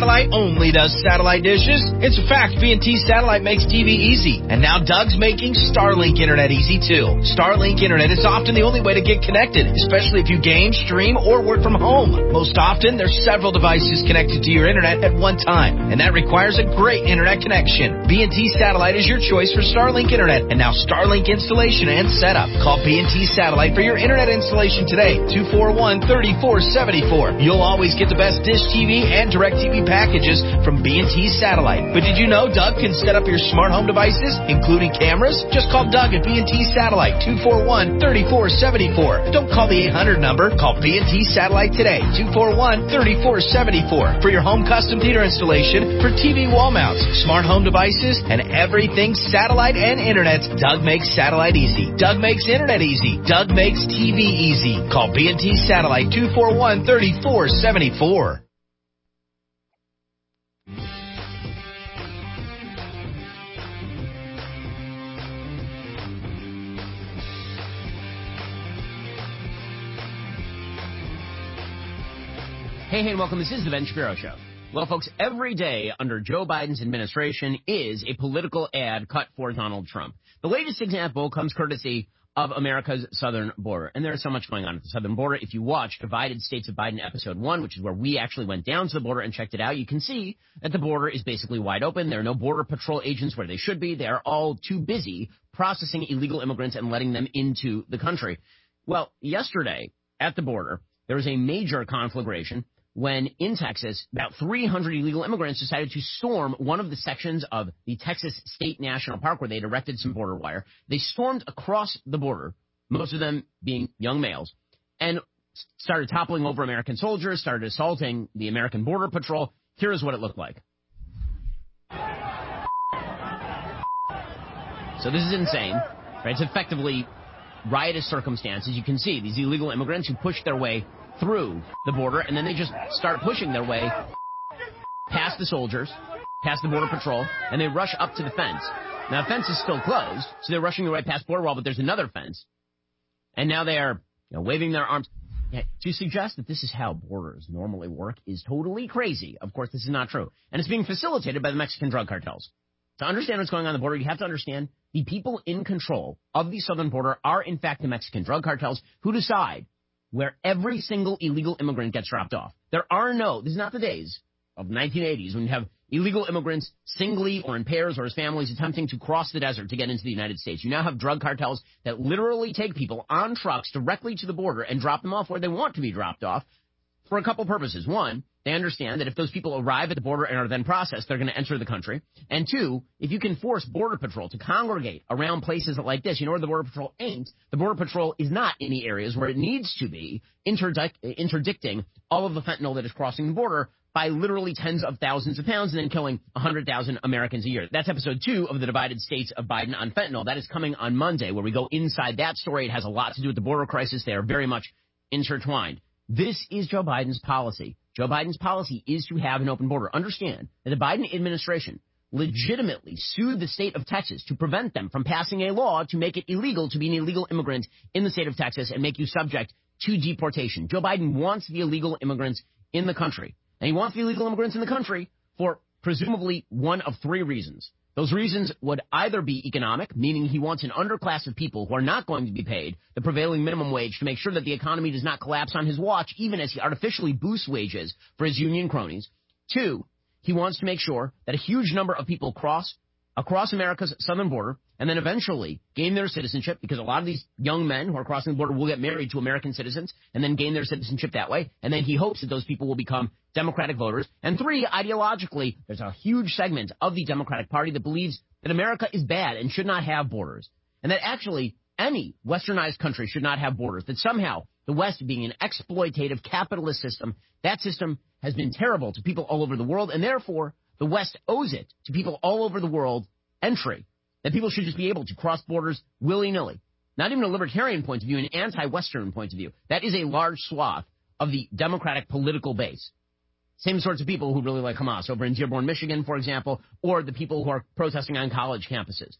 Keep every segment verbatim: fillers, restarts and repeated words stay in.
Satellite only does satellite dishes. It's a fact. B and T Satellite makes T V easy. And now Doug's making Starlink Internet easy, too. Starlink Internet is often the only way to get connected, especially if you game, stream, or work from home. Most often, there's several devices connected to your Internet at one time, and that requires a great Internet connection. B and T Satellite is your choice for Starlink Internet, and now Starlink installation and setup. Call B and T Satellite for your Internet installation today, two four one, three four seven four. You'll always get the best Dish T V and DirecTV packages from B and T Satellite. But did you know Doug can set up your smart home devices, including cameras? Just call Doug at B and T Satellite, two four one, three four seven four. Don't call the eight hundred number. Call B and T Satellite today, two four one, three four seven four. For your home custom theater installation, for T V wall mounts, smart home devices, and everything satellite and internet, Doug makes satellite easy. Doug makes internet easy. Doug makes T V easy. Call B and T Satellite, two four one, three four seven four. Hey, hey, and welcome. This is the Ben Shapiro Show. Well, folks, every day under Joe Biden's administration is a political ad cut for Donald Trump. The latest example comes courtesy of America's southern border. And there's so much going on at the southern border. If you watch Divided States of Biden episode one, which is where we actually went down to the border and checked it out, you can see that the border is basically wide open. There are no border patrol agents where they should be. They are all too busy processing illegal immigrants and letting them into the country. Well, yesterday at the border, there was a major conflagration when in Texas, about three hundred illegal immigrants decided to storm one of the sections of the Texas State National Park where they'd erected some border wire. They stormed across the border, most of them being young males, and started toppling over American soldiers, started assaulting the American Border Patrol. Here is what it looked like. So this is insane, right? It's effectively riotous circumstances. You can see these illegal immigrants who pushed their way through the border, and then they just start pushing their way past the soldiers, past the Border Patrol, and they rush up to the fence. Now, the fence is still closed, so they're rushing their way past border wall, but there's another fence. And now they are, you know, waving their arms. To suggest that this is how borders normally work is totally crazy. Of course, this is not true. And it's being facilitated by the Mexican drug cartels. To understand what's going on on the border, you have to understand the people in control of the southern border are, in fact, the Mexican drug cartels who decide where every single illegal immigrant gets dropped off. There are no, this is not the days of the nineteen eighties when you have illegal immigrants singly or in pairs or as families attempting to cross the desert to get into the United States. You now have drug cartels that literally take people on trucks directly to the border and drop them off where they want to be dropped off for a couple purposes. One, they understand that if those people arrive at the border and are then processed, they're going to enter the country. And two, if you can force Border Patrol to congregate around places like this, you know where the Border Patrol ain't, the Border Patrol is not in the areas where it needs to be interdict- interdicting all of the fentanyl that is crossing the border by literally tens of thousands of pounds and then killing one hundred thousand Americans a year. That's episode two of the Divided States of Biden on fentanyl. That is coming on Monday, where we go inside that story. It has a lot to do with the border crisis. They are very much intertwined. This is Joe Biden's policy. Joe Biden's policy is to have an open border. Understand that the Biden administration legitimately sued the state of Texas to prevent them from passing a law to make it illegal to be an illegal immigrant in the state of Texas and make you subject to deportation. Joe Biden wants the illegal immigrants in the country. And he wants the illegal immigrants in the country for presumably one of three reasons. Those reasons would either be economic, meaning he wants an underclass of people who are not going to be paid the prevailing minimum wage to make sure that the economy does not collapse on his watch, even as he artificially boosts wages for his union cronies. Two, he wants to make sure that a huge number of people cross across America's southern border and then eventually gain their citizenship, because a lot of these young men who are crossing the border will get married to American citizens and then gain their citizenship that way. And then he hopes that those people will become Democratic voters. And three, ideologically, there's a huge segment of the Democratic Party that believes that America is bad and should not have borders, and that actually any westernized country should not have borders, that somehow the West, being an exploitative capitalist system, that system has been terrible to people all over the world, and therefore the West owes it to people all over the world entry, that people should just be able to cross borders willy-nilly. Not even a libertarian point of view, an anti-Western point of view. That is a large swath of the Democratic political base. Same sorts of people who really like Hamas over in Dearborn, Michigan, for example, or the people who are protesting on college campuses.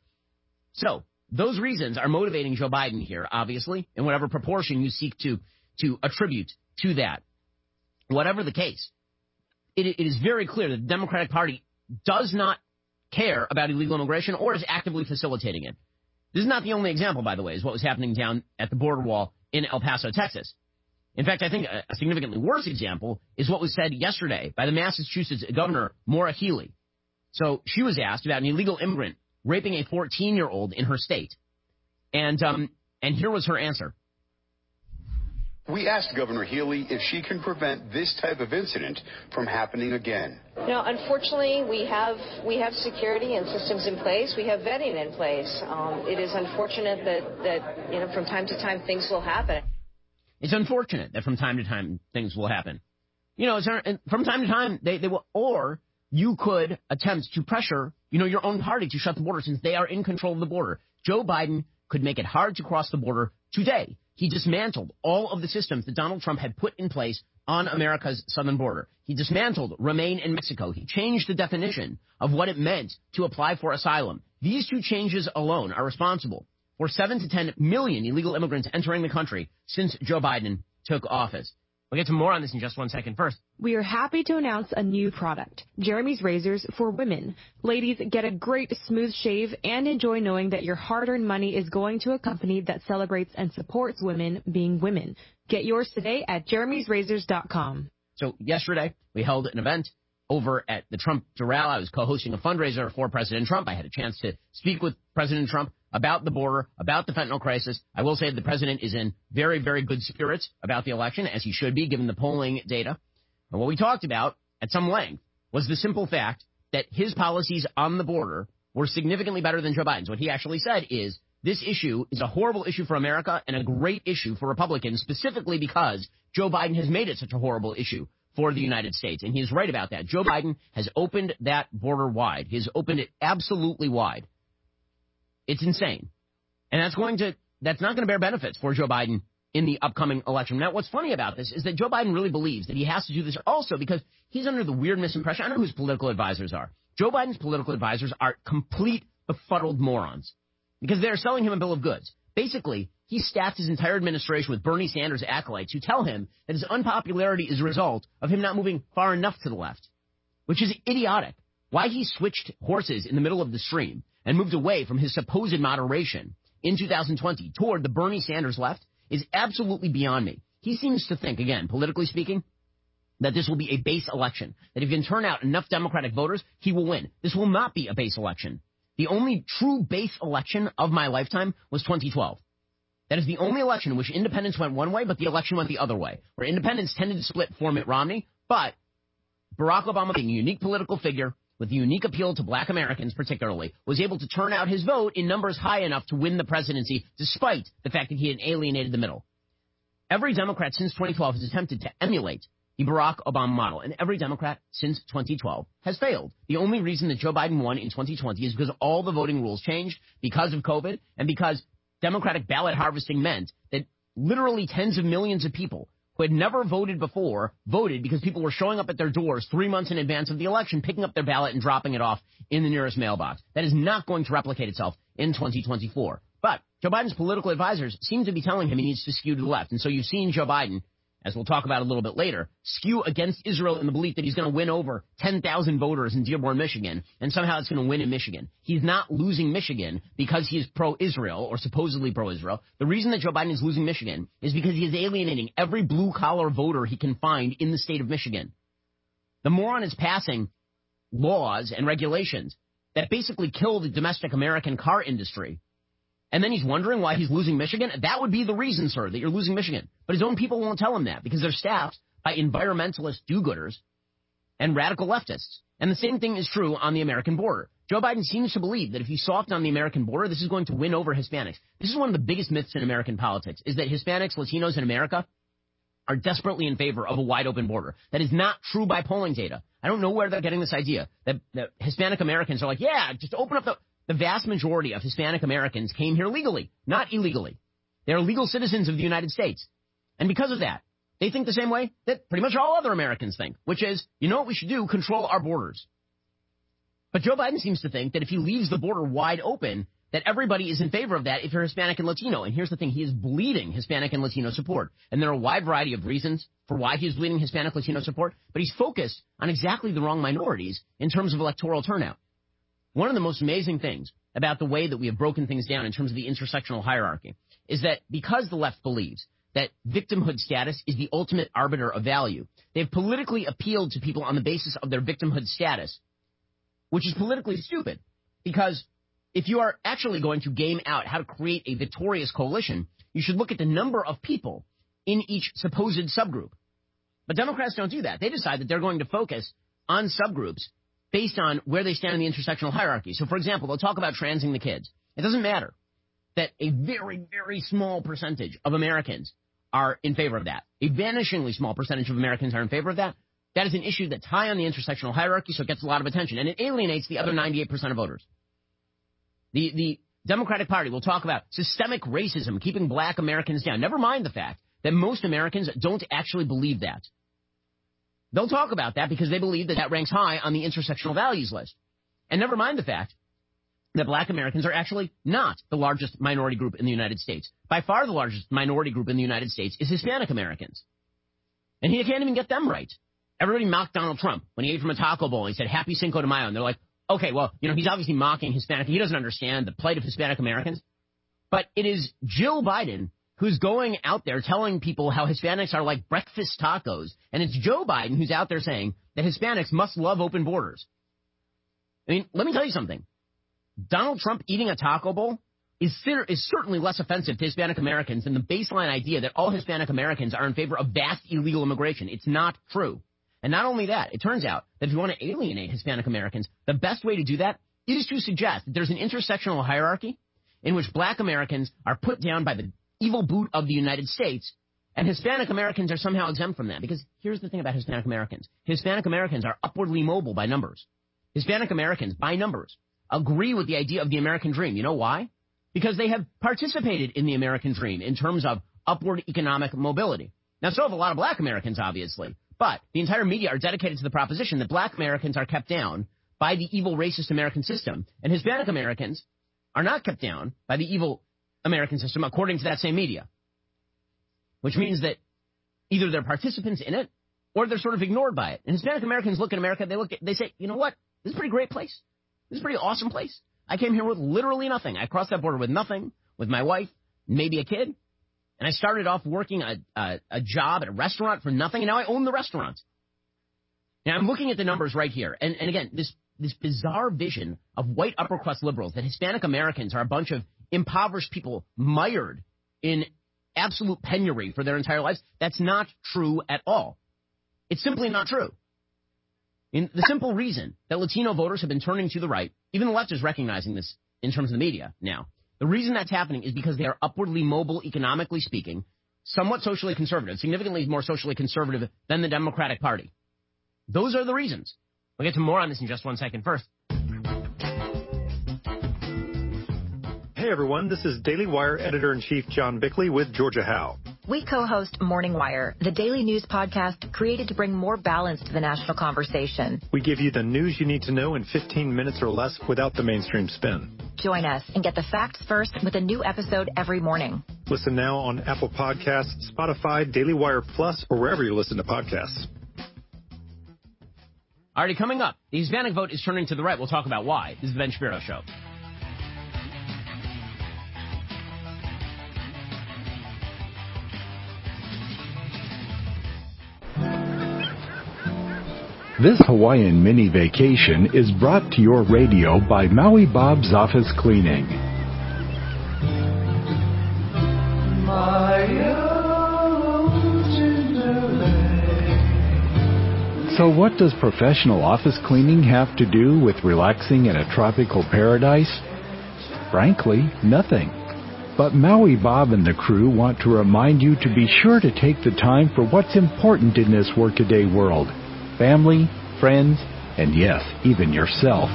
So those reasons are motivating Joe Biden here, obviously, in whatever proportion you seek to, to attribute to that. Whatever the case, it, it is very clear that the Democratic Party does not care about illegal immigration or is actively facilitating it. This is not the only example, by the way, is what was happening down at the border wall in El Paso, Texas. In fact, I think a, a significantly worse example is what was said yesterday by the Massachusetts Governor, Maura Healey. So she was asked about an illegal immigrant raping a fourteen-year-old in her state. And um, and here was her answer. We asked Governor Healey if she can prevent this type of incident from happening again. You know, unfortunately, we have we have security and systems in place. We have vetting in place. Um, it is unfortunate that, that, you know, from time to time things will happen. It's unfortunate that from time to time things will happen. You know, from time to time they, they will, or you could attempt to pressure, you know, your own party to shut the border since they are in control of the border. Joe Biden could make it hard to cross the border today. He dismantled all of the systems that Donald Trump had put in place on America's southern border. He dismantled Remain in Mexico. He changed the definition of what it meant to apply for asylum. These two changes alone are responsible for seven to ten million illegal immigrants entering the country since Joe Biden took office. We'll get to more on this in just one second. First, we are happy to announce a new product, Jeremy's Razors for Women. Ladies, get a great smooth shave and enjoy knowing that your hard-earned money is going to a company that celebrates and supports women being women. Get yours today at jeremy's razors dot com. So yesterday, we held an event over at the Trump Doral. I was co-hosting a fundraiser for President Trump. I had a chance to speak with President Trump about the border, about the fentanyl crisis. I will say the president is in very, very good spirits about the election, as he should be, given the polling data. And what we talked about at some length was the simple fact that his policies on the border were significantly better than Joe Biden's. What he actually said is this issue is a horrible issue for America and a great issue for Republicans, specifically because Joe Biden has made it such a horrible issue for the United States. And he's right about that. Joe Biden has opened that border wide. He has opened it absolutely wide. It's insane. And that's going to, that's not going to bear benefits for Joe Biden in the upcoming election. Now, what's funny about this is that Joe Biden really believes that he has to do this also because he's under the weird misimpression. I don't know who his political advisors are. Joe Biden's political advisors are complete befuddled morons because they're selling him a bill of goods. Basically, he staffed his entire administration with Bernie Sanders acolytes who tell him that his unpopularity is a result of him not moving far enough to the left, which is idiotic. Why he switched horses in the middle of the stream and moved away from his supposed moderation in two thousand twenty toward the Bernie Sanders left is absolutely beyond me. He seems to think, again, politically speaking, that this will be a base election, that if he can turn out enough Democratic voters, he will win. This will not be a base election. The only true base election of my lifetime was twenty twelve. That is the only election in which independents went one way, but the election went the other way, where independents tended to split for Mitt Romney, but Barack Obama, being a unique political figure, with a unique appeal to black Americans particularly, was able to turn out his vote in numbers high enough to win the presidency, despite the fact that he had alienated the middle. Every Democrat since twenty twelve has attempted to emulate the Barack Obama model, and every Democrat since twenty twelve has failed. The only reason that Joe Biden won in twenty twenty is because all the voting rules changed because of COVID and because Democratic ballot harvesting meant that literally tens of millions of people who had never voted before voted because people were showing up at their doors three months in advance of the election, picking up their ballot and dropping it off in the nearest mailbox. That is not going to replicate itself in twenty twenty-four. But Joe Biden's political advisors seem to be telling him he needs to skew to the left. And so you've seen Joe Biden, as we'll talk about a little bit later, skew against Israel in the belief that he's going to win over ten thousand voters in Dearborn, Michigan, and somehow it's going to win in Michigan. He's not losing Michigan because he is pro-Israel or supposedly pro-Israel. The reason that Joe Biden is losing Michigan is because he is alienating every blue-collar voter he can find in the state of Michigan. The moron is passing laws and regulations that basically kill the domestic American car industry. And then he's wondering why he's losing Michigan? That would be the reason, sir, that you're losing Michigan. But his own people won't tell him that because they're staffed by environmentalist do-gooders and radical leftists. And the same thing is true on the American border. Joe Biden seems to believe that if he's soft on the American border, this is going to win over Hispanics. This is one of the biggest myths in American politics, is that Hispanics, Latinos in America are desperately in favor of a wide-open border. That is not true by polling data. I don't know where they're getting this idea that, that Hispanic Americans are like, yeah, just open up the... The vast majority of Hispanic Americans came here legally, not illegally. They're legal citizens of the United States. And because of that, they think the same way that pretty much all other Americans think, which is, you know what we should do? Control our borders. But Joe Biden seems to think that if he leaves the border wide open, that everybody is in favor of that if you're Hispanic and Latino. And here's the thing. He is bleeding Hispanic and Latino support. And there are a wide variety of reasons for why he is bleeding Hispanic Latino support, but he's focused on exactly the wrong minorities in terms of electoral turnout. One of the most amazing things about the way that we have broken things down in terms of the intersectional hierarchy is that because the left believes that victimhood status is the ultimate arbiter of value, they've politically appealed to people on the basis of their victimhood status, which is politically stupid. Because if you are actually going to game out how to create a victorious coalition, you should look at the number of people in each supposed subgroup. But Democrats don't do that. They decide that they're going to focus on subgroups based on where they stand in the intersectional hierarchy. So, for example, they'll talk about transing the kids. It doesn't matter that a very, very small percentage of Americans are in favor of that. A vanishingly small percentage of Americans are in favor of that. That is an issue that's high on the intersectional hierarchy, so it gets a lot of attention, and it alienates the other ninety-eight percent of voters. The, the Democratic Party will talk about systemic racism, keeping black Americans down. Never mind the fact that most Americans don't actually believe that. They'll talk about that because they believe that that ranks high on the intersectional values list. And never mind the fact that black Americans are actually not the largest minority group in the United States. By far the largest minority group in the United States is Hispanic Americans. And he can't even get them right. Everybody mocked Donald Trump when he ate from a taco bowl. He said, Happy Cinco de Mayo. And they're like, okay, well, you know, he's obviously mocking Hispanic. He doesn't understand the plight of Hispanic Americans. But it is Jill Biden who's going out there telling people how Hispanics are like breakfast tacos. And it's Joe Biden who's out there saying that Hispanics must love open borders. I mean, let me tell you something. Donald Trump eating a taco bowl is, is certainly less offensive to Hispanic Americans than the baseline idea that all Hispanic Americans are in favor of vast illegal immigration. It's not true. And not only that, it turns out that if you want to alienate Hispanic Americans, the best way to do that is to suggest that there's an intersectional hierarchy in which black Americans are put down by the evil boot of the United States, and Hispanic Americans are somehow exempt from that. Because here's the thing about Hispanic Americans. Hispanic Americans are upwardly mobile by numbers. Hispanic Americans, by numbers, agree with the idea of the American dream. You know why? Because they have participated in the American dream in terms of upward economic mobility. Now, so have a lot of black Americans, obviously. But the entire media are dedicated to the proposition that black Americans are kept down by the evil racist American system, and Hispanic Americans are not kept down by the evil American system, according to that same media. Which means that either they're participants in it, or they're sort of ignored by it. And Hispanic Americans look at America, they look at, they say, you know what? This is a pretty great place. This is a pretty awesome place. I came here with literally nothing. I crossed that border with nothing, with my wife, maybe a kid. And I started off working a, a, a job at a restaurant for nothing, and now I own the restaurant. Now, I'm looking at the numbers right here. And, and again, this, this bizarre vision of white upper-crust liberals, that Hispanic Americans are a bunch of impoverished people mired in absolute penury for their entire lives, that's not true at all. It's simply not true. In the simple reason that Latino voters have been turning to the right, even the left is recognizing this in terms of the media now. The reason that's happening is because they are upwardly mobile, economically speaking, somewhat socially conservative, significantly more socially conservative than the Democratic Party. Those are the reasons. We'll get to more on this in just one second. First. Hey, everyone. This is Daily Wire Editor-in-Chief John Bickley with Georgia How. We co-host Morning Wire, the daily news podcast created to bring more balance to the national conversation. We give you the news you need to know in fifteen minutes or less without the mainstream spin. Join us and get the facts first with a new episode every morning. Listen now on Apple Podcasts, Spotify, Daily Wire Plus, or wherever you listen to podcasts. Already coming up, the Hispanic vote is turning to the right. We'll talk about why. This is the Ben Shapiro Show. This Hawaiian mini vacation is brought to your radio by Maui Bob's Office Cleaning. So what does professional office cleaning have to do with relaxing in a tropical paradise? Frankly, nothing. But Maui Bob and the crew want to remind you to be sure to take the time for what's important in this workaday world. Family, friends, and yes, even yourself.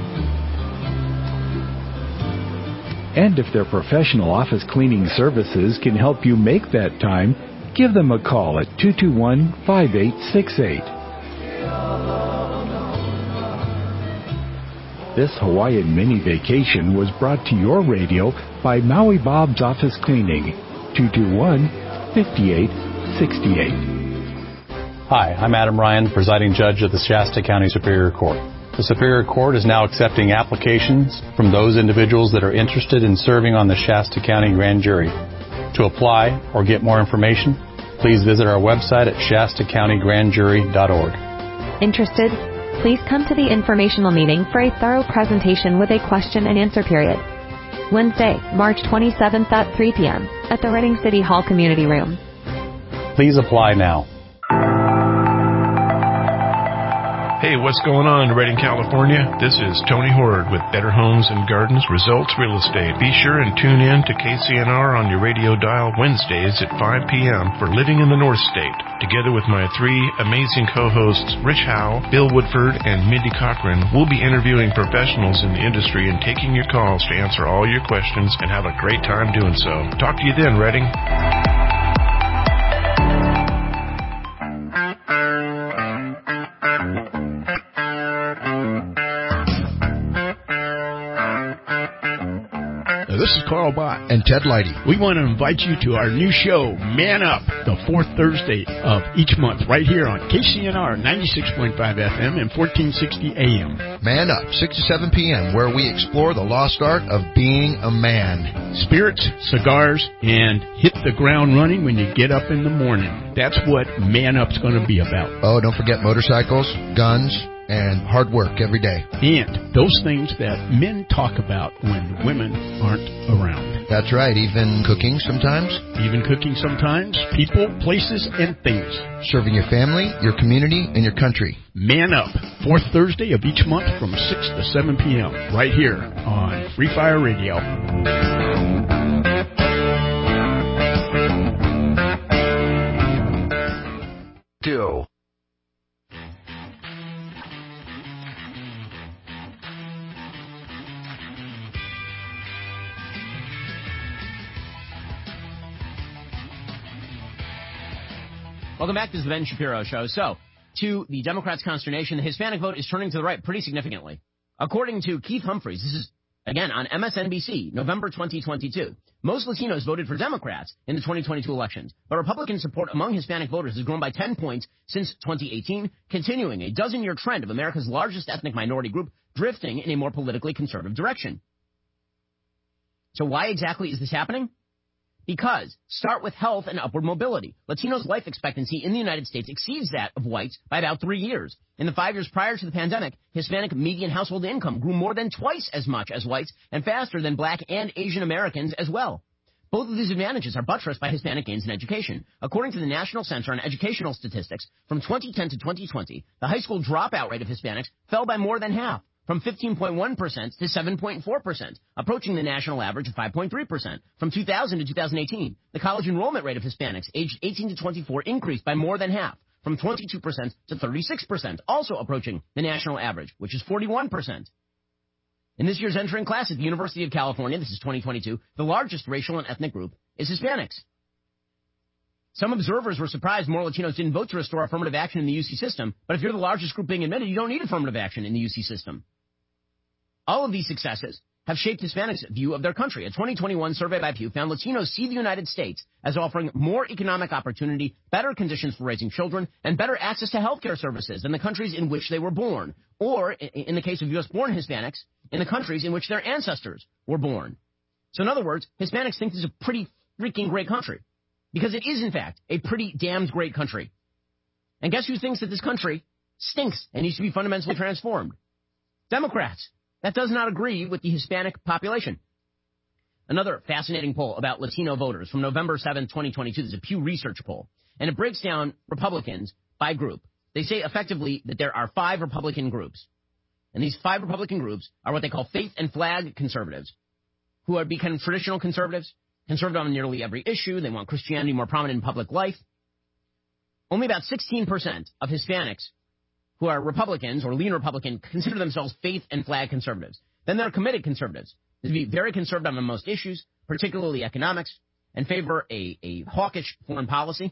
And if their professional office cleaning services can help you make that time, give them a call at two two one, five eight six eight. This Hawaiian mini vacation was brought to your radio by Maui Bob's Office Cleaning, two two one, five eight six eight. Hi, I'm Adam Ryan, presiding judge of the Shasta County Superior Court. The Superior Court is now accepting applications from those individuals that are interested in serving on the Shasta County Grand Jury. To apply or get more information, please visit our website at shasta county grand jury dot org. Interested? Please come to the informational meeting for a thorough presentation with a question and answer period. Wednesday, March twenty-seventh at three p.m. at the Reading City Hall Community Room. Please apply now. Hey, what's going on in Redding, California? This is Tony Horde with Better Homes and Gardens Results Real Estate. Be sure and tune in to K C N R on your radio dial Wednesdays at five p.m. for Living in the North State. Together with my three amazing co-hosts, Rich Howe, Bill Woodford, and Mindy Cochran, we'll be interviewing professionals in the industry and taking your calls to answer all your questions and have a great time doing so. Talk to you then, Redding. This is Carl Bott and Ted Leidy. We want to invite you to our new show, Man Up, the fourth Thursday of each month, right here on K C N R ninety-six point five F M and fourteen sixty A M. Man Up, six to seven p.m., where we explore the lost art of being a man. Spirits, cigars, and hit the ground running when you get up in the morning. That's what Man Up's going to be about. Oh, don't forget motorcycles, guns, and hard work every day. And those things that men talk about when women aren't around. That's right, even cooking sometimes. Even cooking sometimes. People, places, and things. Serving your family, your community, and your country. Man Up, fourth Thursday of each month from six to seven p.m. right here on Free Fire Radio. Do. Welcome back. This is the Ben Shapiro Show. So, to the Democrats' consternation, the Hispanic vote is turning to the right pretty significantly. According to Keith Humphreys, this is, again, on M S N B C, November twenty twenty-two. Most Latinos voted for Democrats in the twenty twenty-two elections, but Republican support among Hispanic voters has grown by ten points since twenty eighteen, continuing a dozen-year trend of America's largest ethnic minority group drifting in a more politically conservative direction. So why exactly is this happening? Because, start with health and upward mobility. Latinos' life expectancy in the United States exceeds that of whites by about three years. In the five years prior to the pandemic, Hispanic median household income grew more than twice as much as whites and faster than black and Asian Americans as well. Both of these advantages are buttressed by Hispanic gains in education. According to the National Center on Educational Statistics, from twenty ten to twenty twenty, the high school dropout rate of Hispanics fell by more than half, from fifteen point one percent to seven point four percent, approaching the national average of five point three percent. From two thousand to two thousand eighteen, the college enrollment rate of Hispanics aged eighteen to twenty-four increased by more than half, from twenty-two percent to thirty-six percent, also approaching the national average, which is forty-one percent. In this year's entering class at the University of California, this is twenty twenty-two, the largest racial and ethnic group is Hispanics. Some observers were surprised more Latinos didn't vote to restore affirmative action in the U C system, but if you're the largest group being admitted, you don't need affirmative action in the U C system. All of these successes have shaped Hispanics' view of their country. A twenty twenty-one survey by Pew found Latinos see the United States as offering more economic opportunity, better conditions for raising children, and better access to health care services than the countries in which they were born, or, in the case of U S-born Hispanics, in the countries in which their ancestors were born. So in other words, Hispanics think this is a pretty freaking great country, because it is, in fact, a pretty damned great country. And guess who thinks that this country stinks and needs to be fundamentally transformed? Democrats. That does not agree with the Hispanic population. Another fascinating poll about Latino voters from November seventh, twenty twenty-two. This is a Pew Research poll, and it breaks down Republicans by group. They say effectively that there are five Republican groups, and these five Republican groups are what they call faith and flag conservatives, who are becoming traditional conservatives, conservative on nearly every issue. They want Christianity more prominent in public life. Only about sixteen percent of Hispanics who are Republicans or lean Republican consider themselves faith and flag conservatives. Then there are committed conservatives. They be very conservative on most issues, particularly economics, and favor a, a hawkish foreign policy.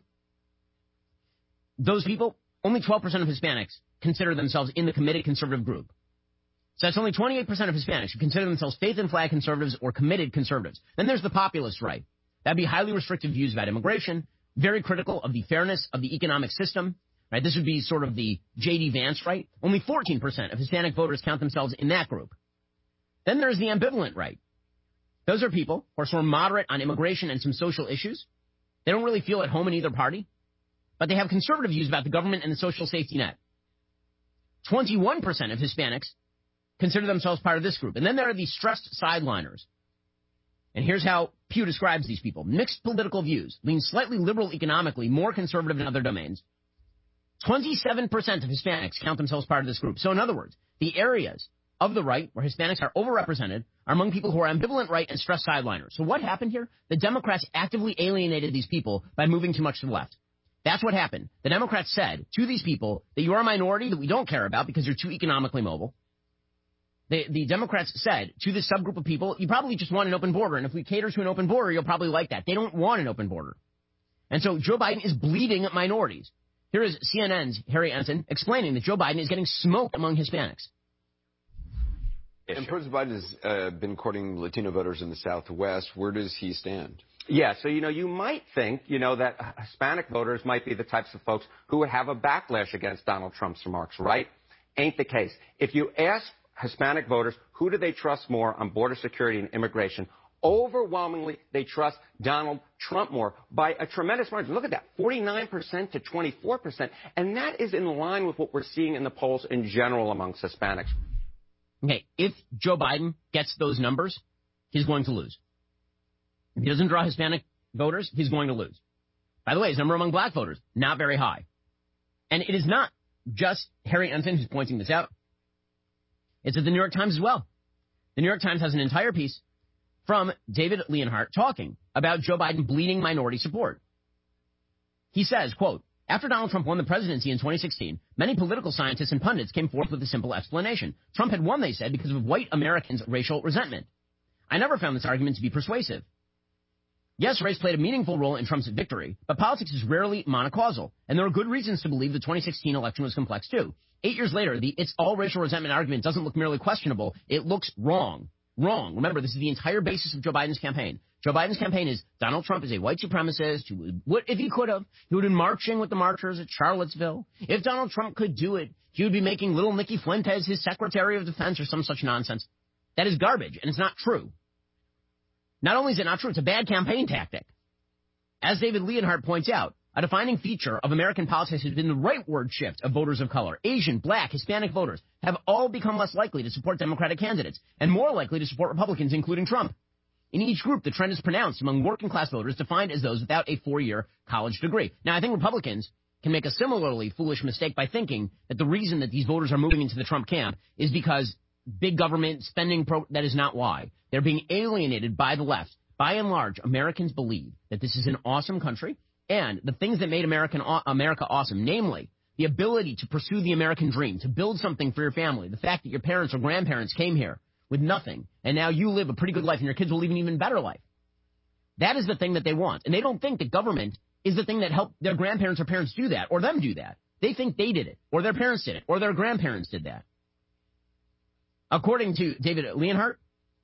Those people, only twelve percent of Hispanics consider themselves in the committed conservative group. So that's only twenty-eight percent of Hispanics who consider themselves faith and flag conservatives or committed conservatives. Then there's the populist right. That'd be highly restrictive views about immigration, very critical of the fairness of the economic system. Right? This would be sort of the J D Vance right. Only fourteen percent of Hispanic voters count themselves in that group. Then there's the ambivalent right. Those are people who are sort of moderate on immigration and some social issues. They don't really feel at home in either party, but they have conservative views about the government and the social safety net. twenty-one percent of Hispanics consider themselves part of this group. And then there are the stressed sideliners. And here's how Pew describes these people. Mixed political views, lean slightly liberal economically, more conservative in other domains. twenty-seven percent of Hispanics count themselves part of this group. So in other words, the areas of the right where Hispanics are overrepresented are among people who are ambivalent right and stressed sideliners. So what happened here? The Democrats actively alienated these people by moving too much to the left. That's what happened. The Democrats said to these people that you are a minority that we don't care about because you're too economically mobile. The, the Democrats said to this subgroup of people, you probably just want an open border, and if we cater to an open border, you'll probably like that. They don't want an open border. And so Joe Biden is bleeding minorities. Here is C N N's Harry Ensign explaining that Joe Biden is getting smoked among Hispanics. And President Biden has uh, been courting Latino voters in the Southwest. Where does he stand? Yeah, so, you know, you might think, you know, that Hispanic voters might be the types of folks who would have a backlash against Donald Trump's remarks, right? Ain't the case. If you ask Hispanic voters who do they trust more on border security and immigration, overwhelmingly they trust Donald Trump more by a tremendous margin. Look at that, forty-nine percent to twenty-four percent. And that is in line with what we're seeing in the polls in general amongst Hispanics. Okay, if Joe Biden gets those numbers, he's going to lose. If he doesn't draw Hispanic voters, he's going to lose. By the way, his number among black voters, not very high. And it is not just Harry Ensign who's pointing this out. It's at the New York Times as well. The New York Times has an entire piece from David Leonhardt talking about Joe Biden bleeding minority support. He says, quote, after Donald Trump won the presidency in twenty sixteen, many political scientists and pundits came forth with a simple explanation. Trump had won, they said, because of white Americans' racial resentment. I never found this argument to be persuasive. Yes, race played a meaningful role in Trump's victory, but politics is rarely monocausal, and there are good reasons to believe the twenty sixteen election was complex too. Eight years later, the it's all racial resentment argument doesn't look merely questionable, it looks wrong. Wrong. Remember, this is the entire basis of Joe Biden's campaign. Joe Biden's campaign is Donald Trump is a white supremacist who would, would if he could have, he would have been marching with the marchers at Charlottesville. If Donald Trump could do it, he would be making little Nikki Fuentes his Secretary of Defense or some such nonsense. That is garbage, and it's not true. Not only is it not true, it's a bad campaign tactic. As David Leonhardt points out, a defining feature of American politics has been the rightward shift of voters of color. Asian, black, Hispanic voters have all become less likely to support Democratic candidates and more likely to support Republicans, including Trump. In each group, the trend is pronounced among working-class voters defined as those without a four-year college degree. Now, I think Republicans can make a similarly foolish mistake by thinking that the reason that these voters are moving into the Trump camp is because big government spending pro- that is not why. They're being alienated by the left. By and large, Americans believe that this is an awesome country, and the things that made American America awesome, namely the ability to pursue the American dream, to build something for your family, the fact that your parents or grandparents came here with nothing, and now you live a pretty good life, and your kids will live an even better life. That is the thing that they want, and they don't think that government is the thing that helped their grandparents or parents do that, or them do that. They think they did it, or their parents did it, or their grandparents did that. According to David Leonhardt,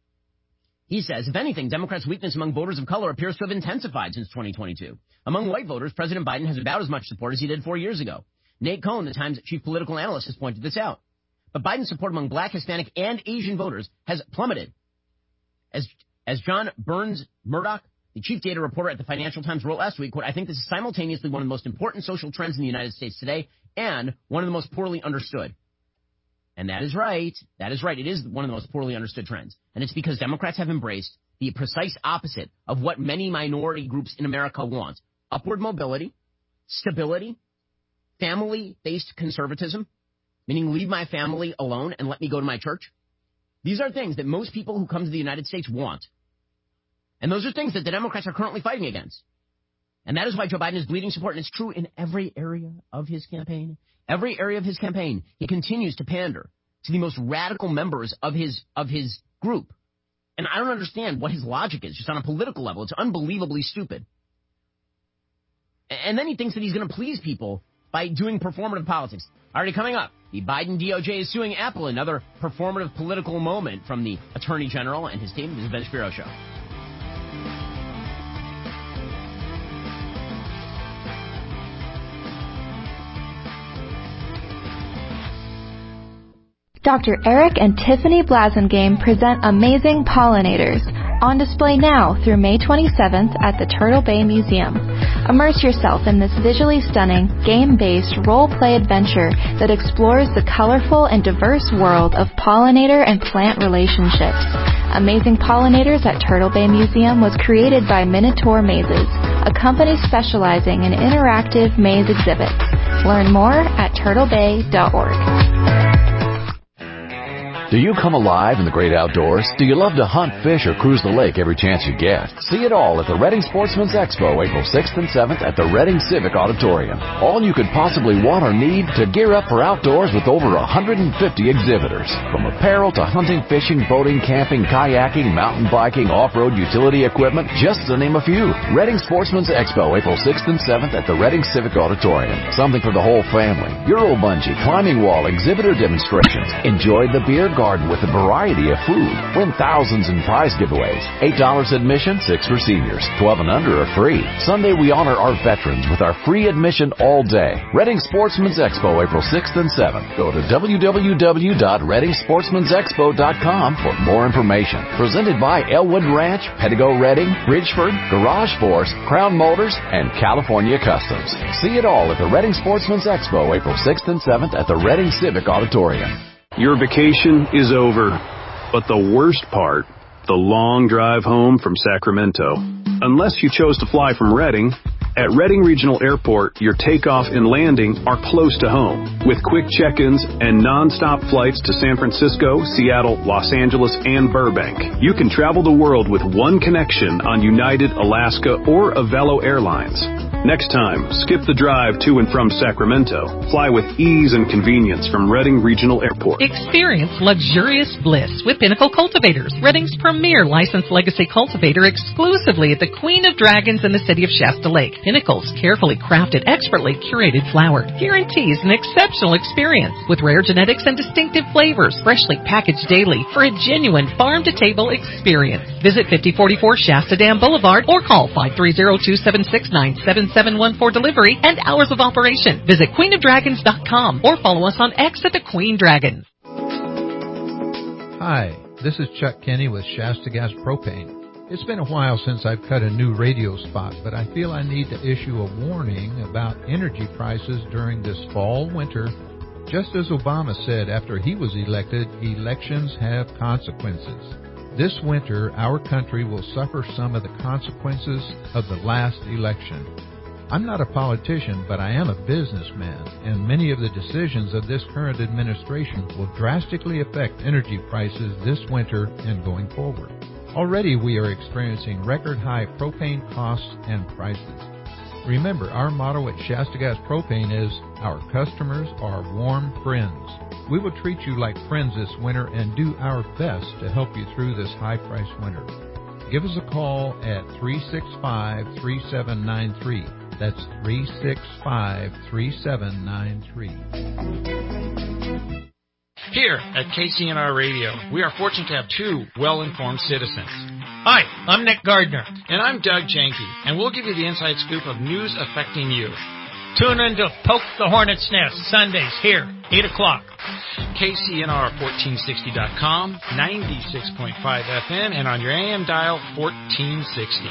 he says, if anything, Democrats' weakness among voters of color appears to have intensified since twenty twenty-two. Among white voters, President Biden has about as much support as he did four years ago. Nate Cohn, the Times chief political analyst, has pointed this out. But Biden's support among black, Hispanic, and Asian voters has plummeted. As as John Burns Murdoch, the chief data reporter at the Financial Times, wrote last week, quote, I think this is simultaneously one of the most important social trends in the United States today and one of the most poorly understood. And that is right. That is right. It is one of the most poorly understood trends. And it's because Democrats have embraced the precise opposite of what many minority groups in America want. Upward mobility, stability, family-based conservatism, meaning leave my family alone and let me go to my church. These are things that most people who come to the United States want. And those are things that the Democrats are currently fighting against. And that is why Joe Biden is bleeding support, and it's true in every area of his campaign. Every area of his campaign, he continues to pander to the most radical members of his of his group. And I don't understand what his logic is, just on a political level. It's unbelievably stupid. And then he thinks that he's going to please people by doing performative politics. Already coming up, the Biden D O J is suing Apple, another performative political moment from the Attorney General and his team. This is Ben Shapiro Show. Doctor Eric and Tiffany Blasingame present Amazing Pollinators, on display now through May twenty-seventh at the Turtle Bay Museum. Immerse yourself in this visually stunning, game-based role-play adventure that explores the colorful and diverse world of pollinator and plant relationships. Amazing Pollinators at Turtle Bay Museum was created by Minotaur Mazes, a company specializing in interactive maze exhibits. Learn more at turtle bay dot org. Do you come alive in the great outdoors? Do you love to hunt, fish, or cruise the lake every chance you get? See it all at the Reading Sportsman's Expo, April sixth and seventh at the Reading Civic Auditorium. All you could possibly want or need to gear up for outdoors with over one hundred fifty exhibitors. From apparel to hunting, fishing, boating, camping, kayaking, mountain biking, off-road utility equipment, just to name a few. Reading Sportsman's Expo, April sixth and seventh at the Reading Civic Auditorium. Something for the whole family. Euro bungee, climbing wall, exhibitor demonstrations. Enjoy the beer garden with a variety of food. Win thousands in prize giveaways. eight dollars admission, six for seniors. twelve and under are free. Sunday we honor our veterans with our free admission all day. Reading Sportsman's Expo, April sixth and seventh. Go to w w w dot reading sportsmans expo dot com for more information. Presented by Elwood Ranch, Pettigo Reading, Bridgeford, Garage Force, Crown Motors, and California Customs. See it all at the Reading Sportsman's Expo, April sixth and seventh at the Reading Civic Auditorium. Your vacation is over, but the worst part, the long drive home from Sacramento. Unless you chose to fly from Reading, at Reading Regional Airport, your takeoff and landing are close to home, with quick check-ins and non-stop flights to San Francisco, Seattle, Los Angeles, and Burbank. You can travel the world with one connection on United, Alaska, or Avelo Airlines. Next time, skip the drive to and from Sacramento. Fly with ease and convenience from Reading Regional Airport. Experience luxurious bliss with Pinnacle Cultivators, Reading's premier licensed legacy cultivator, exclusively at the Queen of Dragons in the city of Shasta Lake. Pinnacle's carefully crafted, expertly curated flower guarantees an exceptional experience with rare genetics and distinctive flavors, freshly packaged daily for a genuine farm-to-table experience. Visit fifty forty-four Shasta Dam Boulevard or call five three zero, two seven six, nine seven seven one for delivery and hours of operation. Visit queen of dragons dot com or follow us on X at the Queen Dragon. Hi, this is Chuck Kenny with Shasta Gas Propane. It's been a while since I've cut a new radio spot, but I feel I need to issue a warning about energy prices during this fall winter. Just as Obama said after he was elected, elections have consequences. This winter, our country will suffer some of the consequences of the last election. I'm not a politician, but I am a businessman, and many of the decisions of this current administration will drastically affect energy prices this winter and going forward. Already we are experiencing record-high propane costs and prices. Remember, our motto at Shasta Gas Propane is, our customers are warm friends. We will treat you like friends this winter and do our best to help you through this high-priced winter. Give us a call at three six five, three seven nine three. That's three six five, three seven nine three. Here at K C N R Radio, we are fortunate to have two well-informed citizens. Hi, I'm Nick Gardner. And I'm Doug Janke, and we'll give you the inside scoop of news affecting you. Tune in to Poke the Hornet's Nest, Sundays here, eight o'clock. K C N R fourteen sixty dot com, ninety-six point five F M, and on your A M dial, fourteen sixty.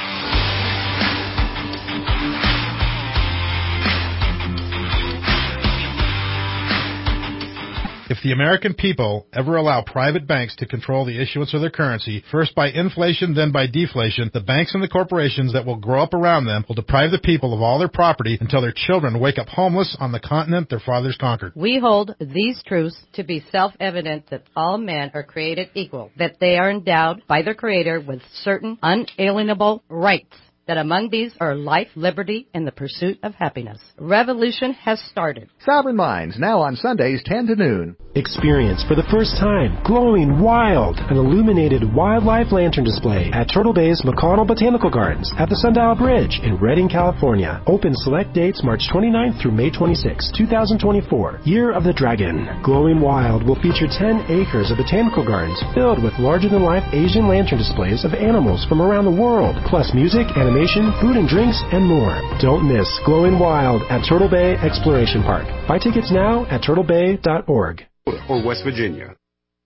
If the American people ever allow private banks to control the issuance of their currency, first by inflation, then by deflation, the banks and the corporations that will grow up around them will deprive the people of all their property until their children wake up homeless on the continent their fathers conquered. We hold these truths to be self-evident that all men are created equal, that they are endowed by their Creator with certain unalienable rights, that among these are life, liberty, and the pursuit of happiness. Revolution has started. Sovereign Minds, now on Sundays, ten to noon. Experience for the first time Glowing Wild, an illuminated wildlife lantern display at Turtle Bay's McConnell Botanical Gardens at the Sundial Bridge in Redding, California. Open select dates March twenty-ninth through May twenty-sixth, twenty twenty-four. Year of the Dragon. Glowing Wild will feature ten acres of botanical gardens filled with larger-than-life Asian lantern displays of animals from around the world, plus music, animation, food and drinks, and more. Don't miss Glowing Wild at Turtle Bay Exploration Park. Buy tickets now at turtle bay dot org. Or West Virginia.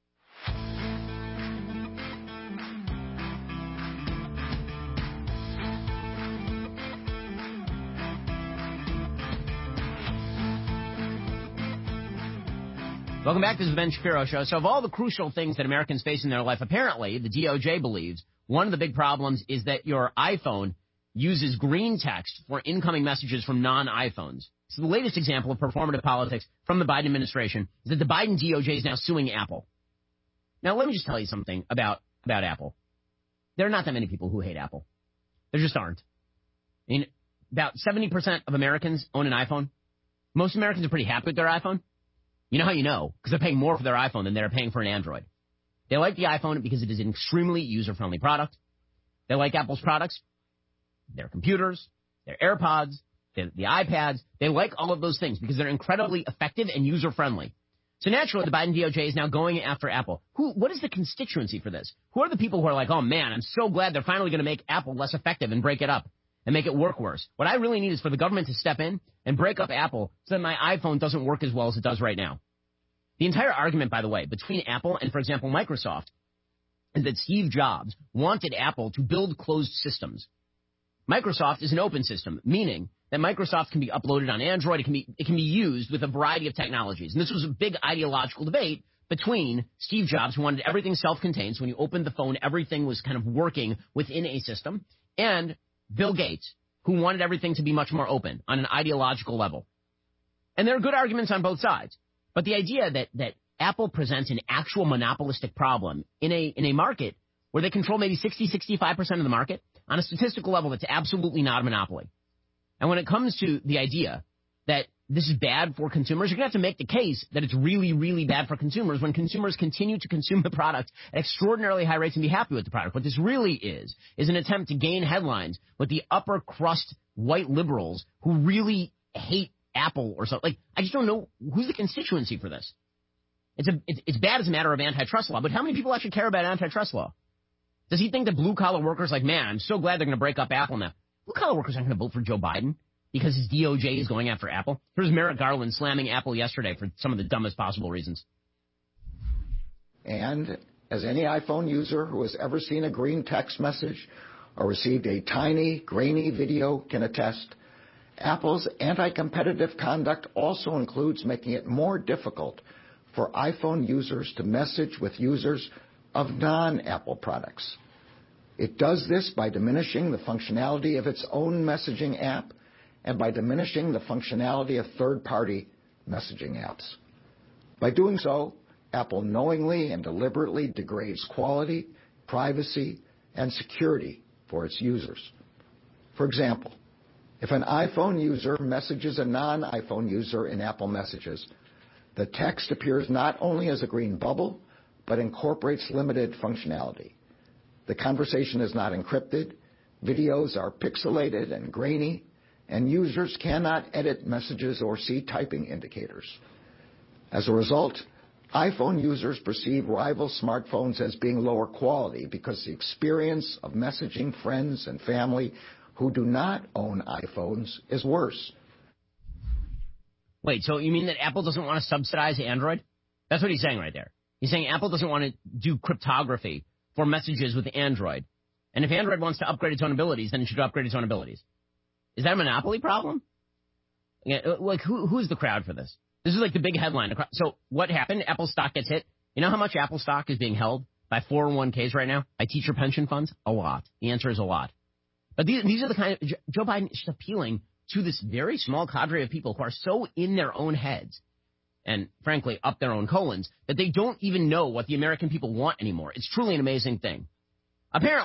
Welcome back to the Ben Shapiro Show. So of all the crucial things that Americans face in their life, apparently the D O J believes one of the big problems is that your iPhone uses green text for incoming messages from non-iPhones. So the latest example of performative politics from the Biden administration is that the Biden D O J is now suing Apple. Now, let me just tell you something about, about Apple. There are not that many people who hate Apple. There just aren't. I mean, about seventy percent of Americans own an iPhone. Most Americans are pretty happy with their iPhone. You know how you know? Because they're paying more for their iPhone than they're paying for an Android. They like the iPhone because it is an extremely user-friendly product. They like Apple's products, their computers, their AirPods, the, the iPads. They like all of those things because they're incredibly effective and user-friendly. So naturally, the Biden D O J is now going after Apple. Who? What is the constituency for this? Who are the people who are like, oh, man, I'm so glad they're finally going to make Apple less effective and break it up and make it work worse. What I really need is for the government to step in and break up Apple so that my iPhone doesn't work as well as it does right now. The entire argument, by the way, between Apple and, for example, Microsoft is that Steve Jobs wanted Apple to build closed systems. Microsoft is an open system, meaning that Microsoft can be uploaded on Android. It can be, it can be used with a variety of technologies. And this was a big ideological debate between Steve Jobs, who wanted everything self-contained, so when you opened the phone, everything was kind of working within a system, and Bill Gates, who wanted everything to be much more open on an ideological level. And there are good arguments on both sides. But the idea that, that Apple presents an actual monopolistic problem in a in a market where they control maybe sixty, sixty-five percent of the market, on a statistical level, that's absolutely not a monopoly. And when it comes to the idea that this is bad for consumers, you're going to have to make the case that it's really, really bad for consumers when consumers continue to consume the product at extraordinarily high rates and be happy with the product. What this really is, is an attempt to gain headlines with the upper crust white liberals who really hate Apple or something. Like, I just don't know who's the constituency for this. It's a it's, it's bad as a matter of antitrust law, but how many people actually care about antitrust law? Does he think that blue collar workers like, man, I'm so glad they're going to break up Apple now? Blue collar workers aren't going to vote for Joe Biden because his D O J is going after Apple. Here's Merrick Garland slamming Apple yesterday for some of the dumbest possible reasons. And as any iPhone user who has ever seen a green text message or received a tiny, grainy video can attest, Apple's anti-competitive conduct also includes making it more difficult for iPhone users to message with users of non-Apple products. It does this by diminishing the functionality of its own messaging app and by diminishing the functionality of third-party messaging apps. By doing so, Apple knowingly and deliberately degrades quality, privacy, and security for its users. For example, if an iPhone user messages a non-iPhone user in Apple Messages, the text appears not only as a green bubble, but incorporates limited functionality. The conversation is not encrypted, videos are pixelated and grainy, and users cannot edit messages or see typing indicators. As a result, iPhone users perceive rival smartphones as being lower quality because the experience of messaging friends and family who do not own iPhones is worse. Wait, so you mean that Apple doesn't want to subsidize Android? That's what he's saying right there. He's saying Apple doesn't want to do cryptography for messages with Android. And if Android wants to upgrade its own abilities, then it should upgrade its own abilities. Is that a monopoly problem? Yeah, like, who, who's the crowd for this? This is like the big headline. So what happened? Apple stock gets hit. You know how much Apple stock is being held by four oh one k's right now? By teacher pension funds? A lot. The answer is a lot. But these, these are the kind of, Joe Biden is just appealing to this very small cadre of people who are so in their own heads and, frankly, up their own colons that they don't even know what the American people want anymore. It's truly an amazing thing. Apparently,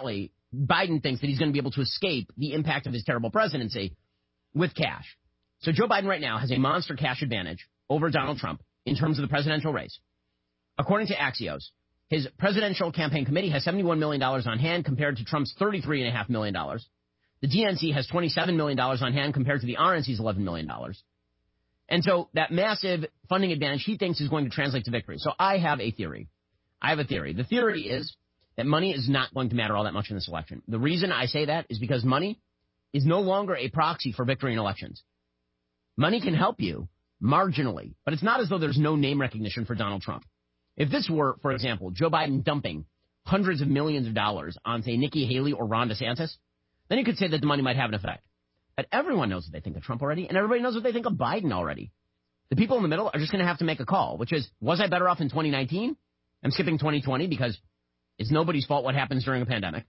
Biden thinks that he's going to be able to escape the impact of his terrible presidency with cash. So Joe Biden right now has a monster cash advantage over Donald Trump in terms of the presidential race. According to Axios, his presidential campaign committee has seventy-one million dollars on hand compared to Trump's thirty-three point five million dollars. The D N C has twenty-seven million dollars on hand compared to the R N C's eleven million dollars. And so that massive funding advantage he thinks is going to translate to victory. So I have a theory. I have a theory. The theory is that money is not going to matter all that much in this election. The reason I say that is because money is no longer a proxy for victory in elections. Money can help you marginally, but it's not as though there's no name recognition for Donald Trump. If this were, for example, Joe Biden dumping hundreds of millions of dollars on, say, Nikki Haley or Ron DeSantis, then you could say that the money might have an effect. But everyone knows what they think of Trump already, and everybody knows what they think of Biden already. The people in the middle are just going to have to make a call, which is, was I better off in twenty nineteen? I'm skipping twenty twenty because it's nobody's fault what happens during a pandemic.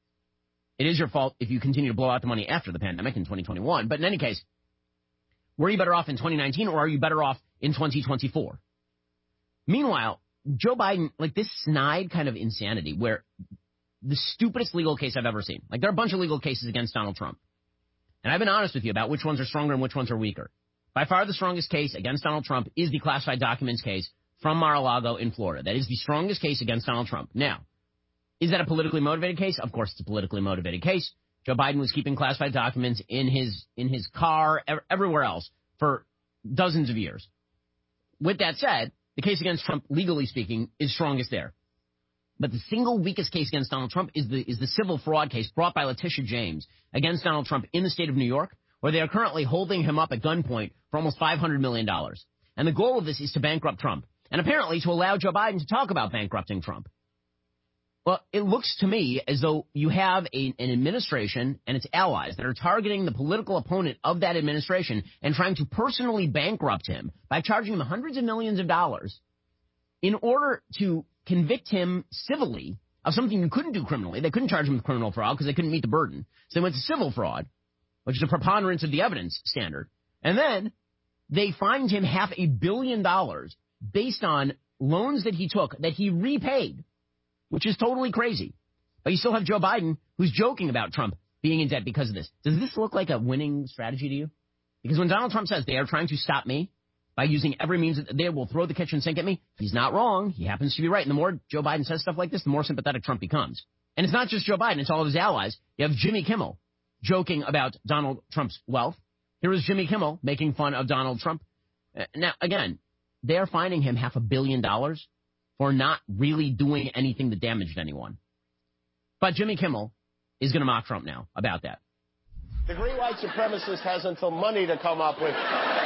It is your fault if you continue to blow out the money after the pandemic in twenty twenty-one. But in any case, were you better off in twenty nineteen or are you better off in twenty twenty-four? Meanwhile, Joe Biden, like this snide kind of insanity where the stupidest legal case I've ever seen. Like there are a bunch of legal cases against Donald Trump. And I've been honest with you about which ones are stronger and which ones are weaker. By far the strongest case against Donald Trump is the classified documents case from Mar-a-Lago in Florida. That is the strongest case against Donald Trump. Now, is that a politically motivated case? Of course it's a politically motivated case. Joe Biden was keeping classified documents in his in his car, ev- everywhere else, for dozens of years. With that said, the case against Trump, legally speaking, is strongest there. But the single weakest case against Donald Trump is the is the civil fraud case brought by Letitia James against Donald Trump in the state of New York, where they are currently holding him up at gunpoint for almost five hundred million dollars. And the goal of this is to bankrupt Trump, and apparently to allow Joe Biden to talk about bankrupting Trump. Well, it looks to me as though you have a, an administration and its allies that are targeting the political opponent of that administration and trying to personally bankrupt him by charging him hundreds of millions of dollars in order to convict him civilly of something you couldn't do criminally. They couldn't charge him with criminal fraud because they couldn't meet the burden. So they went to civil fraud, which is a preponderance of the evidence standard. And then they fined him half a billion dollars based on loans that he took that he repaid, which is totally crazy. But you still have Joe Biden, who's joking about Trump being in debt because of this. Does this look like a winning strategy to you? Because when Donald Trump says they are trying to stop me by using every means that they will throw the kitchen sink at me, he's not wrong. He happens to be right. And the more Joe Biden says stuff like this, the more sympathetic Trump becomes. And it's not just Joe Biden. It's all of his allies. You have Jimmy Kimmel joking about Donald Trump's wealth. Here is Jimmy Kimmel making fun of Donald Trump. Uh, now, again, they are fining him half a billion dollars for not really doing anything that damaged anyone. But Jimmy Kimmel is going to mock Trump now about that. The great white supremacist has until Monday to come up with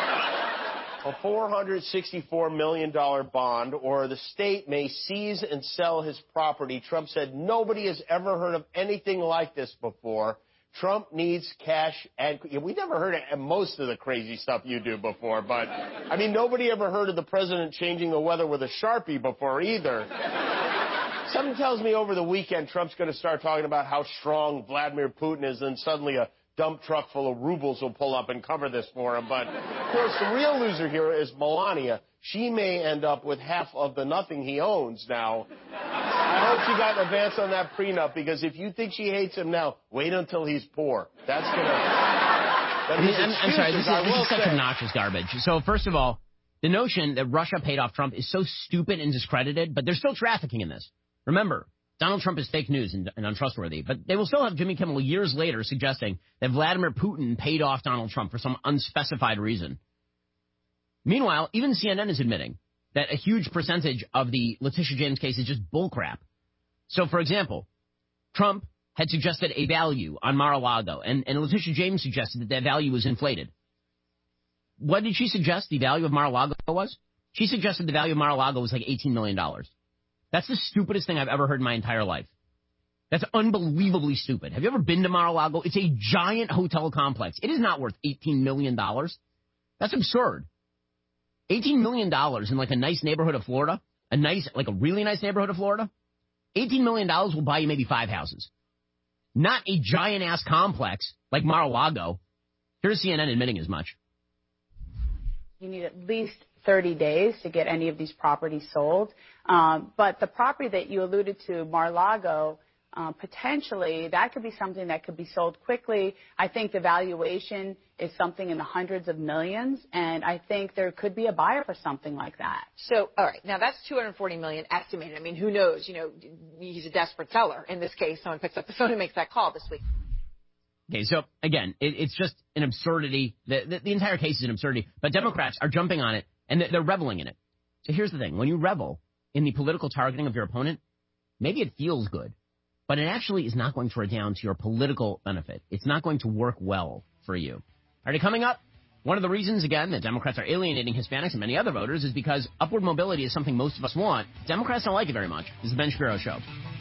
a four hundred sixty-four million dollars bond, or the state may seize and sell his property. Trump said nobody has ever heard of anything like this before. Trump needs cash, and we never heard of most of the crazy stuff you do before, but, I mean, nobody ever heard of the president changing the weather with a Sharpie before either. Something tells me over the weekend Trump's going to start talking about how strong Vladimir Putin is, and suddenly a dump truck full of rubles will pull up and cover this for him. But, of course, the real loser here is Melania. She may end up with half of the nothing he owns now. I hope she got an advance on that prenup, because if you think she hates him now, wait until he's poor. That's going to... I'm, I'm sorry, this is, this is such say. obnoxious garbage. So, first of all, the notion that Russia paid off Trump is so stupid and discredited, but they're still trafficking in this. Remember, Donald Trump is fake news and, and untrustworthy, but they will still have Jimmy Kimmel years later suggesting that Vladimir Putin paid off Donald Trump for some unspecified reason. Meanwhile, even C N N is admitting that a huge percentage of the Letitia James case is just bullcrap. So, for example, Trump had suggested a value on Mar-a-Lago, and, and Letitia James suggested that that value was inflated. What did she suggest the value of Mar-a-Lago was? She suggested the value of Mar-a-Lago was like eighteen million dollars. That's the stupidest thing I've ever heard in my entire life. That's unbelievably stupid. Have you ever been to Mar-a-Lago? It's a giant hotel complex. It is not worth eighteen million dollars. That's absurd. eighteen million dollars in like a nice neighborhood of Florida, a nice, like a really nice neighborhood of Florida, eighteen million dollars will buy you maybe five houses. Not a giant-ass complex like Mar-a-Lago. Here's C N N admitting as much. You need at least thirty days to get any of these properties sold. Um, but the property that you alluded to, Mar-a-Lago, uh, potentially that could be something that could be sold quickly. I think the valuation is something in the hundreds of millions, and I think there could be a buyer for something like that. So, all right, now that's two hundred forty million dollars estimated. I mean, who knows? You know, he's a desperate seller. In this case, someone picks up the phone and makes that call this week. Okay, so again, it, it's just an absurdity. The, the, the entire case is an absurdity, but Democrats are jumping on it, and they're, they're reveling in it. So here's the thing. When you revel in the political targeting of your opponent, maybe it feels good, but it actually is not going to redound to your political benefit. It's not going to work well for you. All right, coming up, one of the reasons, again, that Democrats are alienating Hispanics and many other voters is because upward mobility is something most of us want. Democrats don't like it very much. This is the Ben Shapiro Show.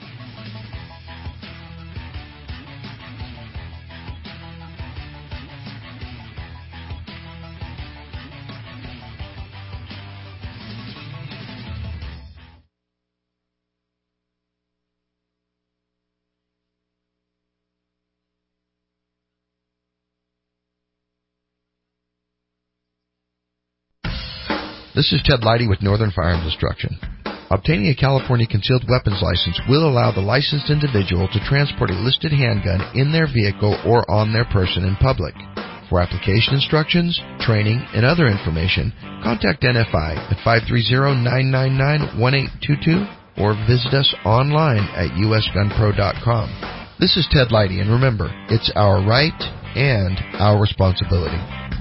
This is Ted Leidy with Northern Firearms Instruction. Obtaining a California concealed weapons license will allow the licensed individual to transport a listed handgun in their vehicle or on their person in public. For application instructions, training, and other information, contact N F I at five three zero, nine nine nine, one eight two two or visit us online at U S gun pro dot com. This is Ted Leidy, and remember, it's our right and our responsibility.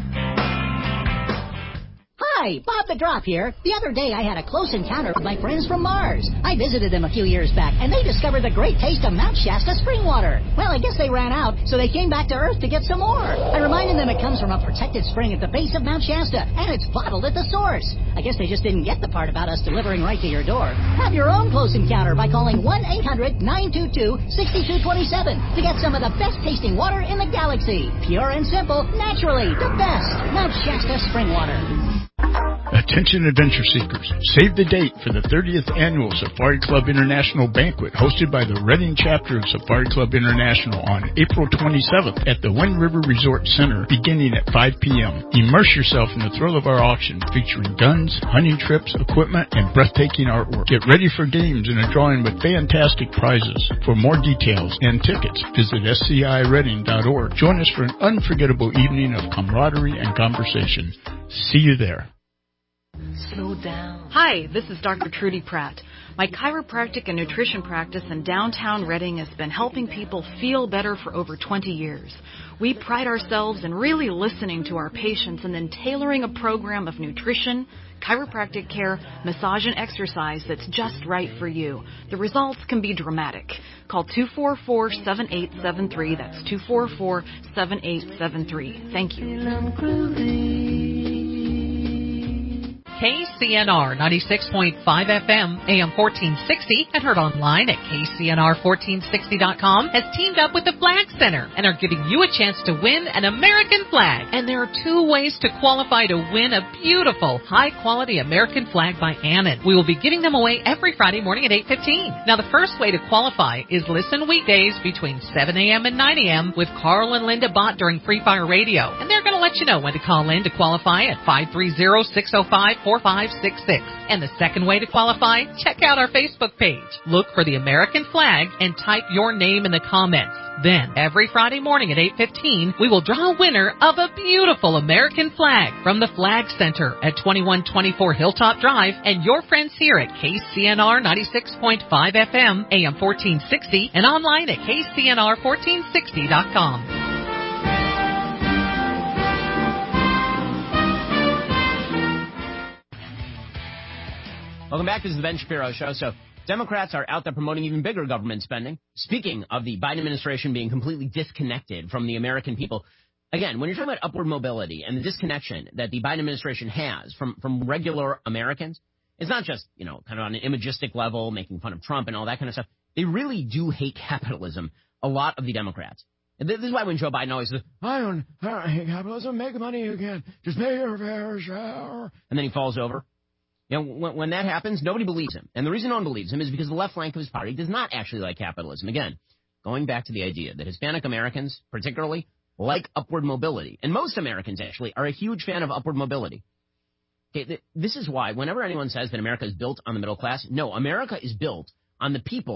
Hi, Bob the Drop here. The other day I had a close encounter with my friends from Mars. I visited them a few years back, and they discovered the great taste of Mount Shasta spring water. Well, I guess they ran out, so they came back to Earth to get some more. I reminded them it comes from a protected spring at the base of Mount Shasta, and it's bottled at the source. I guess they just didn't get the part about us delivering right to your door. Have your own close encounter by calling one eight hundred, nine two two, six two two seven to get some of the best tasting water in the galaxy. Pure and simple, naturally, the best. Mount Shasta spring water. Attention adventure seekers, save the date for the thirtieth Annual Safari Club International Banquet hosted by the Reading chapter of Safari Club International on April twenty-seventh at the Wind River Resort Center beginning at five p.m. Immerse yourself in the thrill of our auction featuring guns, hunting trips, equipment, and breathtaking artwork. Get ready for games and a drawing with fantastic prizes. For more details and tickets, visit S C I reading dot org. Join us for an unforgettable evening of camaraderie and conversation. See you there. Slow down. Hi, this is Doctor Trudy Pratt. My chiropractic and nutrition practice in downtown Reading has been helping people feel better for over twenty years. We pride ourselves in really listening to our patients and then tailoring a program of nutrition, chiropractic care, massage, and exercise that's just right for you. The results can be dramatic. Call two four four, seven eight seven three. That's two four four, seven eight seven three. Thank you. K C N R ninety-six point five F M, A M fourteen sixty, and heard online at K C N R fourteen sixty dot com, has teamed up with the Flag Center and are giving you a chance to win an American flag. And there are two ways to qualify to win a beautiful, high-quality American flag by Annan. We will be giving them away every Friday morning at eight fifteen. Now, the first way to qualify is listen weekdays between seven a.m. and nine a.m. with Carl and Linda Bott during Free Fire Radio. And they're going to let you know when to call in to qualify at five three zero, six zero five, four five six six. And the second way to qualify, check out our Facebook page. Look for the American flag and type your name in the comments. Then, every Friday morning at eight fifteen, we will draw a winner of a beautiful American flag from the Flag Center at twenty-one twenty-four Hilltop Drive and your friends here at K C N R ninety-six point five F M, A M fourteen sixty, and online at K C N R fourteen sixty dot com. Welcome back. This is the Ben Shapiro Show. So Democrats are out there promoting even bigger government spending. Speaking of the Biden administration being completely disconnected from the American people, again, when you're talking about upward mobility and the disconnection that the Biden administration has from, from regular Americans, it's not just, you know, kind of on an imagistic level, making fun of Trump and all that kind of stuff. They really do hate capitalism, a lot of the Democrats. And this is why when Joe Biden always says, I don't, I don't hate capitalism, make money again, just pay your fair share, and then he falls over. You know, when, when that happens, nobody believes him. And the reason no one believes him is because the left flank of his party does not actually like capitalism. Again, going back to the idea that Hispanic Americans, particularly, like upward mobility. And most Americans, actually, are a huge fan of upward mobility. Okay, th- this is why whenever anyone says that America is built on the middle class, no, America is built on the people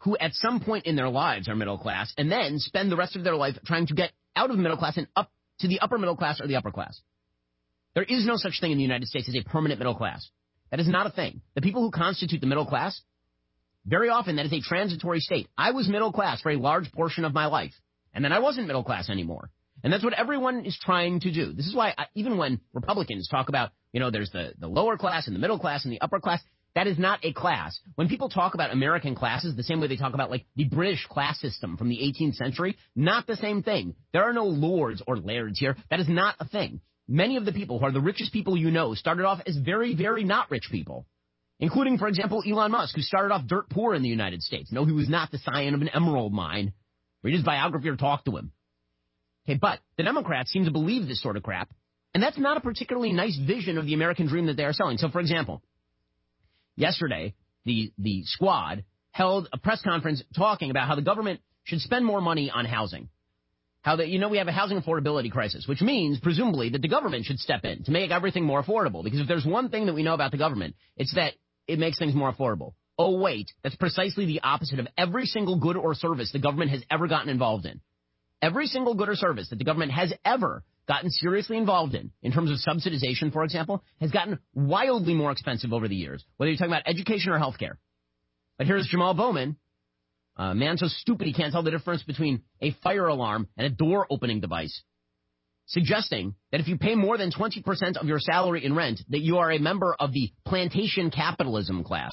who at some point in their lives are middle class and then spend the rest of their life trying to get out of middle class and up to the upper middle class or the upper class. There is no such thing in the United States as a permanent middle class. That is not a thing. The people who constitute the middle class, very often that is a transitory state. I was middle class for a large portion of my life, and then I wasn't middle class anymore. And that's what everyone is trying to do. This is why I, even when Republicans talk about, you know, there's the, the lower class and the middle class and the upper class, that is not a class. When people talk about American classes the same way they talk about, like, the British class system from the eighteenth century, not the same thing. There are no lords or lairds here. That is not a thing. Many of the people who are the richest people you know started off as very, very not rich people, including, for example, Elon Musk, who started off dirt poor in the United States. No, he was not the scion of an emerald mine. Read his biography or talk to him. Okay, but the Democrats seem to believe this sort of crap, and that's not a particularly nice vision of the American dream that they are selling. So, for example, yesterday, the, the squad held a press conference talking about how the government should spend more money on housing. How that, you know, we have a housing affordability crisis, which means, presumably, that the government should step in to make everything more affordable. Because if there's one thing that we know about the government, it's that it makes things more affordable. Oh, wait, that's precisely the opposite of every single good or service the government has ever gotten involved in. Every single good or service that the government has ever gotten seriously involved in, in terms of subsidization, for example, has gotten wildly more expensive over the years, whether you're talking about education or healthcare. But here's Jamal Bowman, a man so stupid he can't tell the difference between a fire alarm and a door opening device, suggesting that if you pay more than twenty percent of your salary in rent, that you are a member of the plantation capitalism class.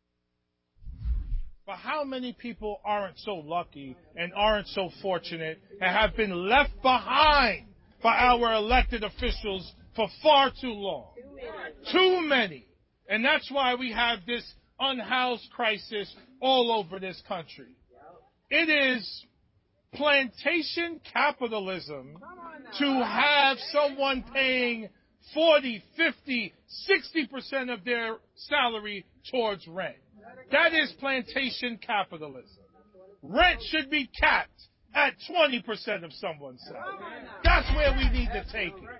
But how many people aren't so lucky and aren't so fortunate and have been left behind by our elected officials for far too long? Too many. And that's why we have this unhoused crisis all over this country. It is plantation capitalism to have someone paying forty, fifty, sixty percent of their salary towards rent. That is plantation capitalism. Rent should be capped at twenty percent of someone's salary. That's where we need to take it.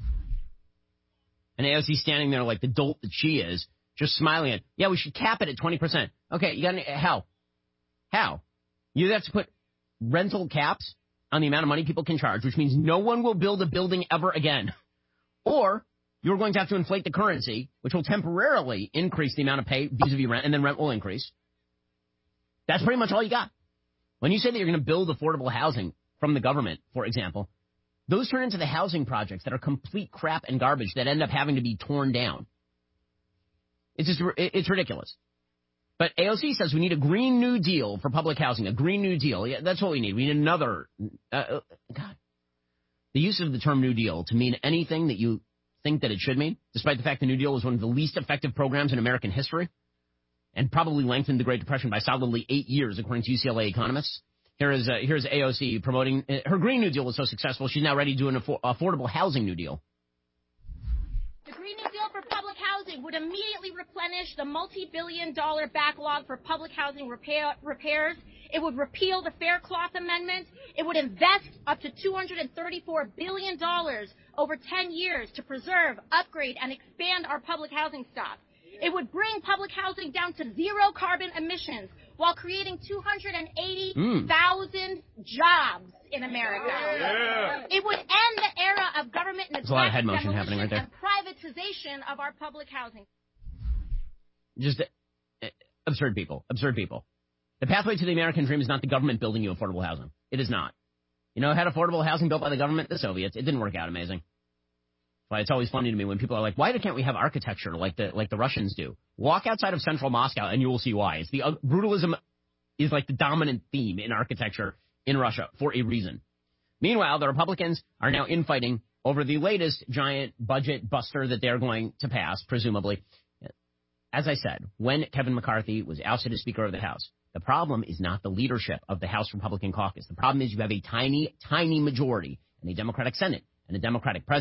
And A O C standing there like the dolt that she is, just smiling at, yeah, we should cap it at twenty percent. Okay, you got any, how? How? You have to put rental caps on the amount of money people can charge, which means no one will build a building ever again. Or you're going to have to inflate the currency, which will temporarily increase the amount of pay vis-a-vis rent, and then rent will increase. That's pretty much all you got. When you say that you're going to build affordable housing from the government, for example, those turn into the housing projects that are complete crap and garbage that end up having to be torn down. It's just, it's ridiculous. But A O C says we need a Green New Deal for public housing, a Green New Deal. Yeah, that's what we need. We need another, uh, God. The use of the term New Deal to mean anything that you think that it should mean, despite the fact the New Deal was one of the least effective programs in American history and probably lengthened the Great Depression by solidly eight years, according to U C L A economists. Here is, uh, here's A O C promoting, uh, her Green New Deal was so successful, she's now ready to do an affor- affordable housing New Deal. The Green New Deal for public housing would immediately replenish the multi-billion dollar backlog for public housing repair, repairs. It would repeal the Fair Cloth Amendment. It would invest up to two hundred thirty-four billion dollars over ten years to preserve, upgrade, and expand our public housing stock. It would bring public housing down to zero carbon emissions while creating two hundred eighty thousand mm. jobs in America. Yeah. It would end the era of government There's a lot of head motion happening right there. And privatization of our public housing. Just uh, absurd people. Absurd people. The pathway to the American dream is not the government building you affordable housing. It is not. You know who had affordable housing built by the government? The Soviets. It didn't work out amazing. Why it's always funny to me when people are like, why can't we have architecture like the like the Russians do? Walk outside of central Moscow and you will see why. It's the uh, brutalism is like the dominant theme in architecture in Russia for a reason. Meanwhile, the Republicans are now infighting over the latest giant budget buster that they're going to pass, presumably. As I said, when Kevin McCarthy was ousted as Speaker of the House, the problem is not the leadership of the House Republican caucus. The problem is you have a tiny, tiny majority in the Democratic Senate and a Democratic president.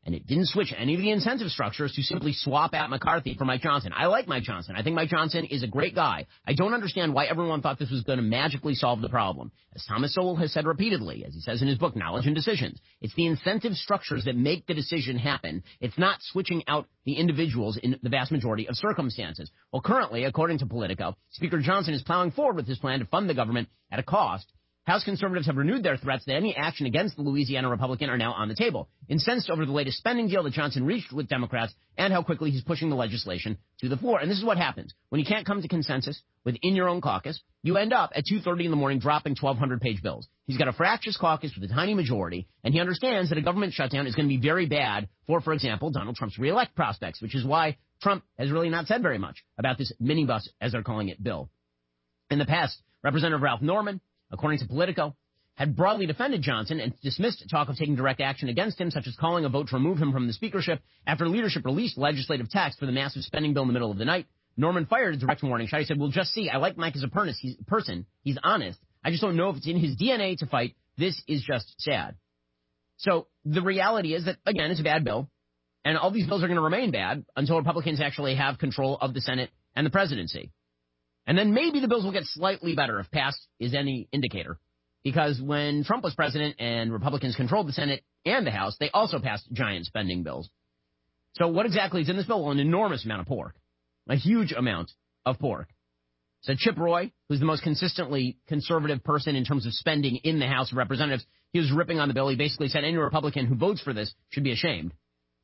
And it didn't switch any of the incentive structures to simply swap out McCarthy for Mike Johnson. I like Mike Johnson. I think Mike Johnson is a great guy. I don't understand why everyone thought this was going to magically solve the problem. As Thomas Sowell has said repeatedly, as he says in his book, Knowledge and Decisions, it's the incentive structures that make the decision happen. It's not switching out the individuals in the vast majority of circumstances. Well, currently, according to Politico, Speaker Johnson is plowing forward with his plan to fund the government at a cost. House conservatives have renewed their threats that any action against the Louisiana Republican are now on the table, incensed over the latest spending deal that Johnson reached with Democrats and how quickly he's pushing the legislation to the floor. And this is what happens. When you can't come to consensus within your own caucus, you end up at two thirty in the morning dropping twelve hundred page bills. He's got a fractious caucus with a tiny majority, and he understands that a government shutdown is going to be very bad for, for example, Donald Trump's reelect prospects, which is why Trump has really not said very much about this minibus, as they're calling it, bill. In the past, Representative Ralph Norman, according to Politico, had broadly defended Johnson and dismissed talk of taking direct action against him, such as calling a vote to remove him from the speakership after leadership released legislative text for the massive spending bill in the middle of the night. Norman fired a direct warning shot. He said, we'll just see. I like Mike as a person. He's honest. I just don't know if it's in his D N A to fight. This is just sad. So the reality is that, again, it's a bad bill, and all these bills are going to remain bad until Republicans actually have control of the Senate and the presidency. And then maybe the bills will get slightly better if past is any indicator. Because when Trump was president and Republicans controlled the Senate and the House, they also passed giant spending bills. So what exactly is in this bill? Well, an enormous amount of pork. A huge amount of pork. So Chip Roy, who's the most consistently conservative person in terms of spending in the House of Representatives, he was ripping on the bill. He basically said any Republican who votes for this should be ashamed.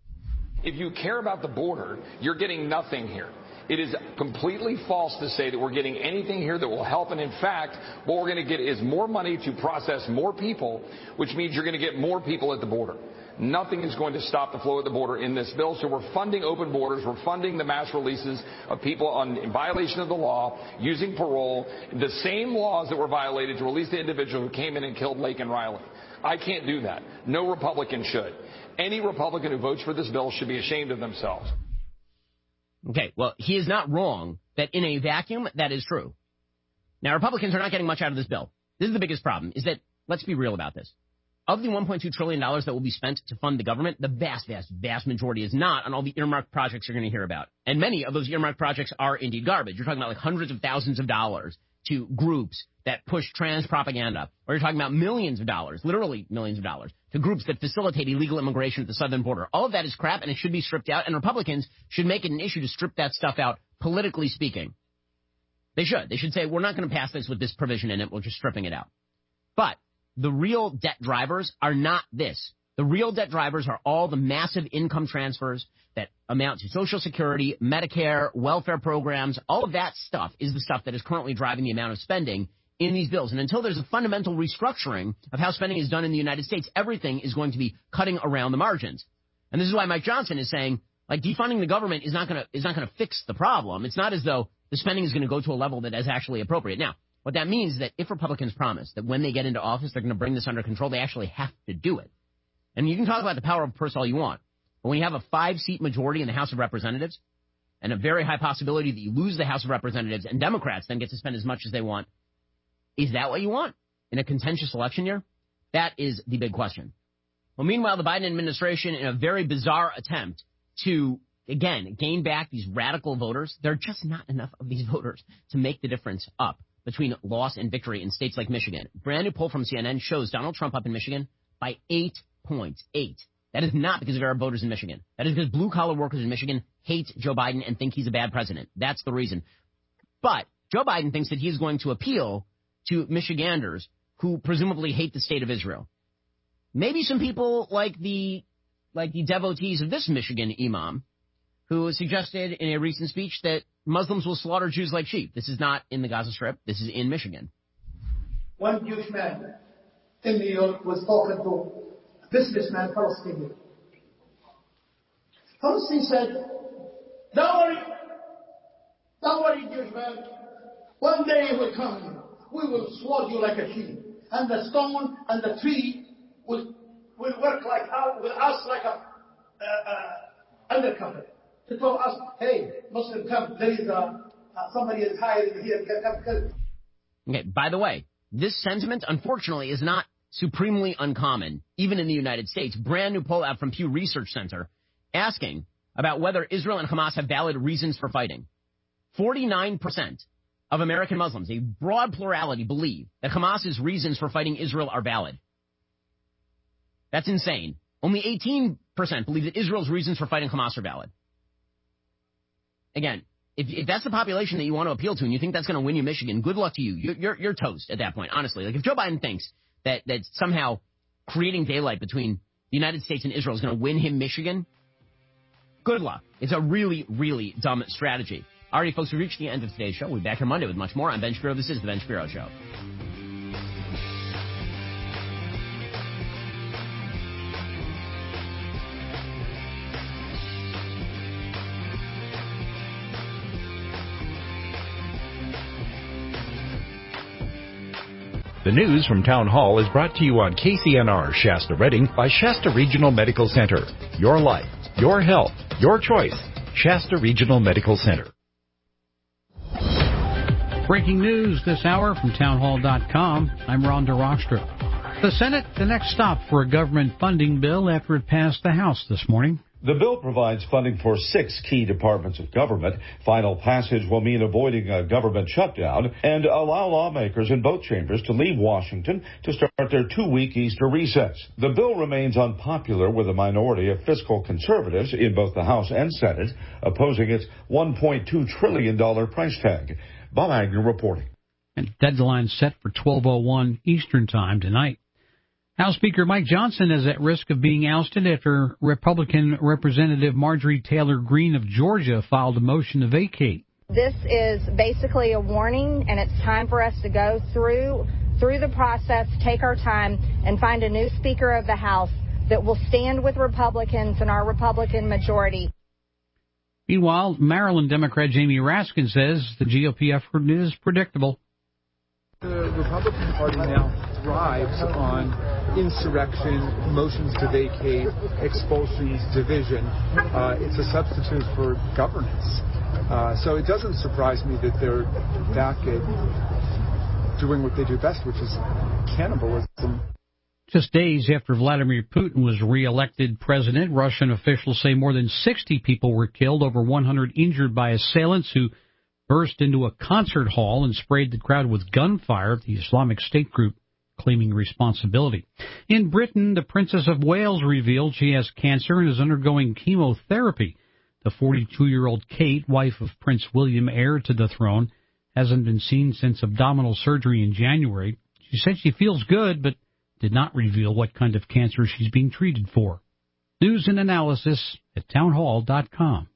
If you care about the border, you're getting nothing here. It is completely false to say that we're getting anything here that will help. And in fact, what we're going to get is more money to process more people, which means you're going to get more people at the border. Nothing is going to stop the flow at the border in this bill. So we're funding open borders. We're funding the mass releases of people on, in violation of the law, using parole, the same laws that were violated to release the individual who came in and killed Lake and Riley. I can't do that. No Republican should. Any Republican who votes for this bill should be ashamed of themselves. Okay, well, he is not wrong that in a vacuum, that is true. Now, Republicans are not getting much out of this bill. This is the biggest problem, is that, let's be real about this. Of the one point two trillion dollars that will be spent to fund the government, the vast, vast, vast majority is not on all the earmarked projects you're going to hear about. And many of those earmarked projects are indeed garbage. You're talking about like hundreds of thousands of dollars to groups that push trans propaganda. Or you're talking about millions of dollars, literally millions of dollars, to groups that facilitate illegal immigration at the southern border. All of that is crap, and it should be stripped out, and Republicans should make it an issue to strip that stuff out, politically speaking. They should. They should say, we're not going to pass this with this provision in it. We're just stripping it out. But the real debt drivers are not this. The real debt drivers are all the massive income transfers that amount to Social Security, Medicare, welfare programs. All of that stuff is the stuff that is currently driving the amount of spending in these bills. And until there's a fundamental restructuring of how spending is done in the United States, everything is going to be cutting around the margins. And this is why Mike Johnson is saying, like, defunding the government is not going to is not going to fix the problem. It's not as though the spending is going to go to a level that is actually appropriate. Now, what that means is that if Republicans promise that when they get into office, they're going to bring this under control, they actually have to do it. And you can talk about the power of purse all you want, but when you have a five-seat majority in the House of Representatives and a very high possibility that you lose the House of Representatives and Democrats then get to spend as much as they want, is that what you want in a contentious election year? That is the big question. Well, meanwhile, the Biden administration, in a very bizarre attempt to, again, gain back these radical voters, there are just not enough of these voters to make the difference up between loss and victory in states like Michigan. A brand new poll from C N N shows Donald Trump up in Michigan by eight points. Eight. That is not because of Arab voters in Michigan. That is because blue-collar workers in Michigan hate Joe Biden and think he's a bad president. That's the reason. But Joe Biden thinks that he is going to appeal to Michiganders who presumably hate the state of Israel. Maybe some people like the like the devotees of this Michigan imam who suggested in a recent speech that Muslims will slaughter Jews like sheep. This is not in the Gaza Strip. This is in Michigan. One Jewish man in New York was talking to a businessman, Palestinian. Palestinian said, don't worry, don't worry, Jewish man. One day will come, we will slaughter you like a sheep. And the stone and the tree will, will work like us, with us like a uh, uh, undercover. To tell us, hey, Muslim, come, there is a, uh, somebody is hiding here, come, come. Okay, by the way, this sentiment, unfortunately, is not supremely uncommon, even in the United States. Brand new poll out from Pew Research Center asking about whether Israel and Hamas have valid reasons for fighting. forty-nine percent of American Muslims, a broad plurality, believe that Hamas's reasons for fighting Israel are valid. That's insane. Only eighteen percent believe that Israel's reasons for fighting Hamas are valid. Again, if, if that's the population that you want to appeal to and you think that's going to win you Michigan, good luck to you. You're, you're, you're toast at that point, honestly. Like, if Joe Biden thinks that, that somehow creating daylight between the United States and Israel is going to win him Michigan, good luck. It's a really, really dumb strategy. All right, folks, we reached the end of today's show. We'll be back here Monday with much more. I'm Ben Shapiro. This is The Ben Shapiro Show. The news from Town Hall is brought to you on K C N R Shasta Redding by Shasta Regional Medical Center. Your life, your health, your choice. Shasta Regional Medical Center. Breaking news this hour from townhall dot com. I'm Rhonda Rockstrop. The Senate, the next stop for a government funding bill after it passed the House this morning. The bill provides funding for six key departments of government. Final passage will mean avoiding a government shutdown and allow lawmakers in both chambers to leave Washington to start their two-week Easter recess. The bill remains unpopular with a minority of fiscal conservatives in both the House and Senate, opposing its one point two trillion dollars price tag. Bob Agnew reporting. And deadline set for twelve oh one Eastern Time tonight. House Speaker Mike Johnson is at risk of being ousted after Republican Representative Marjorie Taylor Greene of Georgia filed a motion to vacate. This is basically a warning, and it's time for us to go through through the process, take our time, and find a new Speaker of the House that will stand with Republicans and our Republican majority. Meanwhile, Maryland Democrat Jamie Raskin says the G O P effort is predictable. The Republican Party now thrives on insurrection, motions to vacate, expulsions, division. Uh, it's a substitute for governance. Uh, so it doesn't surprise me that they're back at doing what they do best, which is cannibalism. Just days after Vladimir Putin was re-elected president, Russian officials say more than sixty people were killed, over one hundred injured by assailants who burst into a concert hall and sprayed the crowd with gunfire, the Islamic State group claiming responsibility. In Britain, the Princess of Wales revealed she has cancer and is undergoing chemotherapy. The forty-two-year-old Kate, wife of Prince William, heir to the throne, hasn't been seen since abdominal surgery in January. She said she feels good, but did not reveal what kind of cancer she's being treated for. News and analysis at townhall dot com.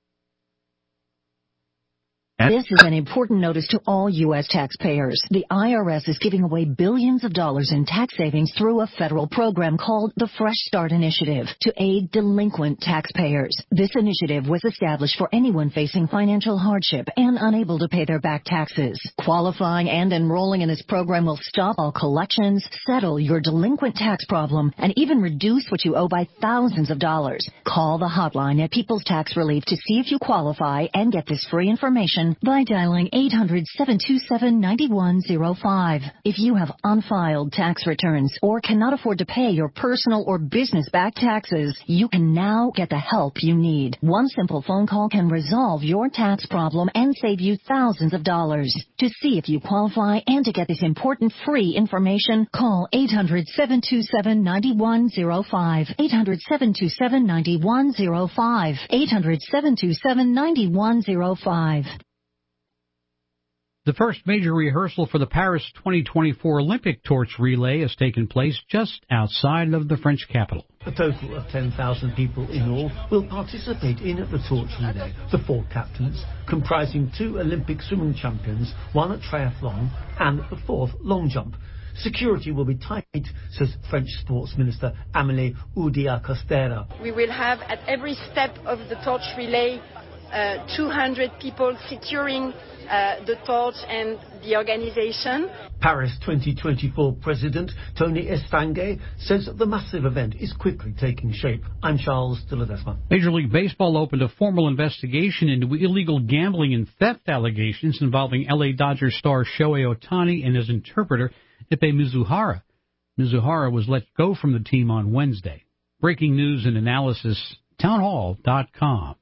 This is an important notice to all U S taxpayers. The I R S is giving away billions of dollars in tax savings through a federal program called the Fresh Start Initiative to aid delinquent taxpayers. This initiative was established for anyone facing financial hardship and unable to pay their back taxes. Qualifying and enrolling in this program will stop all collections, settle your delinquent tax problem, and even reduce what you owe by thousands of dollars. Call the hotline at People's Tax Relief to see if you qualify and get this free information by dialing eight hundred, seven two seven, nine one zero five. If you have unfiled tax returns or cannot afford to pay your personal or business back taxes, you can now get the help you need. One simple phone call can resolve your tax problem and save you thousands of dollars. To see if you qualify and to get this important free information, call eight hundred, seven two seven, nine one zero five. eight hundred, seven two seven, nine one zero five. eight hundred, seven two seven, nine one zero five. The first major rehearsal for the Paris twenty twenty-four Olympic torch relay has taken place just outside of the French capital. A total of ten thousand people in all will participate in the torch relay. The four captains, comprising two Olympic swimming champions, one at triathlon and the fourth long jump. Security will be tight, says French Sports Minister Amélie Oudéa-Castéra. We will have at every step of the torch relay uh, two hundred people securing Uh, the torch and the organization. Paris twenty twenty-four President Tony Estanguet says the massive event is quickly taking shape. I'm Charles de Ledesma. Major League Baseball opened a formal investigation into illegal gambling and theft allegations involving L A Dodgers star Shohei Ohtani and his interpreter, Ippei Mizuhara. Mizuhara was let go from the team on Wednesday. Breaking news and analysis, townhall dot com.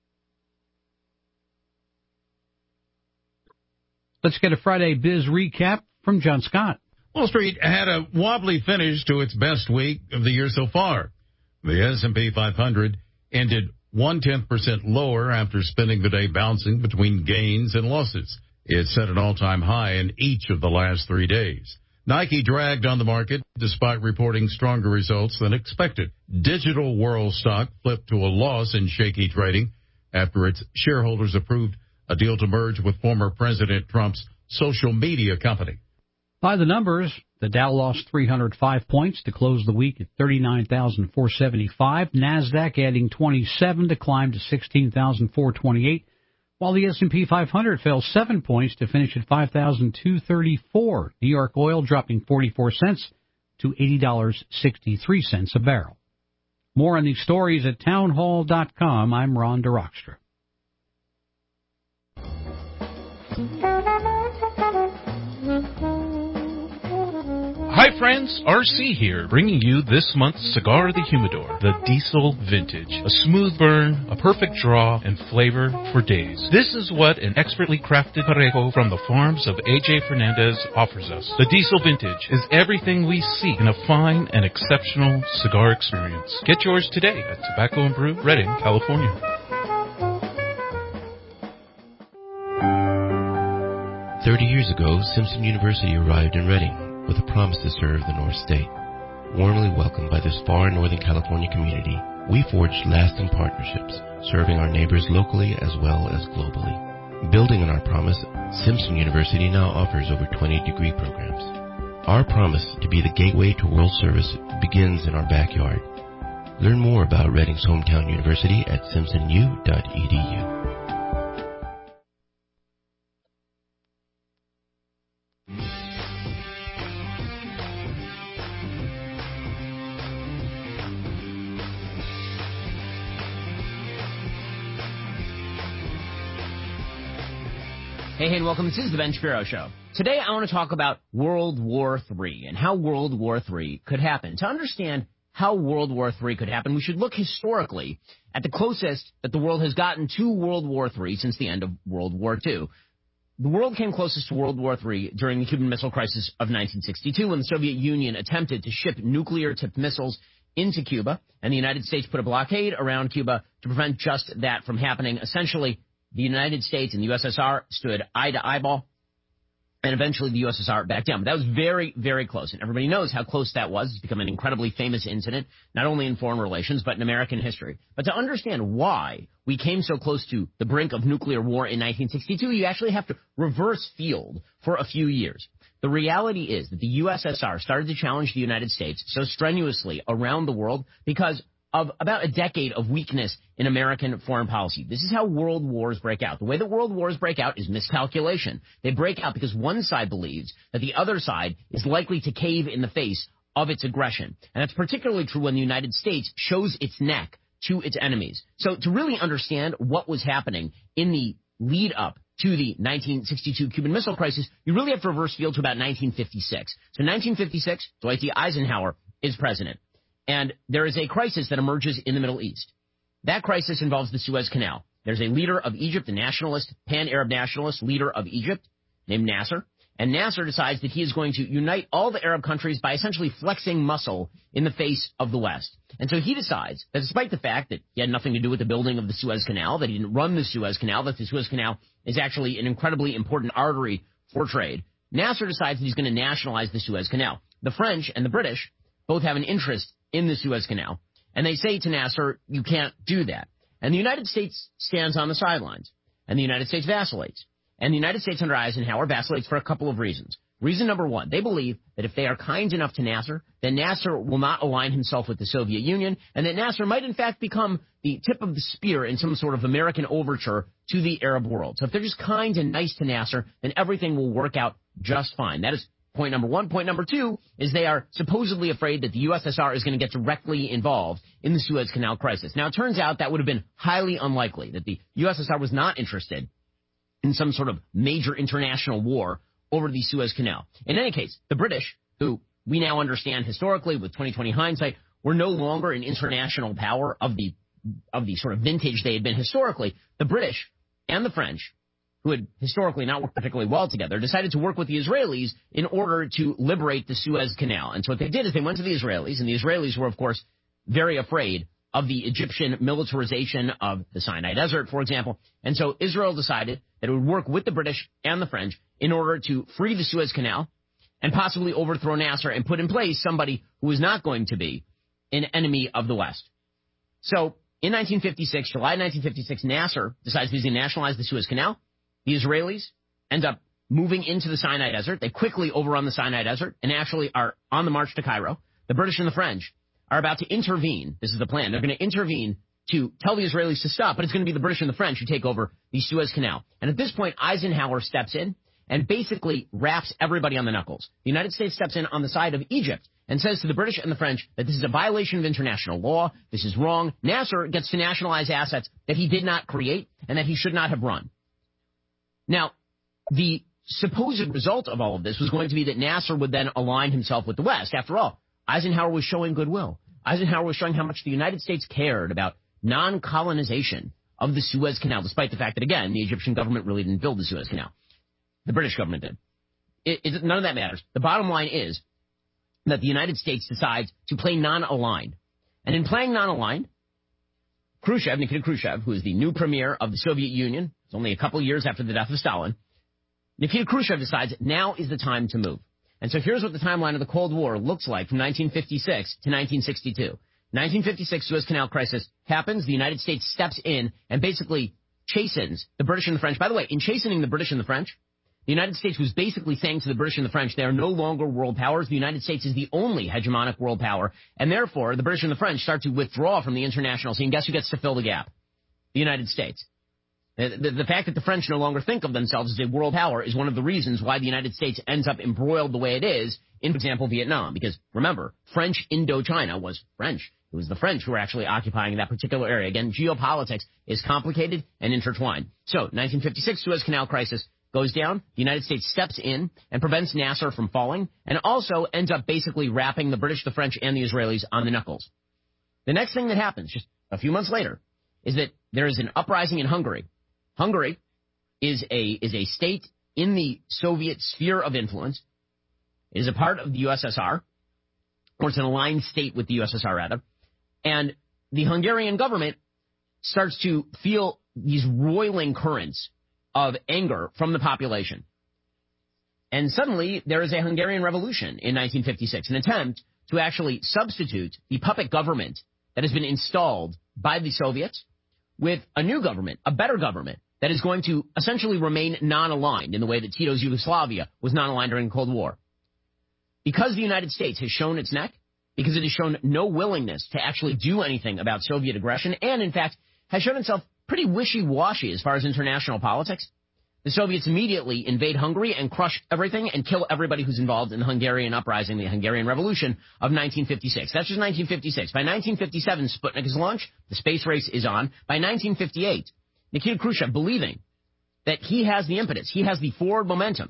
Let's get a Friday Biz recap from John Scott. Wall Street had a wobbly finish to its best week of the year so far. The S and P five hundred ended one-tenth percent lower after spending the day bouncing between gains and losses. It set an all-time high in each of the last three days. Nike dragged on the market despite reporting stronger results than expected. Digital World stock flipped to a loss in shaky trading after its shareholders approved a deal to merge with former President Trump's social media company. By the numbers, the Dow lost three hundred five points to close the week at thirty-nine thousand four hundred seventy-five. NASDAQ adding twenty-seven to climb to sixteen thousand four hundred twenty-eight, while the S and P five hundred fell seven points to finish at five thousand two hundred thirty-four. New York oil dropping forty-four cents to eighty dollars and sixty-three cents a barrel. More on these stories at townhall dot com. I'm Ron DeRockstra. Hi friends, R C here, bringing you this month's Cigar of the Humidor, the Diesel Vintage. A smooth burn, a perfect draw, and flavor for days. This is what an expertly crafted Parejo from the farms of A J Fernandez offers us. The Diesel Vintage is everything we seek in a fine and exceptional cigar experience. Get yours today at Tobacco and Brew, Redding, California. Thirty years ago, Simpson University arrived in Redding with a promise to serve the North State. Warmly welcomed by this far Northern California community, we forged lasting partnerships, serving our neighbors locally as well as globally. Building on our promise, Simpson University now offers over twenty degree programs. Our promise to be the gateway to world service begins in our backyard. Learn more about Redding's hometown university at simpson u dot e d u. Hey, hey, and welcome. This is the Ben Shapiro Show. Today I want to talk about World War Three and how World War Three could happen. To understand how World War Three could happen, we should look historically at the closest that the world has gotten to World War Three since the end of World War Two. The world came closest to World War Three during the Cuban Missile Crisis of nineteen sixty-two when the Soviet Union attempted to ship nuclear-tipped missiles into Cuba, and the United States put a blockade around Cuba to prevent just that from happening. Essentially, the United States and the U S S R stood eye to eyeball, and eventually the U S S R backed down. But that was very, very close, and everybody knows how close that was. It's become an incredibly famous incident, not only in foreign relations, but in American history. But to understand why we came so close to the brink of nuclear war in nineteen sixty-two, you actually have to reverse field for a few years. The reality is that the U S S R started to challenge the United States so strenuously around the world because of about a decade of weakness in American foreign policy. This is how world wars break out. The way that world wars break out is miscalculation. They break out because one side believes that the other side is likely to cave in the face of its aggression. And that's particularly true when the United States shows its neck to its enemies. So to really understand what was happening in the lead up to the nineteen sixty-two Cuban Missile Crisis, you really have to reverse field to about nineteen fifty-six. So nineteen fifty-six, Dwight D. Eisenhower is president. And there is a crisis that emerges in the Middle East. That crisis involves the Suez Canal. There's a leader of Egypt, a nationalist, pan-Arab nationalist leader of Egypt named Nasser. And Nasser decides that he is going to unite all the Arab countries by essentially flexing muscle in the face of the West. And so he decides that despite the fact that he had nothing to do with the building of the Suez Canal, that he didn't run the Suez Canal, that the Suez Canal is actually an incredibly important artery for trade, Nasser decides that he's going to nationalize the Suez Canal. The French and the British both have an interest in the Suez Canal, and they say to Nasser, you can't do that. And the United States stands on the sidelines, and the United States vacillates. And the United States under Eisenhower vacillates for a couple of reasons. Reason number one, they believe that if they are kind enough to Nasser, then Nasser will not align himself with the Soviet Union, and that Nasser might in fact become the tip of the spear in some sort of American overture to the Arab world. So if they're just kind and nice to Nasser, then everything will work out just fine. That is point number one. Point number two is they are supposedly afraid that the U S S R is going to get directly involved in the Suez Canal crisis. Now, it turns out that would have been highly unlikely, that the U S S R was not interested in some sort of major international war over the Suez Canal. In any case, the British, who we now understand historically with twenty twenty hindsight, we're no longer an international power of the of the sort of vintage they had been historically. The British and the French, who had historically not worked particularly well together, decided to work with the Israelis in order to liberate the Suez Canal. And so what they did is they went to the Israelis, and the Israelis were, of course, very afraid of the Egyptian militarization of the Sinai Desert, for example. And so Israel decided that it would work with the British and the French in order to free the Suez Canal and possibly overthrow Nasser and put in place somebody who was not going to be an enemy of the West. So in nineteen fifty-six, July nineteen fifty-six, Nasser decides he's going to nationalize the Suez Canal. The Israelis end up moving into the Sinai Desert. They quickly overrun the Sinai Desert and actually are on the march to Cairo. The British and the French are about to intervene. This is the plan. They're going to intervene to tell the Israelis to stop, but it's going to be the British and the French who take over the Suez Canal. And at this point, Eisenhower steps in and basically wraps everybody on the knuckles. The United States steps in on the side of Egypt and says to the British and the French that this is a violation of international law. This is wrong. Nasser gets to nationalize assets that he did not create and that he should not have run. Now, the supposed result of all of this was going to be that Nasser would then align himself with the West. After all, Eisenhower was showing goodwill. Eisenhower was showing how much the United States cared about non-colonization of the Suez Canal, despite the fact that, again, the Egyptian government really didn't build the Suez Canal. The British government did. It, it, none of that matters. The bottom line is that the United States decides to play non-aligned. And in playing non-aligned, Khrushchev, Nikita Khrushchev, who is the new premier of the Soviet Union, it's only a couple years after the death of Stalin, Nikita Khrushchev decides now is the time to move. And so here's what the timeline of the Cold War looks like from nineteen fifty-six to nineteen sixty-two. nineteen fifty-six, Suez Canal crisis happens. The United States steps in and basically chastens the British and the French. By the way, in chastening the British and the French, the United States was basically saying to the British and the French, they are no longer world powers. The United States is the only hegemonic world power. And therefore, the British and the French start to withdraw from the international scene. Guess who gets to fill the gap? The United States. The, the, the fact that the French no longer think of themselves as a world power is one of the reasons why the United States ends up embroiled the way it is in, for example, Vietnam. Because remember, French Indochina was French. It was the French who were actually occupying that particular area. Again, geopolitics is complicated and intertwined. So, nineteen fifty-six, Suez Canal crisis goes down. The United States steps in and prevents Nasser from falling, and also ends up basically wrapping the British, the French, and the Israelis on the knuckles. The next thing that happens, just a few months later, is that there is an uprising in Hungary. Hungary is a is a state in the Soviet sphere of influence. It is a part of the U S S R, or it's an aligned state with the U S S R, rather. And the Hungarian government starts to feel these roiling currents of anger from the population. And suddenly, there is a Hungarian revolution in nineteen fifty-six, an attempt to actually substitute the puppet government that has been installed by the Soviets with a new government, a better government, that is going to essentially remain non-aligned in the way that Tito's Yugoslavia was non-aligned during the Cold War. Because the United States has shown its neck, because it has shown no willingness to actually do anything about Soviet aggression, and in fact has shown itself pretty wishy-washy as far as international politics, the Soviets immediately invade Hungary and crush everything and kill everybody who's involved in the Hungarian uprising, the Hungarian Revolution of nineteen fifty-six. That's just nineteen fifty-six. By nineteen fifty-seven, Sputnik is launched. The space race is on. By nineteen fifty-eight, Nikita Khrushchev, believing that he has the impetus, he has the forward momentum,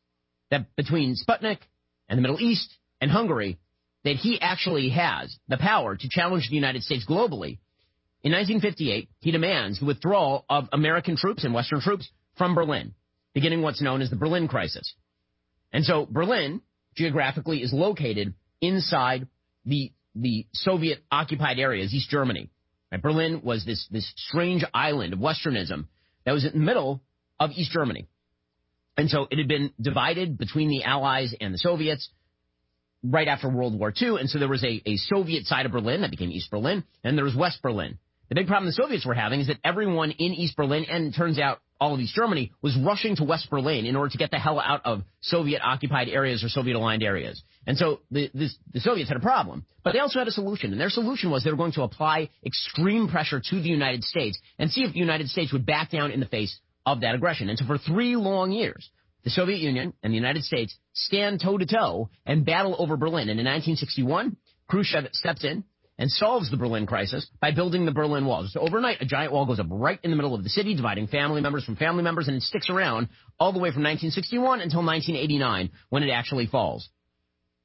that between Sputnik and the Middle East and Hungary, that he actually has the power to challenge the United States globally. In nineteen fifty-eight, he demands the withdrawal of American troops and Western troops from Berlin, beginning what's known as the Berlin Crisis. And so Berlin, geographically, is located inside the the Soviet-occupied areas, East Germany. Right? Berlin was this, this strange island of Westernism that was in the middle of East Germany. And so it had been divided between the Allies and the Soviets right after World War Two. And so there was a, a Soviet side of Berlin that became East Berlin, and there was West Berlin. The big problem the Soviets were having is that everyone in East Berlin, and it turns out all of East Germany, was rushing to West Berlin in order to get the hell out of Soviet-occupied areas or Soviet-aligned areas. And so the, this, the Soviets had a problem, but they also had a solution. And their solution was they were going to apply extreme pressure to the United States and see if the United States would back down in the face of that aggression. And so for three long years, the Soviet Union and the United States stand toe-to-toe and battle over Berlin. And in nineteen sixty-one, Khrushchev steps in and solves the Berlin crisis by building the Berlin Wall. So overnight, a giant wall goes up right in the middle of the city, dividing family members from family members, and it sticks around all the way from nineteen sixty-one until nineteen eighty-nine, when it actually falls.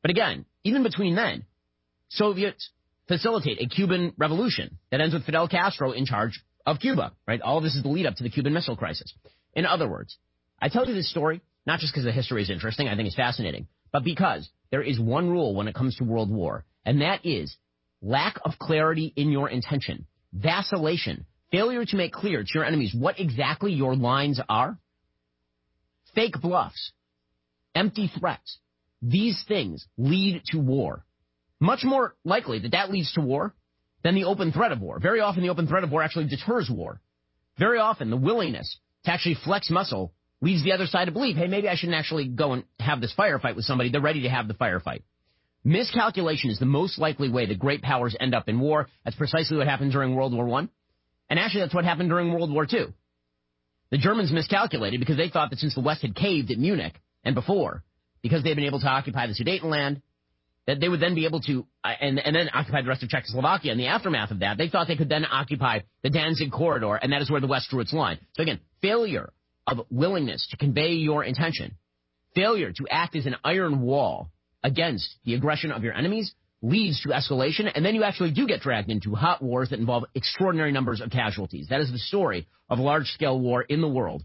But again, even between then, Soviets facilitate a Cuban revolution that ends with Fidel Castro in charge of Cuba, right? All of this is the lead up to the Cuban Missile Crisis. In other words, I tell you this story not just because the history is interesting, I think it's fascinating, but because there is one rule when it comes to world war, and that is lack of clarity in your intention, vacillation, failure to make clear to your enemies what exactly your lines are, fake bluffs, empty threats. These things lead to war. Much more likely that that leads to war than the open threat of war. Very often the open threat of war actually deters war. Very often the willingness to actually flex muscle leads the other side to believe, hey, maybe I shouldn't actually go and have this firefight with somebody. They're ready to have the firefight. Miscalculation is the most likely way that great powers end up in war. That's precisely what happened during World War One. And actually that's what happened during World War Two. The Germans miscalculated because they thought that since the West had caved at Munich and before, because they had been able to occupy the Sudetenland, that they would then be able to, uh, and, and then occupy the rest of Czechoslovakia. In the aftermath of that, they thought they could then occupy the Danzig corridor, and that is where the West drew its line. So again, failure of willingness to convey your intention, failure to act as an iron wall against the aggression of your enemies leads to escalation, and then you actually do get dragged into hot wars that involve extraordinary numbers of casualties. That is the story of large-scale war in the world.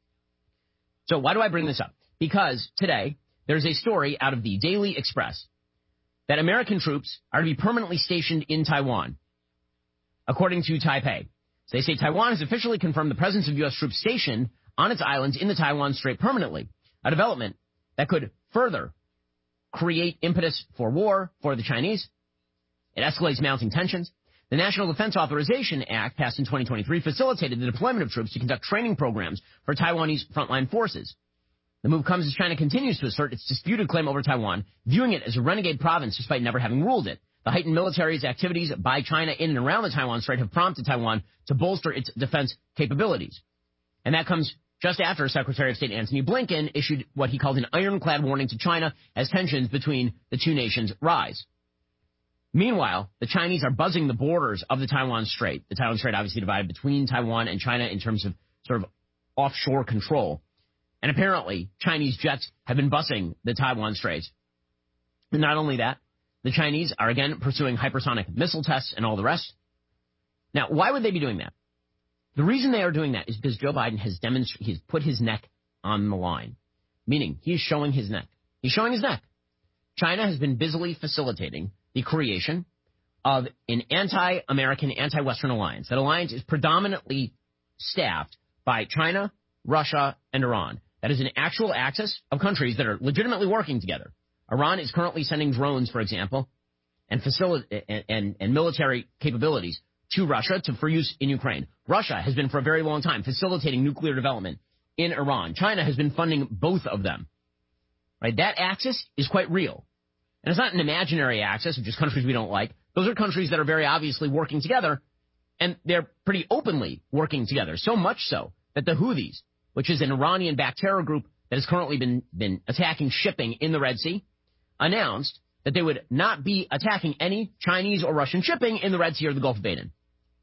So why do I bring this up? Because today, there's a story out of the Daily Express that American troops are to be permanently stationed in Taiwan, according to Taipei. So they say Taiwan has officially confirmed the presence of U S troops stationed on its islands in the Taiwan Strait permanently, a development that could further create impetus for war for the Chinese. It escalates mounting tensions. The National Defense Authorization Act, passed in twenty twenty-three, facilitated the deployment of troops to conduct training programs for Taiwanese frontline forces. The move comes as China continues to assert its disputed claim over Taiwan, viewing it as a renegade province despite never having ruled it. The heightened military activities by China in and around the Taiwan Strait have prompted Taiwan to bolster its defense capabilities. And that comes just after Secretary of State Antony Blinken issued what he called an ironclad warning to China as tensions between the two nations rise. Meanwhile, the Chinese are buzzing the borders of the Taiwan Strait. The Taiwan Strait obviously divided between Taiwan and China in terms of sort of offshore control. And apparently, Chinese jets have been bussing the Taiwan Straits. And not only that, the Chinese are again pursuing hypersonic missile tests and all the rest. Now, why would they be doing that? The reason they are doing that is because Joe Biden has demonstrated, he's put his neck on the line, meaning he is showing his neck. He's showing his neck. China has been busily facilitating the creation of an anti-American, anti-Western alliance. That alliance is predominantly staffed by China, Russia, and Iran. That is an actual axis of countries that are legitimately working together. Iran is currently sending drones, for example, and, facility, and, and, and military capabilities to Russia to, for use in Ukraine. Russia has been for a very long time facilitating nuclear development in Iran. China has been funding both of them. Right? That axis is quite real. And it's not an imaginary axis of just countries we don't like. Those are countries that are very obviously working together, and they're pretty openly working together. So much so that the Houthis, which is an Iranian-backed terror group that has currently been, been attacking shipping in the Red Sea, announced that they would not be attacking any Chinese or Russian shipping in the Red Sea or the Gulf of Aden.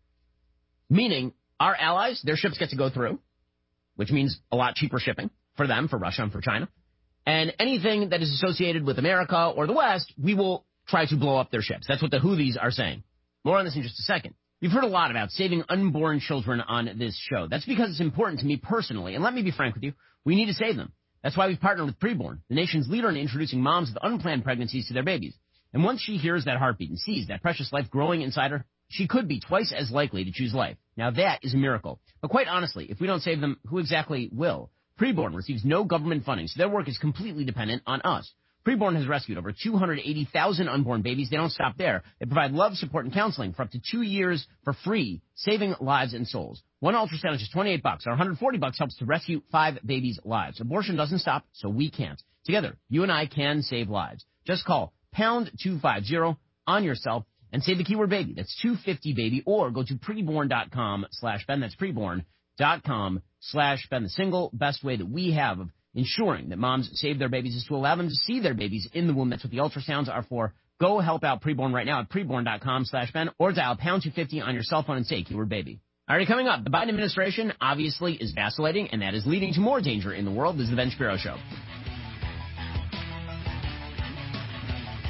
Meaning, our allies, their ships get to go through, which means a lot cheaper shipping for them, for Russia and for China. And anything that is associated with America or the West, we will try to blow up their ships. That's what the Houthis are saying. More on this in just a second. You've heard a lot about saving unborn children on this show. That's because it's important to me personally. And let me be frank with you, we need to save them. That's why we've partnered with Preborn, the nation's leader in introducing moms with unplanned pregnancies to their babies. And once she hears that heartbeat and sees that precious life growing inside her, she could be twice as likely to choose life. Now that is a miracle. But quite honestly, if we don't save them, who exactly will? Preborn receives no government funding, so their work is completely dependent on us. Preborn has rescued over two hundred eighty thousand unborn babies. They don't stop there. They provide love, support, and counseling for up to two years for free, saving lives and souls. One ultrasound is just twenty-eight bucks, or one hundred forty bucks helps to rescue five babies' lives. Abortion doesn't stop, so we can't. Together, you and I can save lives. Just call pound two fifty on your cell and say the keyword baby. That's two fifty baby, or go to preborn.com slash Ben. That's preborn.com slash Ben. The single best way that we have of ensuring that moms save their babies is to allow them to see their babies in the womb. That's what the ultrasounds are for. Go help out Preborn right now at preborn.com slash Ben, or dial pound two fifty on your cell phone and say keyword baby. Alrighty, coming up, the Biden administration obviously is vacillating, and that is leading to more danger in the world. This is the Ben Shapiro Show.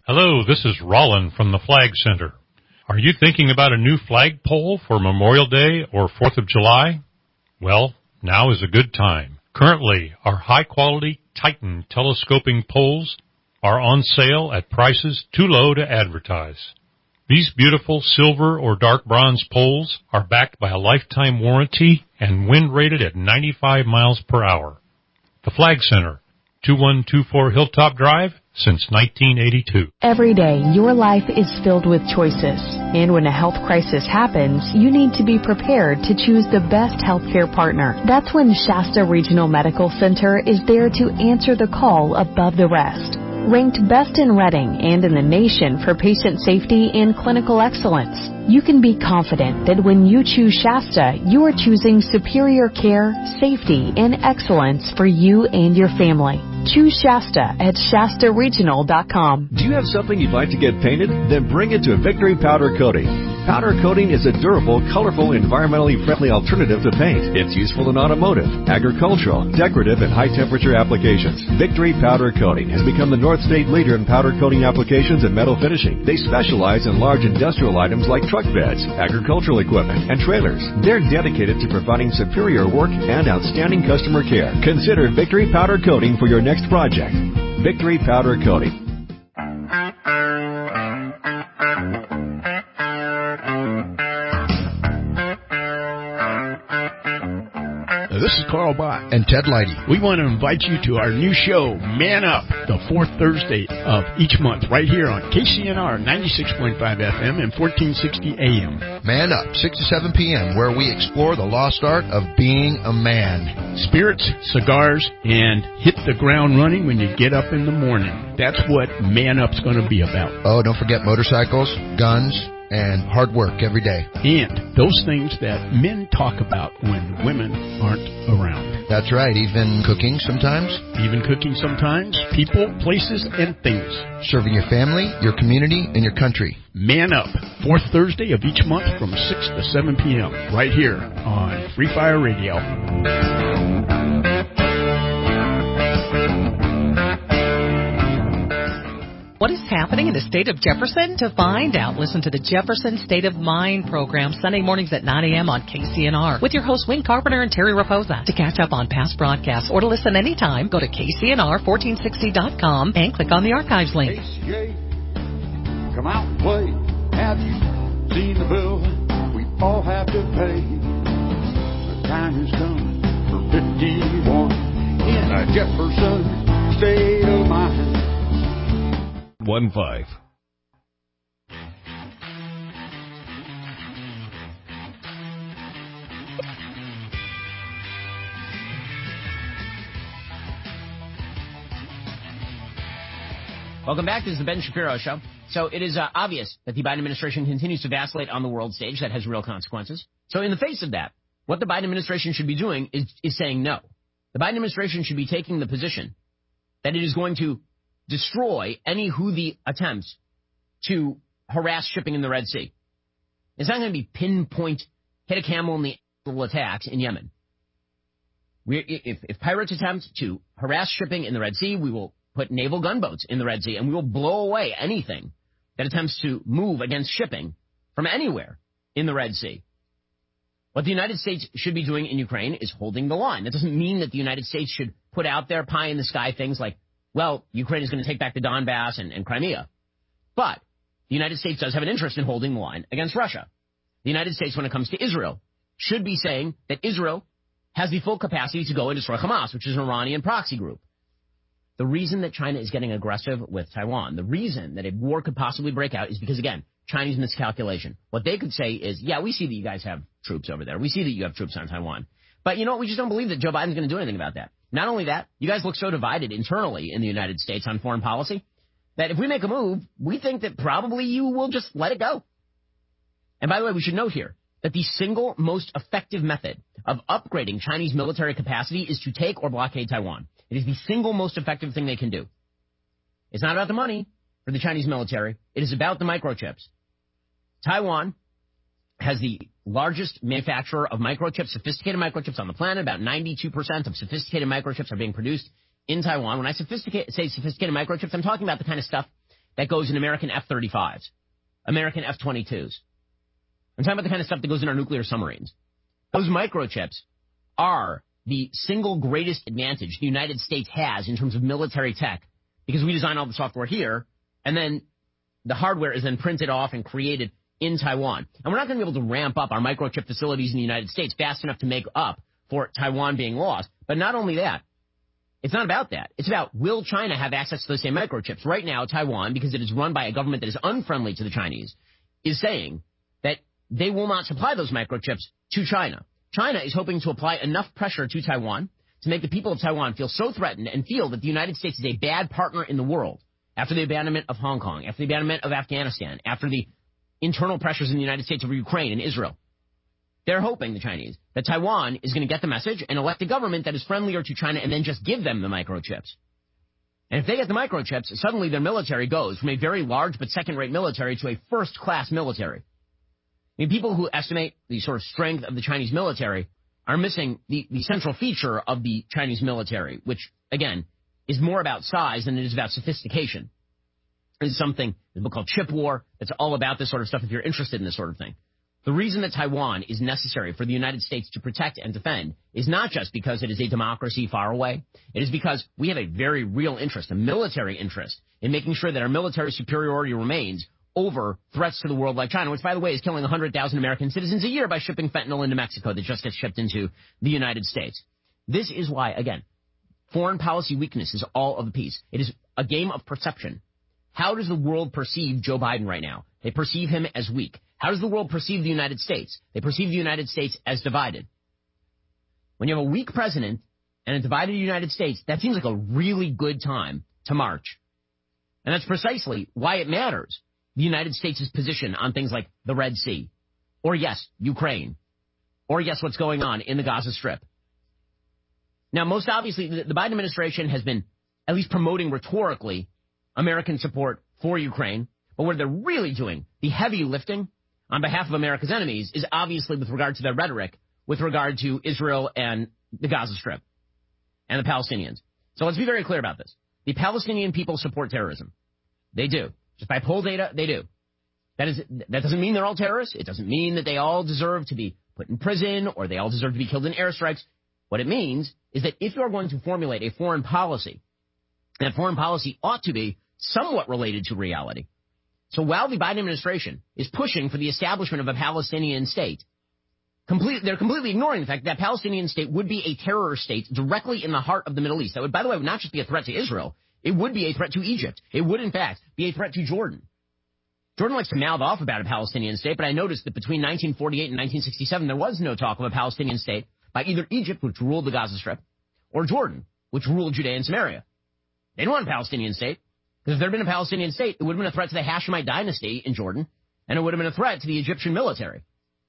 Hello, this is Rollin from the Flag Center. Are you thinking about a new flagpole for Memorial Day or fourth of July? Well, now is a good time. Currently, our high-quality Titan telescoping poles are on sale at prices too low to advertise. These beautiful silver or dark bronze poles are backed by a lifetime warranty and wind rated at ninety-five miles per hour. The Flag Center, two one two four Hilltop Drive, since nineteen eighty-two. Every day, your life is filled with choices. And when a health crisis happens, you need to be prepared to choose the best healthcare partner. That's when Shasta Regional Medical Center is there to answer the call above the rest. Ranked best in Reading and in the nation for patient safety and clinical excellence, you can be confident that when you choose Shasta, you are choosing superior care, safety, and excellence for you and your family. Choose Shasta at Shasta Regional dot com. Do you have something you'd like to get painted? Then bring it to Victory Powder Coating. Powder coating is a durable, colorful, environmentally friendly alternative to paint. It's useful in automotive, agricultural, decorative, and high-temperature applications. Victory Powder Coating has become the North State leader in powder coating applications and metal finishing. They specialize in large industrial items like truck beds, agricultural equipment, and trailers. They're dedicated to providing superior work and outstanding customer care. Consider Victory Powder Coating for your next project. Victory Powder Coating. This is Carl Bott and Ted Leidy. We want to invite you to our new show, Man Up, the fourth Thursday of each month, right here on K C N R ninety-six point five F M and fourteen sixty A M. Man Up, six to seven p.m., where we explore the lost art of being a man. Spirits, cigars, and hit the ground running when you get up in the morning. That's what Man Up's going to be about. Oh, don't forget motorcycles, guns, and hard work every day. And those things that men talk about when women aren't around. That's right, even cooking sometimes. Even cooking sometimes. People, places, and things. Serving your family, your community, and your country. Man Up, fourth Thursday of each month from six to seven p.m. right here on Free Fire Radio. What is happening in the state of Jefferson? To find out, listen to the Jefferson State of Mind program Sunday mornings at nine a.m. on K C N R with your hosts Wayne Carpenter and Terry Raposa. To catch up on past broadcasts or to listen anytime, go to K C N R fourteen sixty dot com and click on the archives link. H J, come out and play. Have you seen the bill we all have to pay? The time has come for fifty-one in a Jefferson State of Mind. One five. Welcome back. This is the Ben Shapiro Show. So it is uh, obvious that the Biden administration continues to vacillate on the world stage. That has real consequences. So in the face of that, what the Biden administration should be doing is, is saying no. The Biden administration should be taking the position that it is going to destroy any Houthi attempts to harass shipping in the Red Sea. It's not going to be pinpoint, hit a camel in the ankle attacks in Yemen. We, if, if pirates attempt to harass shipping in the Red Sea, we will put naval gunboats in the Red Sea, and we will blow away anything that attempts to move against shipping from anywhere in the Red Sea. What the United States should be doing in Ukraine is holding the line. That doesn't mean that the United States should put out there pie-in-the-sky things like, well, Ukraine is going to take back the Donbass and, and Crimea. But the United States does have an interest in holding the line against Russia. The United States, when it comes to Israel, should be saying that Israel has the full capacity to go and destroy Hamas, which is an Iranian proxy group. The reason that China is getting aggressive with Taiwan, the reason that a war could possibly break out is because, again, Chinese miscalculation. What they could say is, yeah, we see that you guys have troops over there. We see that you have troops on Taiwan. But you know what? We just don't believe that Joe Biden's going to do anything about that. Not only that, you guys look so divided internally in the United States on foreign policy that if we make a move, we think that probably you will just let it go. And by the way, we should note here that the single most effective method of upgrading Chinese military capacity is to take or blockade Taiwan. It is the single most effective thing they can do. It's not about the money for the Chinese military. It is about the microchips. Taiwan has the largest manufacturer of microchips, sophisticated microchips on the planet. About ninety-two percent of sophisticated microchips are being produced in Taiwan. When I sophisticate, say sophisticated microchips, I'm talking about the kind of stuff that goes in American F thirty-fives, American F twenty-twos. I'm talking about the kind of stuff that goes in our nuclear submarines. Those microchips are the single greatest advantage the United States has in terms of military tech, because we design all the software here, and then the hardware is then printed off and created in Taiwan. And we're not going to be able to ramp up our microchip facilities in the United States fast enough to make up for Taiwan being lost. But not only that, it's not about that. It's about, will China have access to those same microchips? Right now, Taiwan, because it is run by a government that is unfriendly to the Chinese, is saying that they will not supply those microchips to China. China is hoping to apply enough pressure to Taiwan to make the people of Taiwan feel so threatened and feel that the United States is a bad partner in the world after the abandonment of Hong Kong, after the abandonment of Afghanistan, after the internal pressures in the United States over Ukraine and Israel. They're hoping, the Chinese, that Taiwan is going to get the message and elect a government that is friendlier to China and then just give them the microchips. And if they get the microchips, suddenly their military goes from a very large but second-rate military to a first-class military. I mean, people who estimate the sort of strength of the Chinese military are missing the, the central feature of the Chinese military, which, again, is more about size than it is about sophistication. There's something, there's a book called Chip War, that's all about this sort of stuff if you're interested in this sort of thing. The reason that Taiwan is necessary for the United States to protect and defend is not just because it is a democracy far away. It is because we have a very real interest, a military interest, in making sure that our military superiority remains over threats to the world like China, which, by the way, is killing one hundred thousand American citizens a year by shipping fentanyl into Mexico that just gets shipped into the United States. This is why, again, foreign policy weakness is all of the piece. It is a game of perception. How does the world perceive Joe Biden right now? They perceive him as weak. How does the world perceive the United States? They perceive the United States as divided. When you have a weak president and a divided United States, that seems like a really good time to march. And that's precisely why it matters, the United States' position on things like the Red Sea, or yes, Ukraine, or yes, what's going on in the Gaza Strip. Now, most obviously, the Biden administration has been at least promoting rhetorically American support for Ukraine, but what they're really doing, the heavy lifting on behalf of America's enemies, is obviously with regard to their rhetoric with regard to Israel and the Gaza Strip and the Palestinians. So let's be very clear about this. The Palestinian people support terrorism. They do. Just by poll data, they do. That is, that doesn't mean they're all terrorists. It doesn't mean that they all deserve to be put in prison or they all deserve to be killed in airstrikes. What it means is that if you're going to formulate a foreign policy, that foreign policy ought to be somewhat related to reality. So while the Biden administration is pushing for the establishment of a Palestinian state, complete, they're completely ignoring the fact that that Palestinian state would be a terror state directly in the heart of the Middle East. That would, by the way, would not just be a threat to Israel. It would be a threat to Egypt. It would, in fact, be a threat to Jordan. Jordan likes to mouth off about a Palestinian state, but I noticed that between nineteen forty-eight and nineteen sixty-seven, there was no talk of a Palestinian state by either Egypt, which ruled the Gaza Strip, or Jordan, which ruled Judea and Samaria. They didn't want a Palestinian state. Because if there had been a Palestinian state, it would have been a threat to the Hashemite dynasty in Jordan, and it would have been a threat to the Egyptian military.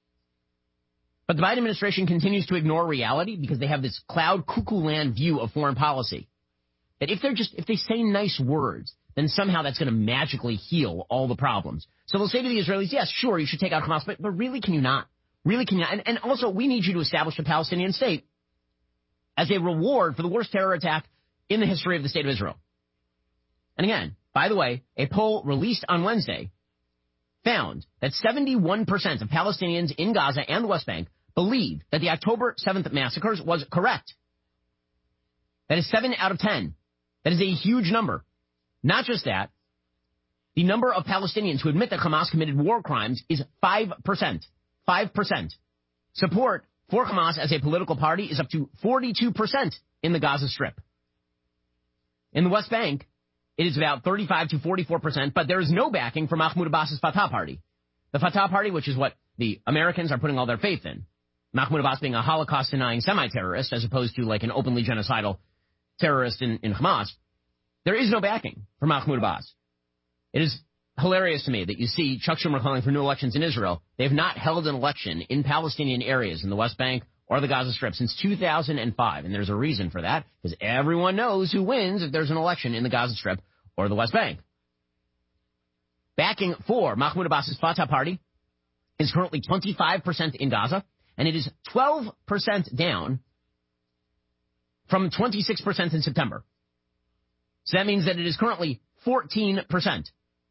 But the Biden administration continues to ignore reality because they have this cloud cuckoo land view of foreign policy. That if they're just, if they say nice words, then somehow that's going to magically heal all the problems. So they'll say to the Israelis, yes, sure, you should take out Hamas, but, but really can you not? Really can you not? And, and also, we need you to establish a Palestinian state as a reward for the worst terror attack in the history of the state of Israel. And again, by the way, a poll released on Wednesday found that seventy-one percent of Palestinians in Gaza and the West Bank believe that the October seventh massacres was correct. That is seven out of ten. That is a huge number. Not just that, the number of Palestinians who admit that Hamas committed war crimes is five percent. five percent. Support for Hamas as a political party is up to forty-two percent in the Gaza Strip. In the West Bank, it is about thirty-five to forty-four percent, but there is no backing for Mahmoud Abbas's Fatah party. The Fatah party, which is what the Americans are putting all their faith in. Mahmoud Abbas being a Holocaust-denying semi-terrorist as opposed to like an openly genocidal terrorist in, in Hamas. There is no backing for Mahmoud Abbas. It is hilarious to me that you see Chuck Schumer calling for new elections in Israel. They have not held an election in Palestinian areas in the West Bank or the Gaza Strip since two thousand five. And there's a reason for that, because everyone knows who wins if there's an election in the Gaza Strip or the West Bank. Backing for Mahmoud Abbas's Fatah party is currently twenty-five percent in Gaza, and it is twelve percent down from twenty-six percent in September. So that means that it is currently fourteen percent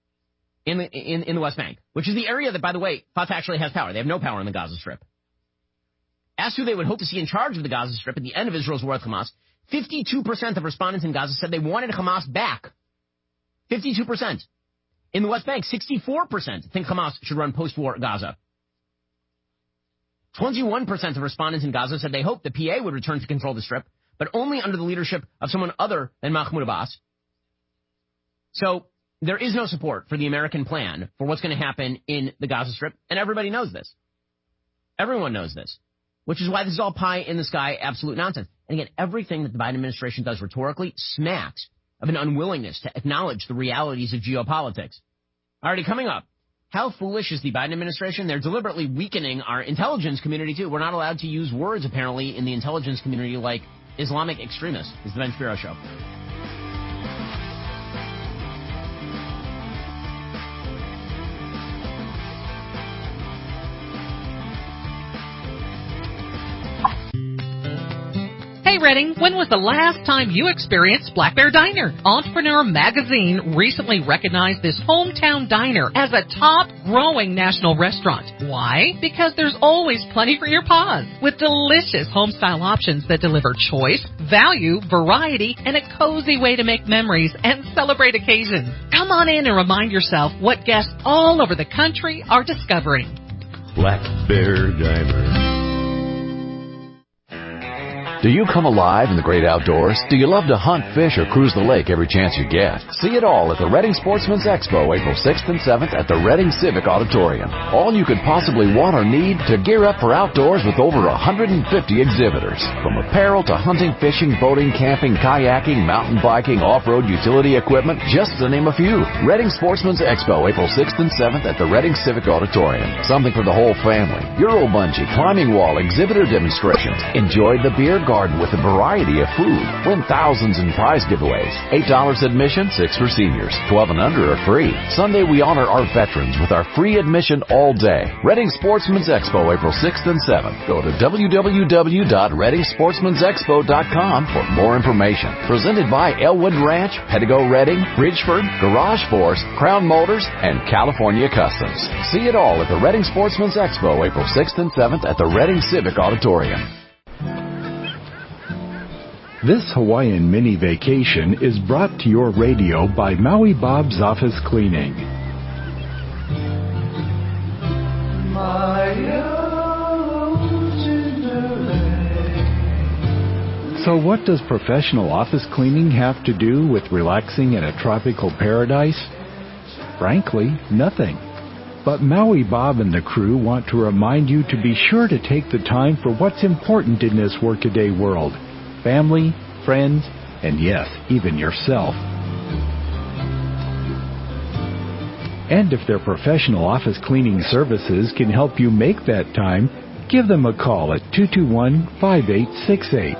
in the, in, in the West Bank, which is the area that, by the way, Fatah actually has power. They have no power in the Gaza Strip. Asked who they would hope to see in charge of the Gaza Strip at the end of Israel's war with Hamas, fifty-two percent of respondents in Gaza said they wanted Hamas back. fifty-two percent. In the West Bank, sixty-four percent think Hamas should run post-war Gaza. twenty-one percent of respondents in Gaza said they hoped the P A would return to control the Strip, but only under the leadership of someone other than Mahmoud Abbas. So there is no support for the American plan for what's going to happen in the Gaza Strip, and everybody knows this. Everyone knows this, which is why this is all pie in the sky, absolute nonsense. And again, everything that the Biden administration does rhetorically smacks of an unwillingness to acknowledge the realities of geopolitics. Already coming up, how foolish is the Biden administration? They're deliberately weakening our intelligence community, too. We're not allowed to use words, apparently, in the intelligence community like Islamic extremist. This is the Ben Shapiro Show. Hey Redding, when was the last time you experienced Black Bear Diner? Entrepreneur Magazine recently recognized this hometown diner as a top growing national restaurant. Why? Because there's always plenty for your paws, with delicious home style options that deliver choice, value, variety, and a cozy way to make memories and celebrate occasions. Come on in and remind yourself what guests all over the country are discovering. Black Bear Diner. Do you come alive in the great outdoors? Do you love to hunt, fish, or cruise the lake every chance you get? See it all at the Reading Sportsman's Expo, April sixth and seventh at the Reading Civic Auditorium. All you could possibly want or need to gear up for outdoors with over one hundred fifty exhibitors. From apparel to hunting, fishing, boating, camping, kayaking, mountain biking, off-road utility equipment, just to name a few. Reading Sportsman's Expo, April sixth and seventh at the Reading Civic Auditorium. Something for the whole family. Euro bungee, climbing wall, exhibitor demonstrations. Enjoy the beer garden with a variety of food. Win thousands in prize giveaways. eight dollars admission, six for seniors. twelve and under are free. Sunday we honor our veterans with our free admission all day. Reading Sportsman's Expo, April sixth and seventh. Go to w w w dot reading sportsmans expo dot com for more information. Presented by Elwood Ranch, Pedigo Reading, Bridgeford, Garage Force, Crown Motors, and California Customs. See it all at the Reading Sportsman's Expo, April sixth and seventh at the Reading Civic Auditorium. This Hawaiian mini vacation is brought to your radio by Maui Bob's Office Cleaning. So what does professional office cleaning have to do with relaxing in a tropical paradise? Frankly, nothing. But Maui Bob and the crew want to remind you to be sure to take the time for what's important in this workaday world. Family, friends, and yes, even yourself. And if their professional office cleaning services can help you make that time, give them a call at two two one, five eight six eight.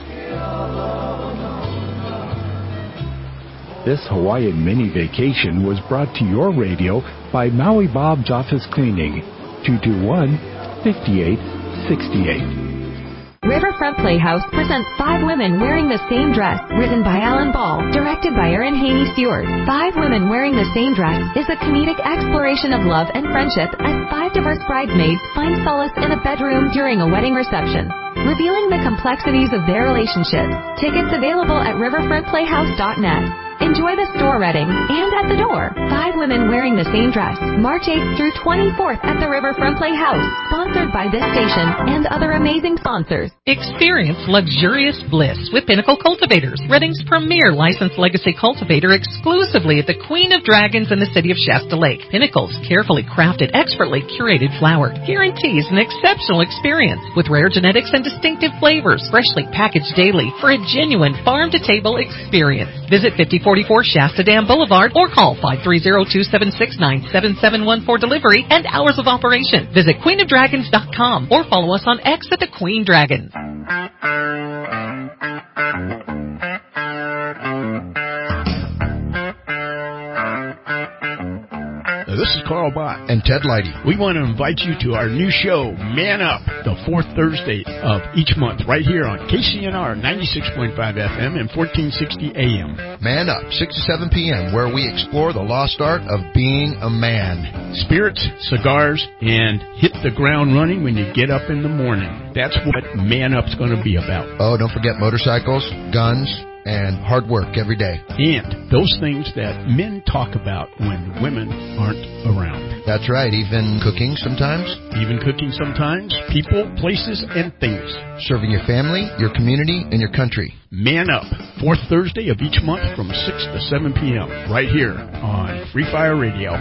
This Hawaiian mini vacation was brought to your radio by Maui Bob's Office Cleaning, two two one, five eight six eight. Riverfront Playhouse presents Five Women Wearing the Same Dress, written by Alan Ball, directed by Erin Haney Stewart. Five Women Wearing the Same Dress is a comedic exploration of love and friendship as five diverse bridesmaids find solace in a bedroom during a wedding reception, revealing the complexities of their relationship. Tickets available at riverfront playhouse dot net. Enjoy the store Reading and at the door. Five Women Wearing the Same Dress, March eighth through twenty-fourth at the Riverfront Playhouse. Sponsored by this station and other amazing sponsors. Experience luxurious bliss with Pinnacle Cultivators, Reading's premier licensed legacy cultivator, exclusively at the Queen of Dragons in the city of Shasta Lake. Pinnacle's carefully crafted, expertly curated flower guarantees an exceptional experience with rare genetics and distinctive flavors, freshly packaged daily for a genuine farm-to-table experience. Visit fifty forty-four Shasta Dam Boulevard or call five three zero, two seven six, nine seven seven one for delivery and hours of operation. Visit queen of dragons dot com or follow us on X at the Queen Dragon. This This is Carl Bott. And Ted Leidy. We want to invite you to our new show, Man Up, the fourth Thursday of each month, right here on K C N R ninety-six point five F M and fourteen sixty A M. Man Up, six to seven p.m., where we explore the lost art of being a man. Spirits, cigars, and hit the ground running when you get up in the morning. That's what Man Up's going to be about. Oh, don't forget motorcycles, guns, and hard work every day. And those things that men talk about when women aren't around. That's right, even cooking sometimes. Even cooking sometimes. People, places, and things. Serving your family, your community, and your country. Man Up, fourth Thursday of each month from six to seven p.m. right here on Free Fire Radio.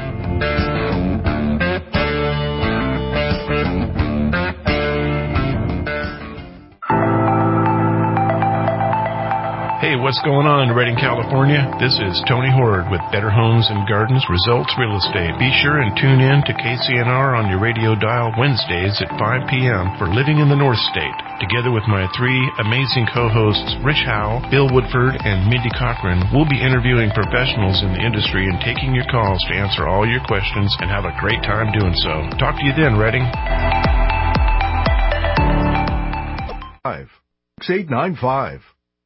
Hey, what's going on in Redding, California? This is Tony Horde with Better Homes and Gardens Results Real Estate. Be sure and tune in to K C N R on your radio dial Wednesdays at five p.m. for Living in the North State. Together with my three amazing co-hosts, Rich Howe, Bill Woodford, and Mindy Cochran, we'll be interviewing professionals in the industry and taking your calls to answer all your questions and have a great time doing so. Talk to you then, Redding. Five six eight nine five.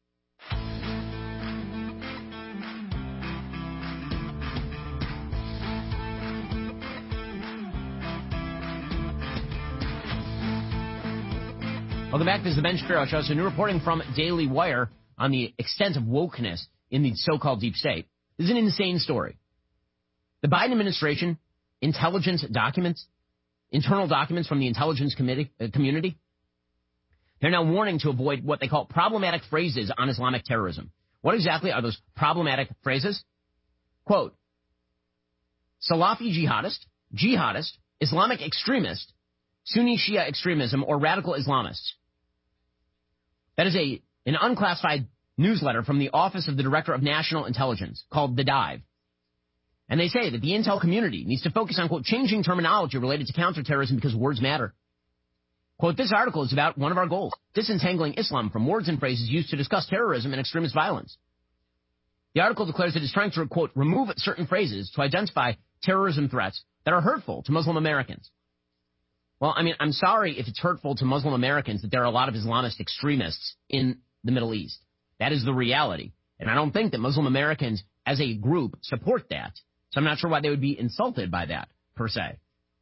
Welcome back. This is the Ben Shapiro Show. So new reporting from Daily Wire on the extent of wokeness in the so-called deep state. This is an insane story. The Biden administration, intelligence documents, internal documents from the intelligence committee, uh, community, they're now warning to avoid what they call problematic phrases on Islamic terrorism. What exactly are those problematic phrases? Quote, Salafi jihadist, jihadist, Islamic extremist, Sunni Shia extremism, or radical Islamists. That is a an unclassified newsletter from the Office of the Director of National Intelligence called The Dive. And they say that the intel community needs to focus on, quote, changing terminology related to counterterrorism because words matter. Quote, this article is about one of our goals, disentangling Islam from words and phrases used to discuss terrorism and extremist violence. The article declares it is trying to, quote, remove certain phrases to identify terrorism threats that are hurtful to Muslim Americans. Well, I mean, I'm sorry if it's hurtful to Muslim Americans that there are a lot of Islamist extremists in the Middle East. That is the reality. And I don't think that Muslim Americans as a group support that. So I'm not sure why they would be insulted by that, per se.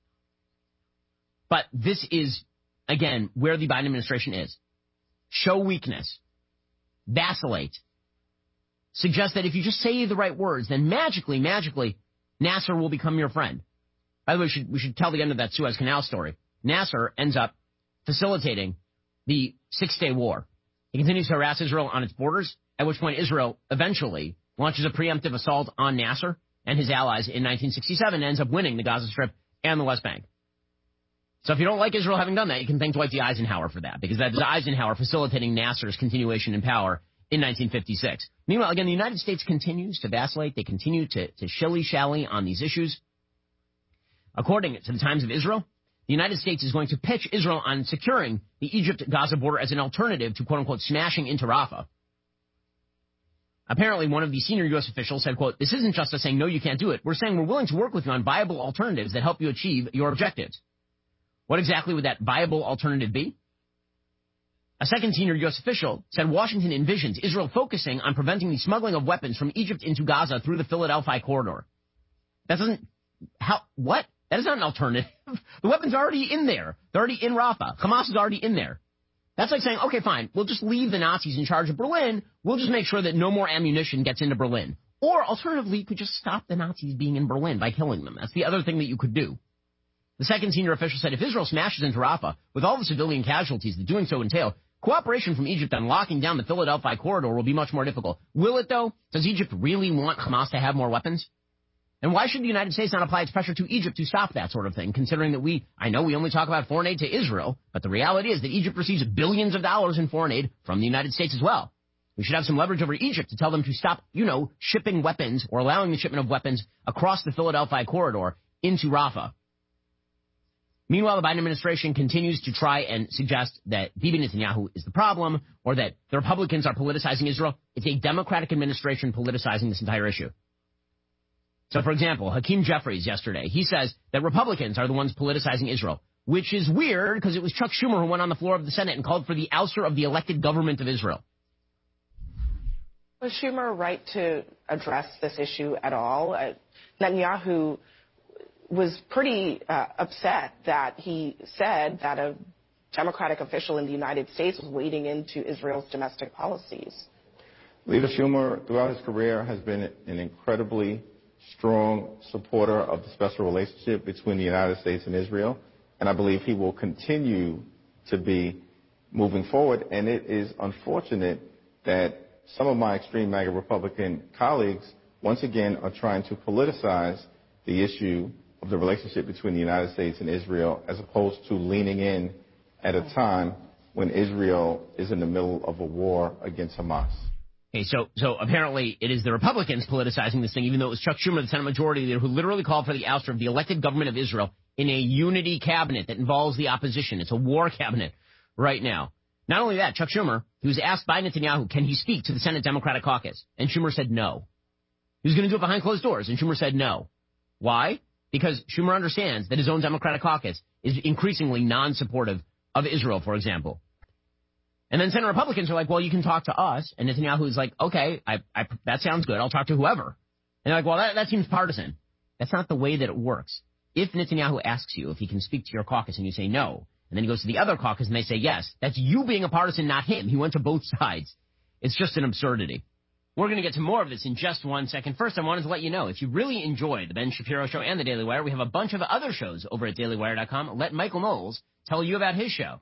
But this is, again, where the Biden administration is. Show weakness. Vacillate. Suggest that if you just say the right words, then magically, magically, Nasser will become your friend. By the way, we should, we should tell the end of that Suez Canal story. Nasser ends up facilitating the Six-Day War. He continues to harass Israel on its borders, at which point Israel eventually launches a preemptive assault on Nasser and his allies in nineteen sixty-seven and ends up winning the Gaza Strip and the West Bank. So if you don't like Israel having done that, you can thank Dwight D. Eisenhower for that, because that is Eisenhower facilitating Nasser's continuation in power in nineteen fifty-six. Meanwhile, again, the United States continues to vacillate. They continue to, to shilly-shally on these issues. According to the Times of Israel, the United States is going to pitch Israel on securing the Egypt-Gaza border as an alternative to, quote-unquote, smashing into Rafah. Apparently, one of the senior U S officials said, quote, this isn't just us saying, no, you can't do it. We're saying we're willing to work with you on viable alternatives that help you achieve your objectives. What exactly would that viable alternative be? A second senior U S official said Washington envisions Israel focusing on preventing the smuggling of weapons from Egypt into Gaza through the Philadelphia corridor. That doesn't... How... What? That is not an alternative. The weapons are already in there. They're already in Rafah. Hamas is already in there. That's like saying, okay, fine, we'll just leave the Nazis in charge of Berlin. We'll just make sure that no more ammunition gets into Berlin. Or, alternatively, you could just stop the Nazis being in Berlin by killing them. That's the other thing that you could do. The second senior official said if Israel smashes into Rafah, with all the civilian casualties that doing so entail, cooperation from Egypt on locking down the Philadelphia corridor will be much more difficult. Will it, though? Does Egypt really want Hamas to have more weapons? And why should the United States not apply its pressure to Egypt to stop that sort of thing, considering that we, I know we only talk about foreign aid to Israel, but the reality is that Egypt receives billions of dollars in foreign aid from the United States as well. We should have some leverage over Egypt to tell them to stop, you know, shipping weapons or allowing the shipment of weapons across the Philadelphia corridor into Rafah. Meanwhile, the Biden administration continues to try and suggest that Bibi Netanyahu is the problem or that the Republicans are politicizing Israel. It's a Democratic administration politicizing this entire issue. So, for example, Hakeem Jeffries yesterday, he says that Republicans are the ones politicizing Israel, which is weird because it was Chuck Schumer who went on the floor of the Senate and called for the ouster of the elected government of Israel. Was Schumer right to address this issue at all? Uh, Netanyahu was pretty uh, upset that he said that a Democratic official in the United States was wading into Israel's domestic policies. Leader Schumer, throughout his career, has been an incredibly strong supporter of the special relationship between the United States and Israel, and I believe he will continue to be moving forward. And it is unfortunate that some of my extreme MAGA Republican colleagues once again are trying to politicize the issue of the relationship between the United States and Israel, as opposed to leaning in at a time when Israel is in the middle of a war against Hamas. Okay, so so apparently it is the Republicans politicizing this thing, even though it was Chuck Schumer, the Senate Majority Leader, who literally called for the ouster of the elected government of Israel in a unity cabinet that involves the opposition. It's a war cabinet right now. Not only that, Chuck Schumer, he was asked by Netanyahu, can he speak to the Senate Democratic Caucus? And Schumer said no. He was going to do it behind closed doors, and Schumer said no. Why? Because Schumer understands that his own Democratic Caucus is increasingly non-supportive of Israel, for example. And then Senate Republicans are like, well, you can talk to us. And Netanyahu's like, okay, I, I, that sounds good. I'll talk to whoever. And they're like, well, that, that seems partisan. That's not the way that it works. If Netanyahu asks you if he can speak to your caucus and you say no, and then he goes to the other caucus and they say yes, that's you being a partisan, not him. He went to both sides. It's just an absurdity. We're going to get to more of this in just one second. First, I wanted to let you know, if you really enjoy the Ben Shapiro Show and the Daily Wire, we have a bunch of other shows over at daily wire dot com. Let Michael Knowles tell you about his show.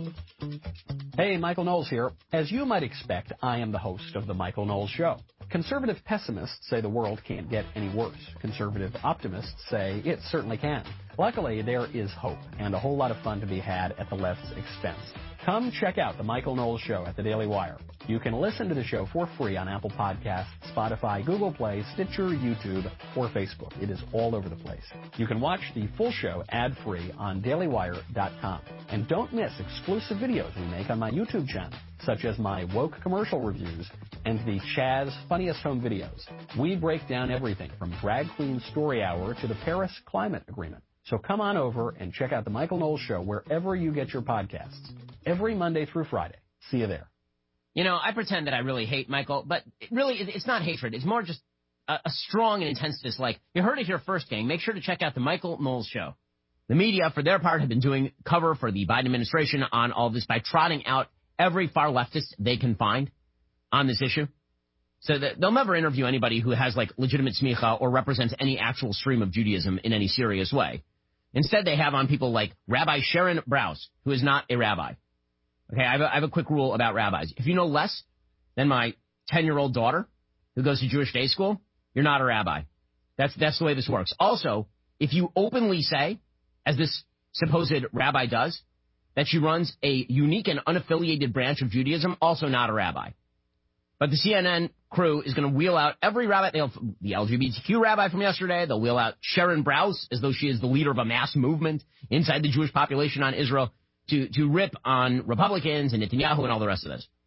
Hey, Michael Knowles here. As you might expect, I am the host of The Michael Knowles Show. Conservative pessimists say the world can't get any worse. Conservative optimists say it certainly can. Luckily, there is hope and a whole lot of fun to be had at the left's expense. Come check out The Michael Knowles Show at the Daily Wire. You can listen to the show for free on Apple Podcasts, Spotify, Google Play, Stitcher, YouTube, or Facebook. It is all over the place. You can watch the full show ad-free on daily wire dot com. And don't miss exclusive videos we make on my YouTube channel, such as my woke commercial reviews and the Chaz Funniest Home Videos. We break down everything from Drag Queen Story Hour to the Paris Climate Agreement. So come on over and check out The Michael Knowles Show wherever you get your podcasts. Every Monday through Friday. See you there. You know, I pretend that I really hate Michael, but it really, it's not hatred. It's more just a, a strong and intense dislike. You heard it here first, gang. Make sure to check out The Michael Knowles Show. The media, for their part, have been doing cover for the Biden administration on all this by trotting out every far leftist they can find on this issue. So that they'll never interview anybody who has, like, legitimate smicha or represents any actual stream of Judaism in any serious way. Instead, they have on people like Rabbi Sharon Brous, who is not a rabbi. Okay, I have, a, I have a quick rule about rabbis. If you know less than my ten-year-old daughter who goes to Jewish day school, you're not a rabbi. That's that's the way this works. Also, if you openly say, as this supposed rabbi does, that she runs a unique and unaffiliated branch of Judaism, also not a rabbi. But the C N N crew is going to wheel out every rabbi, they'll, the L G B T Q rabbi from yesterday, they'll wheel out Sharon Brous as though she is the leader of a mass movement inside the Jewish population on Israel to, to rip on Republicans and Netanyahu and all the rest of this.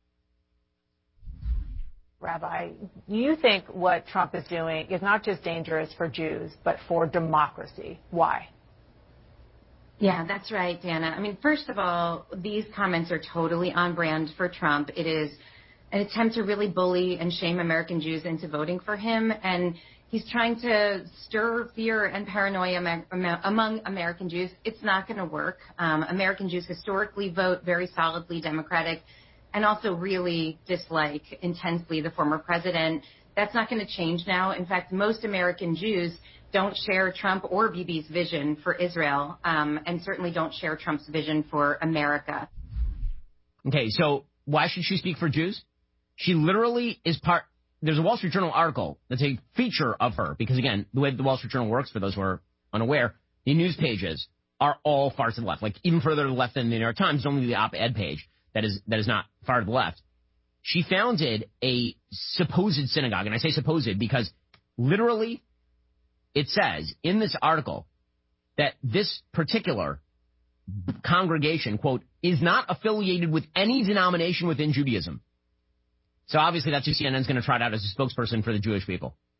Rabbi, you think what Trump is doing is not just dangerous for Jews, but for democracy. Why? Yeah, that's right, Dana. I mean, first of all, these comments are totally on brand for Trump. It is an attempt to really bully and shame American Jews into voting for him. And he's trying to stir fear and paranoia among American Jews. It's not going to work. Um, American Jews historically vote very solidly Democratic and also really dislike intensely the former president. That's not going to change now. In fact, most American Jews don't share Trump or Bibi's vision for Israel, um, and certainly don't share Trump's vision for America. Okay, so why should she speak for Jews? She literally is part, there's a Wall Street Journal article that's a feature of her, because again, the way the Wall Street Journal works, for those who are unaware, the news pages are all far to the left, like even further to the left than the New York Times, only the op-ed page that is, that is not far to the left. She founded a supposed synagogue, and I say supposed because literally it says in this article that this particular congregation, quote, is not affiliated with any denomination within Judaism. So obviously that's who C N N's going to trot out as a spokesperson for the Jewish people.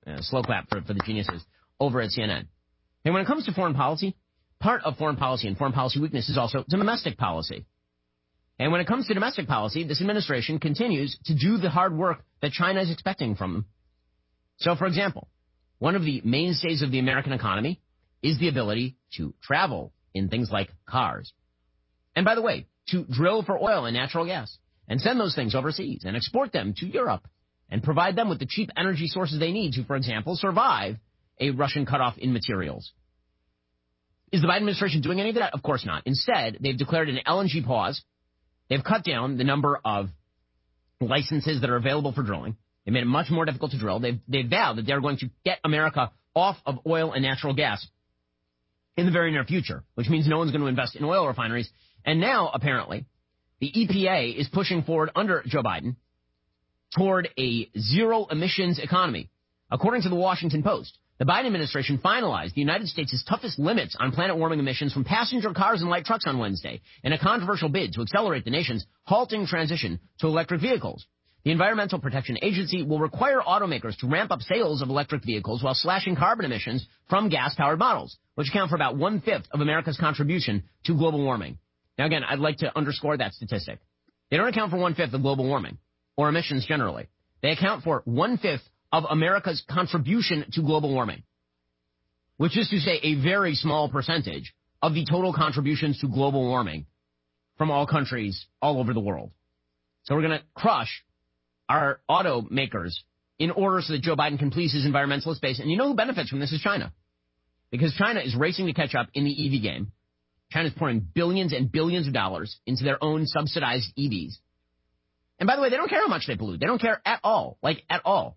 Uh, slow clap for, for the geniuses over at C N N. And when it comes to foreign policy, part of foreign policy and foreign policy weakness is also domestic policy. And when it comes to domestic policy, this administration continues to do the hard work that China is expecting from them. So, for example, one of the mainstays of the American economy is the ability to travel in things like cars. And by the way, to drill for oil and natural gas and send those things overseas and export them to Europe and provide them with the cheap energy sources they need to, for example, survive a Russian cutoff in materials. Is the Biden administration doing any of that? Of course not. Instead, they've declared an L N G pause. They've cut down the number of licenses that are available for drilling. They made it much more difficult to drill. They've, they've vowed that they're going to get America off of oil and natural gas in the very near future, which means no one's going to invest in oil refineries. And now, apparently, the E P A is pushing forward under Joe Biden toward a zero-emissions economy. According to the Washington Post, the Biden administration finalized the United States' toughest limits on planet-warming emissions from passenger cars and light trucks on Wednesday in a controversial bid to accelerate the nation's halting transition to electric vehicles. The Environmental Protection Agency will require automakers to ramp up sales of electric vehicles while slashing carbon emissions from gas-powered models, which account for about one-fifth of America's contribution to global warming. Now, again, I'd like to underscore that statistic. They don't account for one-fifth of global warming or emissions generally. They account for one-fifth of America's contribution to global warming, which is to say a very small percentage of the total contributions to global warming from all countries all over the world. So we're going to crush our automakers in order so that Joe Biden can please his environmentalist base. And you know who benefits from this is China, because China is racing to catch up in the E V game. China's pouring billions and billions of dollars into their own subsidized E Vs. And by the way, they don't care how much they pollute. They don't care at all, like at all.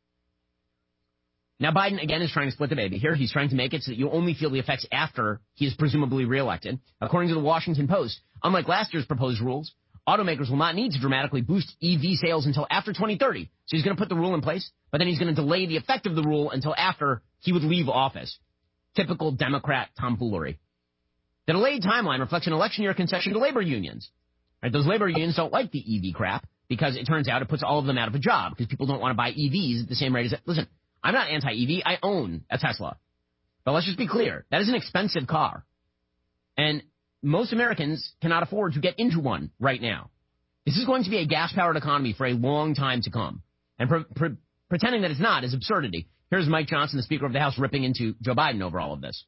Now, Biden, again, is trying to split the baby here. He's trying to make it so that you only feel the effects after he is presumably reelected. According to the Washington Post, unlike last year's proposed rules, automakers will not need to dramatically boost E V sales until after twenty thirty. So he's going to put the rule in place, but then he's going to delay the effect of the rule until after he would leave office. Typical Democrat tomfoolery. The delayed timeline reflects an election year concession to labor unions. Right, those labor unions don't like the E V crap because it turns out it puts all of them out of a job because people don't want to buy E Vs at the same rate as... Listen, I'm not anti-E V. I own a Tesla. But let's just be clear. That is an expensive car. And most Americans cannot afford to get into one right now. This is going to be a gas-powered economy for a long time to come. And pre- pre- pretending that it's not is absurdity. Here's Mike Johnson, the Speaker of the House, ripping into Joe Biden over all of this.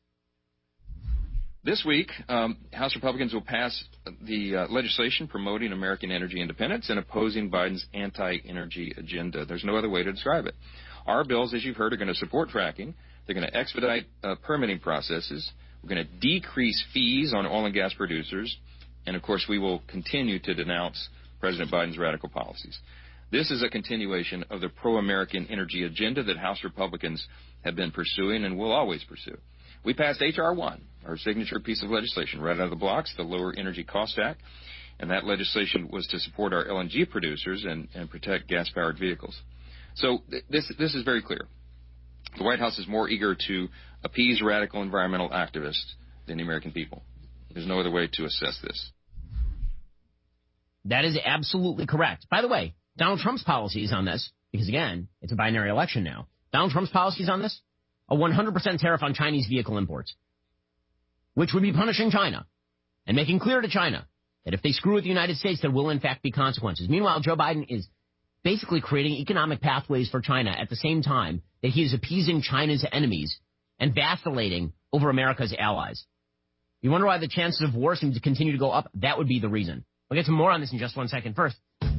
This week, um, House Republicans will pass the uh, legislation promoting American energy independence and opposing Biden's anti-energy agenda. There's no other way to describe it. Our bills, as you've heard, are going to support fracking. They're going to expedite uh, permitting processes. We're going to decrease fees on oil and gas producers. And, of course, we will continue to denounce President Biden's radical policies. This is a continuation of the pro-American energy agenda that House Republicans have been pursuing and will always pursue. We passed H R one, our signature piece of legislation, right out of the blocks, the Lower Energy Cost Act. And that legislation was to support our L N G producers and, and protect gas-powered vehicles. So th- this this is very clear. The White House is more eager to appease radical environmental activists than the American people. There's no other way to assess this. That is absolutely correct. By the way, Donald Trump's policies on this, because again, it's a binary election now. Donald Trump's policies on this, a one hundred percent tariff on Chinese vehicle imports, which would be punishing China and making clear to China that if they screw with the United States, there will in fact be consequences. Meanwhile, Joe Biden is basically creating economic pathways for China at the same time that he is appeasing China's enemies and vacillating over America's allies. You wonder why the chances of war seem to continue to go up? That would be the reason. We'll get to more on this in just one second. First,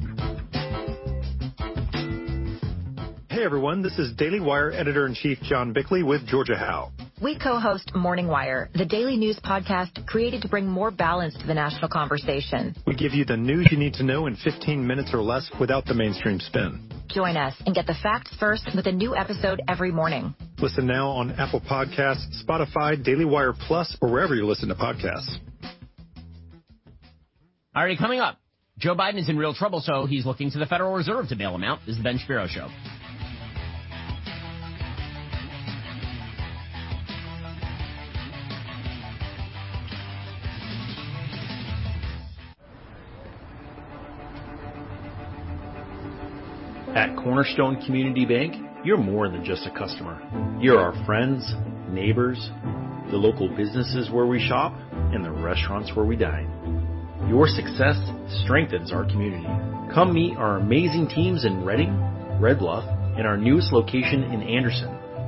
hey everyone, this is Daily Wire Editor-in-Chief John Bickley with Georgia How. We co-host Morning Wire, the daily news podcast created to bring more balance to the national conversation. We give you the news you need to know in fifteen minutes or less without the mainstream spin. Join us and get the facts first with a new episode every morning. Listen now on Apple Podcasts, Spotify, Daily Wire Plus, or wherever you listen to podcasts. Alrighty, coming up, Joe Biden is in real trouble, so he's looking to the Federal Reserve to bail him out. This is the Ben Shapiro Show. At Cornerstone Community Bank, You're more than just a customer. You're our friends, neighbors, the local businesses where we shop, and the restaurants where we dine. Your success strengthens our community. Come meet our amazing teams in Reading, Red Bluff, and our newest location in Anderson.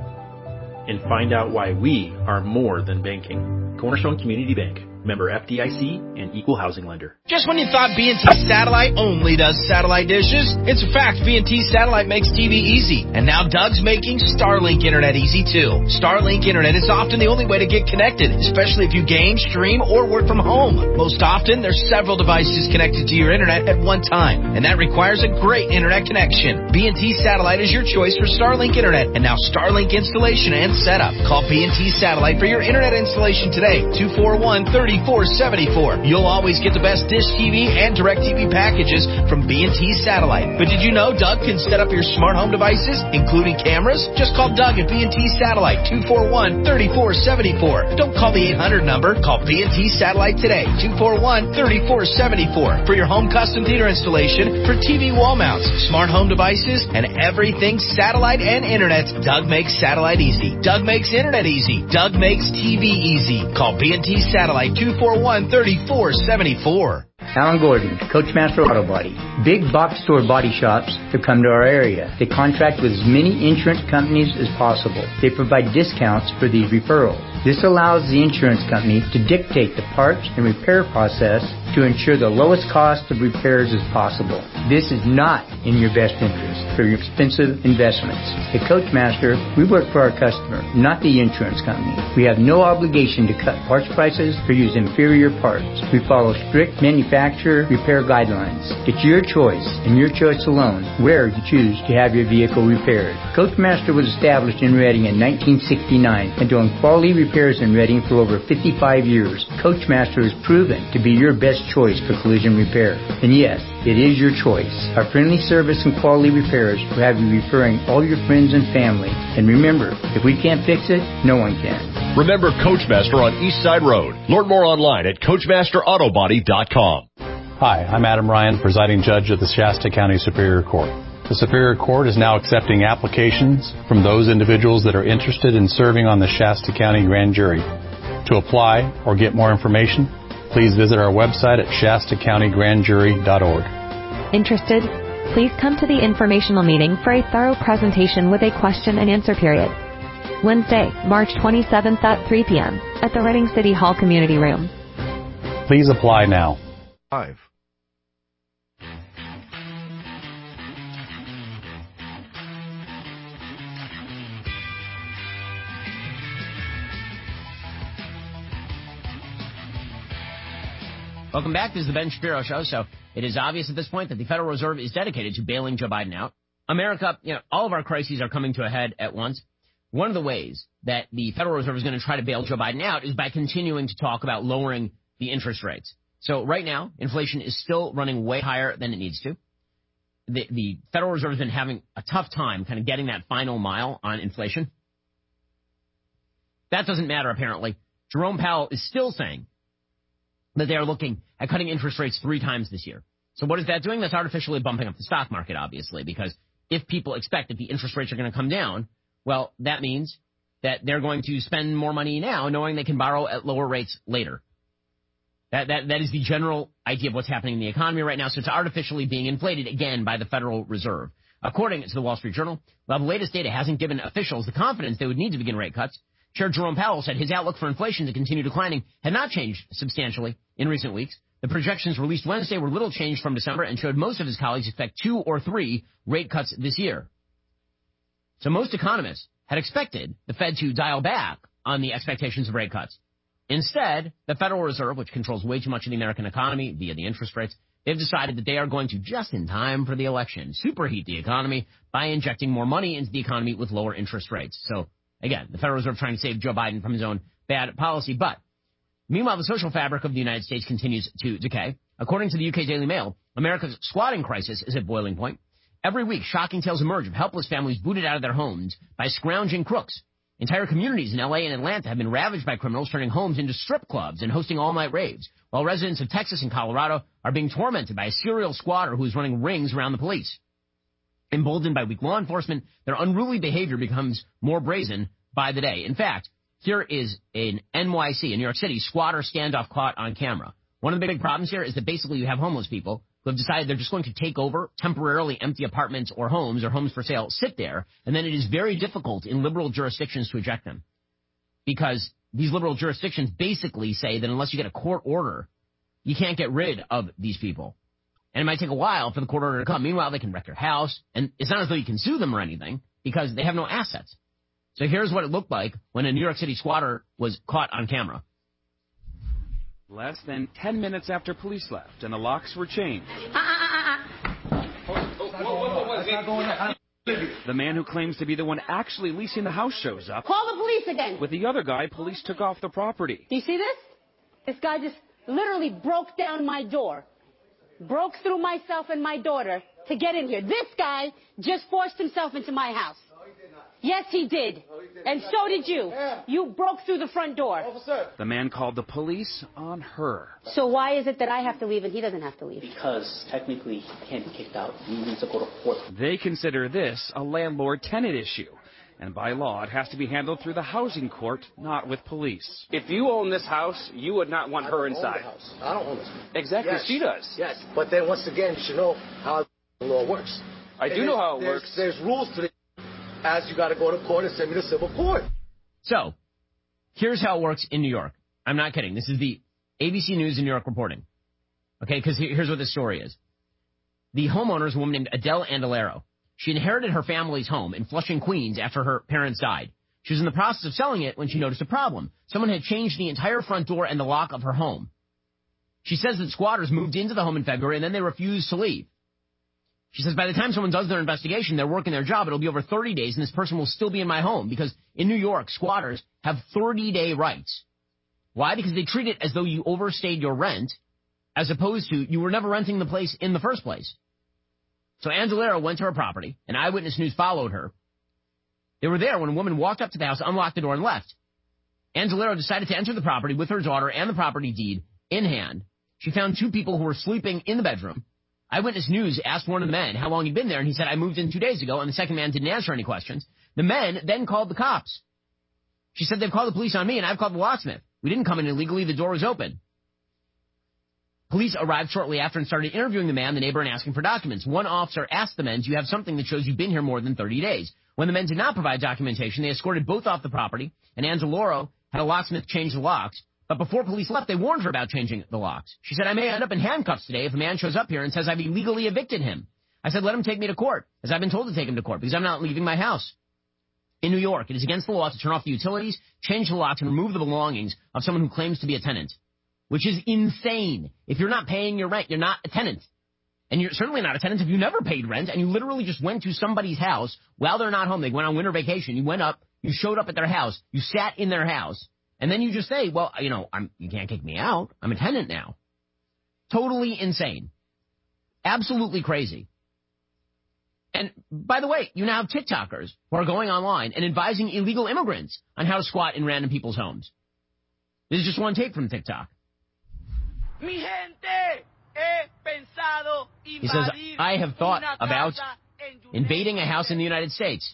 And find out why we are more than banking. Cornerstone Community Bank. Member F D I C and Equal Housing Lender. Just when you thought B and T Satellite only does satellite dishes, it's a fact B and T Satellite makes T V easy. And now Doug's making Starlink Internet easy too. Starlink Internet is often the only way to get connected, especially if you game, stream, or work from home. Most often, there's several devices connected to your internet at one time, and that requires a great internet connection. B and T Satellite is your choice for Starlink Internet, and now Starlink installation and setup. Call B and T Satellite for your internet installation today, two four one, three four seven four. You'll always get the best Dish T V and DirecTV packages from B and T Satellite. But did you know Doug can set up your smart home devices, including cameras? Just call Doug at B and T Satellite, two four one, three four seven four. Don't call the eight hundred number. Call B and T Satellite today, two four one, three four seven four. For your home custom theater installation, for T V wall mounts, smart home devices, and everything satellite and internet, Doug makes satellite easy. Doug makes internet easy. Doug makes T V easy. Call B and T Satellite, two four one, three four seven four. Alan Gordon, Coachmaster Auto Body. Big box store body shops to come to our area. They contract with as many insurance companies as possible. They provide discounts for these referrals. This allows the insurance company to dictate the parts and repair process to ensure the lowest cost of repairs as possible. This is not in your best interest for your expensive investments. At Coachmaster, we work for our customer, not the insurance company. We have no obligation to cut parts prices or use inferior parts. We follow strict manufacturer repair guidelines. It's your choice and your choice alone where you choose to have your vehicle repaired. Coachmaster was established in Reading in nineteen sixty-nine and doing quality repairs in Reading for over fifty-five years. Coachmaster is proven to be your best choice for collision repair. And yes, it is your choice. Our friendly service and quality repairs will have you referring all your friends and family. And remember, if we can't fix it, no one can. Remember Coachmaster on East Side Road. Learn more online at coachmaster auto body dot com. Hi, I'm Adam Ryan, presiding judge of the Shasta County Superior Court. The Superior Court is now accepting applications from those individuals that are interested in serving on the Shasta County Grand Jury. To apply or get more information, please visit our website at shasta county grand jury dot org. Interested? Please come to the informational meeting for a thorough presentation with a question and answer period. Wednesday, March twenty-seventh at three p.m. at the Reading City Hall Community Room. Please apply now. Five. Welcome back. This is the Ben Shapiro Show. So it is obvious at this point that the Federal Reserve is dedicated to bailing Joe Biden out. America, you know, all of our crises are coming to a head at once. One of the ways that the Federal Reserve is going to try to bail Joe Biden out is by continuing to talk about lowering the interest rates. So right now, inflation is still running way higher than it needs to. The, the Federal Reserve has been having a tough time kind of getting that final mile on inflation. That doesn't matter, apparently. Jerome Powell is still saying that they are looking at cutting interest rates three times this year. So what is that doing? That's artificially bumping up the stock market, obviously, because if people expect that the interest rates are going to come down, well, that means that they're going to spend more money now knowing they can borrow at lower rates later. That, that, that is the general idea of what's happening in the economy right now. So it's artificially being inflated again by the Federal Reserve. According to the Wall Street Journal, while the latest data hasn't given officials the confidence they would need to begin rate cuts, Chair Jerome Powell said his outlook for inflation to continue declining had not changed substantially in recent weeks. The projections released Wednesday were little changed from December and showed most of his colleagues expect two or three rate cuts this year. So most economists had expected the Fed to dial back on the expectations of rate cuts. Instead, the Federal Reserve, which controls way too much of the American economy via the interest rates, they've decided that they are going to, just in time for the election, superheat the economy by injecting more money into the economy with lower interest rates. So, again, the Federal Reserve trying to save Joe Biden from his own bad policy. But meanwhile, the social fabric of the United States continues to decay. According to the U K Daily Mail, America's squatting crisis is at boiling point. Every week, shocking tales emerge of helpless families booted out of their homes by scrounging crooks. Entire communities in L A and Atlanta have been ravaged by criminals turning homes into strip clubs and hosting all-night raves, while residents of Texas and Colorado are being tormented by a serial squatter who is running rings around the police. Emboldened by weak law enforcement, their unruly behavior becomes more brazen by the day. In fact, here is an N Y C, in New York City, squatter standoff caught on camera. One of the big problems here is that basically you have homeless people who have decided they're just going to take over temporarily empty apartments or homes or homes for sale, sit there, and then it is very difficult in liberal jurisdictions to eject them. Because these liberal jurisdictions basically say that unless you get a court order, you can't get rid of these people. And it might take a while for the court order to come. Meanwhile, they can wreck your house, and it's not as though you can sue them or anything because they have no assets. So here's what it looked like when a New York City squatter was caught on camera. Less than ten minutes after police left and the locks were changed. The man who claims to be the one actually leasing the house shows up. Call the police again. With the other guy, police took off the property. Do you see this? This guy just literally broke down my door. Broke through myself and my daughter to get in here. This guy just forced himself into my house. Yes, he did. And so did you. You broke through the front door. The man called the police on her. So why is it that I have to leave and he doesn't have to leave? Because technically he can't be kicked out. He needs to go to court. They consider this a landlord-tenant issue. And by law, it has to be handled through the housing court, not with police. If you own this house, you would not want her inside. I don't own the house. I don't own this. Exactly, yes. She does. Yes, but then once again, you should know how the law works. I do know how it there's, works. There's rules to it, as you got to go to court and send me to civil court. So, here's how it works in New York. I'm not kidding. This is the A B C News in New York reporting. Okay, because here's what the story is. The homeowner is a woman named Adele Andalero. She inherited her family's home in Flushing, Queens after her parents died. She was in the process of selling it when she noticed a problem. Someone had changed the entire front door and the lock of her home. She says that squatters moved into the home in February and then they refused to leave. She says by the time someone does their investigation, they're working their job, it'll be over thirty days and this person will still be in my home because in New York, squatters have thirty-day rights. Why? Because they treat it as though you overstayed your rent as opposed to you were never renting the place in the first place. So Andalero went to her property, and Eyewitness News followed her. They were there when a woman walked up to the house, unlocked the door, and left. Andalero decided to enter the property with her daughter and the property deed in hand. She found two people who were sleeping in the bedroom. Eyewitness News asked one of the men how long he'd been there, and he said, I moved in two days ago, and the second man didn't answer any questions. The men then called the cops. She said, they've called the police on me, and I've called the locksmith. We didn't come in illegally. The door was open. Police arrived shortly after and started interviewing the man, the neighbor, and asking for documents. One officer asked the men, do you have something that shows you've been here more than thirty days? When the men did not provide documentation, they escorted both off the property, and Andalero had a locksmith change the locks. But before police left, they warned her about changing the locks. She said, I may end up in handcuffs today if a man shows up here and says I've illegally evicted him. I said, let him take me to court, as I've been told to take him to court, because I'm not leaving my house. In New York, it is against the law to turn off the utilities, change the locks, and remove the belongings of someone who claims to be a tenant. Which is insane. If you're not paying your rent, you're not a tenant. And you're certainly not a tenant if you never paid rent and you literally just went to somebody's house while they're not home. They went on winter vacation. You went up, you showed up at their house, you sat in their house, and then you just say, well, you know, I'm, you can't kick me out. I'm a tenant now. Totally insane. Absolutely crazy. And by the way, you now have TikTokers who are going online and advising illegal immigrants on how to squat in random people's homes. This is just one take from TikTok. He says, I have thought about invading a house in the United States.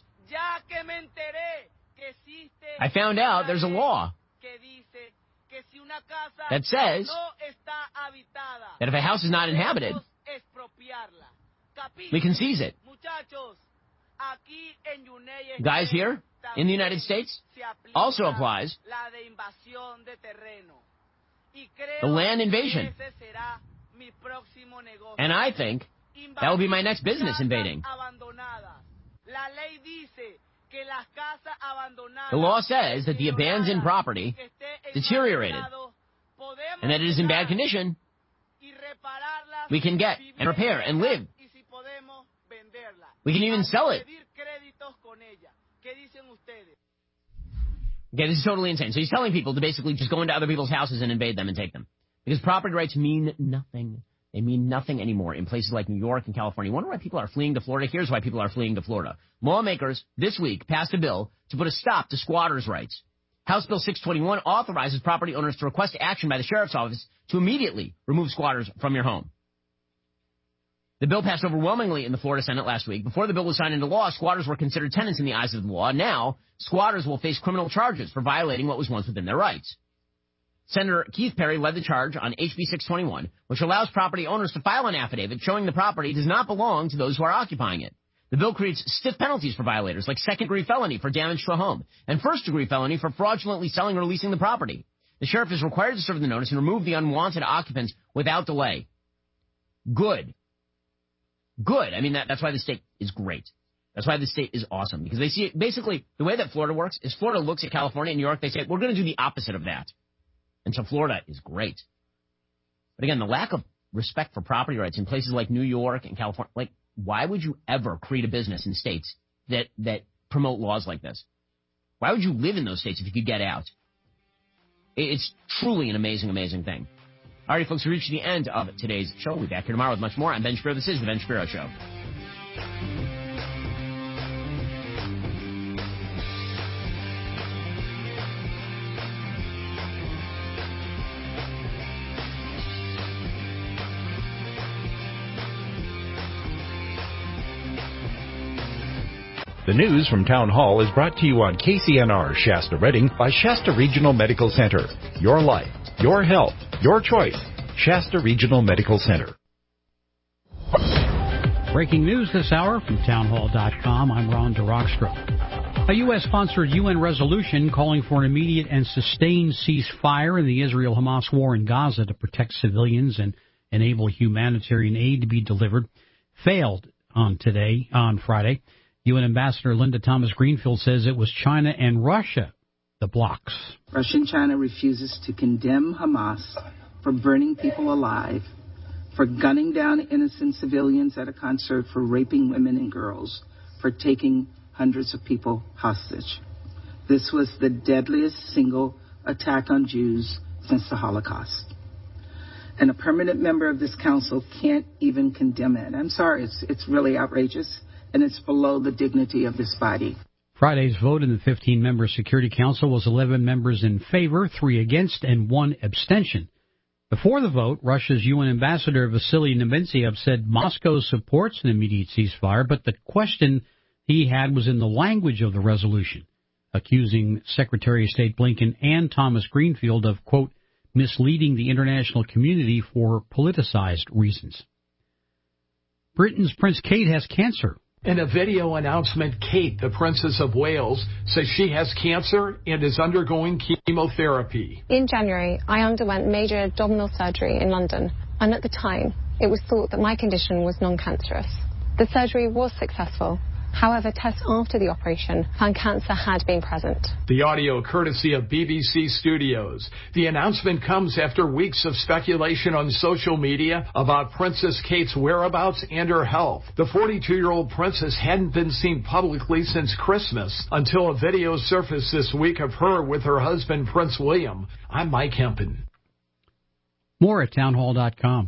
I found out there's a law that says that if a house is not inhabited, we can seize it. Guys, here in the United States also applies the land invasion. And I think that will be my next business, invading. The law says that the abandoned property deteriorated and that it is in bad condition. We can get and repair and live. We can even sell it. Okay, this is totally insane. So he's telling people to basically just go into other people's houses and invade them and take them. Because property rights mean nothing. They mean nothing anymore in places like New York and California. You wonder why people are fleeing to Florida? Here's why people are fleeing to Florida. Lawmakers this week passed a bill to put a stop to squatters' rights. House Bill six twenty-one authorizes property owners to request action by the sheriff's office to immediately remove squatters from your home. The bill passed overwhelmingly in the Florida Senate last week. Before the bill was signed into law, squatters were considered tenants in the eyes of the law. Now, squatters will face criminal charges for violating what was once within their rights. Senator Keith Perry led the charge on H B six twenty-one, which allows property owners to file an affidavit showing the property does not belong to those who are occupying it. The bill creates stiff penalties for violators, like second-degree felony for damage to a home and first-degree felony for fraudulently selling or leasing the property. The sheriff is required to serve the notice and remove the unwanted occupants without delay. Good. Good. I mean, that, that's why the state is great. That's why the state is awesome, because they see it. Basically, the way that Florida works is Florida looks at California and New York, they say, we're going to do the opposite of that. And so Florida is great. But again, the lack of respect for property rights in places like New York and California, like, why would you ever create a business in states that, that promote laws like this? Why would you live in those states if you could get out? It's truly an amazing, amazing thing. All right, folks, we reached the end of today's show. We'll be back here tomorrow with much more. I'm Ben Shapiro. This is The Ben Shapiro Show. The news from Town Hall is brought to you on K C N R Shasta Redding by Shasta Regional Medical Center. Your life, your health, your choice. Shasta Regional Medical Center. Breaking news this hour from townhall dot com. I'm Ron DeRockstra. A U S-sponsored U N resolution calling for an immediate and sustained ceasefire in the Israel-Hamas war in Gaza to protect civilians and enable humanitarian aid to be delivered failed on today, on Friday. U N Ambassador Linda Thomas-Greenfield says it was China and Russia, the blocs. Russia and China refuses to condemn Hamas for burning people alive, for gunning down innocent civilians at a concert, for raping women and girls, for taking hundreds of people hostage. This was the deadliest single attack on Jews since the Holocaust. And a permanent member of this council can't even condemn it. I'm sorry, it's, it's really outrageous. And it's below the dignity of this body. Friday's vote in the fifteen-member Security Council was eleven members in favor, three against, and one abstention. Before the vote, Russia's U N Ambassador Vasily Nebenziev said Moscow supports an immediate ceasefire, but the question he had was in the language of the resolution, accusing Secretary of State Blinken and Thomas Greenfield of, quote, misleading the international community for politicized reasons. Britain's Prince Kate has cancer. In a video announcement, Kate, the Princess of Wales, says she has cancer and is undergoing chemotherapy. In January, I underwent major abdominal surgery in London, and at the time, it was thought that my condition was non-cancerous. The surgery was successful. However, tests after the operation found cancer had been present. The audio courtesy of B B C Studios. The announcement comes after weeks of speculation on social media about Princess Kate's whereabouts and her health. The forty-two-year-old princess hadn't been seen publicly since Christmas until a video surfaced this week of her with her husband, Prince William. I'm Mike Hempen. More at townhall dot com.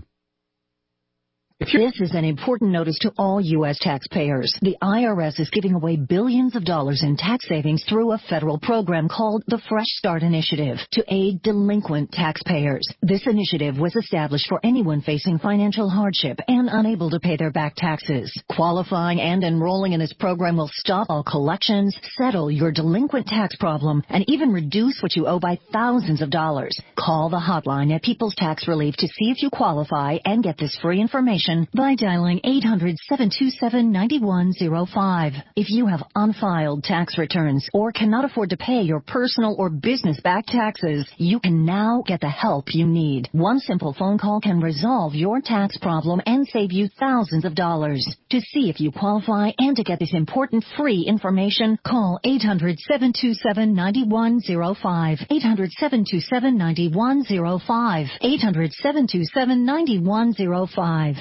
This is an important notice to all U S taxpayers. The I R S is giving away billions of dollars in tax savings through a federal program called the Fresh Start Initiative to aid delinquent taxpayers. This initiative was established for anyone facing financial hardship and unable to pay their back taxes. Qualifying and enrolling in this program will stop all collections, settle your delinquent tax problem, and even reduce what you owe by thousands of dollars. Call the hotline at People's Tax Relief to see if you qualify and get this free information by dialing eight hundred, seven two seven, nine one zero five. If you have unfiled tax returns or cannot afford to pay your personal or business back taxes, you can now get the help you need. One simple phone call can resolve your tax problem and save you thousands of dollars. To see if you qualify and to get this important free information, call eight hundred, seven two seven, nine one zero five. eight hundred, seven two seven, nine one zero five. eight hundred, seven two seven, nine one zero five.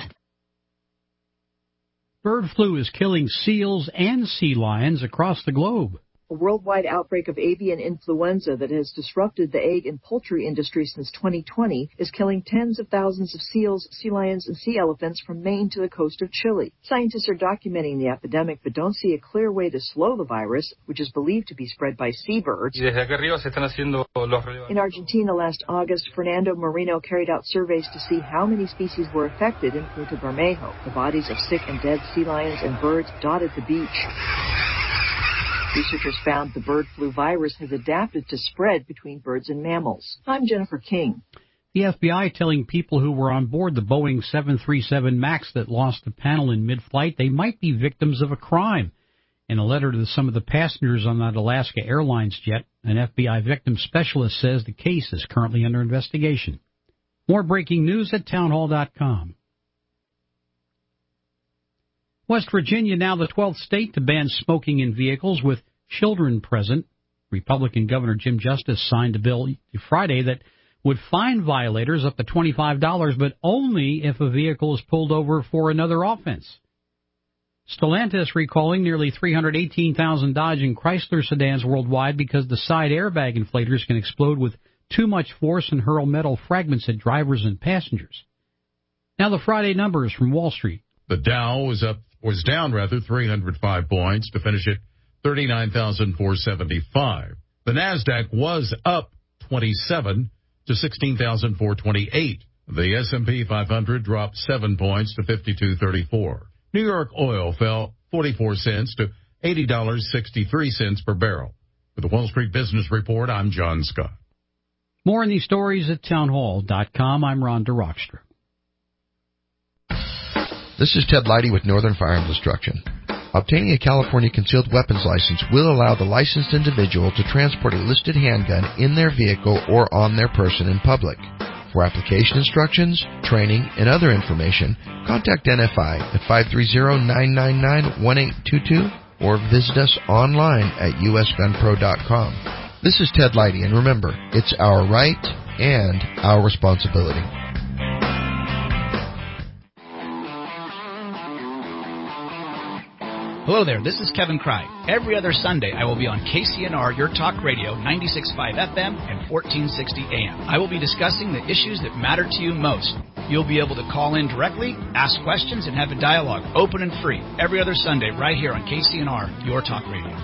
Bird flu is killing seals and sea lions across the globe. A worldwide outbreak of avian influenza that has disrupted the egg and poultry industry since twenty twenty is killing tens of thousands of seals, sea lions, and sea elephants from Maine to the coast of Chile. Scientists are documenting the epidemic but don't see a clear way to slow the virus, which is believed to be spread by seabirds. In Argentina last August, Fernando Marino carried out surveys to see how many species were affected in Punta Bermejo. The bodies of sick and dead sea lions and birds dotted the beach. Researchers found the bird flu virus has adapted to spread between birds and mammals. I'm Jennifer King. The F B I telling people who were on board the Boeing seven thirty-seven MAX that lost the panel in mid-flight they might be victims of a crime. In a letter to some of the passengers on that Alaska Airlines jet, an F B I victim specialist says the case is currently under investigation. More breaking news at townhall dot com. West Virginia now the twelfth state to ban smoking in vehicles with children present. Republican Governor Jim Justice signed a bill Friday that would fine violators up to twenty-five dollars, but only if a vehicle is pulled over for another offense. Stellantis recalling nearly three hundred eighteen thousand Dodge and Chrysler sedans worldwide because the side airbag inflators can explode with too much force and hurl metal fragments at drivers and passengers. Now the Friday numbers from Wall Street. The Dow was up, was down rather, three hundred five points to finish at thirty-nine thousand four hundred seventy-five. The Nasdaq was up twenty-seven to sixteen thousand four hundred twenty-eight. The S and P five hundred dropped seven points to fifty-two thirty-four. New York oil fell forty-four cents to eighty dollars and sixty-three cents per barrel. With the Wall Street Business Report, I'm John Scott. More in these stories at townhall dot com. I'm Ron DeRockstra. This is Ted Leidy with Northern Firearms Instruction. Obtaining a California concealed weapons license will allow the licensed individual to transport a listed handgun in their vehicle or on their person in public. For application instructions, training, and other information, contact N F I at five three zero, nine nine nine, one eight two two or visit us online at U S gun pro dot com. This is Ted Leidy, and remember, it's our right and our responsibility. Hello there, this is Kevin Cry. Every other Sunday, I will be on K C N R, your talk radio, ninety-six point five F M and fourteen sixty A M. I will be discussing the issues that matter to you most. You'll be able to call in directly, ask questions, and have a dialogue, open and free, every other Sunday right here on K C N R, your talk radio.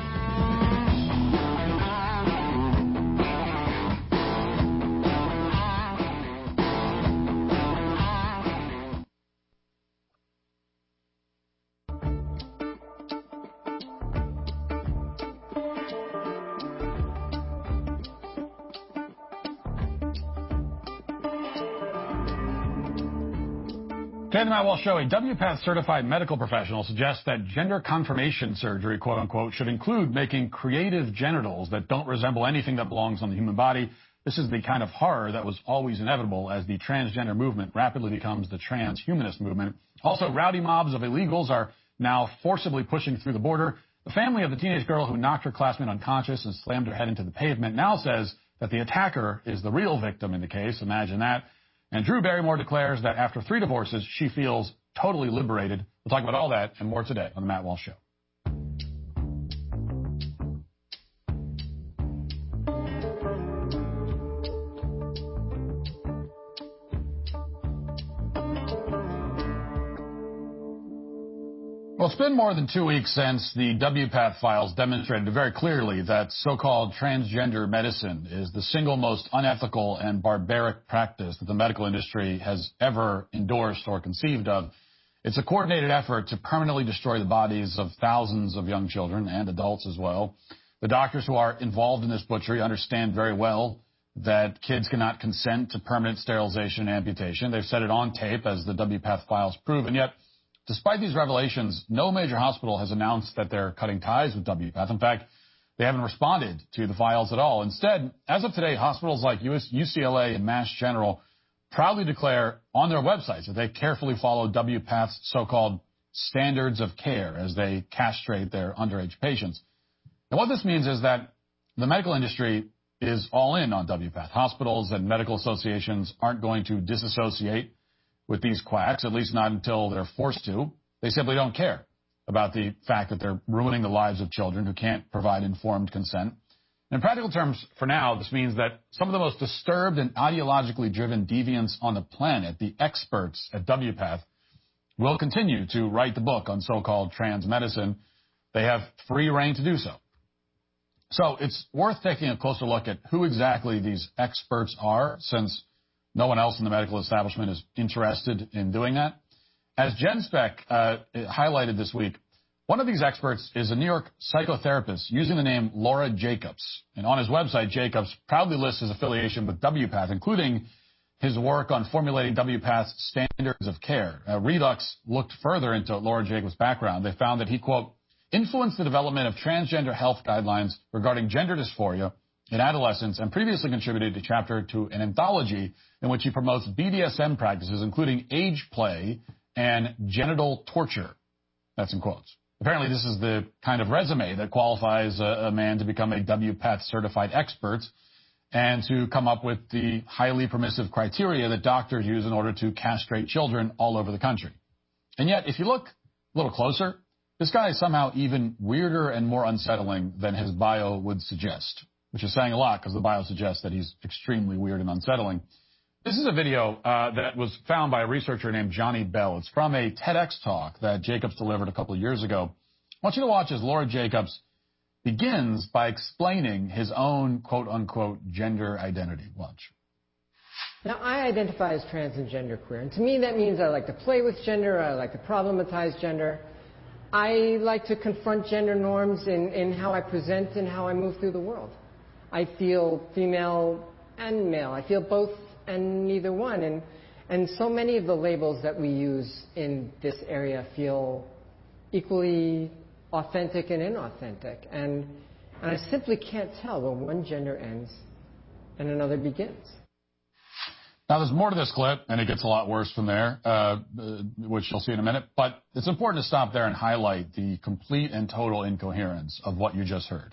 Today on the Matt Walsh Show, a W PATH certified medical professional suggests that gender confirmation surgery, quote unquote, should include making creative genitals that don't resemble anything that belongs on the human body. This is the kind of horror that was always inevitable as the transgender movement rapidly becomes the transhumanist movement. Also, rowdy mobs of illegals are now forcibly pushing through the border. The family of the teenage girl who knocked her classmate unconscious and slammed her head into the pavement now says that the attacker is the real victim in the case. Imagine that. And Drew Barrymore declares that after three divorces, she feels totally liberated. We'll talk about all that and more today on the Matt Walsh Show. Well, it's been more than two weeks since the W PATH files demonstrated very clearly that so-called transgender medicine is the single most unethical and barbaric practice that the medical industry has ever endorsed or conceived of. It's a coordinated effort to permanently destroy the bodies of thousands of young children and adults as well. The doctors who are involved in this butchery understand very well that kids cannot consent to permanent sterilization and amputation. They've said it on tape, as the W PATH files prove, and yet despite these revelations, no major hospital has announced that they're cutting ties with W PATH. In fact, they haven't responded to the files at all. Instead, as of today, hospitals like U C L A and Mass General proudly declare on their websites that they carefully follow W PATH's so-called standards of care as they castrate their underage patients. And what this means is that the medical industry is all in on W PATH. Hospitals and medical associations aren't going to disassociate with these quacks, at least not until they're forced to. They simply don't care. about the fact that they're ruining the lives of children who can't provide informed consent. In practical terms, for now, this means that some of the most disturbed and ideologically driven deviants on the planet, the experts at W PATH, will continue to write the book on so-called trans medicine. They have free reign to do so. So it's worth taking a closer look at who exactly these experts are, since no one else in the medical establishment is interested in doing that. As GenSpec uh, highlighted this week, one of these experts is a New York psychotherapist using the name Laura Jacobs. And on his website, Jacobs proudly lists his affiliation with W PATH, including his work on formulating W PATH's standards of care. Uh, Redux looked further into Laura Jacobs' background. They found that he, quote, influenced the development of transgender health guidelines regarding gender dysphoria in adolescents and previously contributed a chapter to an anthology in which he promotes B D S M practices, including age play and genital torture. That's in quotes. Apparently, this is the kind of resume that qualifies a, a man to become a W PATH certified expert and to come up with the highly permissive criteria that doctors use in order to castrate children all over the country. And yet, if you look a little closer, this guy is somehow even weirder and more unsettling than his bio would suggest, which is saying a lot because the bio suggests that he's extremely weird and unsettling. This is a video uh, that was found by a researcher named Johnny Bell. It's from a TEDx talk that Jacobs delivered a couple of years ago. I want you to watch as Laura Jacobs begins by explaining his own quote-unquote gender identity. Watch. Now, I identify as trans and genderqueer, and to me that means I like to play with gender, I like to problematize gender. I like to confront gender norms in, in how I present and how I move through the world. I feel female and male. I feel both and neither one. And, and so many of the labels that we use in this area feel equally authentic and inauthentic. And, and I simply can't tell when one gender ends and another begins. Now, there's more to this clip, and it gets a lot worse from there, uh, which you'll see in a minute. But it's important to stop there and highlight the complete and total incoherence of what you just heard.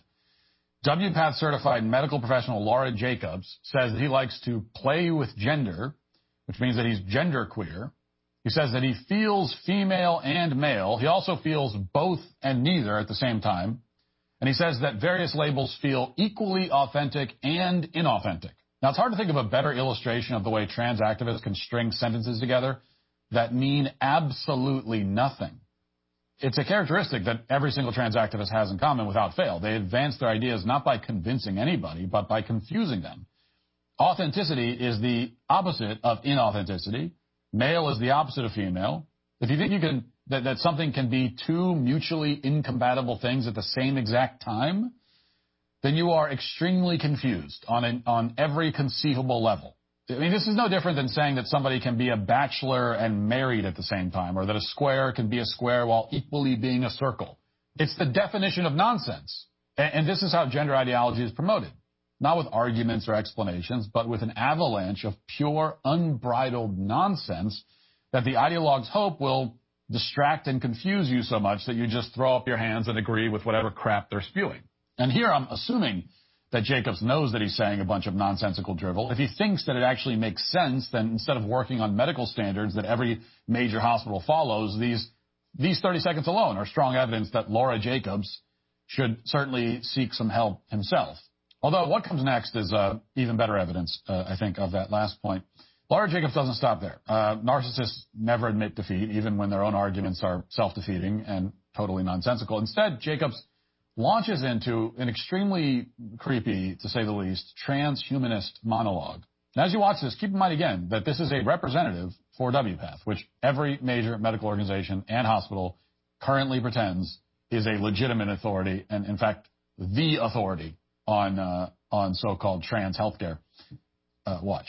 W PATH certified medical professional Laura Jacobs says that he likes to play with gender, which means that he's genderqueer. He says that he feels female and male. He also feels both and neither at the same time. And he says that various labels feel equally authentic and inauthentic. Now, it's hard to think of a better illustration of the way trans activists can string sentences together that mean absolutely nothing. It's a characteristic that every single trans activist has in common without fail. They advance their ideas not by convincing anybody, but by confusing them. Authenticity is the opposite of inauthenticity. Male is the opposite of female. If you think you can that, that something can be two mutually incompatible things at the same exact time, then you are extremely confused on an, on every conceivable level. I mean, this is no different than saying that somebody can be a bachelor and married at the same time, or that a square can be a square while equally being a circle. It's the definition of nonsense. And, and this is how gender ideology is promoted. Not with arguments or explanations, but with an avalanche of pure, unbridled nonsense that the ideologues hope will distract and confuse you so much that you just throw up your hands and agree with whatever crap they're spewing. And here I'm assuming that Jacobs knows that he's saying a bunch of nonsensical drivel. If he thinks that it actually makes sense, then instead of working on medical standards that every major hospital follows, these these thirty seconds alone are strong evidence that Laura Jacobs should certainly seek some help himself. Although what comes next is uh, even better evidence, uh, I think, of that last point. Laura Jacobs doesn't stop there. Uh, narcissists never admit defeat, even when their own arguments are self-defeating and totally nonsensical. Instead, Jacobs launches into an extremely creepy, to say the least, transhumanist monologue. And as you watch this, keep in mind again that this is a representative for W PATH, which every major medical organization and hospital currently pretends is a legitimate authority, and in fact, the authority on uh, on so-called trans healthcare. Uh, watch.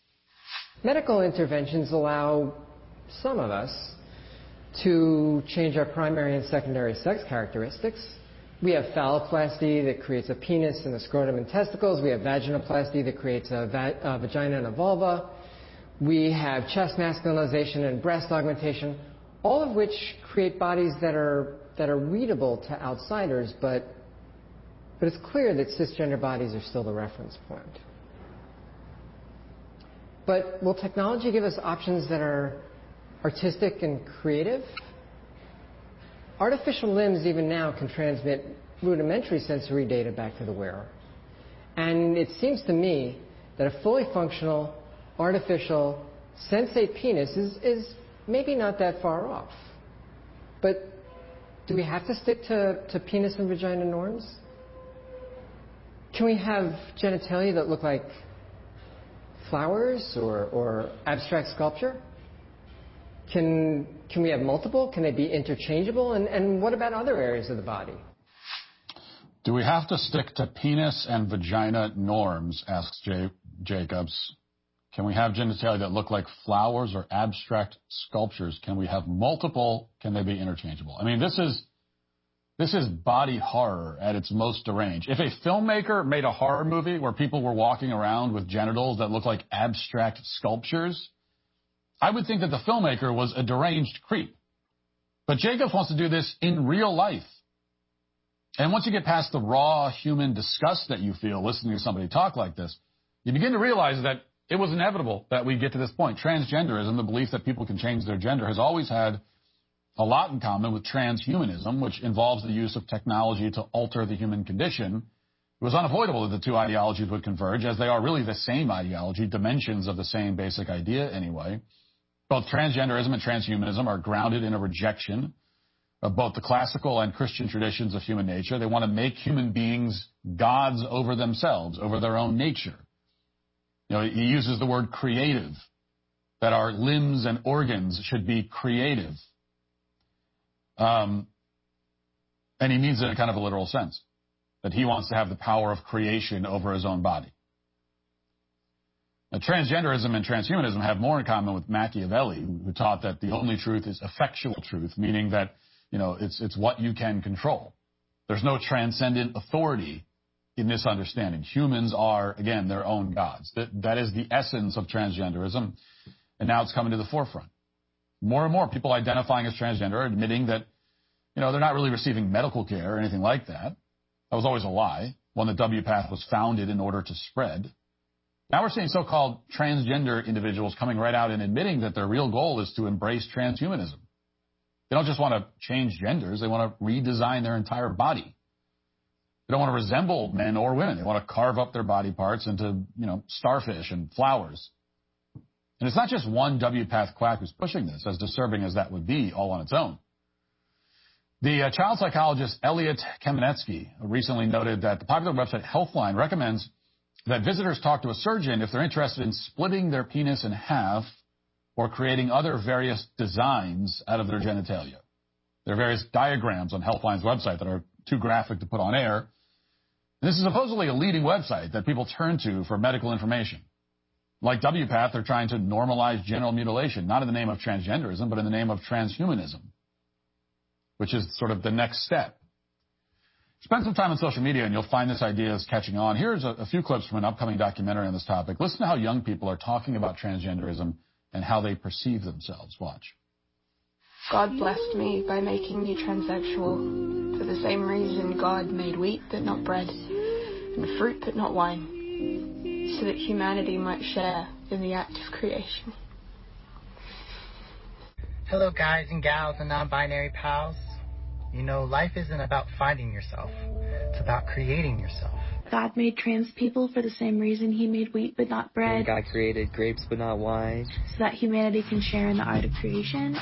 Medical interventions allow some of us to change our primary and secondary sex characteristics. We have phalloplasty that creates a penis and a scrotum and testicles. We have vaginoplasty that creates a, va a vagina and a vulva. We have chest masculinization and breast augmentation, all of which create bodies that are, that are readable to outsiders, but, but it's clear that cisgender bodies are still the reference point. But will technology give us options that are artistic and creative? artificial limbs even now can transmit rudimentary sensory data back to the wearer. And it seems to me that a fully functional, artificial, sensate penis is, is maybe not that far off. But do we have to stick to, to penis and vagina norms? Can we have genitalia that look like flowers or, or abstract sculpture? Can, can we have multiple? Can they be interchangeable? And, and what about other areas of the body? Do we have to stick to penis and vagina norms, asks Jay Jacobs. Can we have genitalia that look like flowers or abstract sculptures? Can we have multiple? Can they be interchangeable? I mean, this is this is body horror at its most deranged. If a filmmaker made a horror movie where people were walking around with genitals that look like abstract sculptures, I would think that the filmmaker was a deranged creep. But Jacobs wants to do this in real life. And once you get past the raw human disgust that you feel listening to somebody talk like this, you begin to realize that it was inevitable that we get to this point. Transgenderism, the belief that people can change their gender, has always had a lot in common with transhumanism, which involves the use of technology to alter the human condition. It was unavoidable that the two ideologies would converge, as they are really the same ideology, dimensions of the same basic idea anyway. Both transgenderism and transhumanism are grounded in a rejection of both the classical and Christian traditions of human nature. They want to make human beings gods over themselves, over their own nature. You know, he uses the word creative, that our limbs and organs should be creative. Um, and he means it in kind of a literal sense, that he wants to have the power of creation over his own body. Now, transgenderism and transhumanism have more in common with Machiavelli, who taught that the only truth is effectual truth, meaning that, you know, it's, it's what you can control. There's no transcendent authority in this understanding. Humans are, again, their own gods. That, that is the essence of transgenderism, and now it's coming to the forefront. More and more people identifying as transgender are admitting that, you know, they're not really receiving medical care or anything like that. That was always a lie, one that W PATH was founded in order to spread. Now we're seeing so-called transgender individuals coming right out and admitting that their real goal is to embrace transhumanism. They don't just want to change genders. They want to redesign their entire body. They don't want to resemble men or women. They want to carve up their body parts into, you know, starfish and flowers. And it's not just one W PATH quack who's pushing this, as disturbing as that would be all on its own. The uh, child psychologist Elliot Kamenetsky recently noted that the popular website Healthline recommends that visitors talk to a surgeon if they're interested in splitting their penis in half or creating other various designs out of their genitalia. There are various diagrams on Healthline's website that are too graphic to put on air. And this is supposedly a leading website that people turn to for medical information. Like W PATH, they're trying to normalize genital mutilation, not in the name of transgenderism, but in the name of transhumanism, which is sort of the next step. Spend some time on social media and you'll find this idea is catching on. Here's a, a few clips from an upcoming documentary on this topic. Listen to how young people are talking about transgenderism and how they perceive themselves. Watch. God blessed me by making me transsexual for the same reason God made wheat but not bread, and fruit but not wine, so that humanity might share in the act of creation. Hello guys and gals and non-binary pals. You know, life isn't about finding yourself. It's about creating yourself. God made trans people for the same reason he made wheat but not bread. And God created grapes but not wine. So that humanity can share in the art of creation.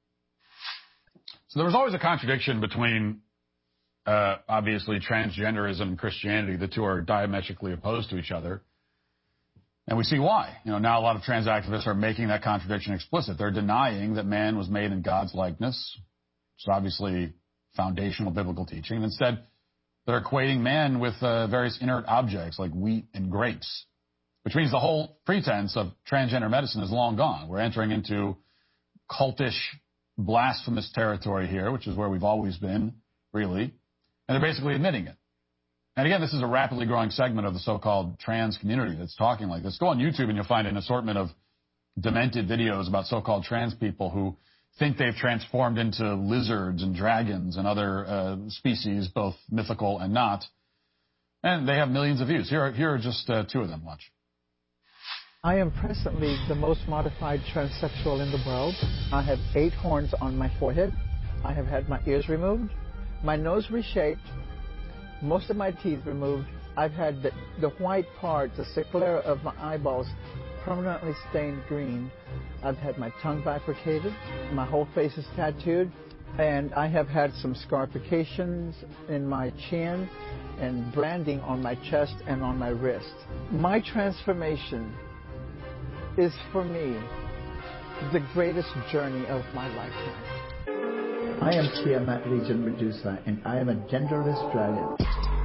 So there was always a contradiction between, uh, obviously, transgenderism and Christianity. The two are diametrically opposed to each other. And we see why. You know, now a lot of trans activists are making that contradiction explicit. They're denying that man was made in God's likeness, which is obviously foundational biblical teaching. And instead, they're equating man with uh, various inert objects like wheat and grapes, which means the whole pretense of transgender medicine is long gone. We're entering into cultish, blasphemous territory here, which is where we've always been, really. And they're basically admitting it. And again, this is a rapidly growing segment of the so-called trans community that's talking like this. Go on YouTube and you'll find an assortment of demented videos about so-called trans people who think they've transformed into lizards and dragons and other uh, species, both mythical and not. And they have millions of views. Here are, here are just uh, two of them. Watch. I am presently the most modified transsexual in the world. I have eight horns on my forehead. I have had my ears removed, my nose reshaped, most of my teeth removed. I've had the, the white part, the sclera of my eyeballs permanently stained green. I've had my tongue bifurcated, my whole face is tattooed, and I have had some scarifications in my chin and branding on my chest and on my wrist. My transformation is, for me, the greatest journey of my lifetime. I am Tiamat Legion Medusa, and I am a genderless dragon.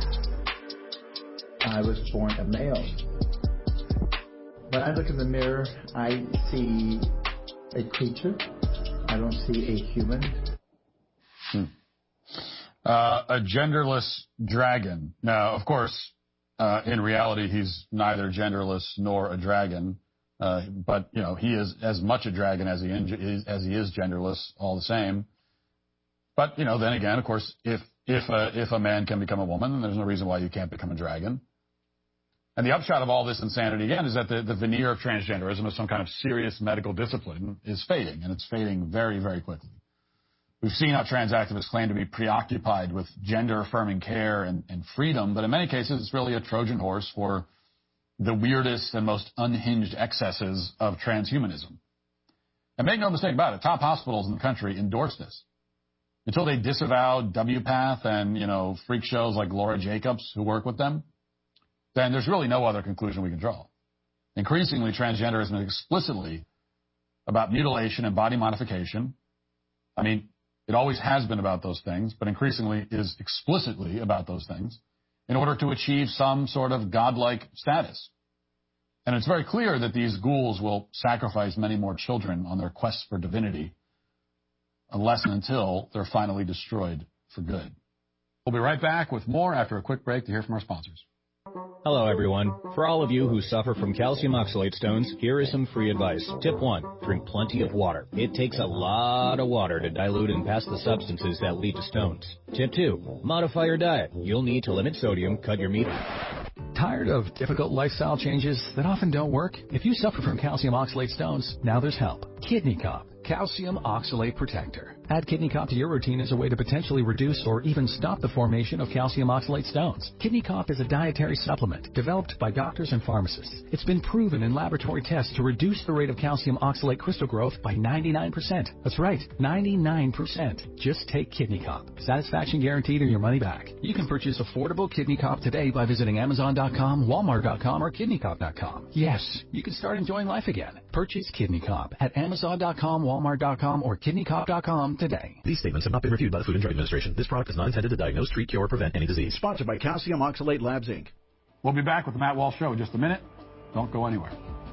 I was born a male. When I look in the mirror, I see a creature. I don't see a human. Hmm. Uh, a genderless dragon. Now, of course, uh, in reality, he's neither genderless nor a dragon. Uh, but, you know, he is as much a dragon as he is, as he is genderless, all the same. But, you know, then again, of course, if if a, if a man can become a woman, then there's no reason why you can't become a dragon. And the upshot of all this insanity, again, is that the, the veneer of transgenderism as some kind of serious medical discipline is fading, and it's fading very, very quickly. We've seen how trans activists claim to be preoccupied with gender-affirming care and, and freedom, but in many cases, it's really a Trojan horse for the weirdest and most unhinged excesses of transhumanism. And make no mistake about it, top hospitals in the country endorse this. Until they disavow W PATH and, you know, freak shows like Laura Jacobs who work with them, then there's really no other conclusion we can draw. Increasingly, transgenderism is explicitly about mutilation and body modification. I mean, it always has been about those things, but increasingly is explicitly about those things in order to achieve some sort of godlike status. And it's very clear that these ghouls will sacrifice many more children on their quest for divinity unless and until they're finally destroyed for good. We'll be right back with more after a quick break to hear from our sponsors. Hello, everyone. For all of you who suffer from calcium oxalate stones, here is some free advice. Tip one, drink plenty of water. It takes a lot of water to dilute and pass the substances that lead to stones. Tip two, modify your diet. You'll need to limit sodium, cut your meat. Tired of difficult lifestyle changes that often don't work? If you suffer from calcium oxalate stones, now there's help. Kidney Cop, Calcium Oxalate Protector. Add Kidney Cop to your routine as a way to potentially reduce or even stop the formation of calcium oxalate stones. Kidney Cop is a dietary supplement developed by doctors and pharmacists. It's been proven in laboratory tests to reduce the rate of calcium oxalate crystal growth by ninety-nine percent. That's right, ninety-nine percent. Just take Kidney Cop. Satisfaction guaranteed or your money back. You can purchase affordable Kidney Cop today by visiting Amazon dot com, Walmart dot com, or Kidney Cop dot com. Yes, you can start enjoying life again. Purchase Kidney Cop at Amazon dot com, Walmart dot com, or Kidney Cop dot com today. These statements have not been reviewed by the Food and Drug Administration. This product is not intended to diagnose, treat, cure, or prevent any disease. Sponsored by Calcium Oxalate Labs, Incorporated. We'll be back with the Matt Walsh Show in just a minute. Don't go anywhere.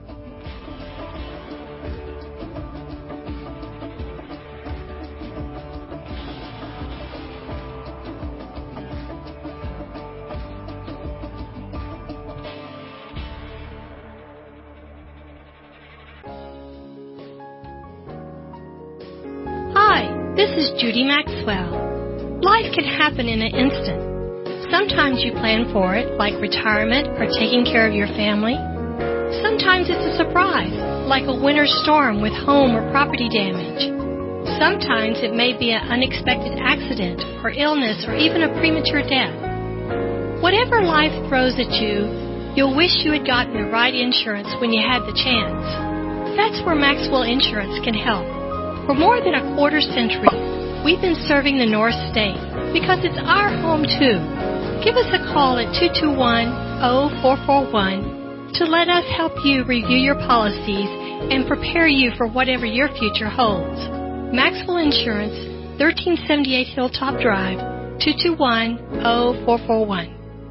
This is Judy Maxwell. Life can happen in an instant. Sometimes you plan for it, like retirement or taking care of your family. Sometimes it's a surprise, like a winter storm with home or property damage. Sometimes it may be an unexpected accident or illness or even a premature death. Whatever life throws at you, you'll wish you had gotten the right insurance when you had the chance. That's where Maxwell Insurance can help. For more than a quarter century, we've been serving the North State because it's our home too. Give us a call at two two one, zero four four one to let us help you review your policies and prepare you for whatever your future holds. Maxwell Insurance, thirteen seventy-eight Hilltop Drive, two two one, zero four four one.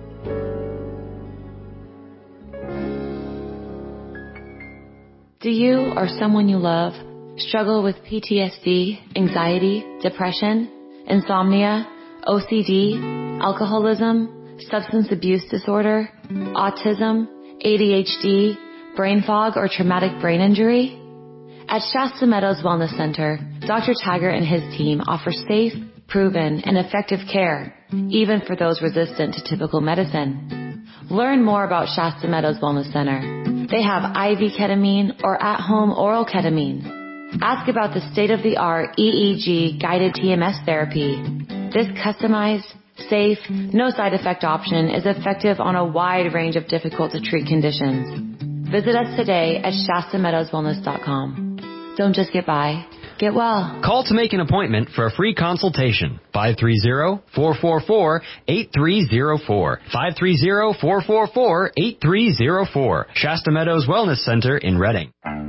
Do you or someone you love struggle with P T S D, anxiety, depression, insomnia, O C D, alcoholism, substance abuse disorder, autism, A D H D, brain fog, or traumatic brain injury? At Shasta Meadows Wellness Center, Doctor Taggart and his team offer safe, proven, and effective care, even for those resistant to typical medicine. Learn more about Shasta Meadows Wellness Center. They have I V ketamine or at-home oral ketamine. Ask about the state-of-the-art E E G guided T M S therapy. This customized, safe, no side effect option is effective on a wide range of difficult to treat conditions. Visit us today at Shasta Meadows Wellness dot com. Don't just get by, get well. Call to make an appointment for a free consultation. five three zero, four four four, eight three zero four. five three zero, four four four, eight three zero four. Shasta Meadows Wellness Center in Reading.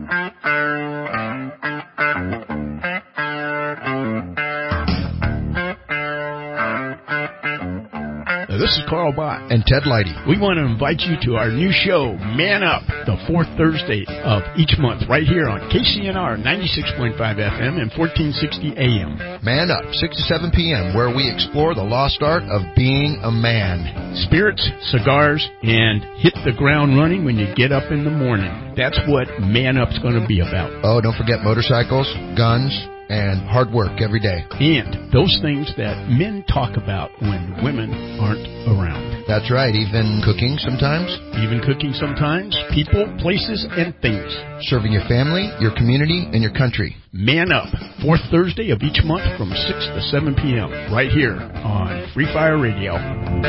This is Carl Bott and Ted Leidy. We want to invite you to our new show, Man Up, the fourth Thursday of each month, right here on K C N R ninety-six point five F M and fourteen sixty A M. Man Up, six to seven p.m., where we explore the lost art of being a man. Spirits, cigars, and hit the ground running when you get up in the morning. That's what Man Up's going to be about. Oh, don't forget motorcycles, guns, and hard work every day. And those things that men talk about when women aren't around. That's right, even cooking sometimes. Even cooking sometimes. People, places, and things. Serving your family, your community, and your country. Man Up, fourth Thursday of each month from six to seven p.m. right here on Free Fire Radio.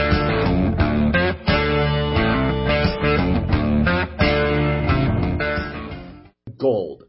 Gold.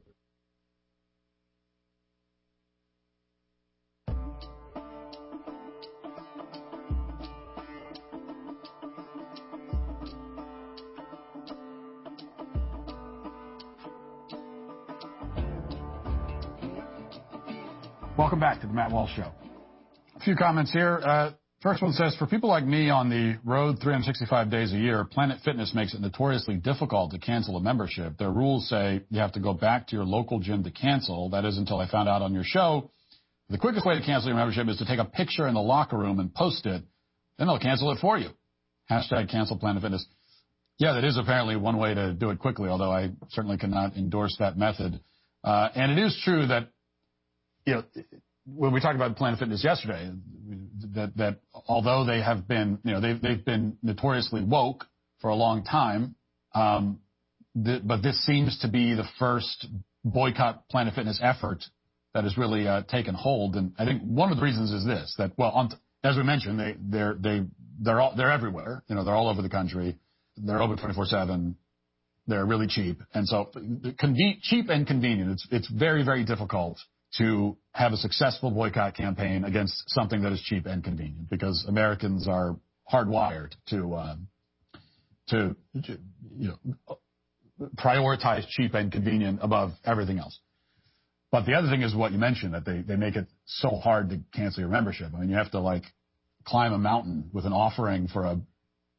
Welcome back to the Matt Walsh Show. A few comments here. Uh, first one says, for people like me on the road three hundred sixty-five days a year, Planet Fitness makes it notoriously difficult to cancel a membership. Their rules say you have to go back to your local gym to cancel. That is until I found out on your show. The quickest way to cancel your membership is to take a picture in the locker room and post it. Then they'll cancel it for you. Hashtag cancel Planet Fitness. Yeah, that is apparently one way to do it quickly, although I certainly cannot endorse that method. Uh, and it is true that, you know, when we talked about Planet Fitness yesterday, that, that although they have been, you know, they've, they've been notoriously woke for a long time, um, th- but this seems to be the first boycott Planet Fitness effort that has really uh, taken hold. And I think one of the reasons is this, that, well, on t- as we mentioned, they, they're, they, they're all, they're everywhere. You know, they're all over the country. They're open twenty-four seven. They're really cheap. And so conven- cheap and convenient. It's, it's very, very difficult to have a successful boycott campaign against something that is cheap and convenient, because Americans are hardwired to, um, to, you know, prioritize cheap and convenient above everything else. But the other thing is what you mentioned, that they, they make it so hard to cancel your membership. I mean, you have to like climb a mountain with an offering for a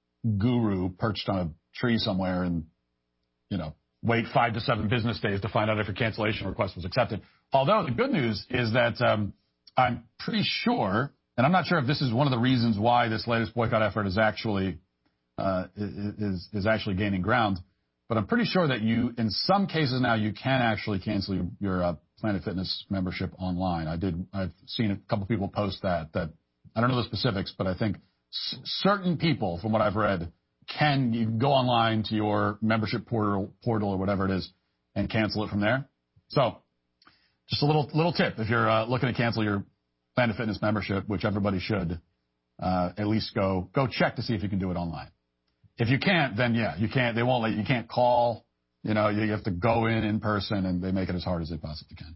guru perched on a tree somewhere and, you know, wait five to seven business days to find out if your cancellation request was accepted. Although the good news is that um, I'm pretty sure, and I'm not sure if this is one of the reasons why this latest boycott effort is actually uh, is is actually gaining ground, but I'm pretty sure that you, in some cases now, you can actually cancel your, your uh, Planet Fitness membership online. I did. I've seen a couple people post that. That I don't know the specifics, but I think s- certain people, from what I've read, can you go online to your membership portal, portal or whatever it is, and cancel it from there. So. Just a little little tip, if you're uh, looking to cancel your Planet Fitness membership, which everybody should, uh, at least go go check to see if you can do it online. If you can't, then yeah, you can't. They won't let you. You can't call. You know, you have to go in in person, and they make it as hard as they possibly can.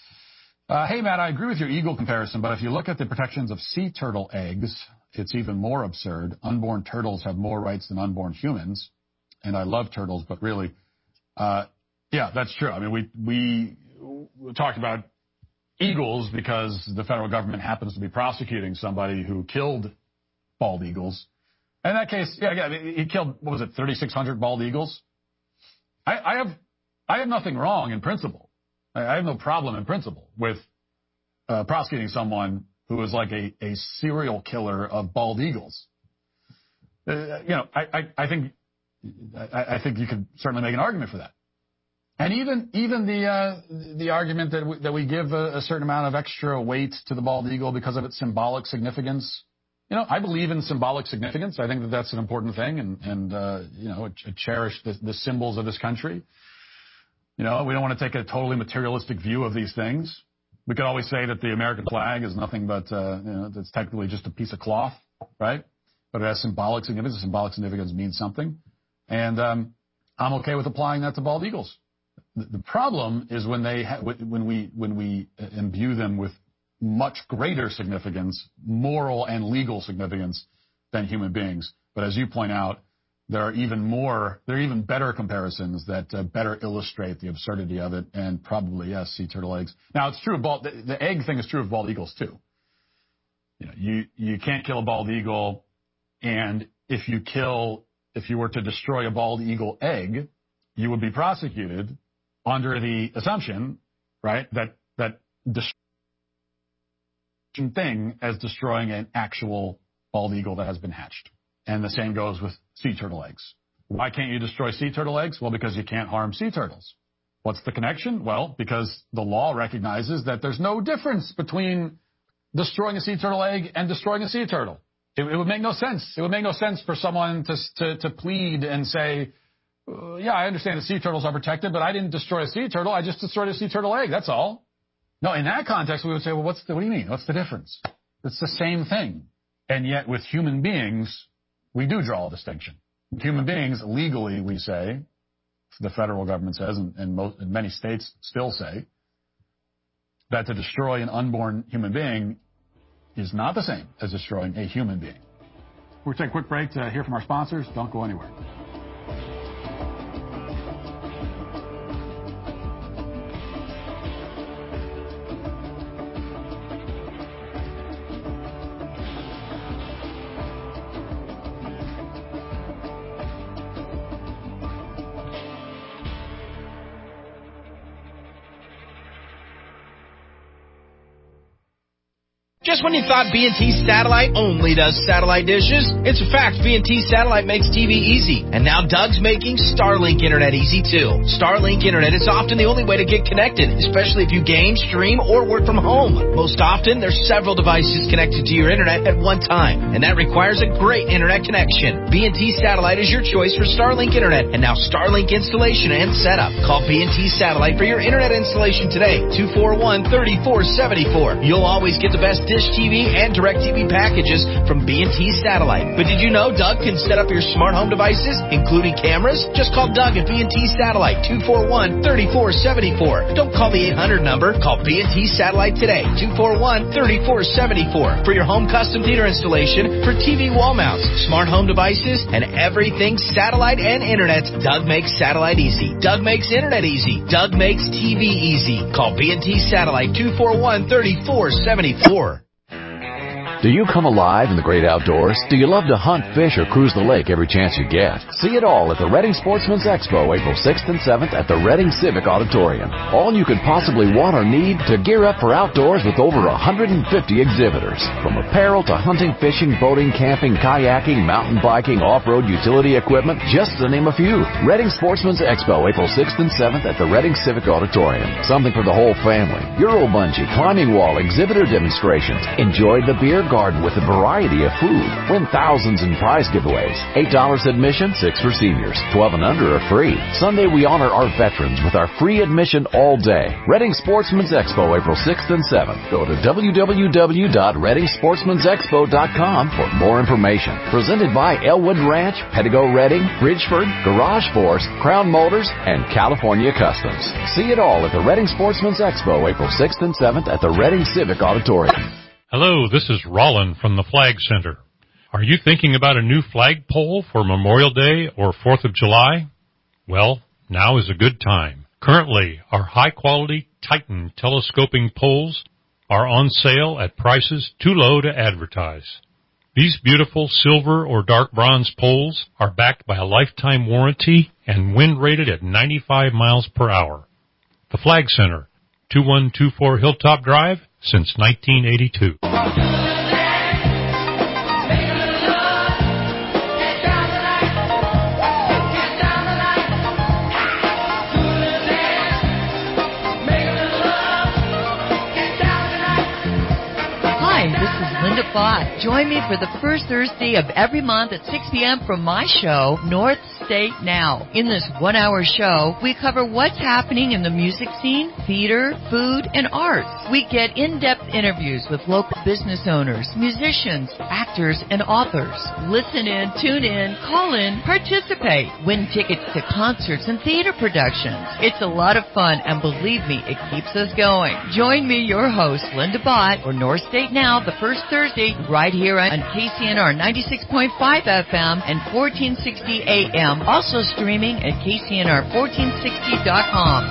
Uh, hey Matt, I agree with your eagle comparison, but if you look at the protections of sea turtle eggs, it's even more absurd. Unborn turtles have more rights than unborn humans, and I love turtles, but really, uh, yeah, that's true. I mean, we we. We talked about eagles because the federal government happens to be prosecuting somebody who killed bald eagles. In that case, yeah, yeah, he killed, what was it, thirty-six hundred bald eagles? I, I have I have nothing wrong in principle. I, I have no problem in principle with uh, prosecuting someone who is like a, a serial killer of bald eagles. Uh, you know, I, I, I think I, I think you could certainly make an argument for that. And even even the uh, the argument that we, that we give a, a certain amount of extra weight to the bald eagle because of its symbolic significance. You know, I believe in symbolic significance. I think that that's an important thing, and and uh, you know, cherish the, the symbols of this country. You know, we don't want to take a totally materialistic view of these things. We could always say that the American flag is nothing but, uh, you know, it's technically just a piece of cloth, right? But it has symbolic significance. Symbolic significance means something. And um, I'm okay with applying that to bald eagles. The, the problem is when they ha- when we when we imbue them with much greater significance, moral and legal significance, than human beings. But as you point out, there are even more, there are even better comparisons that uh, better illustrate the absurdity of it, and probably, yes, sea turtle eggs. Now, it's true of bald, the, the egg thing is true of bald eagles, too. You know, you, you can't kill a bald eagle, and if you kill, if you were to destroy a bald eagle egg, you would be prosecuted under the assumption, right, that, that destroying thing as destroying an actual bald eagle that has been hatched. And the same goes with sea turtle eggs. Why can't you destroy sea turtle eggs? Well, because you can't harm sea turtles. What's the connection? Well, because the law recognizes that there's no difference between destroying a sea turtle egg and destroying a sea turtle. It, it would make no sense. It would make no sense for someone to, to, to plead and say, uh, yeah, I understand the sea turtles are protected, but I didn't destroy a sea turtle. I just destroyed a sea turtle egg. That's all. No, in that context, we would say, well, what's the, what do you mean? What's the difference? It's the same thing. And yet with human beings, we do draw a distinction. With human beings, legally, we say, the federal government says, and, and, most, and many states still say, that to destroy an unborn human being is not the same as destroying a human being. We'll take a quick break to hear from our sponsors. Don't go anywhere. Just when you thought B and T Satellite only does satellite dishes, it's a fact B and T Satellite makes T V easy. And now Doug's making Starlink Internet easy too. Starlink Internet is often the only way to get connected, especially if you game, stream, or work from home. Most often, there's several devices connected to your Internet at one time, and that requires a great Internet connection. B and T Satellite is your choice for Starlink Internet, and now Starlink installation and setup. Call B and T Satellite for your Internet installation today, two four one, three four seven four. You'll always get the best Dish T V and DirecTV packages from B and T Satellite. But did you know Doug can set up your smart home devices, including cameras? Just call Doug at B and T Satellite, two four one, three four seven four. Don't call the eight hundred number. Call B and T Satellite today, two four one, three four seven four, for your home custom theater installation for T V wall mounts, smart home devices, and everything satellite and internet. Doug makes satellite easy. Doug makes internet easy. Doug makes T V easy. Call B and T Satellite, two four one, three four seven four. Do you come alive in the great outdoors? Do you love to hunt, fish, or cruise the lake every chance you get? See it all at the Reading Sportsman's Expo, April sixth and seventh at the Reading Civic Auditorium. All you could possibly want or need to gear up for outdoors with over one hundred fifty exhibitors. From apparel to hunting, fishing, boating, camping, kayaking, mountain biking, off-road utility equipment, just to name a few. Reading Sportsman's Expo, April sixth and seventh at the Reading Civic Auditorium. Something for the whole family. Euro bungee, climbing wall, exhibitor demonstrations. Enjoy the beer garden with a variety of food. Win thousands in prize giveaways. eight dollars admission, six for seniors. twelve and under are free. Sunday we honor our veterans with our free admission all day. Reading Sportsman's Expo, April sixth and seventh. Go to w w w dot reading sportsmans expo dot com for more information. Presented by Elwood Ranch, Pedigo Reading, Bridgeford, Garage Force, Crown Motors, and California Customs. See it all at the Reading Sportsman's Expo, April sixth and seventh at the Reading Civic Auditorium. Hello, this is Rollin from the Flag Center. Are you thinking about a new flagpole for Memorial Day or fourth of July? Well, now is a good time. Currently, our high-quality Titan telescoping poles are on sale at prices too low to advertise. These beautiful silver or dark bronze poles are backed by a lifetime warranty and wind rated at ninety-five miles per hour. The Flag Center, two one two four Hilltop Drive, since nineteen eighty-two. Hi, this is Linda Bott Join me for the first Thursday of every month at six p.m. for my show, North State Now. In this one-hour show, we cover what's happening in the music scene, theater, food, and arts. We get in-depth interviews with local business owners, musicians, actors, and authors. Listen in, tune in, call in, participate, win tickets to concerts and theater productions. It's a lot of fun, and believe me, it keeps us going. Join me, your host, Linda Bott, for North State Now the first Thursday right here on K C N R ninety-six point five F M and fourteen sixty A M. Also streaming at K C N R fourteen sixty dot com.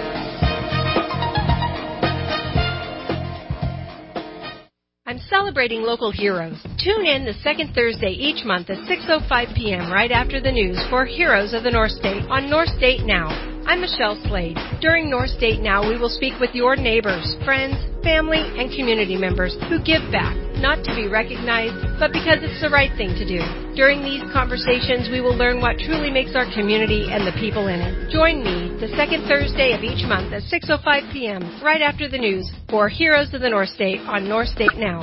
I'm celebrating local heroes. Tune in the second Thursday each month at six oh five p.m. right after the news for Heroes of the North State on North State Now. I'm Michelle Slade. During North State Now, we will speak with your neighbors, friends, family, and community members who give back, not to be recognized, but because it's the right thing to do. During these conversations, we will learn what truly makes our community and the people in it. Join me the second Thursday of each month at six oh five p.m. right after the news for Heroes of the North State on North State Now.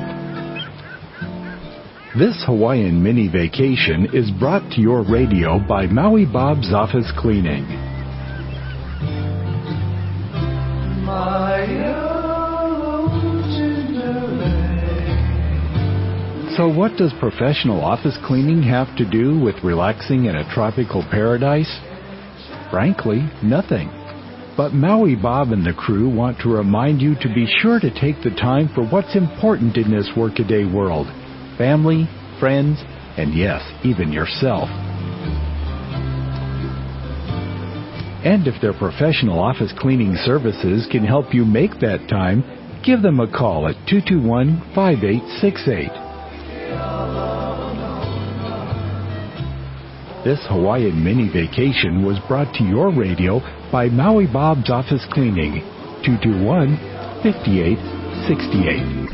This Hawaiian mini vacation is brought to your radio by Maui Bob's Office Cleaning. So what does professional office cleaning have to do with relaxing in a tropical paradise? Frankly, nothing. But Maui Bob and the crew want to remind you to be sure to take the time for what's important in this workaday world. Family, friends, and yes, even yourself. And if their professional office cleaning services can help you make that time, give them a call at two two one, five eight six eight. This Hawaiian mini vacation was brought to your radio by Maui Bob's Office Cleaning, two two one, five eight six eight.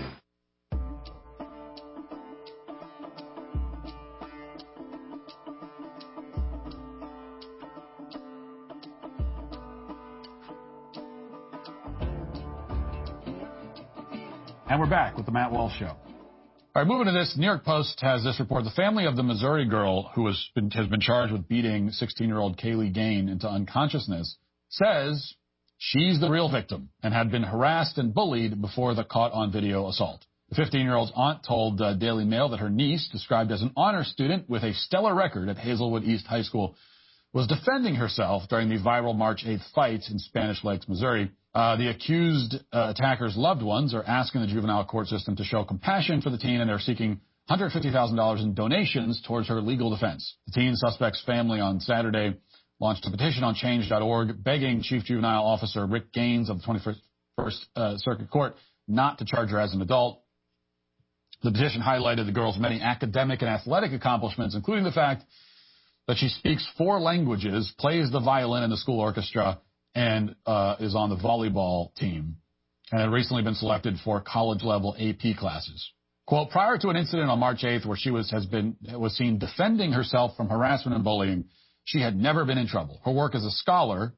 And we're back with the Matt Walsh Show. All right, moving to this, New York Post has this report. The family of the Missouri girl who has been, has been charged with beating sixteen-year-old Kaylee Gain into unconsciousness says she's the real victim and had been harassed and bullied before the caught-on-video assault. The fifteen-year-old's aunt told uh, Daily Mail that her niece, described as an honor student with a stellar record at Hazelwood East High School, was defending herself during the viral March eighth fight in Spanish Lakes, Missouri. Uh, the accused uh, attacker's loved ones are asking the juvenile court system to show compassion for the teen, and they're seeking one hundred fifty thousand dollars in donations towards her legal defense. The teen suspect's family on Saturday launched a petition on change dot org begging Chief Juvenile Officer Rick Gaines of the twenty-first uh, Circuit Court not to charge her as an adult. The petition highlighted the girl's many academic and athletic accomplishments, including the fact that she speaks four languages, plays the violin in the school orchestra, and uh, is on the volleyball team, and had recently been selected for college-level A P classes. Quote, prior to an incident on March eighth where she was has been was seen defending herself from harassment and bullying, she had never been in trouble. Her work as a scholar,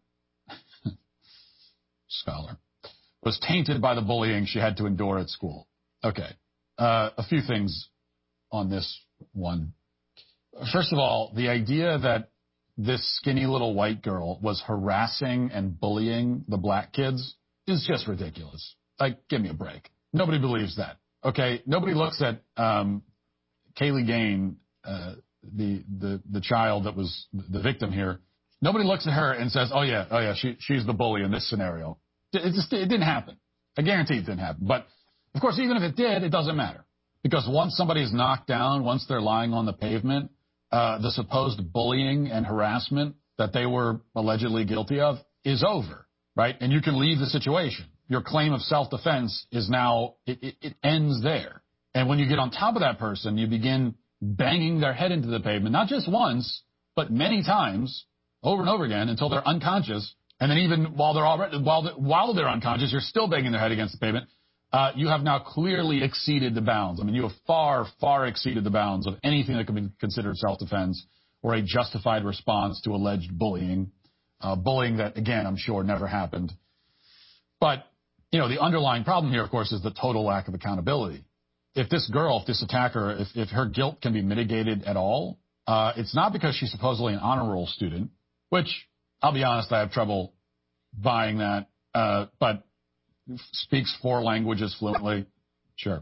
scholar, was tainted by the bullying she had to endure at school. Okay, uh, a few things on this one. First of all, the idea that this skinny little white girl was harassing and bullying the black kids is just ridiculous. Like, give me a break. Nobody believes that. Okay, nobody looks at um, Kaylee Gain, uh, the the the child that was the victim here. Nobody looks at her and says, "Oh yeah, oh yeah, she she's the bully in this scenario." It just it didn't happen. I guarantee it didn't happen. But of course, even if it did, it doesn't matter, because once somebody's knocked down, once they're lying on the pavement, Uh, the supposed bullying and harassment that they were allegedly guilty of is over, right? And you can leave the situation. Your claim of self-defense is now, it, it, it ends there. And when you get on top of that person, you begin banging their head into the pavement, not just once, but many times, over and over again, until they're unconscious. And then even while they're already, while, the, while they're unconscious, you're still banging their head against the pavement. Uh, you have now clearly exceeded the bounds. I mean, you have far, far exceeded the bounds of anything that can be considered self-defense or a justified response to alleged bullying, uh, bullying that, again, I'm sure never happened. But, you know, the underlying problem here, of course, is the total lack of accountability. if this girl, if this attacker, if, if her guilt can be mitigated at all, uh, it's not because she's supposedly an honor roll student, which, I'll be honest, I have trouble buying that, uh, but speaks four languages fluently, sure.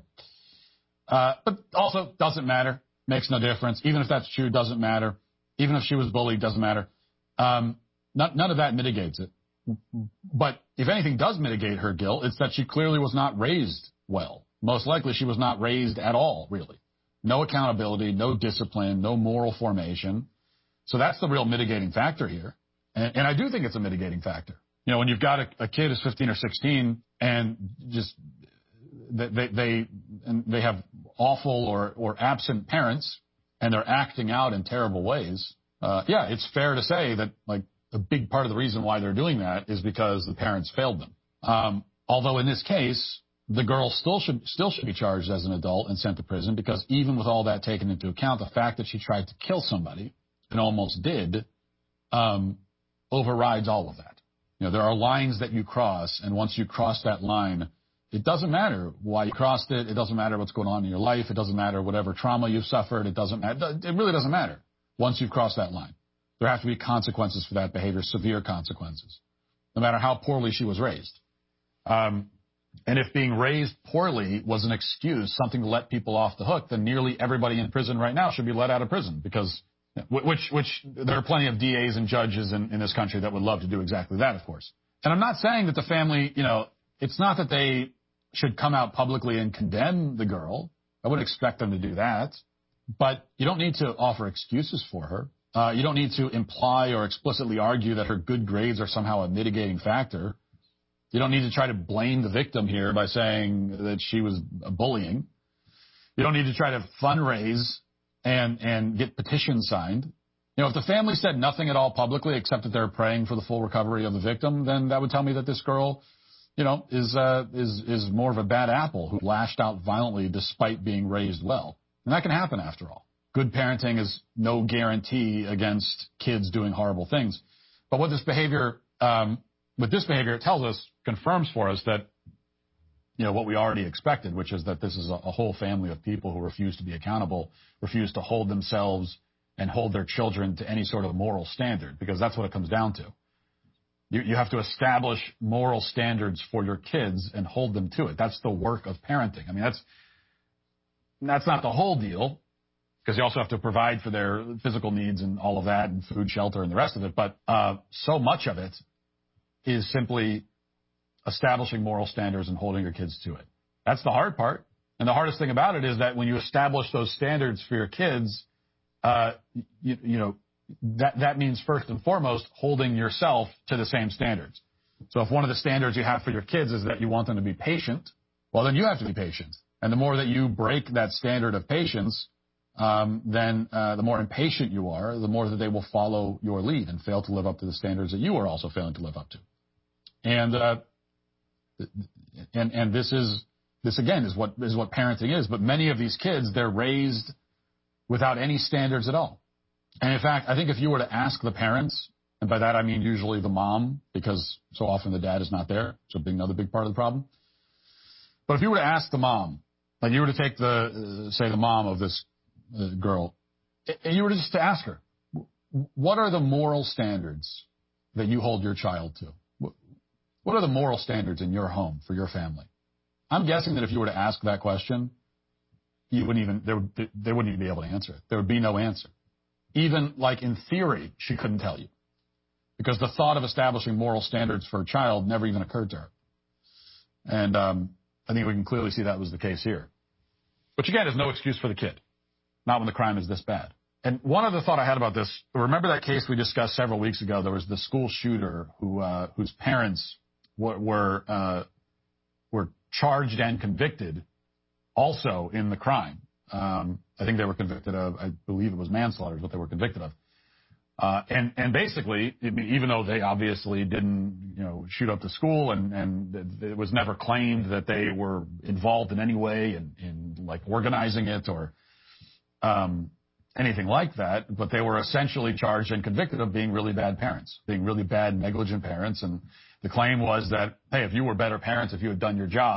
Uh, but also doesn't matter, makes no difference. Even if that's true, doesn't matter. Even if she was bullied, doesn't matter. Um, none, none of that mitigates it. But if anything does mitigate her guilt, it's that she clearly was not raised well. Most likely she was not raised at all, really. No accountability, no discipline, no moral formation. So that's the real mitigating factor here. And, and I do think it's a mitigating factor. You know, when you've got a, a kid who's fifteen or sixteen and just they they and they have awful or, or absent parents and they're acting out in terrible ways, uh, yeah, it's fair to say that, like, a big part of the reason why they're doing that is because the parents failed them. Um, although in this case, the girl still should still should be charged as an adult and sent to prison, because even with all that taken into account, the fact that she tried to kill somebody and almost did um, overrides all of that. You know, there are lines that you cross, and once you cross that line, it doesn't matter why you crossed it. It doesn't matter what's going on in your life. It doesn't matter whatever trauma you've suffered. It doesn't matter. It really doesn't matter once you've crossed that line. There have to be consequences for that behavior, severe consequences, no matter how poorly she was raised. Um, and if being raised poorly was an excuse, something to let people off the hook, then nearly everybody in prison right now should be let out of prison, because which which there are plenty of D As and judges in, in this country that would love to do exactly that, of course. And I'm not saying that the family, you know, it's not that they should come out publicly and condemn the girl. I wouldn't expect them to do that. But you don't need to offer excuses for her. Uh, you don't need to imply or explicitly argue that her good grades are somehow a mitigating factor. You don't need to try to blame the victim here by saying that she was bullying. You don't need to try to fundraise and, and get petitions signed. You know, if the family said nothing at all publicly except that they're praying for the full recovery of the victim, then that would tell me that this girl, you know, is, uh, is, is more of a bad apple who lashed out violently despite being raised well. And that can happen after all. Good parenting is no guarantee against kids doing horrible things. But what this behavior, um, with this behavior, it tells us, confirms for us that, you know, what we already expected, which is that this is a, a whole family of people who refuse to be accountable, refuse to hold themselves and hold their children to any sort of moral standard, because that's what it comes down to. You, you have to establish moral standards for your kids and hold them to it. That's the work of parenting. I mean, that's, that's not the whole deal, because you also have to provide for their physical needs and all of that, and food, shelter, and the rest of it. But uh, so much of it is simply establishing moral standards and holding your kids to it. That's the hard part. And the hardest thing about it is that when you establish those standards for your kids, uh, you, you know, that, that means first and foremost holding yourself to the same standards. So if one of the standards you have for your kids is that you want them to be patient, well, then you have to be patient. And the more that you break that standard of patience, um, then uh, the more impatient you are, the more that they will follow your lead and fail to live up to the standards that you are also failing to live up to. And uh, and and this is this again is what is what parenting is. But many of these kids, they're raised without any standards at all. And in fact, I think if you were to ask the parents, and by that I mean usually the mom, because so often the dad is not there, so being another big part of the problem. But if you were to ask the mom, like you were to take the uh, say the mom of this uh, girl, and you were just to ask her, what are the moral standards that you hold your child to? What are the moral standards in your home for your family? I'm guessing that if you were to ask that question, you wouldn't even, they, would, they wouldn't even be able to answer it. There would be no answer. Even like in theory, she couldn't tell you, because the thought of establishing moral standards for a child never even occurred to her. And um, I think we can clearly see that was the case here. Which again is no excuse for the kid, not when the crime is this bad. And one other thought I had about this, remember that case we discussed several weeks ago? There was the school shooter who uh, whose parents were were, uh, were charged and convicted also in the crime. Um, I think they were convicted of, I believe it was manslaughter is what they were convicted of. Uh, and, and basically, even though they obviously didn't, you know, shoot up the school, and, and it was never claimed that they were involved in any way in, in like organizing it or um, anything like that, but they were essentially charged and convicted of being really bad parents, being really bad, negligent parents. And the claim was that, hey, if you were better parents, if you had done your job,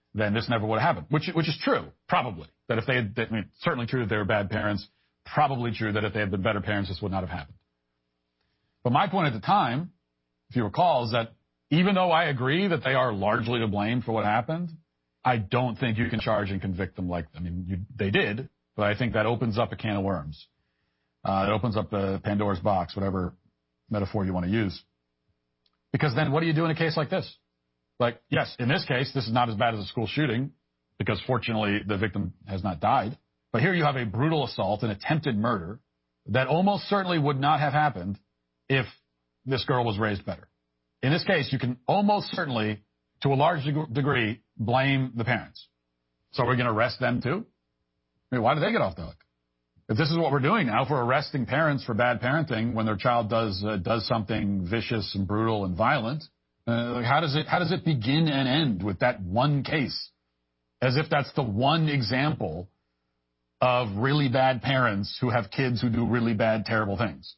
then this never would have happened, which which is true, probably. That if they had, I mean, certainly true that they were bad parents, probably true that if they had been better parents, this would not have happened. But my point at the time, if you recall, is that even though I agree that they are largely to blame for what happened, I don't think you can charge and convict them like, I mean, you, they did, but I think that opens up a can of worms. Uh, it opens up the Pandora's box, whatever metaphor you want to use. Because then what do you do in a case like this? Like, yes, in this case, this is not as bad as a school shooting, because fortunately the victim has not died. But here you have a brutal assault, an attempted murder, that almost certainly would not have happened if this girl was raised better. In this case, you can almost certainly, to a large degree, blame the parents. So we're going to arrest them too? I mean, why do they get off the hook? If this is what we're doing now, if we're arresting parents for bad parenting when their child does uh, does something vicious and brutal and violent, uh, like how does it how does it begin and end with that one case? As if that's the one example of really bad parents who have kids who do really bad, terrible things.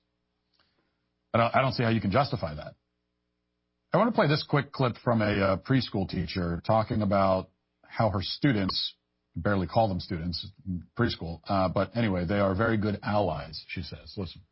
I don't, I don't see how you can justify that. I want to play this quick clip from a uh, preschool teacher talking about how her students, barely call them students in preschool, uh, but anyway, they are very good allies, she says. Listen.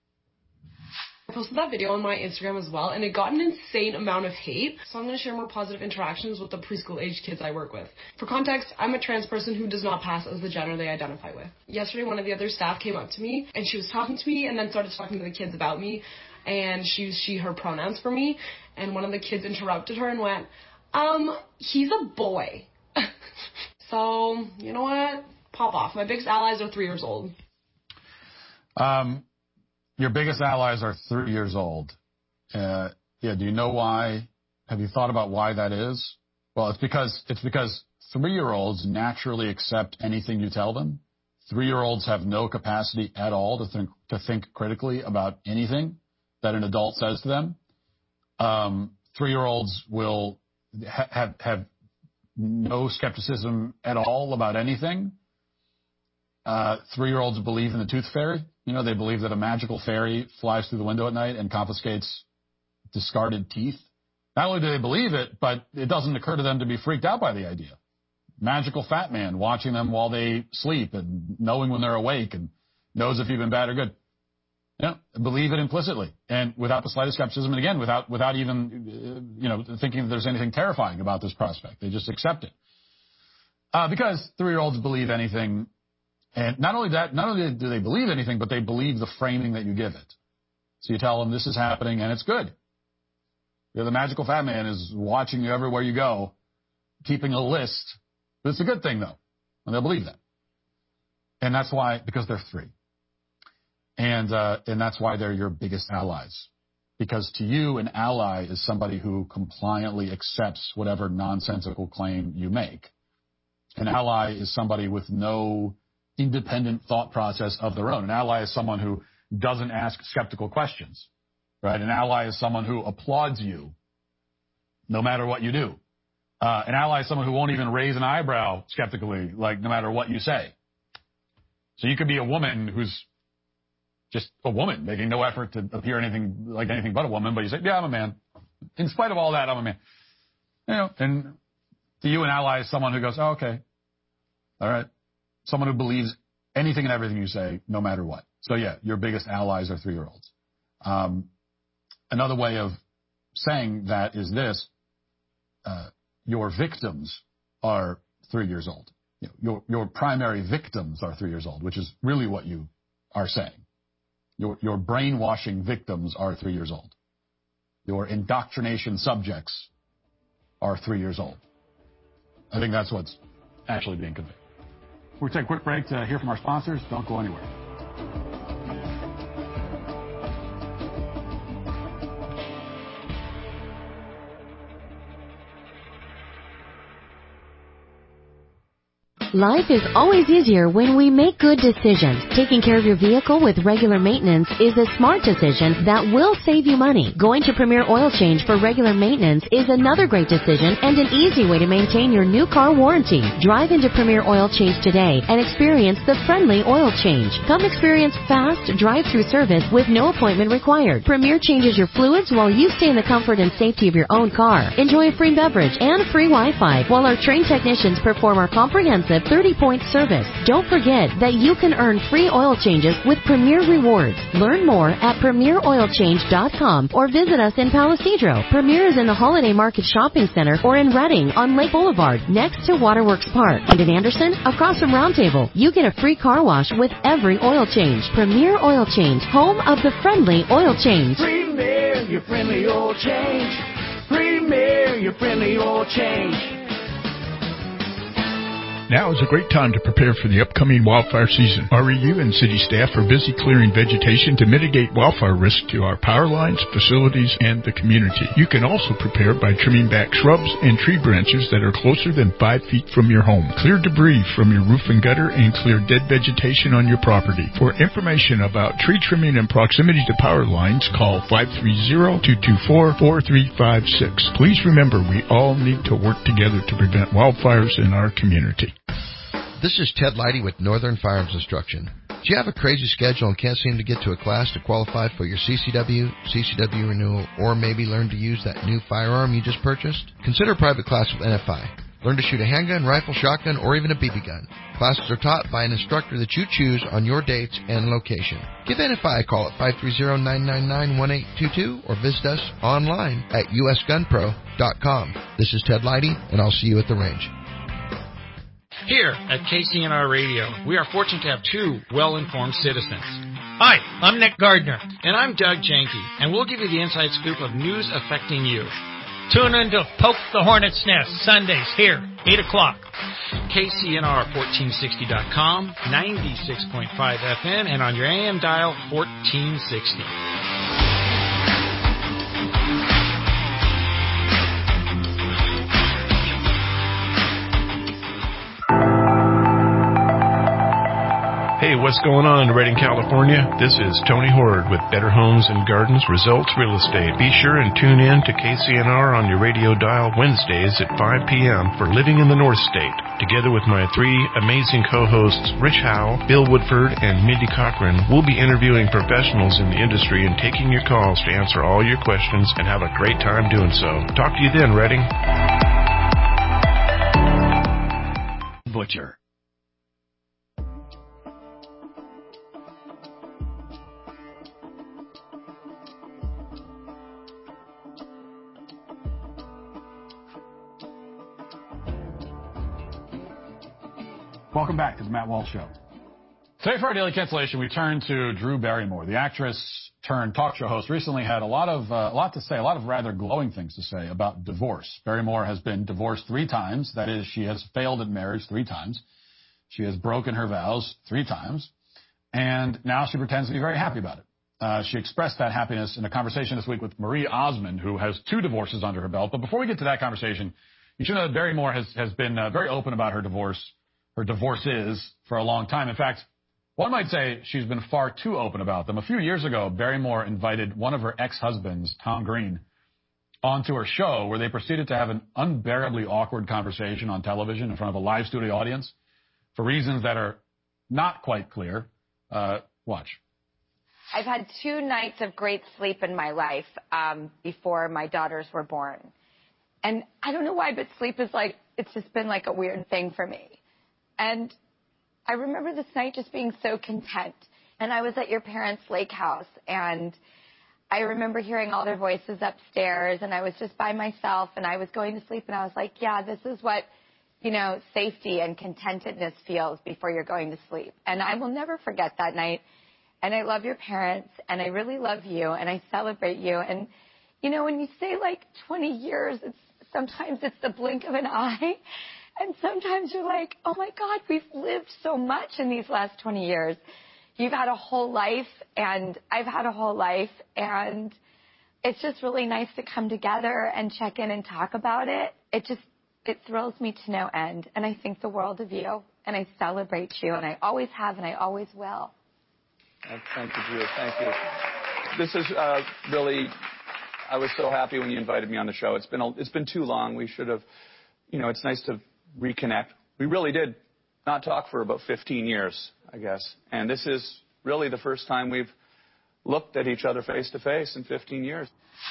I posted that video on my Instagram as well, and it got an insane amount of hate. So I'm going to share more positive interactions with the preschool-age kids I work with. For context, I'm a trans person who does not pass as the gender they identify with. Yesterday, one of the other staff came up to me, and she was talking to me, and then started talking to the kids about me, and she used she, her pronouns for me, and one of the kids interrupted her and went, um, he's a boy. So, you know what? Pop off. My biggest allies are three years old. Um... Your biggest allies are three years old. Uh, yeah, do you know why? Have you thought about why that is? Well, it's because it's because three-year-olds naturally accept anything you tell them. Three-year-olds have no capacity at all to think to think critically about anything that an adult says to them. Um, three-year-olds will ha- have have no skepticism at all about anything. Uh, three-year-olds believe in the tooth fairy. You know, they believe that a magical fairy flies through the window at night and confiscates discarded teeth. Not only do they believe it, but it doesn't occur to them to be freaked out by the idea. Magical fat man watching them while they sleep and knowing when they're awake and knows if you've been bad or good. You know, believe it implicitly and without the slightest skepticism. And again, without without even, you know, thinking that there's anything terrifying about this prospect. They just accept it. Uh, because three-year-olds believe anything. And not only that, not only do they believe anything, but they believe the framing that you give it. So you tell them this is happening and it's good. You know, the magical fat man is watching you everywhere you go, keeping a list. But it's a good thing, though. And they'll believe that. And that's why, because they're three. And, uh, and that's why they're your biggest allies. Because to you, an ally is somebody who compliantly accepts whatever nonsensical claim you make. An ally is somebody with no independent thought process of their own. An ally is someone who doesn't ask skeptical questions, right? An ally is someone who applauds you no matter what you do. Uh, an ally is someone who won't even raise an eyebrow skeptically, like no matter what you say. So you could be a woman who's just a woman, making no effort to appear anything like anything but a woman, but you say, yeah, I'm a man. In spite of all that, I'm a man. You know, and to you, an ally is someone who goes, oh, okay, all right. Someone who believes anything and everything you say, no matter what. So, yeah, your biggest allies are three-year-olds. Um, another way of saying that is this. Uh, your victims are three years old. You know, your, your primary victims are three years old, which is really what you are saying. Your, your brainwashing victims are three years old. Your indoctrination subjects are three years old. I think that's what's actually being conveyed. We'll take a quick break to hear from our sponsors. Don't go anywhere. Life is always easier when we make good decisions. Taking care of your vehicle with regular maintenance is a smart decision that will save you money. Going to Premier Oil Change for regular maintenance is another great decision and an easy way to maintain your new car warranty. Drive into Premier Oil Change today and experience the friendly oil change. Come experience fast drive-through service with no appointment required. Premier changes your fluids while you stay in the comfort and safety of your own car. Enjoy a free beverage and free Wi-Fi while our trained technicians perform our comprehensive thirty-point service. Don't forget that you can earn free oil changes with Premier Rewards. Learn more at premier oil change dot com or visit us in Palisadro. Premier is in the Holiday Market Shopping Center or in Redding on Lake Boulevard next to Waterworks Park. And in Anderson, across from Roundtable, you get a free car wash with every oil change. Premier Oil Change, home of the friendly oil change. Premier, your friendly oil change. Premier, your friendly oil change. Now is a great time to prepare for the upcoming wildfire season. R E U and city staff are busy clearing vegetation to mitigate wildfire risk to our power lines, facilities, and the community. You can also prepare by trimming back shrubs and tree branches that are closer than five feet from your home. Clear debris from your roof and gutter and clear dead vegetation on your property. For information about tree trimming and proximity to power lines, call five three zero, two two four, four three five six. Please remember, we all need to work together to prevent wildfires in our community. This is Ted Leidy with Northern Firearms Instruction. Do you have a crazy schedule and can't seem to get to a class to qualify for your C C W, C C W renewal, or maybe learn to use that new firearm you just purchased? Consider a private class with N F I. Learn to shoot a handgun, rifle, shotgun, or even a B B gun. Classes are taught by an instructor that you choose on your dates and location. Give N F I a call at five three zero, nine nine nine, one eight two two or visit us online at u s gun pro dot com. This is Ted Leidy, and I'll see you at the range. Here at K C N R Radio, we are fortunate to have two well-informed citizens. Hi, I'm Nick Gardner. And I'm Doug Janke, and we'll give you the inside scoop of news affecting you. Tune in to Poke the Hornet's Nest, Sundays here, eight o'clock. K C N R fourteen sixty dot com, ninety-six point five F M, and on your A M dial, fourteen sixty. Hey, what's going on in Redding, California? This is Tony Horde with Better Homes and Gardens Results Real Estate. Be sure and tune in to K C N R on your radio dial Wednesdays at five p.m. for Living in the North State. Together with my three amazing co-hosts, Rich Howe, Bill Woodford, and Mindy Cochran, we'll be interviewing professionals in the industry and taking your calls to answer all your questions and have a great time doing so. Talk to you then, Redding. Butcher. Welcome back to the Matt Walsh Show. Today for our daily cancellation, we turn to Drew Barrymore. The actress turned talk show host recently had a lot of uh, a lot to say, a lot of rather glowing things to say about divorce. Barrymore has been divorced three times. That is, she has failed at marriage three times. She has broken her vows three times. And now she pretends to be very happy about it. Uh, she expressed that happiness in a conversation this week with Marie Osmond, who has two divorces under her belt. But before we get to that conversation, you should know that Barrymore has, has been uh, very open about her divorce. Her divorces for a long time. In fact, one might say she's been far too open about them. A few years ago, Barrymore invited one of her ex-husbands, Tom Green, onto her show where they proceeded to have an unbearably awkward conversation on television in front of a live studio audience for reasons that are not quite clear. Uh, watch. I've had two nights of great sleep in my life um, before my daughters were born. And I don't know why, but sleep is like, it's just been like a weird thing for me. And I remember this night just being so content. And I was at your parents' lake house, and I remember hearing all their voices upstairs, and I was just by myself, and I was going to sleep, and I was like, yeah, this is what, you know, safety and contentedness feels before you're going to sleep. And I will never forget that night. And I love your parents, and I really love you, and I celebrate you. And, you know, when you say, like, twenty years, it's sometimes it's the blink of an eye. And sometimes you're like, oh, my God, we've lived so much in these last twenty years. You've had a whole life, and I've had a whole life. And it's just really nice to come together and check in and talk about it. It just It thrills me to no end, and I think the world of you, and I celebrate you, and I always have, and I always will. Thank you, Drew. Thank you. This is uh, really, I was so happy when you invited me on the show. It's been, a, it's been too long. We should have, you know, it's nice to reconnect. We really did not talk for about fifteen years, I guess. And this is really the first time we've looked at each other face to face in fifteen years.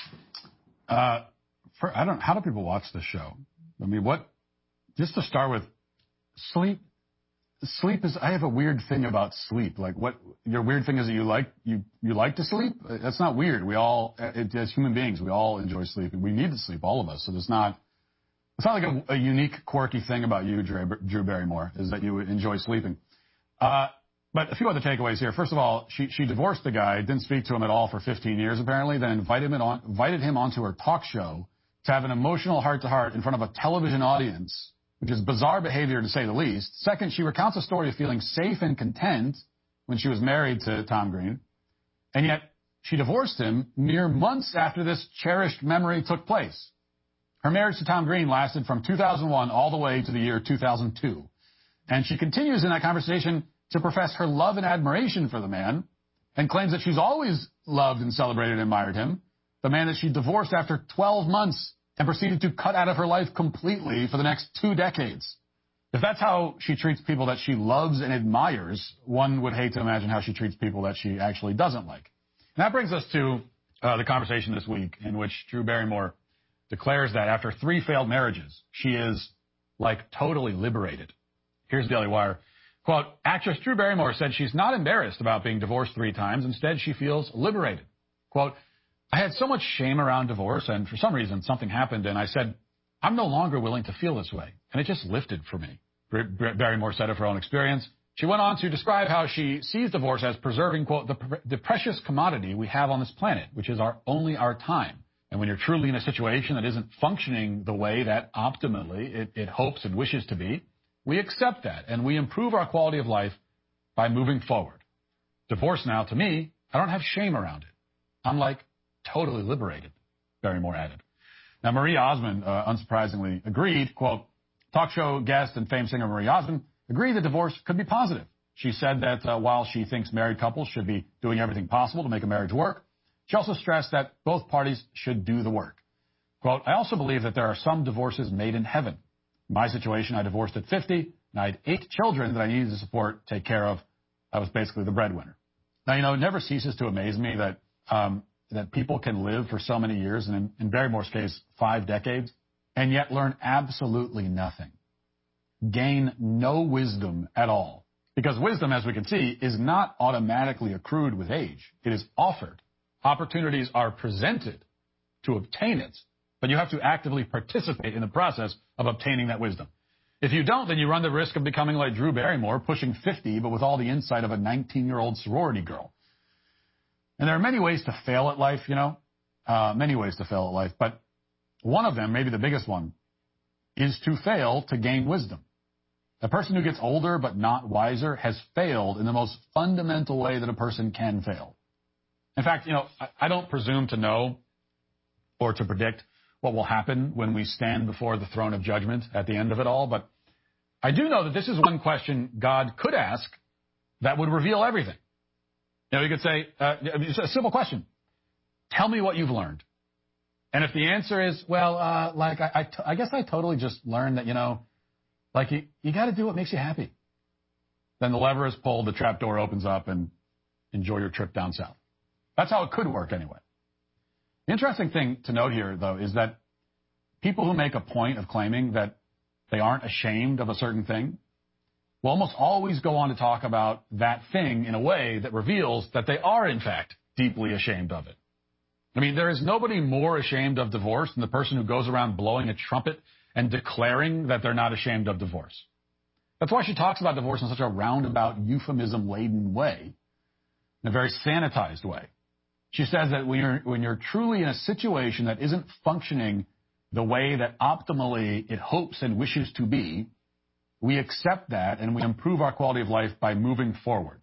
Uh, for, I don't, how do people watch this show? I mean, what, just to start with, sleep, sleep is, I have a weird thing about sleep. Like what, your weird thing is that you like, you, you like to sleep? That's not weird. We all, it, as human beings, we all enjoy sleeping. We need to sleep, all of us. So there's not, it's not like a, a unique, quirky thing about you, Drew, Drew Barrymore, is that you enjoy sleeping. Uh, but a few other takeaways here. First of all, she, she divorced the guy, didn't speak to him at all for fifteen years apparently, then invited him, on, invited him onto her talk show to have an emotional heart-to-heart in front of a television audience, which is bizarre behavior to say the least. Second, she recounts a story of feeling safe and content when she was married to Tom Green, and yet she divorced him mere months after this cherished memory took place. Her marriage to Tom Green lasted from two thousand one all the way to the year two thousand two, and she continues in that conversation to profess her love and admiration for the man and claims that she's always loved and celebrated and admired him, the man that she divorced after twelve months and proceeded to cut out of her life completely for the next two decades. If that's how she treats people that she loves and admires, one would hate to imagine how she treats people that she actually doesn't like. And that brings us to uh, the conversation this week in which Drew Barrymore declares that after three failed marriages, she is, like, totally liberated. Here's the Daily Wire. Quote, actress Drew Barrymore said she's not embarrassed about being divorced three times. Instead, she feels liberated. Quote, I had so much shame around divorce, and for some reason, something happened, and I said, I'm no longer willing to feel this way. And it just lifted for me. Barrymore said of her own experience. She went on to describe how she sees divorce as preserving, quote, the, the precious commodity we have on this planet, which is our only our time. And when you're truly in a situation that isn't functioning the way that optimally it, it hopes and wishes to be, we accept that, and we improve our quality of life by moving forward. Divorce now, to me, I don't have shame around it. I'm like totally liberated, Barrymore added. Now, Marie Osmond, uh, unsurprisingly, agreed, quote, talk show guest and famed singer Marie Osmond agreed that divorce could be positive. She said that uh, while she thinks married couples should be doing everything possible to make a marriage work, she also stressed that both parties should do the work. Quote, I also believe that there are some divorces made in heaven. In my situation, I divorced at fifty, and I had eight children that I needed to support, take care of. I was basically the breadwinner. Now, you know, it never ceases to amaze me that um, that people can live for so many years, and in, in Barrymore's case, five decades, and yet learn absolutely nothing. Gain no wisdom at all. Because wisdom, as we can see, is not automatically accrued with age. It is offered. Opportunities are presented to obtain it, but you have to actively participate in the process of obtaining that wisdom. If you don't, then you run the risk of becoming like Drew Barrymore, pushing fifty, but with all the insight of a nineteen-year-old sorority girl. And there are many ways to fail at life, you know, uh, many ways to fail at life, but one of them, maybe the biggest one, is to fail to gain wisdom. A person who gets older but not wiser has failed in the most fundamental way that a person can fail. In fact, you know, I, I don't presume to know or to predict what will happen when we stand before the throne of judgment at the end of it all, but I do know that this is one question God could ask that would reveal everything. You know, you could say, uh, it's a simple question. Tell me what you've learned. And if the answer is, well, uh, like, I, I, t- I guess I totally just learned that, you know, like you, you got to do what makes you happy. Then the lever is pulled, the trap door opens up, and enjoy your trip down south. That's how it could work anyway. The interesting thing to note here, though, is that people who make a point of claiming that they aren't ashamed of a certain thing will almost always go on to talk about that thing in a way that reveals that they are, in fact, deeply ashamed of it. I mean, there is nobody more ashamed of divorce than the person who goes around blowing a trumpet and declaring that they're not ashamed of divorce. That's why she talks about divorce in such a roundabout, euphemism-laden way, in a very sanitized way. She says that when you're, when you're truly in a situation that isn't functioning the way that optimally it hopes and wishes to be, we accept that and we improve our quality of life by moving forward.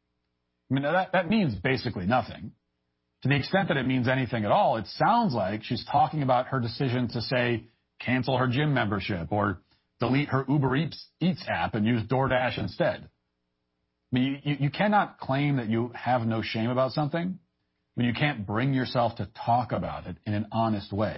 I mean, that, that means basically nothing. To the extent that it means anything at all, it sounds like she's talking about her decision to say, cancel her gym membership or delete her Uber Eats, Eats app and use DoorDash instead. I mean, you, you cannot claim that you have no shame about something when you can't bring yourself to talk about it in an honest way.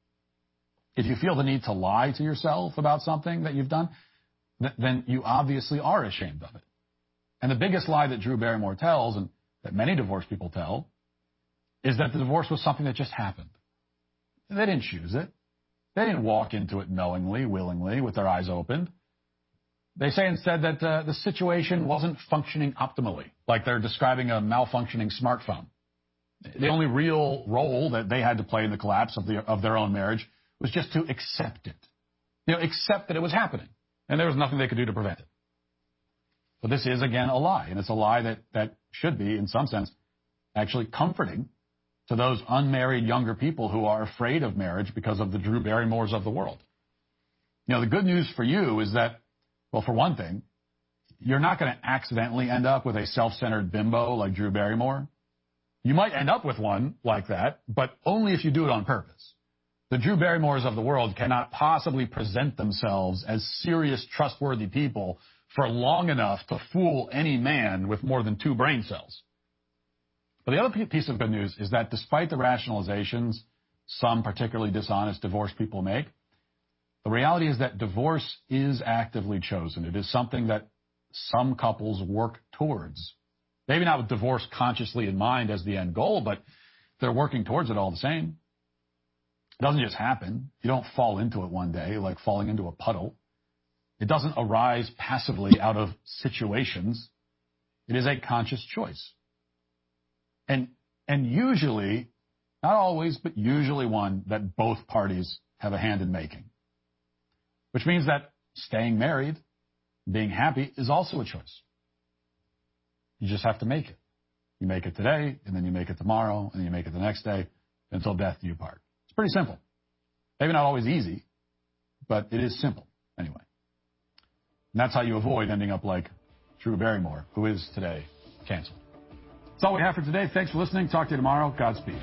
If you feel the need to lie to yourself about something that you've done, th- then you obviously are ashamed of it. And the biggest lie that Drew Barrymore tells, and that many divorced people tell, is that the divorce was something that just happened. They didn't choose it. They didn't walk into it knowingly, willingly, with their eyes open. They say instead that uh, the situation wasn't functioning optimally, like they're describing a malfunctioning smartphone. The only real role that they had to play in the collapse of, the, of their own marriage was just to accept it. You know, accept that it was happening, and there was nothing they could do to prevent it. But this is, again, a lie, and it's a lie that, that should be, in some sense, actually comforting to those unmarried younger people who are afraid of marriage because of the Drew Barrymores of the world. You know, the good news for you is that, well, for one thing, you're not going to accidentally end up with a self-centered bimbo like Drew Barrymore. You might end up with one like that, but only if you do it on purpose. The Drew Barrymores of the world cannot possibly present themselves as serious, trustworthy people for long enough to fool any man with more than two brain cells. But the other piece of good news is that despite the rationalizations some particularly dishonest divorced people make, the reality is that divorce is actively chosen. It is something that some couples work towards. Maybe not with divorce consciously in mind as the end goal, but they're working towards it all the same. It doesn't just happen. You don't fall into it one day like falling into a puddle. It doesn't arise passively out of situations. It is a conscious choice. And and usually, not always, but usually one that both parties have a hand in making. Which means that staying married, being happy, is also a choice. You just have to make it. You make it today, and then you make it tomorrow, and then you make it the next day, until death do you part. It's pretty simple. Maybe not always easy, but it is simple anyway. And that's how you avoid ending up like Drew Barrymore, who is today canceled. That's all we have for today. Thanks for listening. Talk to you tomorrow. Godspeed.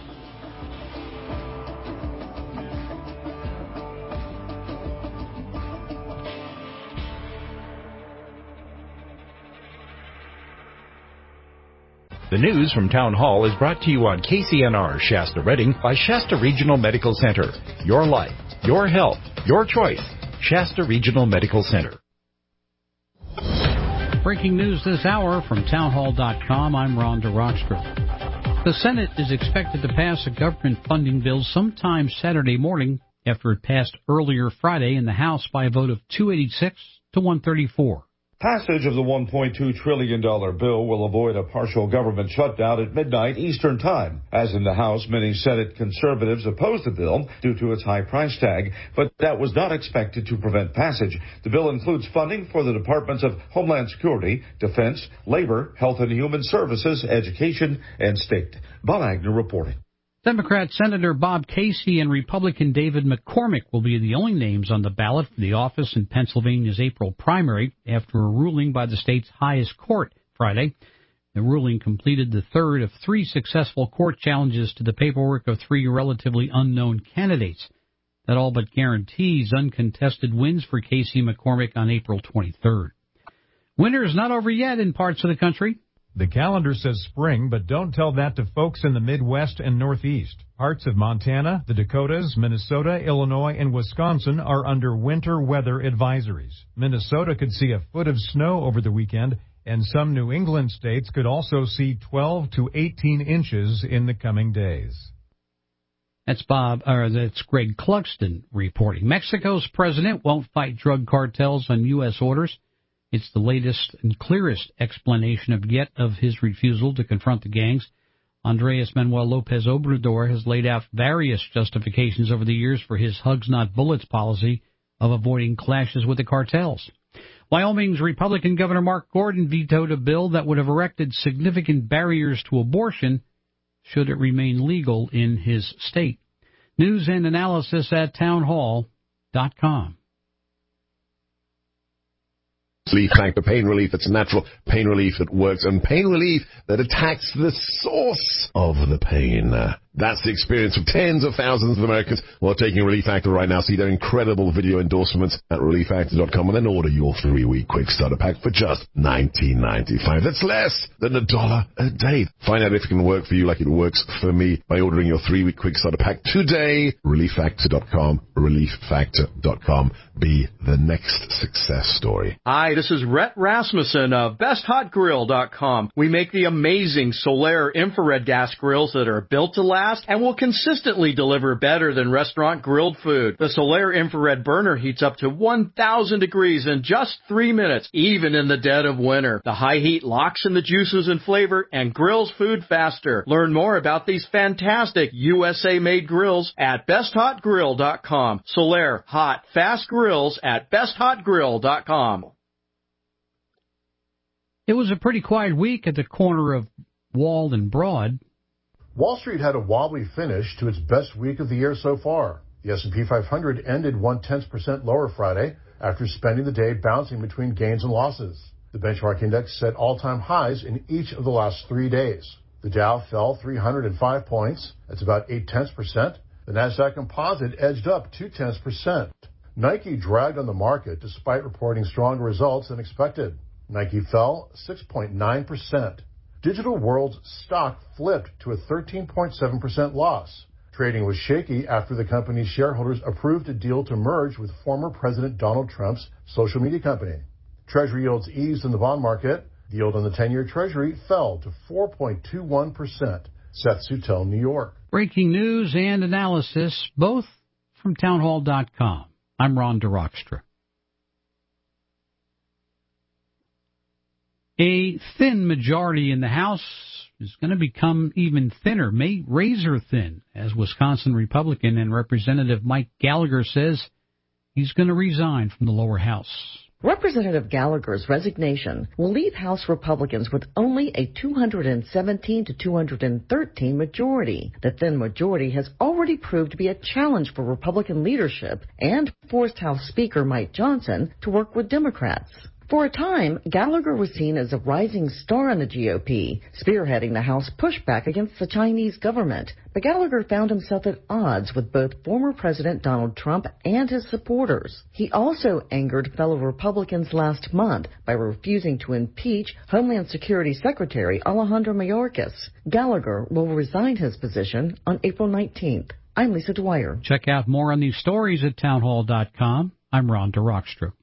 The news from Town Hall is brought to you on K C N R Shasta Redding by Shasta Regional Medical Center. Your life, your health, your choice. Shasta Regional Medical Center. Breaking news this hour from townhall dot com. I'm Rhonda Rockstrom. The Senate is expected to pass a government funding bill sometime Saturday morning after it passed earlier Friday in the House by a vote of two eighty-six to one thirty-four. Passage of the one point two trillion dollars bill will avoid a partial government shutdown at midnight Eastern Time. As in the House, many Senate conservatives opposed the bill due to its high price tag, but that was not expected to prevent passage. The bill includes funding for the Departments of Homeland Security, Defense, Labor, Health and Human Services, Education, and State. Bob Agnew reporting. Democrat Senator Bob Casey and Republican David McCormick will be the only names on the ballot for the office in Pennsylvania's April primary after a ruling by the state's highest court Friday. The ruling completed the third of three successful court challenges to the paperwork of three relatively unknown candidates. That all but guarantees uncontested wins for Casey McCormick on April twenty-third. Winter is not over yet in parts of the country. The calendar says spring, but don't tell that to folks in the Midwest and Northeast. Parts of Montana, the Dakotas, Minnesota, Illinois, and Wisconsin are under winter weather advisories. Minnesota could see a foot of snow over the weekend, and some New England states could also see twelve to eighteen inches in the coming days. That's Bob, or that's Greg Clugston reporting. Mexico's president won't fight drug cartels on U S orders. It's the latest and clearest explanation of yet of his refusal to confront the gangs. Andres Manuel Lopez Obrador has laid out various justifications over the years for his hugs not bullets policy of avoiding clashes with the cartels. Wyoming's Republican Governor Mark Gordon vetoed a bill that would have erected significant barriers to abortion should it remain legal in his state. News and analysis at townhall dot com. Relief Factor Pain Relief. It's natural pain relief that works, and pain relief that attacks the source of the pain. That's the experience of tens of thousands of Americans who are taking Relief Factor right now. See their incredible video endorsements at relief factor dot com and then order your three-week quick starter pack for just nineteen ninety-five. That's less than a dollar a day. Find out if it can work for you like it works for me by ordering your three-week quick starter pack today. relief factor dot com. relief factor dot com. Be the next success story. Hi, this is Rhett Rasmussen of best hot grill dot com. We make the amazing Solaire infrared gas grills that are built to last and will consistently deliver better than restaurant grilled food. The Solaire infrared burner heats up to one thousand degrees in just three minutes, even in the dead of winter. The high heat locks in the juices and flavor and grills food faster. Learn more about these fantastic U S A-made grills at best hot grill dot com. Solaire hot, fast grills at best hot grill dot com. It was a pretty quiet week at the corner of Wall and Broad. Wall Street had a wobbly finish to its best week of the year so far. The S and P five hundred ended one-tenth percent lower Friday after spending the day bouncing between gains and losses. The benchmark index set all-time highs in each of the last three days. The Dow fell three hundred five points. That's about eight-tenths percent. The Nasdaq Composite edged up two-tenths percent. Nike dragged on the market despite reporting stronger results than expected. Nike fell six point nine percent. Digital World's stock flipped to a thirteen point seven percent loss. Trading was shaky after the company's shareholders approved a deal to merge with former President Donald Trump's social media company. Treasury yields eased in the bond market. The yield on the ten-year Treasury fell to four point two one percent. Seth Sutel, New York. Breaking news and analysis, both from townhall dot com. I'm Ron DeRockstra. A thin majority in the House is going to become even thinner, may razor thin, as Wisconsin Republican and Representative Mike Gallagher says he's going to resign from the lower house. Representative Gallagher's resignation will leave House Republicans with only a two hundred seventeen to two hundred thirteen majority. The thin majority has already proved to be a challenge for Republican leadership and forced House Speaker Mike Johnson to work with Democrats. For a time, Gallagher was seen as a rising star in the G O P, spearheading the House pushback against the Chinese government. But Gallagher found himself at odds with both former President Donald Trump and his supporters. He also angered fellow Republicans last month by refusing to impeach Homeland Security Secretary Alejandro Mayorkas. Gallagher will resign his position on April nineteenth. I'm Lisa Dwyer. Check out more on these stories at townhall dot com. I'm Ron DeRockstra.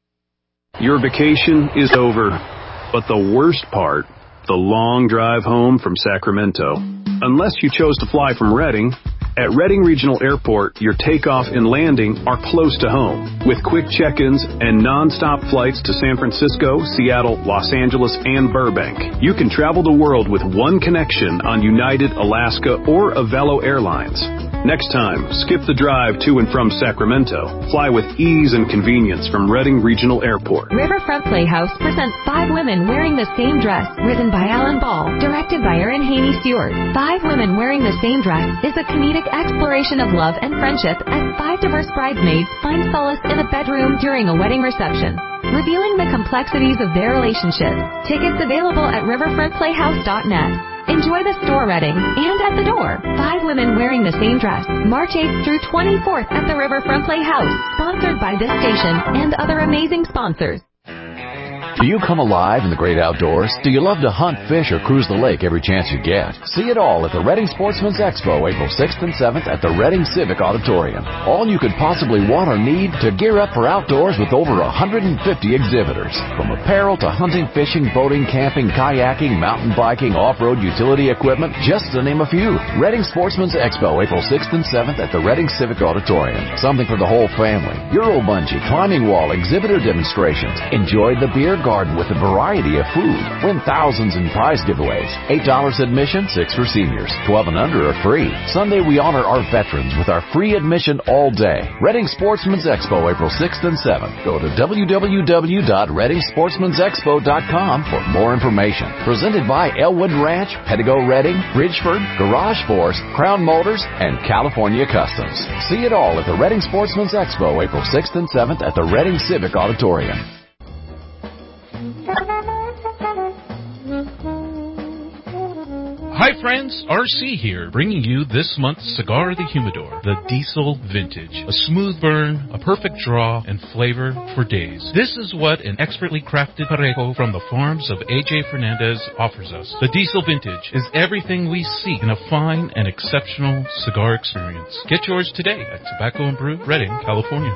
Your vacation is over, but the worst part, the long drive home from Sacramento. Unless you chose to fly from Redding, at Redding Regional Airport, your takeoff and landing are close to home, with quick check-ins and non-stop flights to San Francisco, Seattle, Los Angeles, and Burbank. You can travel the world with one connection on United, Alaska, or Avelo Airlines. Next time, skip the drive to and from Sacramento. Fly with ease and convenience from Redding Regional Airport. Riverfront Playhouse presents Five Women Wearing the Same Dress, written by Alan Ball, directed by Erin Haney Stewart. Five Women Wearing the Same Dress is a comedic exploration of love and friendship as five diverse bridesmaids find solace in a bedroom during a wedding reception, revealing the complexities of their relationship. Tickets available at riverfront playhouse dot net. Enjoy the store Redding and at the door. Five Women Wearing the Same Dress, March eighth through twenty-fourth at the Riverfront Playhouse. Sponsored by this station and other amazing sponsors. Do you come alive in the great outdoors? Do you love to hunt, fish, or cruise the lake every chance you get? See it all at the Redding Sportsman's Expo, April sixth and seventh at the Redding Civic Auditorium. All you could possibly want or need to gear up for outdoors with over one hundred fifty exhibitors. From apparel to hunting, fishing, boating, camping, kayaking, mountain biking, off-road utility equipment, just to name a few. Redding Sportsman's Expo, April sixth and seventh at the Redding Civic Auditorium. Something for the whole family. Euro bungee, climbing wall, exhibitor demonstrations. Enjoy the beer garden with a variety of food. Win thousands in prize giveaways. eight dollars admission, six for seniors. twelve and under are free. Sunday we honor our veterans with our free admission all day. Redding Sportsman's Expo, April sixth and seventh. Go to w w w dot redding sportsmans expo dot com for more information. Presented by Elwood Ranch, Pettigo Redding, Bridgeford, Garage Force, Crown Motors, and California Customs. See it all at the Redding Sportsman's Expo, April sixth and seventh at the Redding Civic Auditorium. Hi friends, R C here, bringing you this month's Cigar de Humidor, the Diesel Vintage. A smooth burn, a perfect draw, and flavor for days. This is what an expertly crafted Parejo from the farms of A J Fernandez offers us. The Diesel Vintage is everything we seek in a fine and exceptional cigar experience. Get yours today at Tobacco and Brew, Redding, California.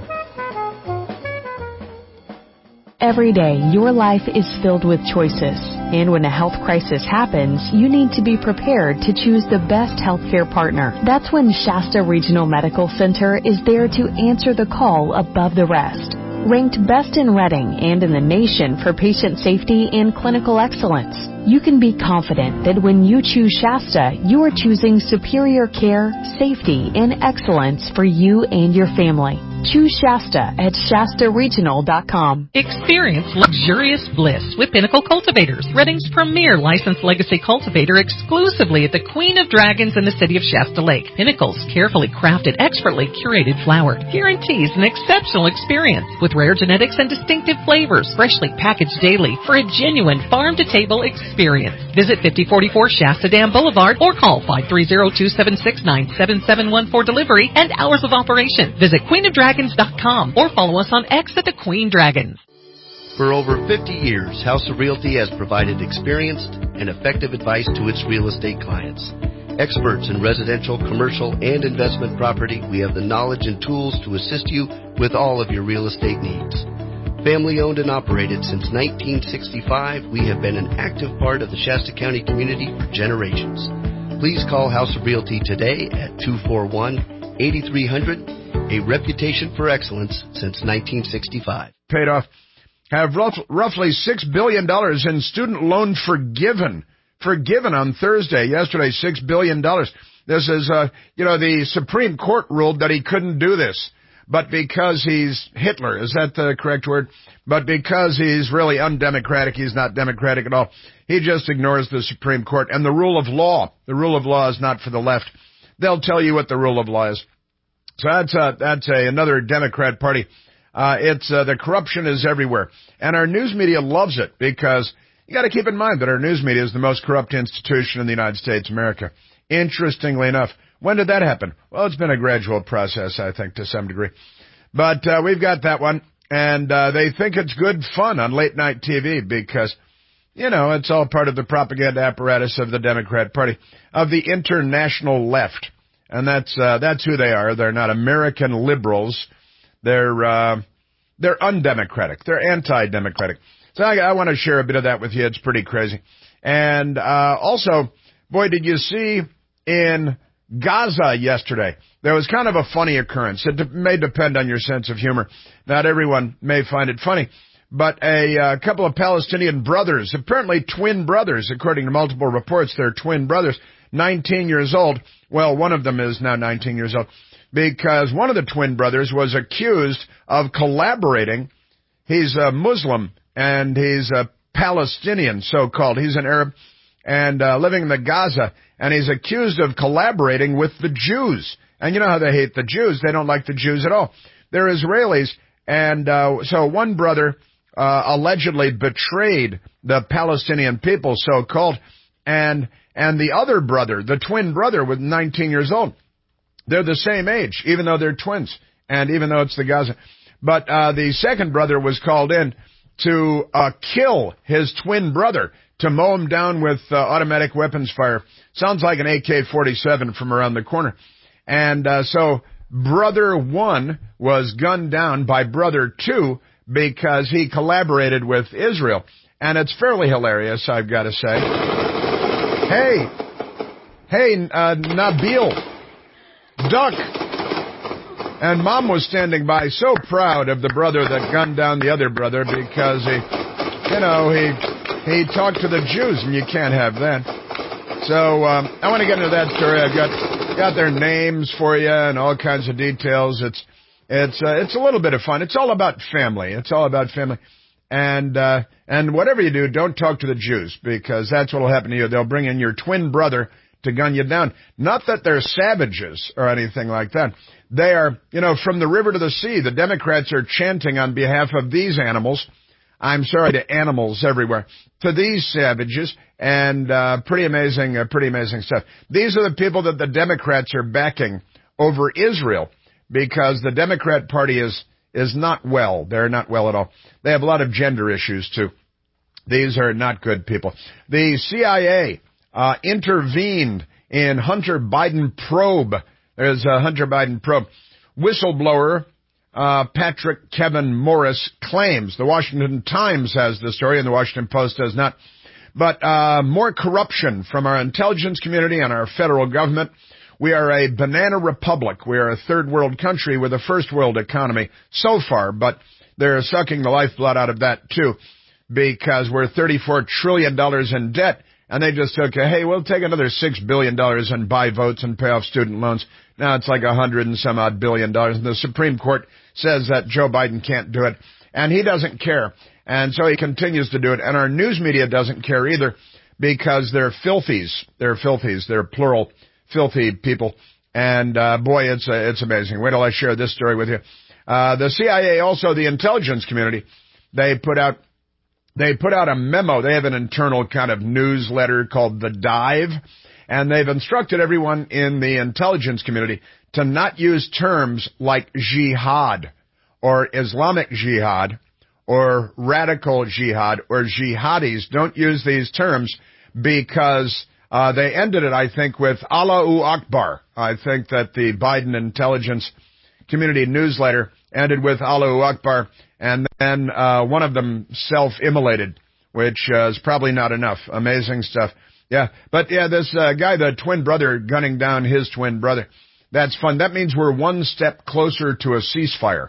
Every day, your life is filled with choices. And when a health crisis happens, you need to be prepared to choose the best healthcare partner. That's when Shasta Regional Medical Center is there to answer the call above the rest. Ranked best in Redding and in the nation for patient safety and clinical excellence, you can be confident that when you choose Shasta, you are choosing superior care, safety, and excellence for you and your family. Choose Shasta at Shasta Regional dot com. Experience luxurious bliss with Pinnacle Cultivators, Redding's premier licensed legacy cultivator, exclusively at the Queen of Dragons in the city of Shasta Lake. Pinnacle's carefully crafted, expertly curated flower guarantees an exceptional experience with rare genetics and distinctive flavors, freshly packaged daily for a genuine farm-to-table experience. Visit fifty forty-four Shasta Dam Boulevard or call five three zero, two seven six, nine seven seven one for delivery and hours of operation. Visit Queen of Dragons dot com or follow us on X at the Queen Dragons. For over fifty years, House of Realty has provided experienced and effective advice to its real estate clients. Experts in residential, commercial, and investment property, we have the knowledge and tools to assist you with all of your real estate needs. Family owned and operated since nineteen sixty-five, we have been an active part of the Shasta County community for generations. Please call House of Realty today at two four one, eight three zero zero. A reputation for excellence since nineteen sixty-five. Paid off. Have rough, roughly six billion dollars in student loan forgiven. Forgiven on Thursday. Yesterday, six billion dollars. This is, uh, you know, the Supreme Court ruled that he couldn't do this. But because he's Hitler, is that the correct word? But because he's really undemocratic, he's not democratic at all. He just ignores the Supreme Court and the rule of law. The rule of law is not for the left. They'll tell you what the rule of law is. So that's uh, that's a, another Democrat party. Uh, it's uh, the corruption is everywhere, and our news media loves it because you got to keep in mind that our news media is the most corrupt institution in the United States of America. Interestingly enough, when did that happen? Well, it's been a gradual process, I think, to some degree, but uh, we've got that one, and uh, they think it's good fun on late night T V because, you know, it's all part of the propaganda apparatus of the Democrat Party, of the international left. And that's uh, that's who they are. They're not American liberals. They're uh, they're undemocratic. They're anti-democratic. So I, I want to share a bit of that with you. It's pretty crazy. And uh, also, boy, did you see in Gaza yesterday? There was kind of a funny occurrence. It de- may depend on your sense of humor. Not everyone may find it funny. But a uh, couple of Palestinian brothers, apparently twin brothers, according to multiple reports, they're twin brothers, nineteen years old. Well, one of them is now nineteen years old because one of the twin brothers was accused of collaborating. He's a Muslim and he's a Palestinian, so-called. He's an Arab and uh, living in the Gaza, and he's accused of collaborating with the Jews. And you know how they hate the Jews. They don't like the Jews at all. They're Israelis. And uh, so one brother uh, allegedly betrayed the Palestinian people, so-called, and And the other brother, the twin brother, was nineteen years old. They're the same age, even though they're twins, and even though it's the Gaza. But uh, the second brother was called in to uh, kill his twin brother, to mow him down with uh, automatic weapons fire. Sounds like an A K forty-seven from around the corner. And uh, so brother one was gunned down by brother two because he collaborated with Israel. And it's fairly hilarious, I've got to say. Hey, hey, uh, Nabil, duck. And Mom was standing by, so proud of the brother that gunned down the other brother because he, you know, he he talked to the Jews, and you can't have that. So um, I want to get into that story. I've got got their names for you and all kinds of details. It's it's uh, it's a little bit of fun. It's all about family. It's all about family. And uh, and whatever you do, don't talk to the Jews, because that's what will happen to you. They'll bring in your twin brother to gun you down. Not that they're savages or anything like that. They are, you know, from the river to the sea. The Democrats are chanting on behalf of these animals. I'm sorry, to animals everywhere, to these savages, and uh, pretty amazing, uh, pretty amazing stuff. These are the people that the Democrats are backing over Israel, because the Democrat Party is is not well. They're not well at all. They have a lot of gender issues, too. These are not good people. The C I A uh, intervened in Hunter Biden probe. There's a Hunter Biden probe. Whistleblower uh, Patrick Kevin Morris claims. The Washington Times has the story, and the Washington Post does not. But uh, more corruption from our intelligence community and our federal government. We are a banana republic. We are a third world country with a first world economy so far, but they're sucking the lifeblood out of that too, because we're thirty-four trillion dollars in debt, and they just took a, hey, we'll take another six billion dollars and buy votes and pay off student loans. Now it's like a hundred and some odd billion dollars, and the Supreme Court says that Joe Biden can't do it, and he doesn't care, and so he continues to do it, and our news media doesn't care either, because they're filthies. They're filthies. They're plural. Filthy people, and uh, boy, it's uh, it's amazing. Wait till I share this story with you. Uh, the C I A, also the intelligence community, they put out they put out a memo. They have an internal kind of newsletter called The Dive, and they've instructed everyone in the intelligence community to not use terms like jihad or Islamic jihad or radical jihad or jihadis. Don't use these terms, because Uh, they ended it, I think, with Allahu Akbar. I think that the Biden intelligence community newsletter ended with Allahu Akbar, and then uh, one of them self-immolated, which uh, is probably not enough. Amazing stuff. Yeah, but yeah, this uh, guy, the twin brother, gunning down his twin brother. That's fun. That means we're one step closer to a ceasefire.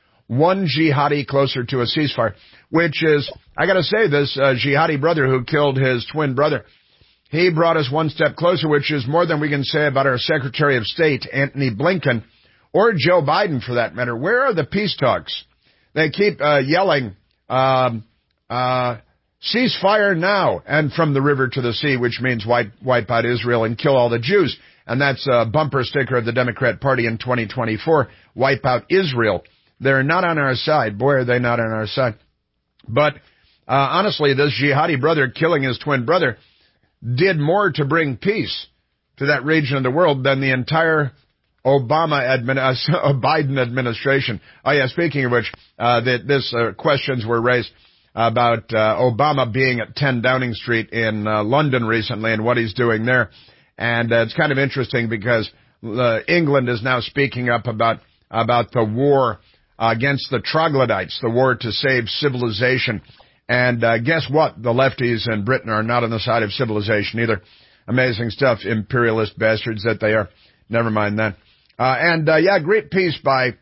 One jihadi closer to a ceasefire, which is, I gotta say, this uh, jihadi brother who killed his twin brother, he brought us one step closer, which is more than we can say about our Secretary of State, Antony Blinken, or Joe Biden, for that matter. Where are the peace talks? They keep uh, yelling, um, uh, ceasefire now, and from the river to the sea, which means wipe, wipe out Israel and kill all the Jews. And that's a bumper sticker of the Democrat Party in twenty twenty-four, wipe out Israel. They're not on our side. Boy, are they not on our side. But uh, honestly, this jihadi brother killing his twin brother did more to bring peace to that region of the world than the entire Obama admin, uh, Biden administration. Oh yeah, speaking of which, uh, the, this uh, questions were raised about uh, Obama being at ten Downing Street in uh, London recently and what he's doing there. And uh, it's kind of interesting because uh, England is now speaking up about about the war uh, against the troglodytes, the war to save civilization. And uh, guess what? The lefties in Britain are not on the side of civilization either. Amazing stuff, imperialist bastards that they are. Never mind that. Uh, and, uh, yeah, great piece by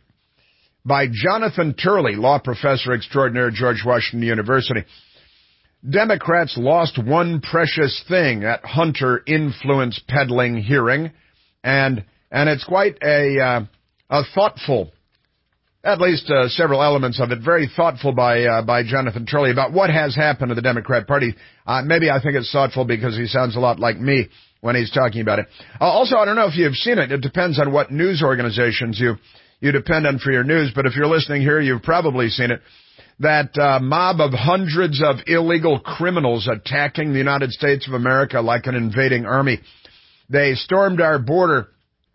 by Jonathan Turley, law professor extraordinaire at George Washington University. Democrats lost one precious thing at Hunter influence peddling hearing, and and it's quite a uh, a thoughtful, at least uh, several elements of it, very thoughtful by uh, by Jonathan Turley about what has happened to the Democrat Party. Uh, maybe I think it's thoughtful because he sounds a lot like me when he's talking about it. Uh, also, I don't know if you've seen it. It depends on what news organizations you you depend on for your news, but if you're listening here, you've probably seen it. That uh, mob of hundreds of illegal criminals attacking the United States of America like an invading army. They stormed our border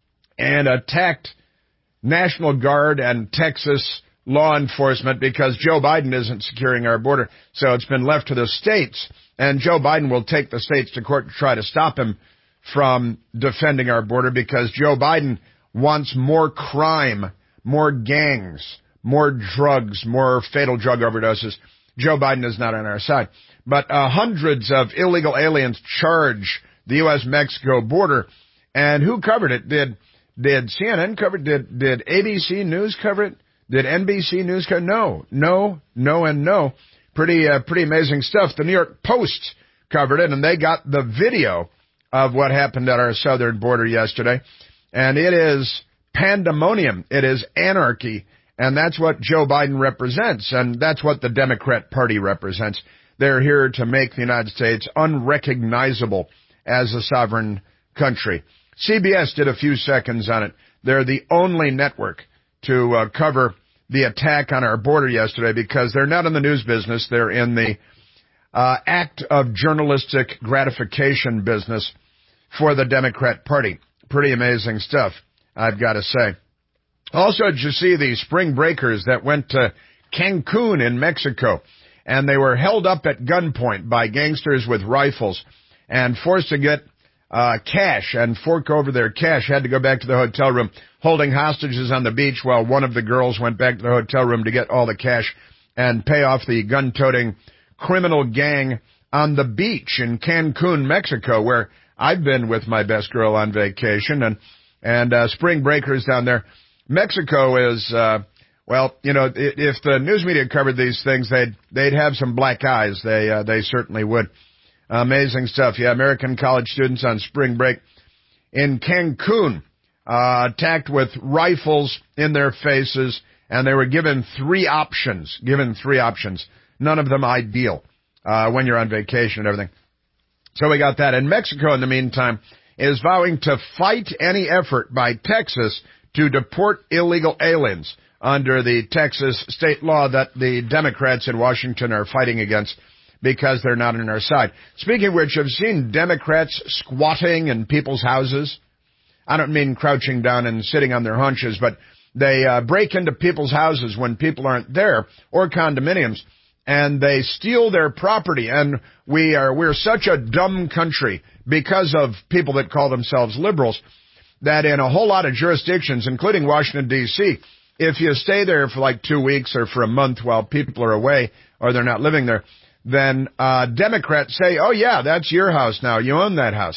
and attacked National Guard and Texas law enforcement because Joe Biden isn't securing our border. So it's been left to the states, and Joe Biden will take the states to court to try to stop him from defending our border because Joe Biden wants more crime, more gangs, more drugs, more fatal drug overdoses. Joe Biden is not on our side. But uh, hundreds of illegal aliens charge the U S Mexico border. And who covered it? Did did C N N cover it? Did, did A B C News cover it? Did N B C News cover it? No, no, no, and no. Pretty, uh, pretty amazing stuff. The New York Post covered it, and they got the video of what happened at our southern border yesterday. And it is pandemonium. It is anarchy. And that's what Joe Biden represents, and that's what the Democrat Party represents. They're here to make the United States unrecognizable as a sovereign country. C B S did a few seconds on it. They're the only network to uh, cover the attack on our border yesterday because they're not in the news business. They're in the uh, act of journalistic gratification business for the Democrat Party. Pretty amazing stuff, I've got to say. Also, did you see the spring breakers that went to Cancun in Mexico? And they were held up at gunpoint by gangsters with rifles and forced to get uh, cash and fork over their cash, had to go back to the hotel room holding hostages on the beach while one of the girls went back to the hotel room to get all the cash and pay off the gun-toting criminal gang on the beach in Cancun, Mexico, where I've been with my best girl on vacation, and and uh, spring breakers down there. Mexico is, uh, well, you know, if the news media covered these things, they'd they'd have some black eyes. They uh, they certainly would. Amazing stuff. Yeah, American college students on spring break in Cancun, uh, attacked with rifles in their faces, and they were given three options. Given three options. None of them ideal uh, when you're on vacation and everything. So we got that. And Mexico, in the meantime, is vowing to fight any effort by Texas to deport illegal aliens under the Texas state law that the Democrats in Washington are fighting against because they're not on our side. Speaking of which, I've seen Democrats squatting in people's houses. I don't mean crouching down and sitting on their haunches, but they uh, break into people's houses when people aren't there, or condominiums, and they steal their property. And we are, we're such a dumb country because of people that call themselves liberals that in a whole lot of jurisdictions, including Washington, D C, if you stay there for like two weeks or for a month while people are away or they're not living there, then uh Democrats say, oh, yeah, that's your house now. You own that house.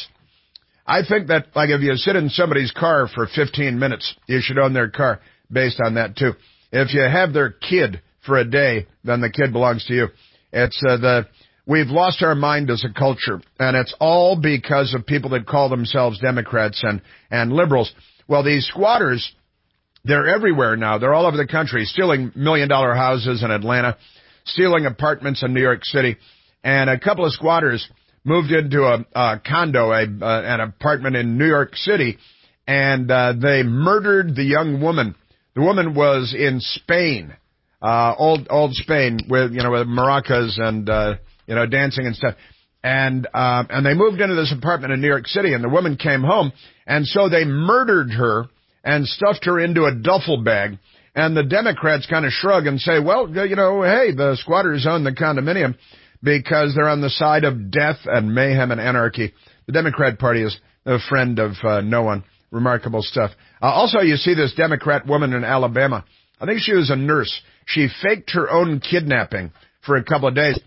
I think that, like, if you sit in somebody's car for fifteen minutes, you should own their car based on that, too. If you have their kid for a day, then the kid belongs to you. It's uh, the we've lost our mind as a culture, and it's all because of people that call themselves Democrats and, and liberals. Well, these squatters, they're everywhere now. They're all over the country, stealing million-dollar houses in Atlanta, stealing apartments in New York City, and a couple of squatters moved into a, a condo, a, uh, an apartment in New York City, and uh, they murdered the young woman. The woman was in Spain, uh, old old Spain, with you know with maracas and uh, you know dancing and stuff, and uh, and they moved into this apartment in New York City, and the woman came home, and so they murdered her and stuffed her into a duffel bag. And the Democrats kind of shrug and say, well, you know, hey, the squatters own the condominium because they're on the side of death and mayhem and anarchy. The Democrat Party is a friend of uh, no one. Remarkable stuff. Uh, also, you see this Democrat woman in Alabama. I think she was a nurse. She faked her own kidnapping for a couple of days,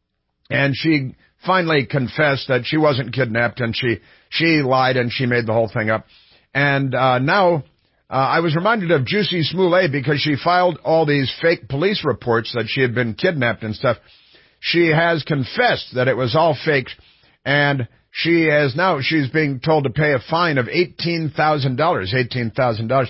and she finally confessed that she wasn't kidnapped, and she, she lied, and she made the whole thing up. And uh, now... Uh, I was reminded of Jussie Smollett because she filed all these fake police reports that she had been kidnapped and stuff. She has confessed that it was all faked, and she has now, she's being told to pay a fine of eighteen thousand dollars. eighteen thousand dollars.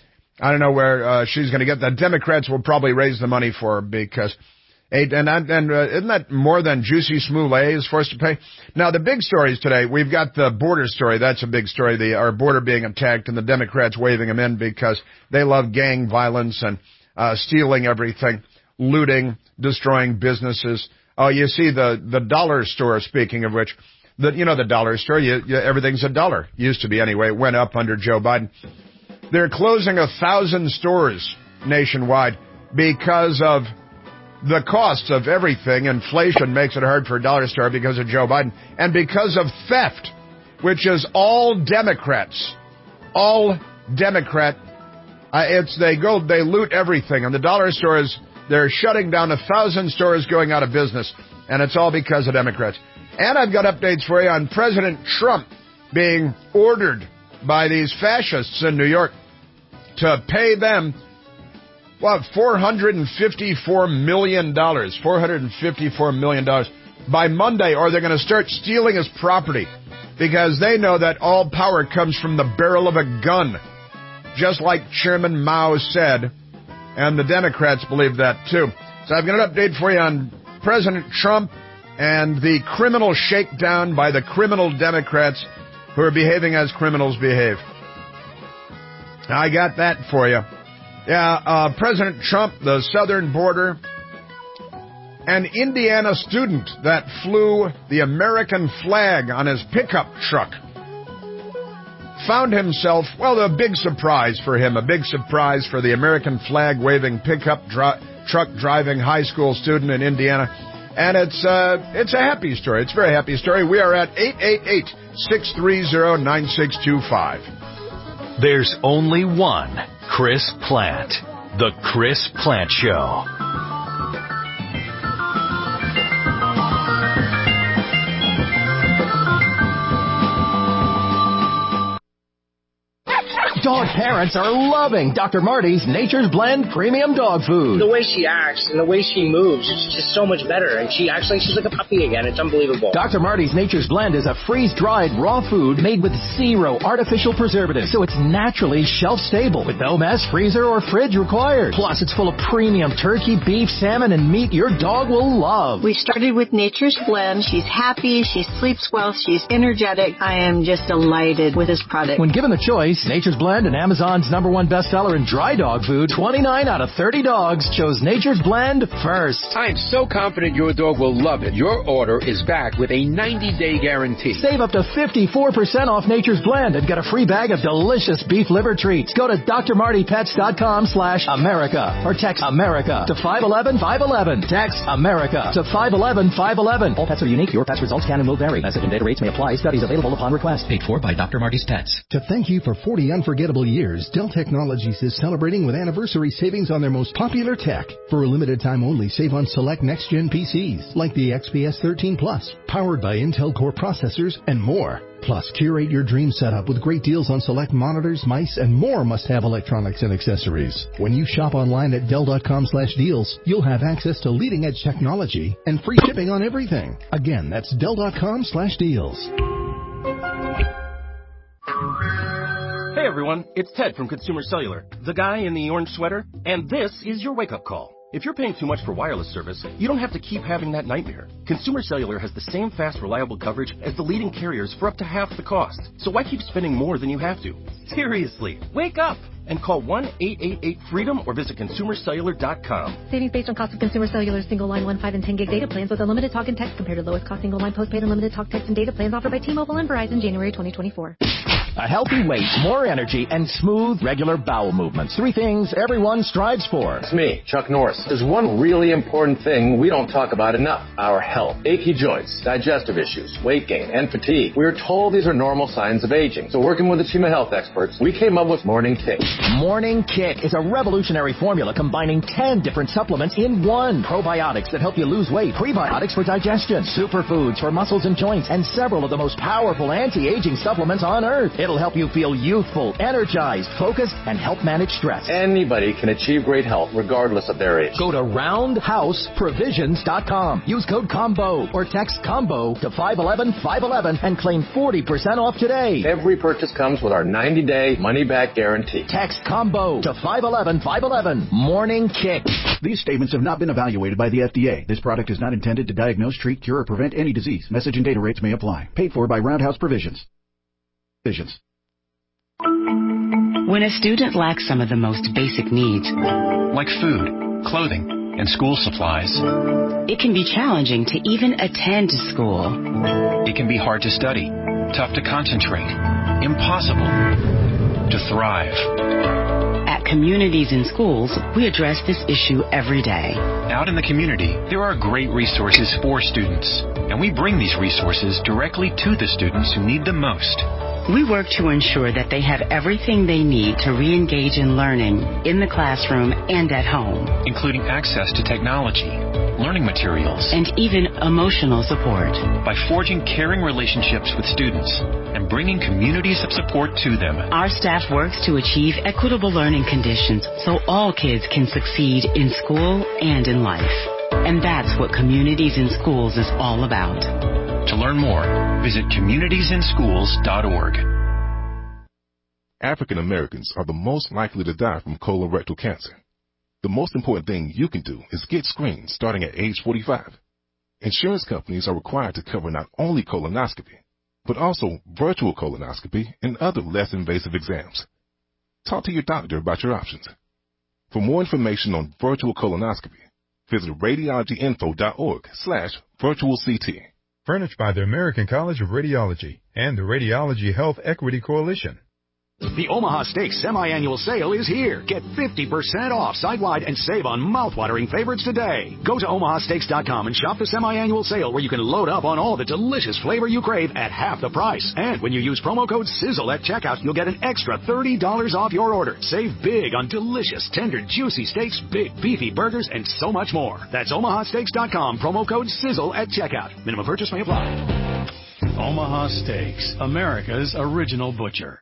I don't know where uh, she's going to get that. Democrats will probably raise the money for her because... Eight, and and uh, isn't that more than Jussie Smollett is forced to pay? Now, the big stories today, we've got the border story. That's a big story, the our border being attacked and the Democrats waving them in because they love gang violence and uh stealing everything, looting, destroying businesses. Oh, you see the, the dollar store, speaking of which, the you know the dollar store, you, you, everything's a dollar. Used to be anyway. It went up under Joe Biden. They're closing a thousand stores nationwide because of the cost of everything. Inflation makes it hard for a dollar store because of Joe Biden. And because of theft, which is all Democrats. All Democrat. Uh, it's, they go, they loot everything. And the dollar stores, they're shutting down a thousand stores going out of business. And it's all because of Democrats. And I've got updates for you on President Trump being ordered by these fascists in New York to pay them Well, four hundred fifty-four million dollars, four hundred fifty-four million dollars by Monday, or they're going to start stealing his property because they know that all power comes from the barrel of a gun, just like Chairman Mao said, and the Democrats believe that too. So I've got an update for you on President Trump and the criminal shakedown by the criminal Democrats who are behaving as criminals behave. I got that for you. Yeah, uh, President Trump, the southern border, an Indiana student that flew the American flag on his pickup truck found himself, well, a big surprise for him, a big surprise for the American flag-waving pickup dri- truck-driving high school student in Indiana. And it's uh, it's a happy story. It's a very happy story. We are at eight eight eight, six three zero, nine six two five. There's only one Chris Plant. The Chris Plant Show. Dog parents are loving Doctor Marty's Nature's Blend Premium Dog Food. The way she acts and the way she moves, it's just so much better. And she acts like she's like a puppy again. It's unbelievable. Doctor Marty's Nature's Blend is a freeze-dried raw food made with zero artificial preservatives, so it's naturally shelf-stable with no mess, freezer, or fridge required. Plus, it's full of premium turkey, beef, salmon, and meat your dog will love. We started with Nature's Blend. She's happy. She sleeps well. She's energetic. I am just delighted with this product. When given the choice, Nature's Blend and Amazon's number one bestseller in dry dog food, twenty-nine out of thirty dogs chose Nature's Blend first. I am so confident your dog will love it. Your order is back with a ninety-day guarantee. Save up to fifty-four percent off Nature's Blend and get a free bag of delicious beef liver treats. Go to drmartypets.com slash America or text America to five one one, five one one. Text America to five one one, five one one. All pets are unique. Your pet's results can and will vary. Message and data rates may apply. Studies available upon request. Paid for by Doctor Marty's Pets. To thank you for forty unforgettable years, Dell Technologies is celebrating with anniversary savings on their most popular tech. For a limited time only, save on select next-gen P Cs like the X P S thirteen Plus, powered by Intel Core processors, and more. Plus, curate your dream setup with great deals on select monitors, mice, and more must-have electronics and accessories. When you shop online at Dell.com slash deals, you'll have access to leading-edge technology and free shipping on everything. Again, that's Dell.com slash deals. Hey everyone, it's Ted from Consumer Cellular, the guy in the orange sweater, and this is your wake-up call. If you're paying too much for wireless service, you don't have to keep having that nightmare. Consumer Cellular has the same fast, reliable coverage as the leading carriers for up to half the cost. So why keep spending more than you have to? Seriously, wake up and call one eight eight eight freedom or visit consumer cellular dot com. Savings based on cost of Consumer Cellular single line one, five, and ten gig data plans with unlimited talk and text compared to lowest cost single line postpaid unlimited talk, text, and data plans offered by T-Mobile and Verizon January twenty twenty-four. A healthy weight, more energy, and smooth, regular bowel movements. Three things everyone strives for. It's me, Chuck Norris. There's one really important thing we don't talk about enough. Our health. Achy joints, digestive issues, weight gain, and fatigue. We are told these are normal signs of aging. So working with the team of health experts, we came up with Morning Kick. Morning Kick is a revolutionary formula combining ten different supplements in one. Probiotics that help you lose weight, prebiotics for digestion, superfoods for muscles and joints, and several of the most powerful anti-aging supplements on earth. It'll help you feel youthful, energized, focused, and help manage stress. Anybody can achieve great health regardless of their age. Go to roundhouse provisions dot com. Use code COMBO or text COMBO to five one one, five one one and claim forty percent off today. Every purchase comes with our ninety-day money-back guarantee. Text COMBO to five one one, five one one. Morning Kick. These statements have not been evaluated by the F D A. This product is not intended to diagnose, treat, cure, or prevent any disease. Message and data rates may apply. Paid for by Roundhouse Provisions. Visions. When a student lacks some of the most basic needs, like food, clothing, and school supplies, it can be challenging to even attend school. It can be hard to study, tough to concentrate, impossible to thrive. At Communities in Schools, we address this issue every day. Out in the community, there are great resources for students, and we bring these resources directly to the students who need them most. We work to ensure that they have everything they need to re-engage in learning in the classroom and at home, including access to technology, learning materials, and even emotional support. By forging caring relationships with students and bringing communities of support to them, our staff works to achieve equitable learning conditions so all kids can succeed in school and in life. And that's what Communities in Schools is all about. To learn more, visit communities in schools dot org. African Americans are the most likely to die from colorectal cancer. The most important thing you can do is get screened starting at age forty-five. Insurance companies are required to cover not only colonoscopy, but also virtual colonoscopy and other less invasive exams. Talk to your doctor about your options. For more information on virtual colonoscopy, visit radiologyinfo.org slash virtual CT. Furnished by the American College of Radiology and the Radiology Health Equity Coalition. The Omaha Steaks semi-annual sale is here. Get fifty percent off site-wide and save on mouth-watering favorites today. Go to omaha steaks dot com and shop the semi-annual sale where you can load up on all the delicious flavor you crave at half the price. And when you use promo code SIZZLE at checkout, you'll get an extra thirty dollars off your order. Save big on delicious, tender, juicy steaks, big, beefy burgers, and so much more. That's omaha steaks dot com, promo code SIZZLE at checkout. Minimum purchase may apply. Omaha Steaks, America's original butcher.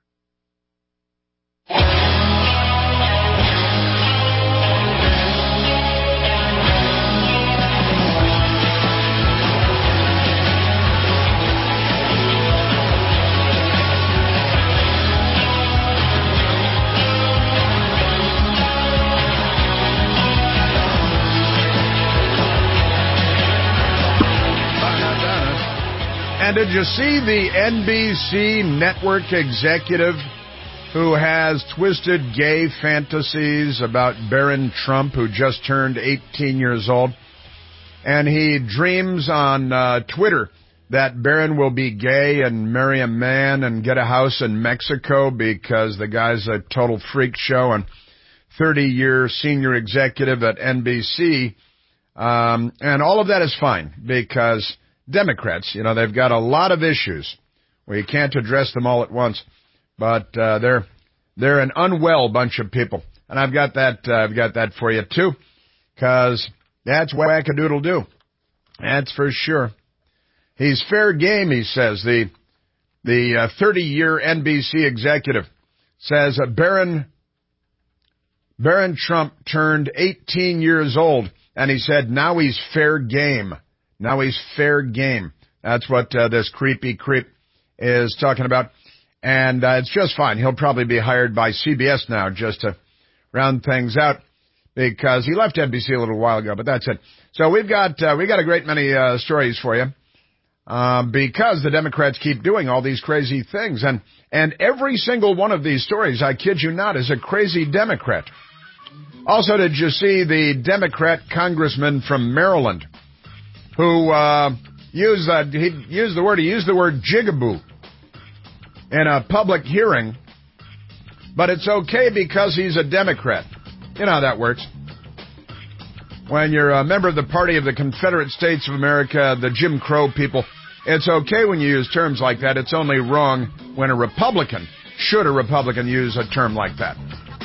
And did you see the N B C network executive who has twisted gay fantasies about Barron Trump, who just turned eighteen years old? And he dreams on uh, Twitter that Barron will be gay and marry a man and get a house in Mexico because the guy's a total freak show and thirty-year senior executive at N B C. Um, and all of that is fine because Democrats, you know, they've got a lot of issues where you can't address them all at once, but uh, they're they're an unwell bunch of people, and I've got that uh, I've got that for you too, because that's wackadoodle do. That's for sure. He's fair game, he says. The the uh, thirty-year N B C executive says uh, Barron Barron Trump turned eighteen years old, and he said now he's fair game. Now he's fair game. That's what uh, this creepy creep is talking about. And uh, it's just fine. He'll probably be hired by C B S now just to round things out because he left N B C a little while ago, but that's it. So we've got uh, we got a great many uh, stories for you uh, because the Democrats keep doing all these crazy things. And, and every single one of these stories, I kid you not, is a crazy Democrat. Also, did you see the Democrat congressman from Maryland who uh, used, uh, he used the word, he used the word jigaboo in a public hearing, but it's okay because he's a Democrat. You know how that works. When you're a member of the Party of the Confederate States of America, the Jim Crow people, it's okay when you use terms like that. It's only wrong when a Republican, should a Republican use a term like that.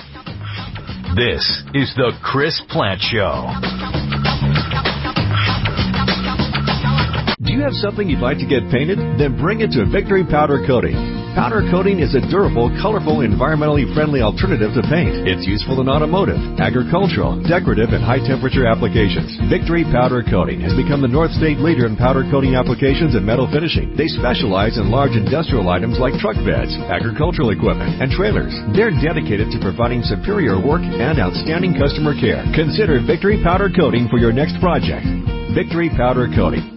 This is the Chris Plant Show. Do you have something you'd like to get painted? Then bring it to Victory Powder Coating. Powder coating is a durable, colorful, environmentally friendly alternative to paint. It's useful in automotive, agricultural, decorative, and high-temperature applications. Victory Powder Coating has become the North State leader in powder coating applications and metal finishing. They specialize in large industrial items like truck beds, agricultural equipment, and trailers. They're dedicated to providing superior work and outstanding customer care. Consider Victory Powder Coating for your next project. Victory Powder Coating.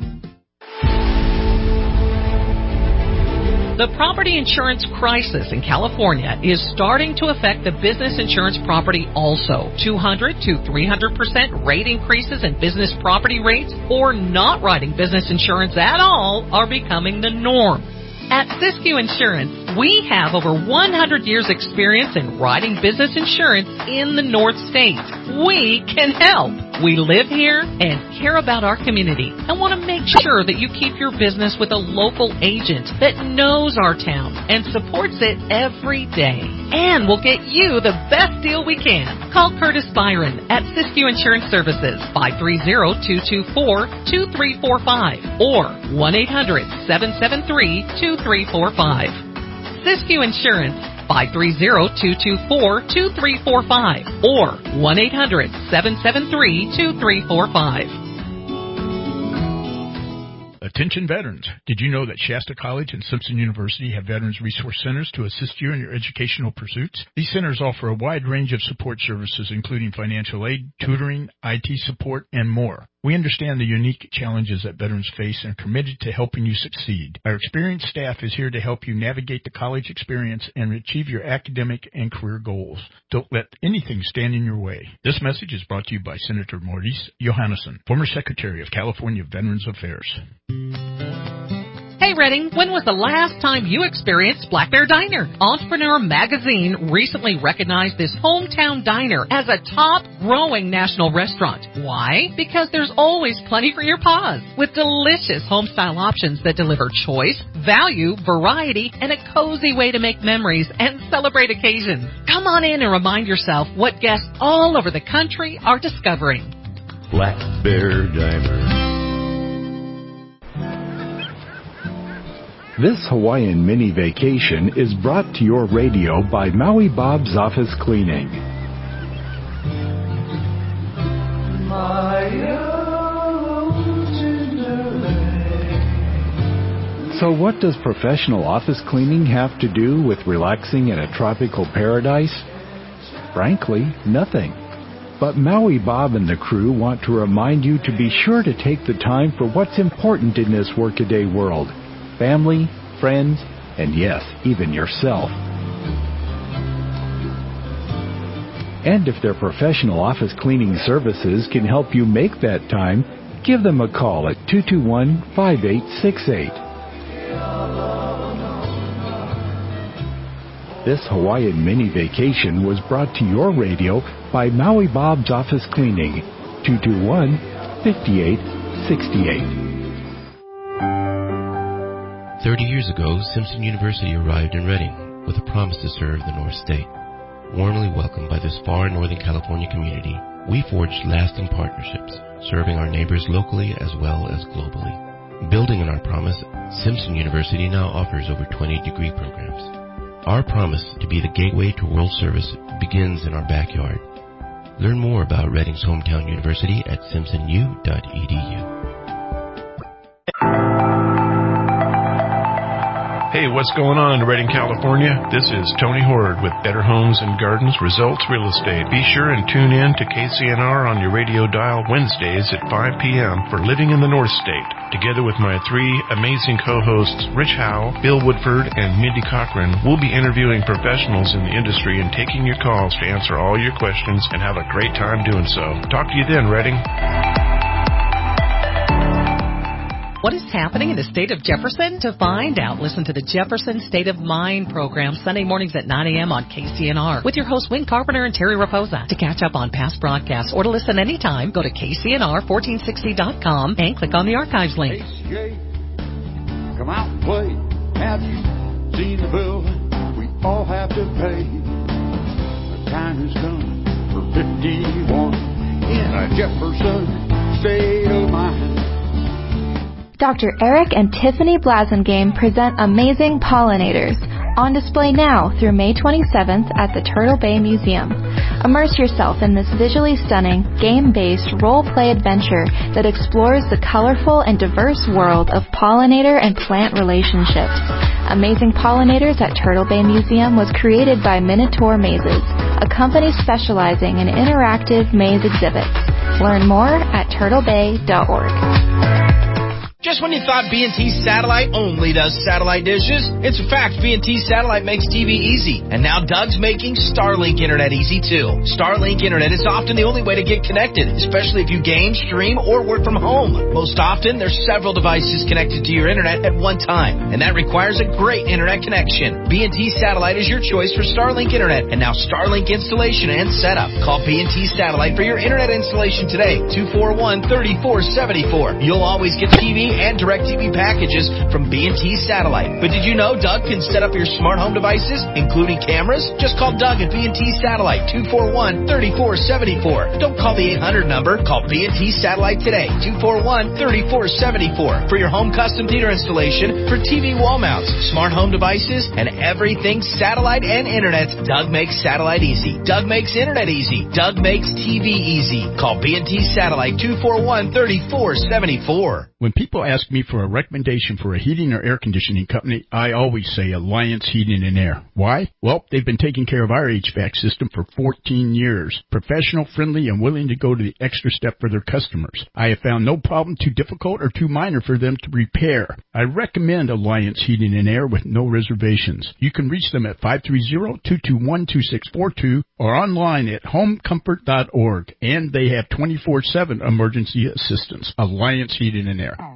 The property insurance crisis in California is starting to affect the business insurance property also. two hundred to three hundred percent rate increases in business property rates or not writing business insurance at all are becoming the norm. At Siskiyou Insurance, we have over one hundred years experience in writing business insurance in the North States. We can help. We live here and care about our community and want to make sure that you keep your business with a local agent that knows our town and supports it every day. And we'll get you the best deal we can. Call Curtis Byron at Siskiyou Insurance Services, five three zero, two two four, two three four five or one eight hundred, seven seven three, two three four five. Siskiyou Insurance, five three zero, two two four, two three four five or one eight hundred, seven seven three, two three four five. Attention veterans. Did you know that Shasta College and Simpson University have Veterans Resource Centers to assist you in your educational pursuits? These centers offer a wide range of support services, including financial aid, tutoring, I T support, and more. We understand the unique challenges that veterans face and are committed to helping you succeed. Our experienced staff is here to help you navigate the college experience and achieve your academic and career goals. Don't let anything stand in your way. This message is brought to you by Senator Maurice Johannesson, former Secretary of California Veterans Affairs. Hey Redding, when was the last time you experienced Black Bear Diner? Entrepreneur Magazine recently recognized this hometown diner as a top growing national restaurant. Why? Because there's always plenty for your paws, with delicious home-style options that deliver choice, value, variety, and a cozy way to make memories and celebrate occasions. Come on in and remind yourself what guests all over the country are discovering. Black Bear Diner. This Hawaiian mini vacation is brought to your radio by Maui Bob's Office Cleaning. So what does professional office cleaning have to do with relaxing in a tropical paradise? Frankly, nothing. But Maui Bob and the crew want to remind you to be sure to take the time for what's important in this workaday world. Family, friends, and yes, even yourself. And if their professional office cleaning services can help you make that time, give them a call at two two one, five eight six eight. This Hawaiian mini vacation was brought to your radio by Maui Bob's Office Cleaning, two two one, five eight six eight. Thirty years ago, Simpson University arrived in Redding with a promise to serve the North State. Warmly welcomed by this far Northern California community, we forged lasting partnerships, serving our neighbors locally as well as globally. Building on our promise, Simpson University now offers over twenty degree programs. Our promise to be the gateway to world service begins in our backyard. Learn more about Redding's hometown university at simpson u dot e d u. Hey, what's going on in Redding, California? This is Tony Horde with Better Homes and Gardens Results Real Estate. Be sure and tune in to K C N R on your radio dial Wednesdays at five p.m. for Living in the North State. Together with my three amazing co-hosts, Rich Howe, Bill Woodford, and Mindy Cochran, we'll be interviewing professionals in the industry and taking your calls to answer all your questions and have a great time doing so. Talk to you then, Redding. What is happening in the state of Jefferson? To find out, listen to the Jefferson State of Mind program Sunday mornings at nine a.m. on K C N R with your hosts Wayne Carpenter and Terry Raposa. To catch up on past broadcasts or to listen anytime, go to K C N R fourteen sixty dot com and click on the archives link. H J, come out and play. Have you seen the bill we all have to pay? The time has come for fifty-one in a Jefferson State of Mind. Doctor Eric and Tiffany Blasingame present Amazing Pollinators, on display now through May twenty-seventh at the Turtle Bay Museum. Immerse yourself in this visually stunning, game-based role-play adventure that explores the colorful and diverse world of pollinator and plant relationships. Amazing Pollinators at Turtle Bay Museum was created by Minotaur Mazes, a company specializing in interactive maze exhibits. Learn more at turtle bay dot org. Just when you thought B and T Satellite only does satellite dishes, it's a fact B and T Satellite makes T V easy. And now Doug's making Starlink Internet easy too. Starlink Internet is often the only way to get connected, especially if you game, stream, or work from home. Most often, there's several devices connected to your internet at one time, and that requires a great internet connection. B and T Satellite is your choice for Starlink Internet, and now Starlink installation and setup. Call B and T Satellite for your internet installation today, two four one, three four seven four. You'll always get T V and DirecTV packages from B and T Satellite. But did you know Doug can set up your smart home devices, including cameras? Just call Doug at B and T Satellite, two four one, three four seven four. Don't call the eight hundred number. Call B and T Satellite today, two four one, three four seven four, for your home custom theater installation for T V wall mounts, smart home devices, and everything satellite and internet. Doug makes satellite easy. Doug makes internet easy. Doug makes T V easy. Call B and T Satellite, two four one, three four seven four. When people ask me for a recommendation for a heating or air conditioning company, I always say Alliance Heating and Air. Why? Well, they've been taking care of our H V A C system for fourteen years. Professional, friendly, and willing to go to the extra step for their customers. I have found no problem too difficult or too minor for them to repair. I recommend Alliance Heating and Air with no reservations. You can reach them at five three zero, two two one, two six four two or online at home comfort dot org. And they have twenty-four seven emergency assistance. Alliance Heating and Air.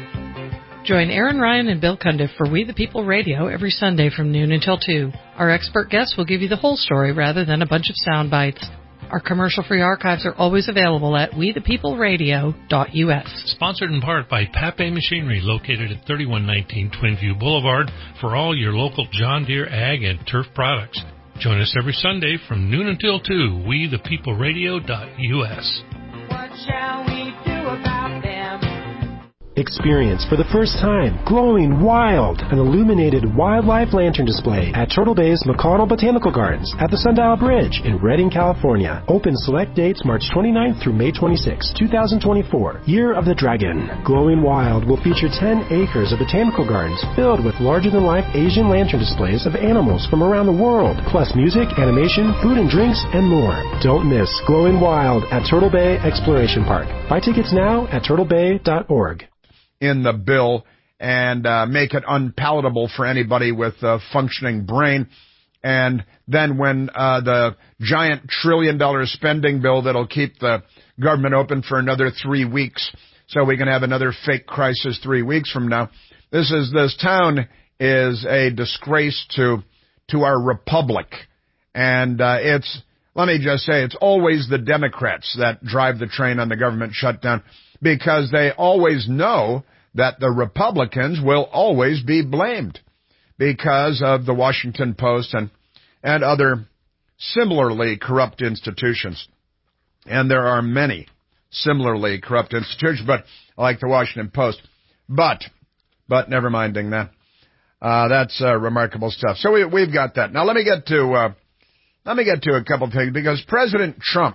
Join Aaron Ryan and Bill Cundiff for We the People Radio every Sunday from noon until two. Our expert guests will give you the whole story rather than a bunch of sound bites. Our commercial-free archives are always available at we the people radio dot u s. Sponsored in part by Pape Machinery, located at thirty-one nineteen Twinview Boulevard, for all your local John Deere ag and turf products. Join us every Sunday from noon until two, we the people radio dot u s. What shall we do about them? Experience for the first time Glowing Wild, an illuminated wildlife lantern display at Turtle Bay's McConnell Botanical Gardens at the Sundial Bridge in Redding, California. Open select dates March twenty-ninth through May twenty-sixth, twenty twenty-four. Year of the Dragon. Glowing Wild will feature ten acres of botanical gardens filled with larger-than-life Asian lantern displays of animals from around the world, plus music, animation, food and drinks, and more. Don't miss Glowing Wild at Turtle Bay Exploration Park. Buy tickets now at turtle bay dot org. In the bill and uh, make it unpalatable for anybody with a functioning brain. And then when uh, the giant trillion-dollar spending bill that'll keep the government open for another three weeks so we can have another fake crisis three weeks from now. This is this town is a disgrace to to our republic. And uh, it's, let me just say, it's always the Democrats that drive the train on the government shutdown, because they always know that the Republicans will always be blamed because of the Washington Post and, and other similarly corrupt institutions. And there are many similarly corrupt institutions, but like the Washington Post. But, but never minding that. Uh, that's uh, remarkable stuff. So we, we've got that. Now let me get to, uh, let me get to a couple things, because President Trump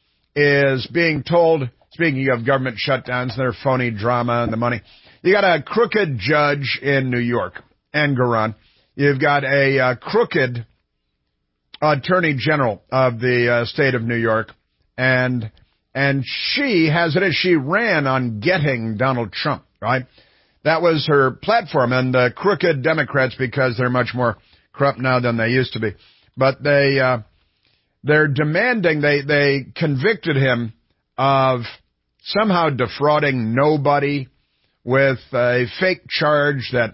is being told, speaking of government shutdowns, their phony drama and the money, you got a crooked judge in New York, Engoron. You've got a uh, crooked attorney general of the uh, state of New York, and and she has it as she ran on getting Donald Trump, right? That was her platform, and the crooked Democrats, because they're much more corrupt now than they used to be, but they uh, they're demanding, they they convicted him of somehow defrauding nobody with a fake charge that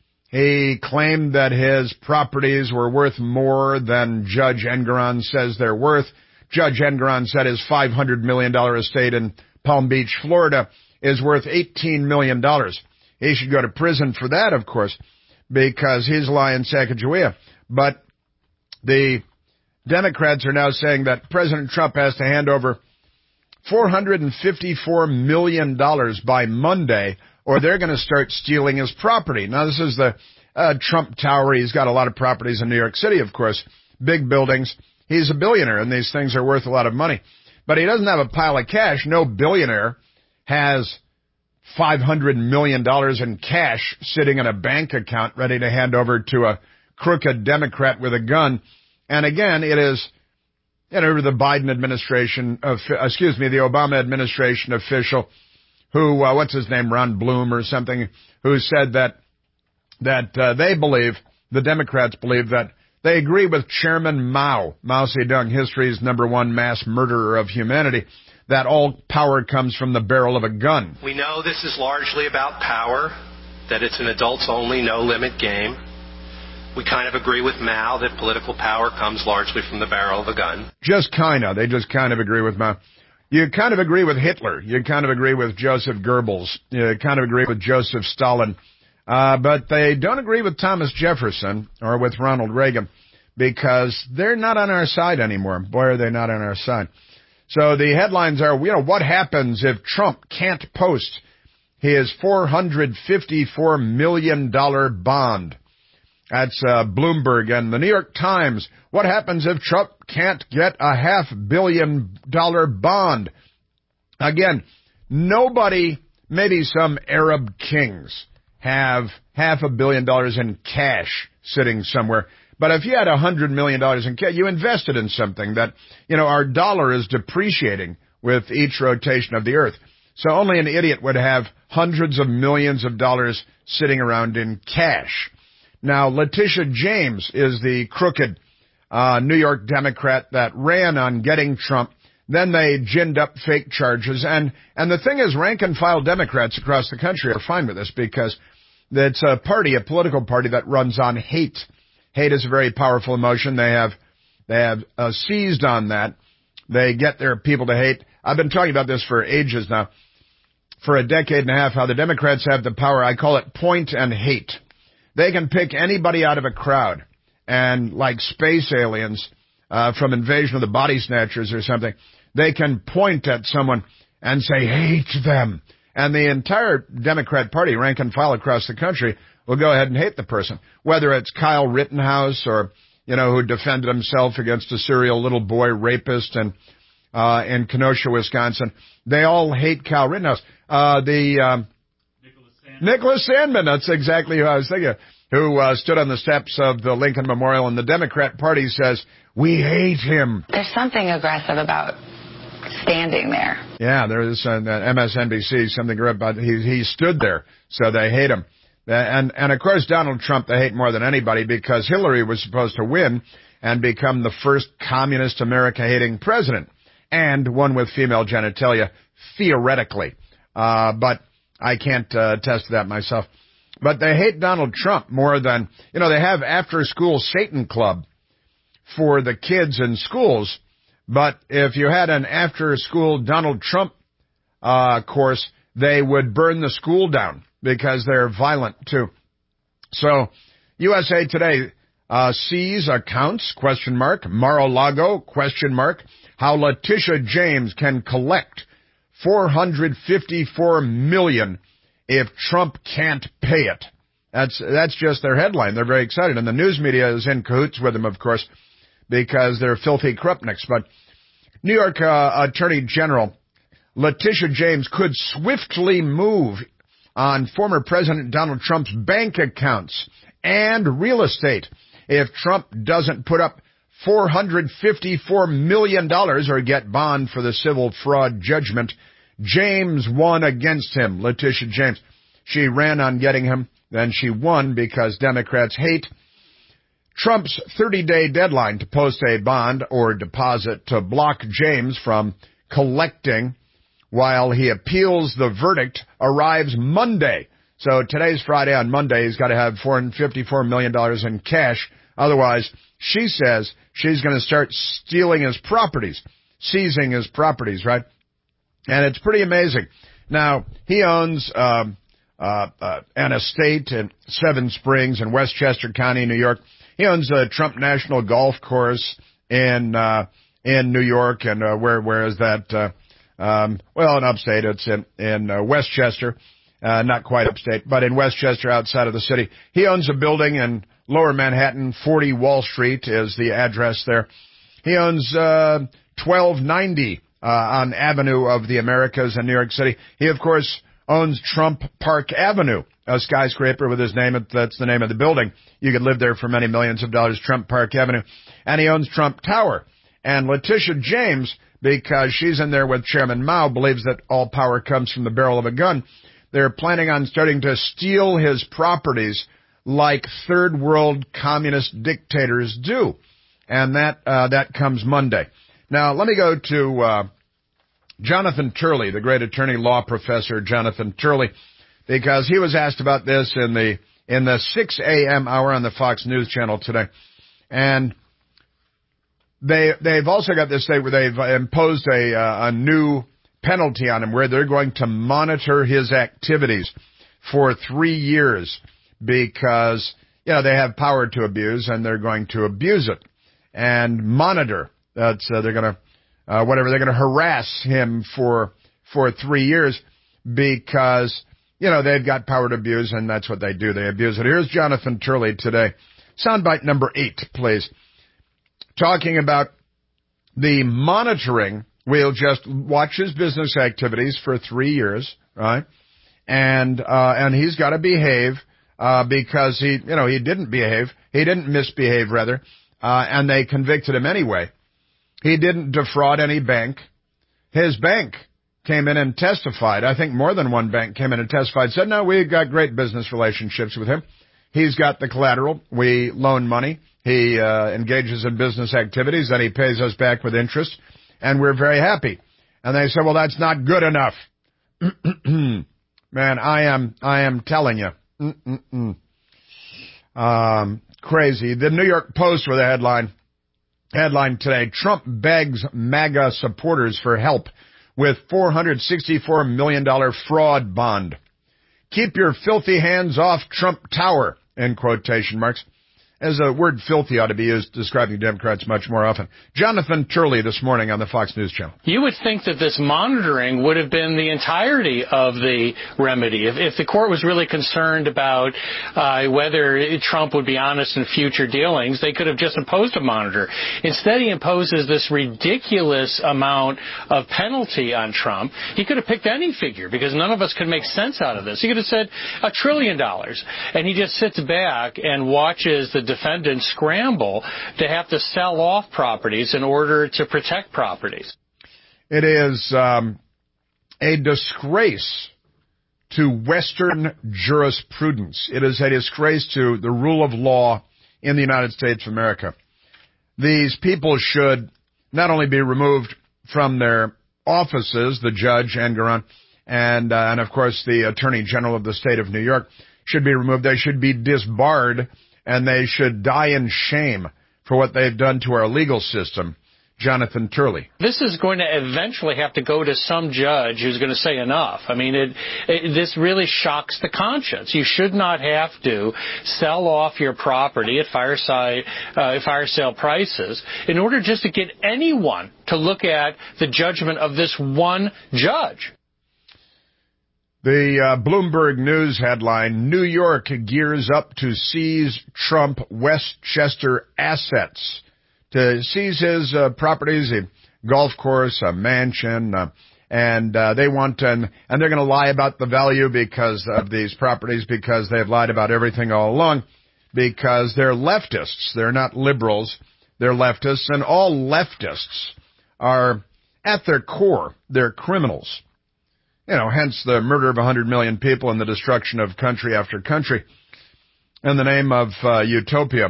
he claimed that his properties were worth more than Judge Engoron says they're worth. Judge Engoron said his five hundred million dollars estate in Palm Beach, Florida is worth eighteen million dollars. He should go to prison for that, of course, because he's lying Sacagawea. But the Democrats are now saying that President Trump has to hand over four hundred fifty-four million dollars by Monday, or they're going to start stealing his property. Now, this is the uh, Trump Tower. He's got a lot of properties in New York City, of course, big buildings. He's a billionaire, and these things are worth a lot of money. But he doesn't have a pile of cash. No billionaire has five hundred million dollars in cash sitting in a bank account ready to hand over to a crooked Democrat with a gun. And again, it is, you know, the Biden administration, of, excuse me, the Obama administration official who, uh, what's his name, Ron Bloom or something, who said that that uh, they believe, the Democrats believe that they agree with Chairman Mao, Mao Zedong, history's number one mass murderer of humanity, that all power comes from the barrel of a gun. We know this is largely about power, that it's an adults-only, no-limit game. We kind of agree with Mao that political power comes largely from the barrel of a gun. Just kind of. They just kind of agree with Mao. You kind of agree with Hitler. You kind of agree with Joseph Goebbels. You kind of agree with Joseph Stalin. Uh, but they don't agree with Thomas Jefferson or with Ronald Reagan, because they're not on our side anymore. Boy, are they not on our side. So the headlines are, you know, what happens if Trump can't post his four hundred fifty-four million dollars bond? That's uh, Bloomberg and the New York Times. What happens if Trump can't get a half billion dollar bond? Again, nobody maybe some Arab kings have half a billion dollars in cash sitting somewhere. But if you had a hundred million dollars in cash, you invested in something that, you know, our dollar is depreciating with each rotation of the earth. So only an idiot would have hundreds of millions of dollars sitting around in cash. Now, Letitia James is the crooked uh, New York Democrat that ran on getting Trump. Then they ginned up fake charges. And, and the thing is, rank-and-file Democrats across the country are fine with this because it's a party, a political party that runs on hate. Hate is a very powerful emotion. They have, they have uh, seized on that. They get their people to hate. I've been talking about this for ages now, for a decade and a half, how the Democrats have the power. I call it point and hate. They can pick anybody out of a crowd and, like space aliens uh, from Invasion of the Body Snatchers or something, they can point at someone and say, hate them. And the entire Democrat Party, rank and file across the country, will go ahead and hate the person. Whether it's Kyle Rittenhouse or, you know, who defended himself against a serial little boy rapist and uh, in Kenosha, Wisconsin. They all hate Kyle Rittenhouse. Uh, the, um, Nicholas Sandmann. Nicholas Sandmann, that's exactly who I was thinking of, who uh, stood on the steps of the Lincoln Memorial, and the Democrat Party says, we hate him. There's something aggressive about standing there. Yeah, there is uh, M S N B C, something about he, he stood there, so they hate him. And, and of course, Donald Trump they hate more than anybody because Hillary was supposed to win and become the first communist America-hating president, and one with female genitalia, theoretically. Uh, but I can't uh, attest to that myself. But they hate Donald Trump more than, you know, they have after-school Satan Club for the kids in schools. But if you had an after-school Donald Trump uh, course, they would burn the school down because they're violent, too. So U S A Today uh, sees accounts, question mark, Mar-a-Lago, question mark, how Letitia James can collect four hundred fifty-four million dollars if Trump can't pay it. That's that's just their headline. They're very excited. And the news media is in cahoots with them, of course, because they're filthy Krupniks. But New York uh, Attorney General Letitia James could swiftly move on former President Donald Trump's bank accounts and real estate if Trump doesn't put up four hundred fifty-four million dollars or get bond for the civil fraud judgment James won against him. Letitia James. She ran on getting him, then she won because Democrats hate Trump's thirty-day deadline to post a bond or deposit to block James from collecting while he appeals the verdict arrives Monday. So today's Friday. On Monday, he's got to have four hundred fifty-four million dollars in cash. Otherwise, she says she's going to start stealing his properties, seizing his properties, right? And it's pretty amazing. Now, he owns um, uh, uh, an estate in Seven Springs in Westchester County, New York. He owns the Trump National Golf Course in uh, in New York, and uh, where where is that? Uh, um, well, in upstate, it's in in uh, Westchester, uh, not quite upstate, but in Westchester, outside of the city. He owns a building in Lower Manhattan, forty Wall Street is the address there. He owns uh, twelve ninety uh, on Avenue of the Americas in New York City. He, of course, owns Trump Park Avenue, a skyscraper with his name. That's the name of the building. You could live there for many millions of dollars, Trump Park Avenue. And he owns Trump Tower. And Letitia James, because she's in there with Chairman Mao, believes that all power comes from the barrel of a gun. They're planning on starting to steal his properties like third world communist dictators do. And that uh, that comes Monday. Now, let me go to uh, Jonathan Turley, the great attorney law professor Jonathan Turley, because he was asked about this in the in the six a.m. hour on the Fox News Channel today. And they, they've also got this thing where they've imposed a, uh, a new penalty on him where they're going to monitor his activities for three years because, you know, they have power to abuse and they're going to abuse it and monitor. That's, uh, they're going to, uh, whatever, they're going to harass him for, for three years because, you know, they've got power to abuse, and that's what they do. They abuse it. Here's Jonathan Turley today. Soundbite number eight, please. Talking about the monitoring. We'll just watch his business activities for three years, right? and uh, and he's got to behave uh, because he, you know, he didn't behave. He didn't misbehave, rather, uh, and they convicted him anyway. He didn't defraud any bank. His bank came in and testified. I think more than one bank came in and testified, said, no, we've got great business relationships with him. He's got the collateral. We loan money. He uh, engages in business activities, and he pays us back with interest, and we're very happy. And they said, well, that's not good enough. Man, I am I am telling you. Mm-mm-mm. Um, crazy. The New York Post with a headline. Headline today, Trump begs MAGA supporters for help with four hundred sixty-four million dollars fraud bond. Keep your filthy hands off Trump Tower, in quotation marks. As a word filthy ought to be used describing Democrats much more often. Jonathan Turley this morning on the Fox News Channel. You would think that this monitoring would have been the entirety of the remedy. If, if the court was really concerned about uh, whether Trump would be honest in future dealings, they could have just imposed a monitor. Instead, he imposes this ridiculous amount of penalty on Trump. He could have picked any figure because none of us could make sense out of this. He could have said a trillion dollars, and he just sits back and watches the defendants scramble to have to sell off properties in order to protect properties. It is um, a disgrace to Western jurisprudence. It is a disgrace to the rule of law in the United States of America. These people should not only be removed from their offices, the judge, Engoron, and, uh, and of course the Attorney General of the state of New York should be removed. They should be disbarred, and they should die in shame for what they've done to our legal system. Jonathan Turley. This is going to eventually have to go to some judge who's going to say enough. I mean, it, it, this really shocks the conscience. You should not have to sell off your property at fireside, uh, fire sale prices in order just to get anyone to look at the judgment of this one judge. The uh, Bloomberg News headline, New York gears up to seize Trump Westchester assets. To seize his uh, properties, a golf course, a mansion, uh, and uh, they want to, and, and they're going to lie about the value because of these properties because they've lied about everything all along because they're leftists. They're not liberals. They're leftists, and all leftists are, at their core, they're criminals. You know, hence the murder of one hundred million people and the destruction of country after country in the name of uh, utopia.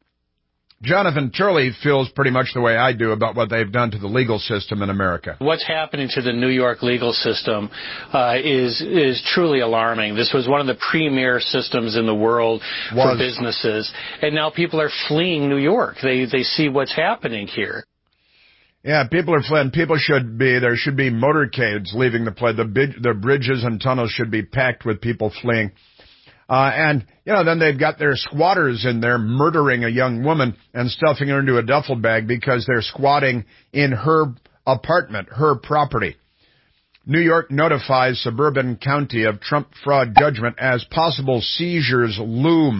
Jonathan Turley feels pretty much the way I do about what they've done to the legal system in America. What's happening to the New York legal system uh, is is truly alarming. This was one of the premier systems in the world was. for businesses, and now people are fleeing New York. They they see what's happening here. Yeah, people are fleeing. People should be, there should be motorcades leaving the place. The, the bridges and tunnels should be packed with people fleeing. Uh, and, you know, then they've got their squatters in there murdering a young woman and stuffing her into a duffel bag because they're squatting in her apartment, her property. New York notifies suburban county of Trump fraud judgment as possible seizures loom.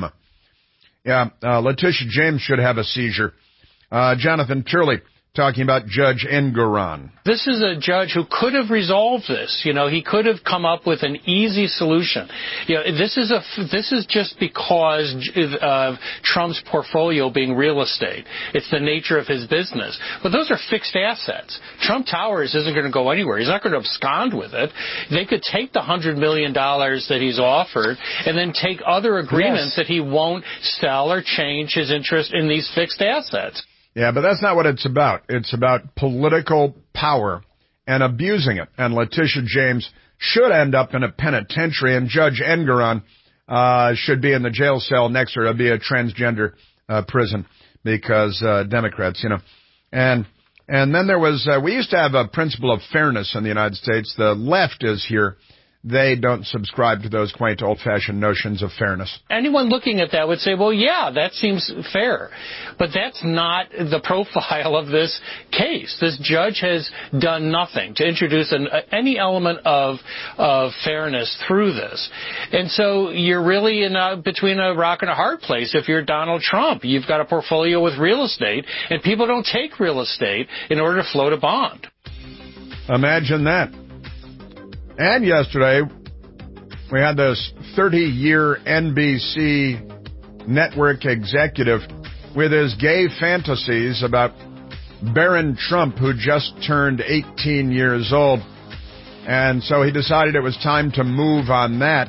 Yeah, uh, Letitia James should have a seizure. Uh, Jonathan Turley talking about Judge Engoron. This is a judge who could have resolved this. You know, he could have come up with an easy solution. You know, this is a this is just because of Trump's portfolio being real estate. It's the nature of his business. But those are fixed assets. Trump Towers isn't going to go anywhere. He's not going to abscond with it. They could take the one hundred million dollars that he's offered and then take other agreements yes. that he won't sell or change his interest in these fixed assets. Yeah, but that's not what it's about. It's about political power and abusing it. And Letitia James should end up in a penitentiary, and Judge Engoron uh, should be in the jail cell next to her. It'll be a transgender uh, prison because uh, Democrats, you know. And and then there was, uh, we used to have a principle of fairness in the United States. The left is here. They don't subscribe to those quaint old-fashioned notions of fairness. Anyone looking at that would say, well, yeah, that seems fair. But that's not the profile of this case. This judge has done nothing to introduce an, any element of, of fairness through this. And so you're really in a, between a rock and a hard place if you're Donald Trump. You've got a portfolio with real estate, and people don't take real estate in order to float a bond. Imagine that. And yesterday, We had this thirty-year N B C network executive with his gay fantasies about Barron Trump, who just turned eighteen years old. And so he decided it was time to move on that.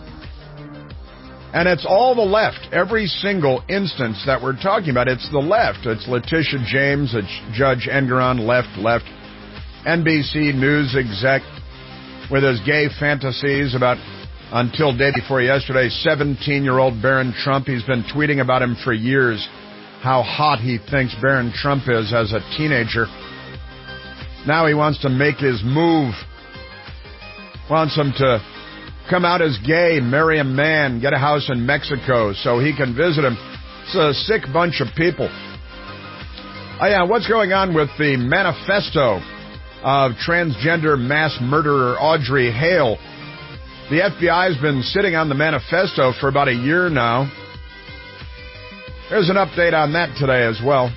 And it's all the left. Every single instance that we're talking about, it's the left. It's Letitia James, it's Judge Engoron, left, left. N B C News exec with his gay fantasies about, until day before yesterday, seventeen-year-old Barron Trump. He's been tweeting about him for years, how hot he thinks Barron Trump is as a teenager. Now he wants to make his move. Wants him to come out as gay, marry a man, get a house in Mexico so he can visit him. It's a sick bunch of people. Oh yeah, what's going on with the manifesto of transgender mass murderer Audrey Hale? The F B I has been sitting on the manifesto for about a year now. There's an update on that today as well.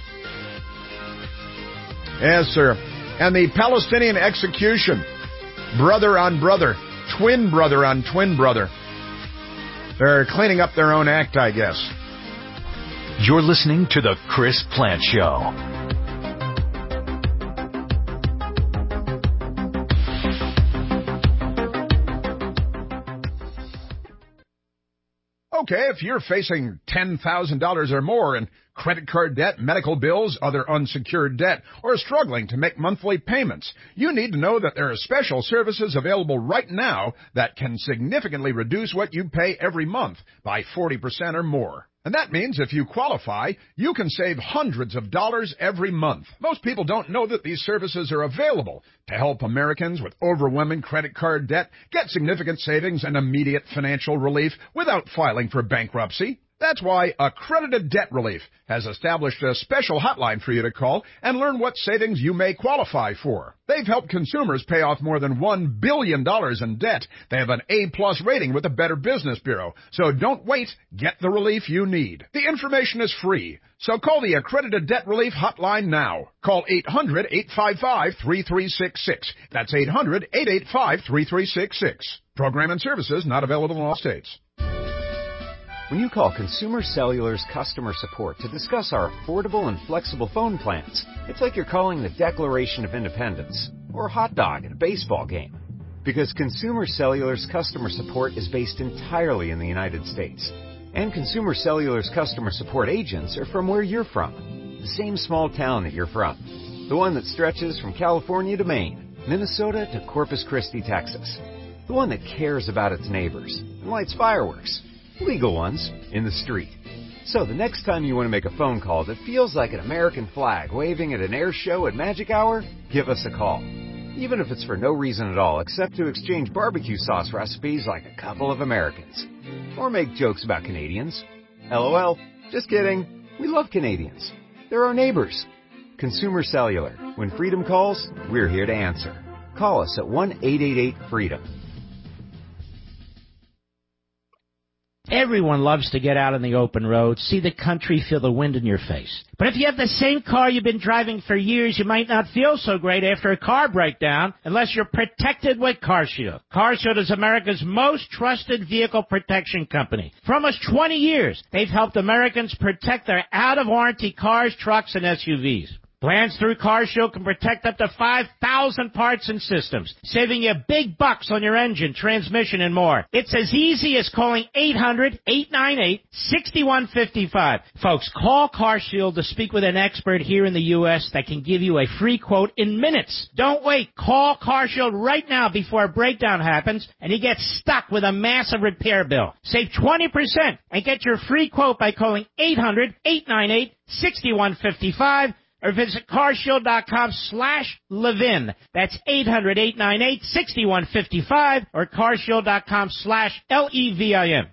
Yes, sir. And the Palestinian execution, brother on brother, twin brother on twin brother. They're cleaning up their own act, I guess. You're listening to The Chris Plante Show. Okay, if you're facing ten thousand dollars or more in credit card debt, medical bills, other unsecured debt, or struggling to make monthly payments, you need to know that there are special services available right now that can significantly reduce what you pay every month by forty percent or more. And that means if you qualify, you can save hundreds of dollars every month. Most people don't know that these services are available to help Americans with overwhelming credit card debt get significant savings and immediate financial relief without filing for bankruptcy. That's why Accredited Debt Relief has established a special hotline for you to call and learn what savings you may qualify for. They've helped consumers pay off more than one billion dollars in debt. They have an A-plus rating with the Better Business Bureau. So don't wait. Get the relief you need. The information is free. So call the Accredited Debt Relief hotline now. Call eight hundred, eight five five, three three six six. That's eight hundred, eight eight five, three three six six. Program and services not available in all states. When you call Consumer Cellular's customer support to discuss our affordable and flexible phone plans, it's like you're calling the Declaration of Independence or a hot dog at a baseball game. Because Consumer Cellular's customer support is based entirely in the United States. And Consumer Cellular's customer support agents are from where you're from. The same small town that you're from. The one that stretches from California to Maine, Minnesota to Corpus Christi, Texas. The one that cares about its neighbors and lights fireworks. Legal ones, in the street. So the next time you want to make a phone call that feels like an American flag waving at an air show at magic hour, give us a call. Even if it's for no reason at all except to exchange barbecue sauce recipes like a couple of Americans. Or make jokes about Canadians. LOL, just kidding. We love Canadians. They're our neighbors. Consumer Cellular. When freedom calls, we're here to answer. Call us at one eight eight eight freedom. Everyone loves to get out on the open road, see the country, feel the wind in your face. But if you have the same car you've been driving for years, you might not feel so great after a car breakdown unless you're protected with CarShield. CarShield is America's most trusted vehicle protection company. For almost twenty years, they've helped Americans protect their out-of-warranty cars, trucks, and S U Vs. Plans through CarShield can protect up to five thousand parts and systems, saving you big bucks on your engine, transmission, and more. It's as easy as calling eight hundred, eight nine eight, six one five five. Folks, call CarShield to speak with an expert here in the U S that can give you a free quote in minutes. Don't wait. Call CarShield right now before a breakdown happens and you get stuck with a massive repair bill. Save twenty percent and get your free quote by calling eight hundred, eight nine eight, six one five five. Or visit carshield.com slash Levin. That's eight hundred, eight nine eight, six one five five or carshield.com slash L E V I N.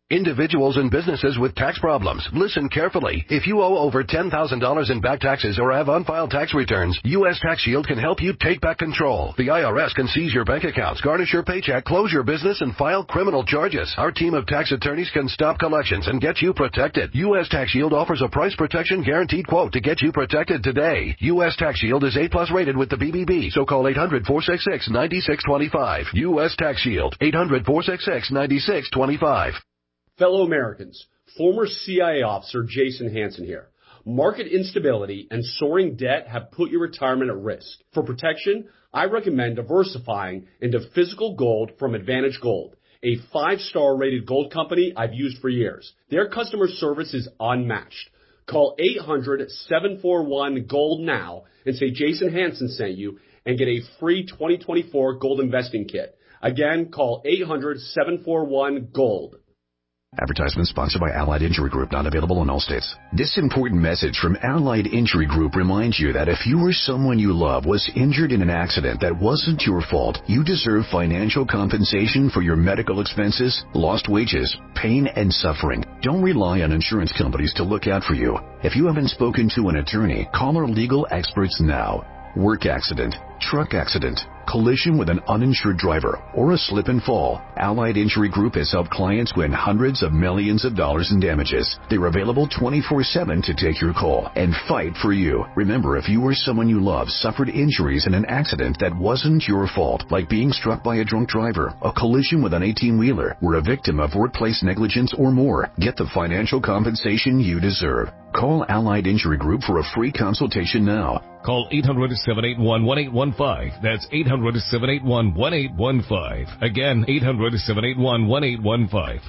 Individuals and businesses with tax problems, listen carefully. If you owe over ten thousand dollars in back taxes or have unfiled tax returns, U S Tax Shield can help you take back control. The I R S can seize your bank accounts, garnish your paycheck, close your business, and file criminal charges. Our team of tax attorneys can stop collections and get you protected. U S Tax Shield offers a price protection guaranteed quote to get you protected today. U S Tax Shield is A plus rated with the B B B, so call eight hundred, four six six, nine six two five. U S Tax Shield, eight hundred, four six six, nine six two five. Fellow Americans, former C I A officer Jason Hansen here. Market instability and soaring debt have put your retirement at risk. For protection, I recommend diversifying into physical gold from Advantage Gold, a five-star rated gold company I've used for years. Their customer service is unmatched. Call eight hundred, seven four one, GOLD now and say Jason Hansen sent you and get a free twenty twenty-four gold investing kit. Again, call eight hundred, seven four one, GOLD. Advertisement sponsored by Allied Injury Group, not available in all states. This important message from Allied Injury Group reminds you that if you or someone you love was injured in an accident that wasn't your fault, you deserve financial compensation for your medical expenses, lost wages, pain, and suffering. Don't rely on insurance companies to look out for you. If you haven't spoken to an attorney, call our legal experts now. Work accident, truck accident, collision with an uninsured driver, or a slip and fall. Allied Injury Group has helped clients win hundreds of millions of dollars in damages. They're available twenty-four seven to take your call and fight for you. Remember, if you or someone you love suffered injuries in an accident that wasn't your fault, like being struck by a drunk driver, a collision with an eighteen-wheeler, were a victim of workplace negligence or more, get the financial compensation you deserve. Call Allied Injury Group for a free consultation now. Call eight hundred, seven eight one, one eight one five. That's eight hundred, seven eight one, one eight one five. Again, eight hundred, seven eight one, one eight one five.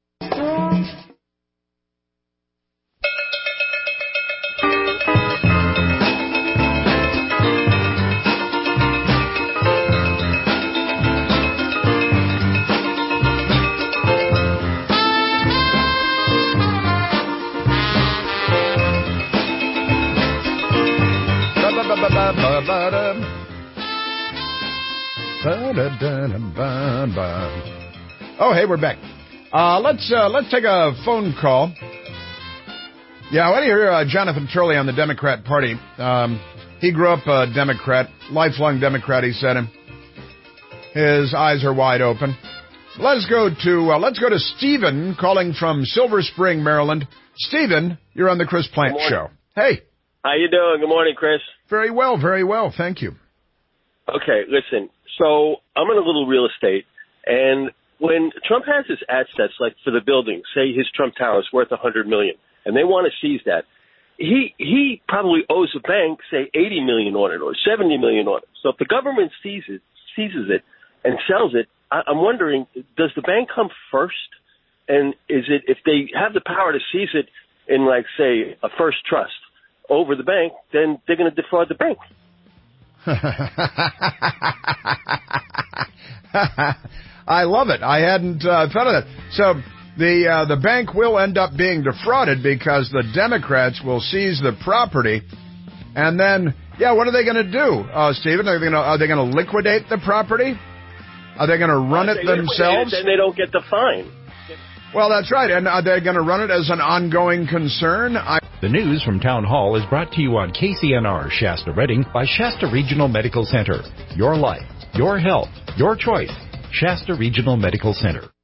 Oh, hey, we're back. Uh, let's uh, let's take a phone call. Yeah, I want to hear uh, Jonathan Turley on the Democrat Party. Um, he grew up a Democrat, lifelong Democrat. He said him. His eyes are wide open. Let's go to uh, let's go to Stephen calling from Silver Spring, Maryland. Stephen, you're on the Chris Plant Show. Hey. How you doing? Good morning, Chris. Very well, very well. Thank you. Okay, listen. So I'm in a little real estate, and when Trump has his assets, like for the building, say his Trump Tower is worth one hundred million dollars, and they want to seize that, he he probably owes a bank, say, eighty million dollars on it or seventy million dollars on it. So if the government seizes, seizes it and sells it, I, I'm wondering, does the bank come first? And is it, if they have the power to seize it in, like, say, a first trust over the bank, then they're going to defraud the bank. I love it. I hadn't uh, thought of that. So the uh, the bank will end up being defrauded because the Democrats will seize the property, and then yeah, what are they going to do, uh, Stephen? Are they going to are they going to liquidate the property? Are they going to run it themselves? Then they don't get the fine. Well, that's right. And are they going to run it as an ongoing concern? I- the news from Town Hall is brought to you on K C N R Shasta Redding by Shasta Regional Medical Center. Your life, your health, your choice. Shasta Regional Medical Center.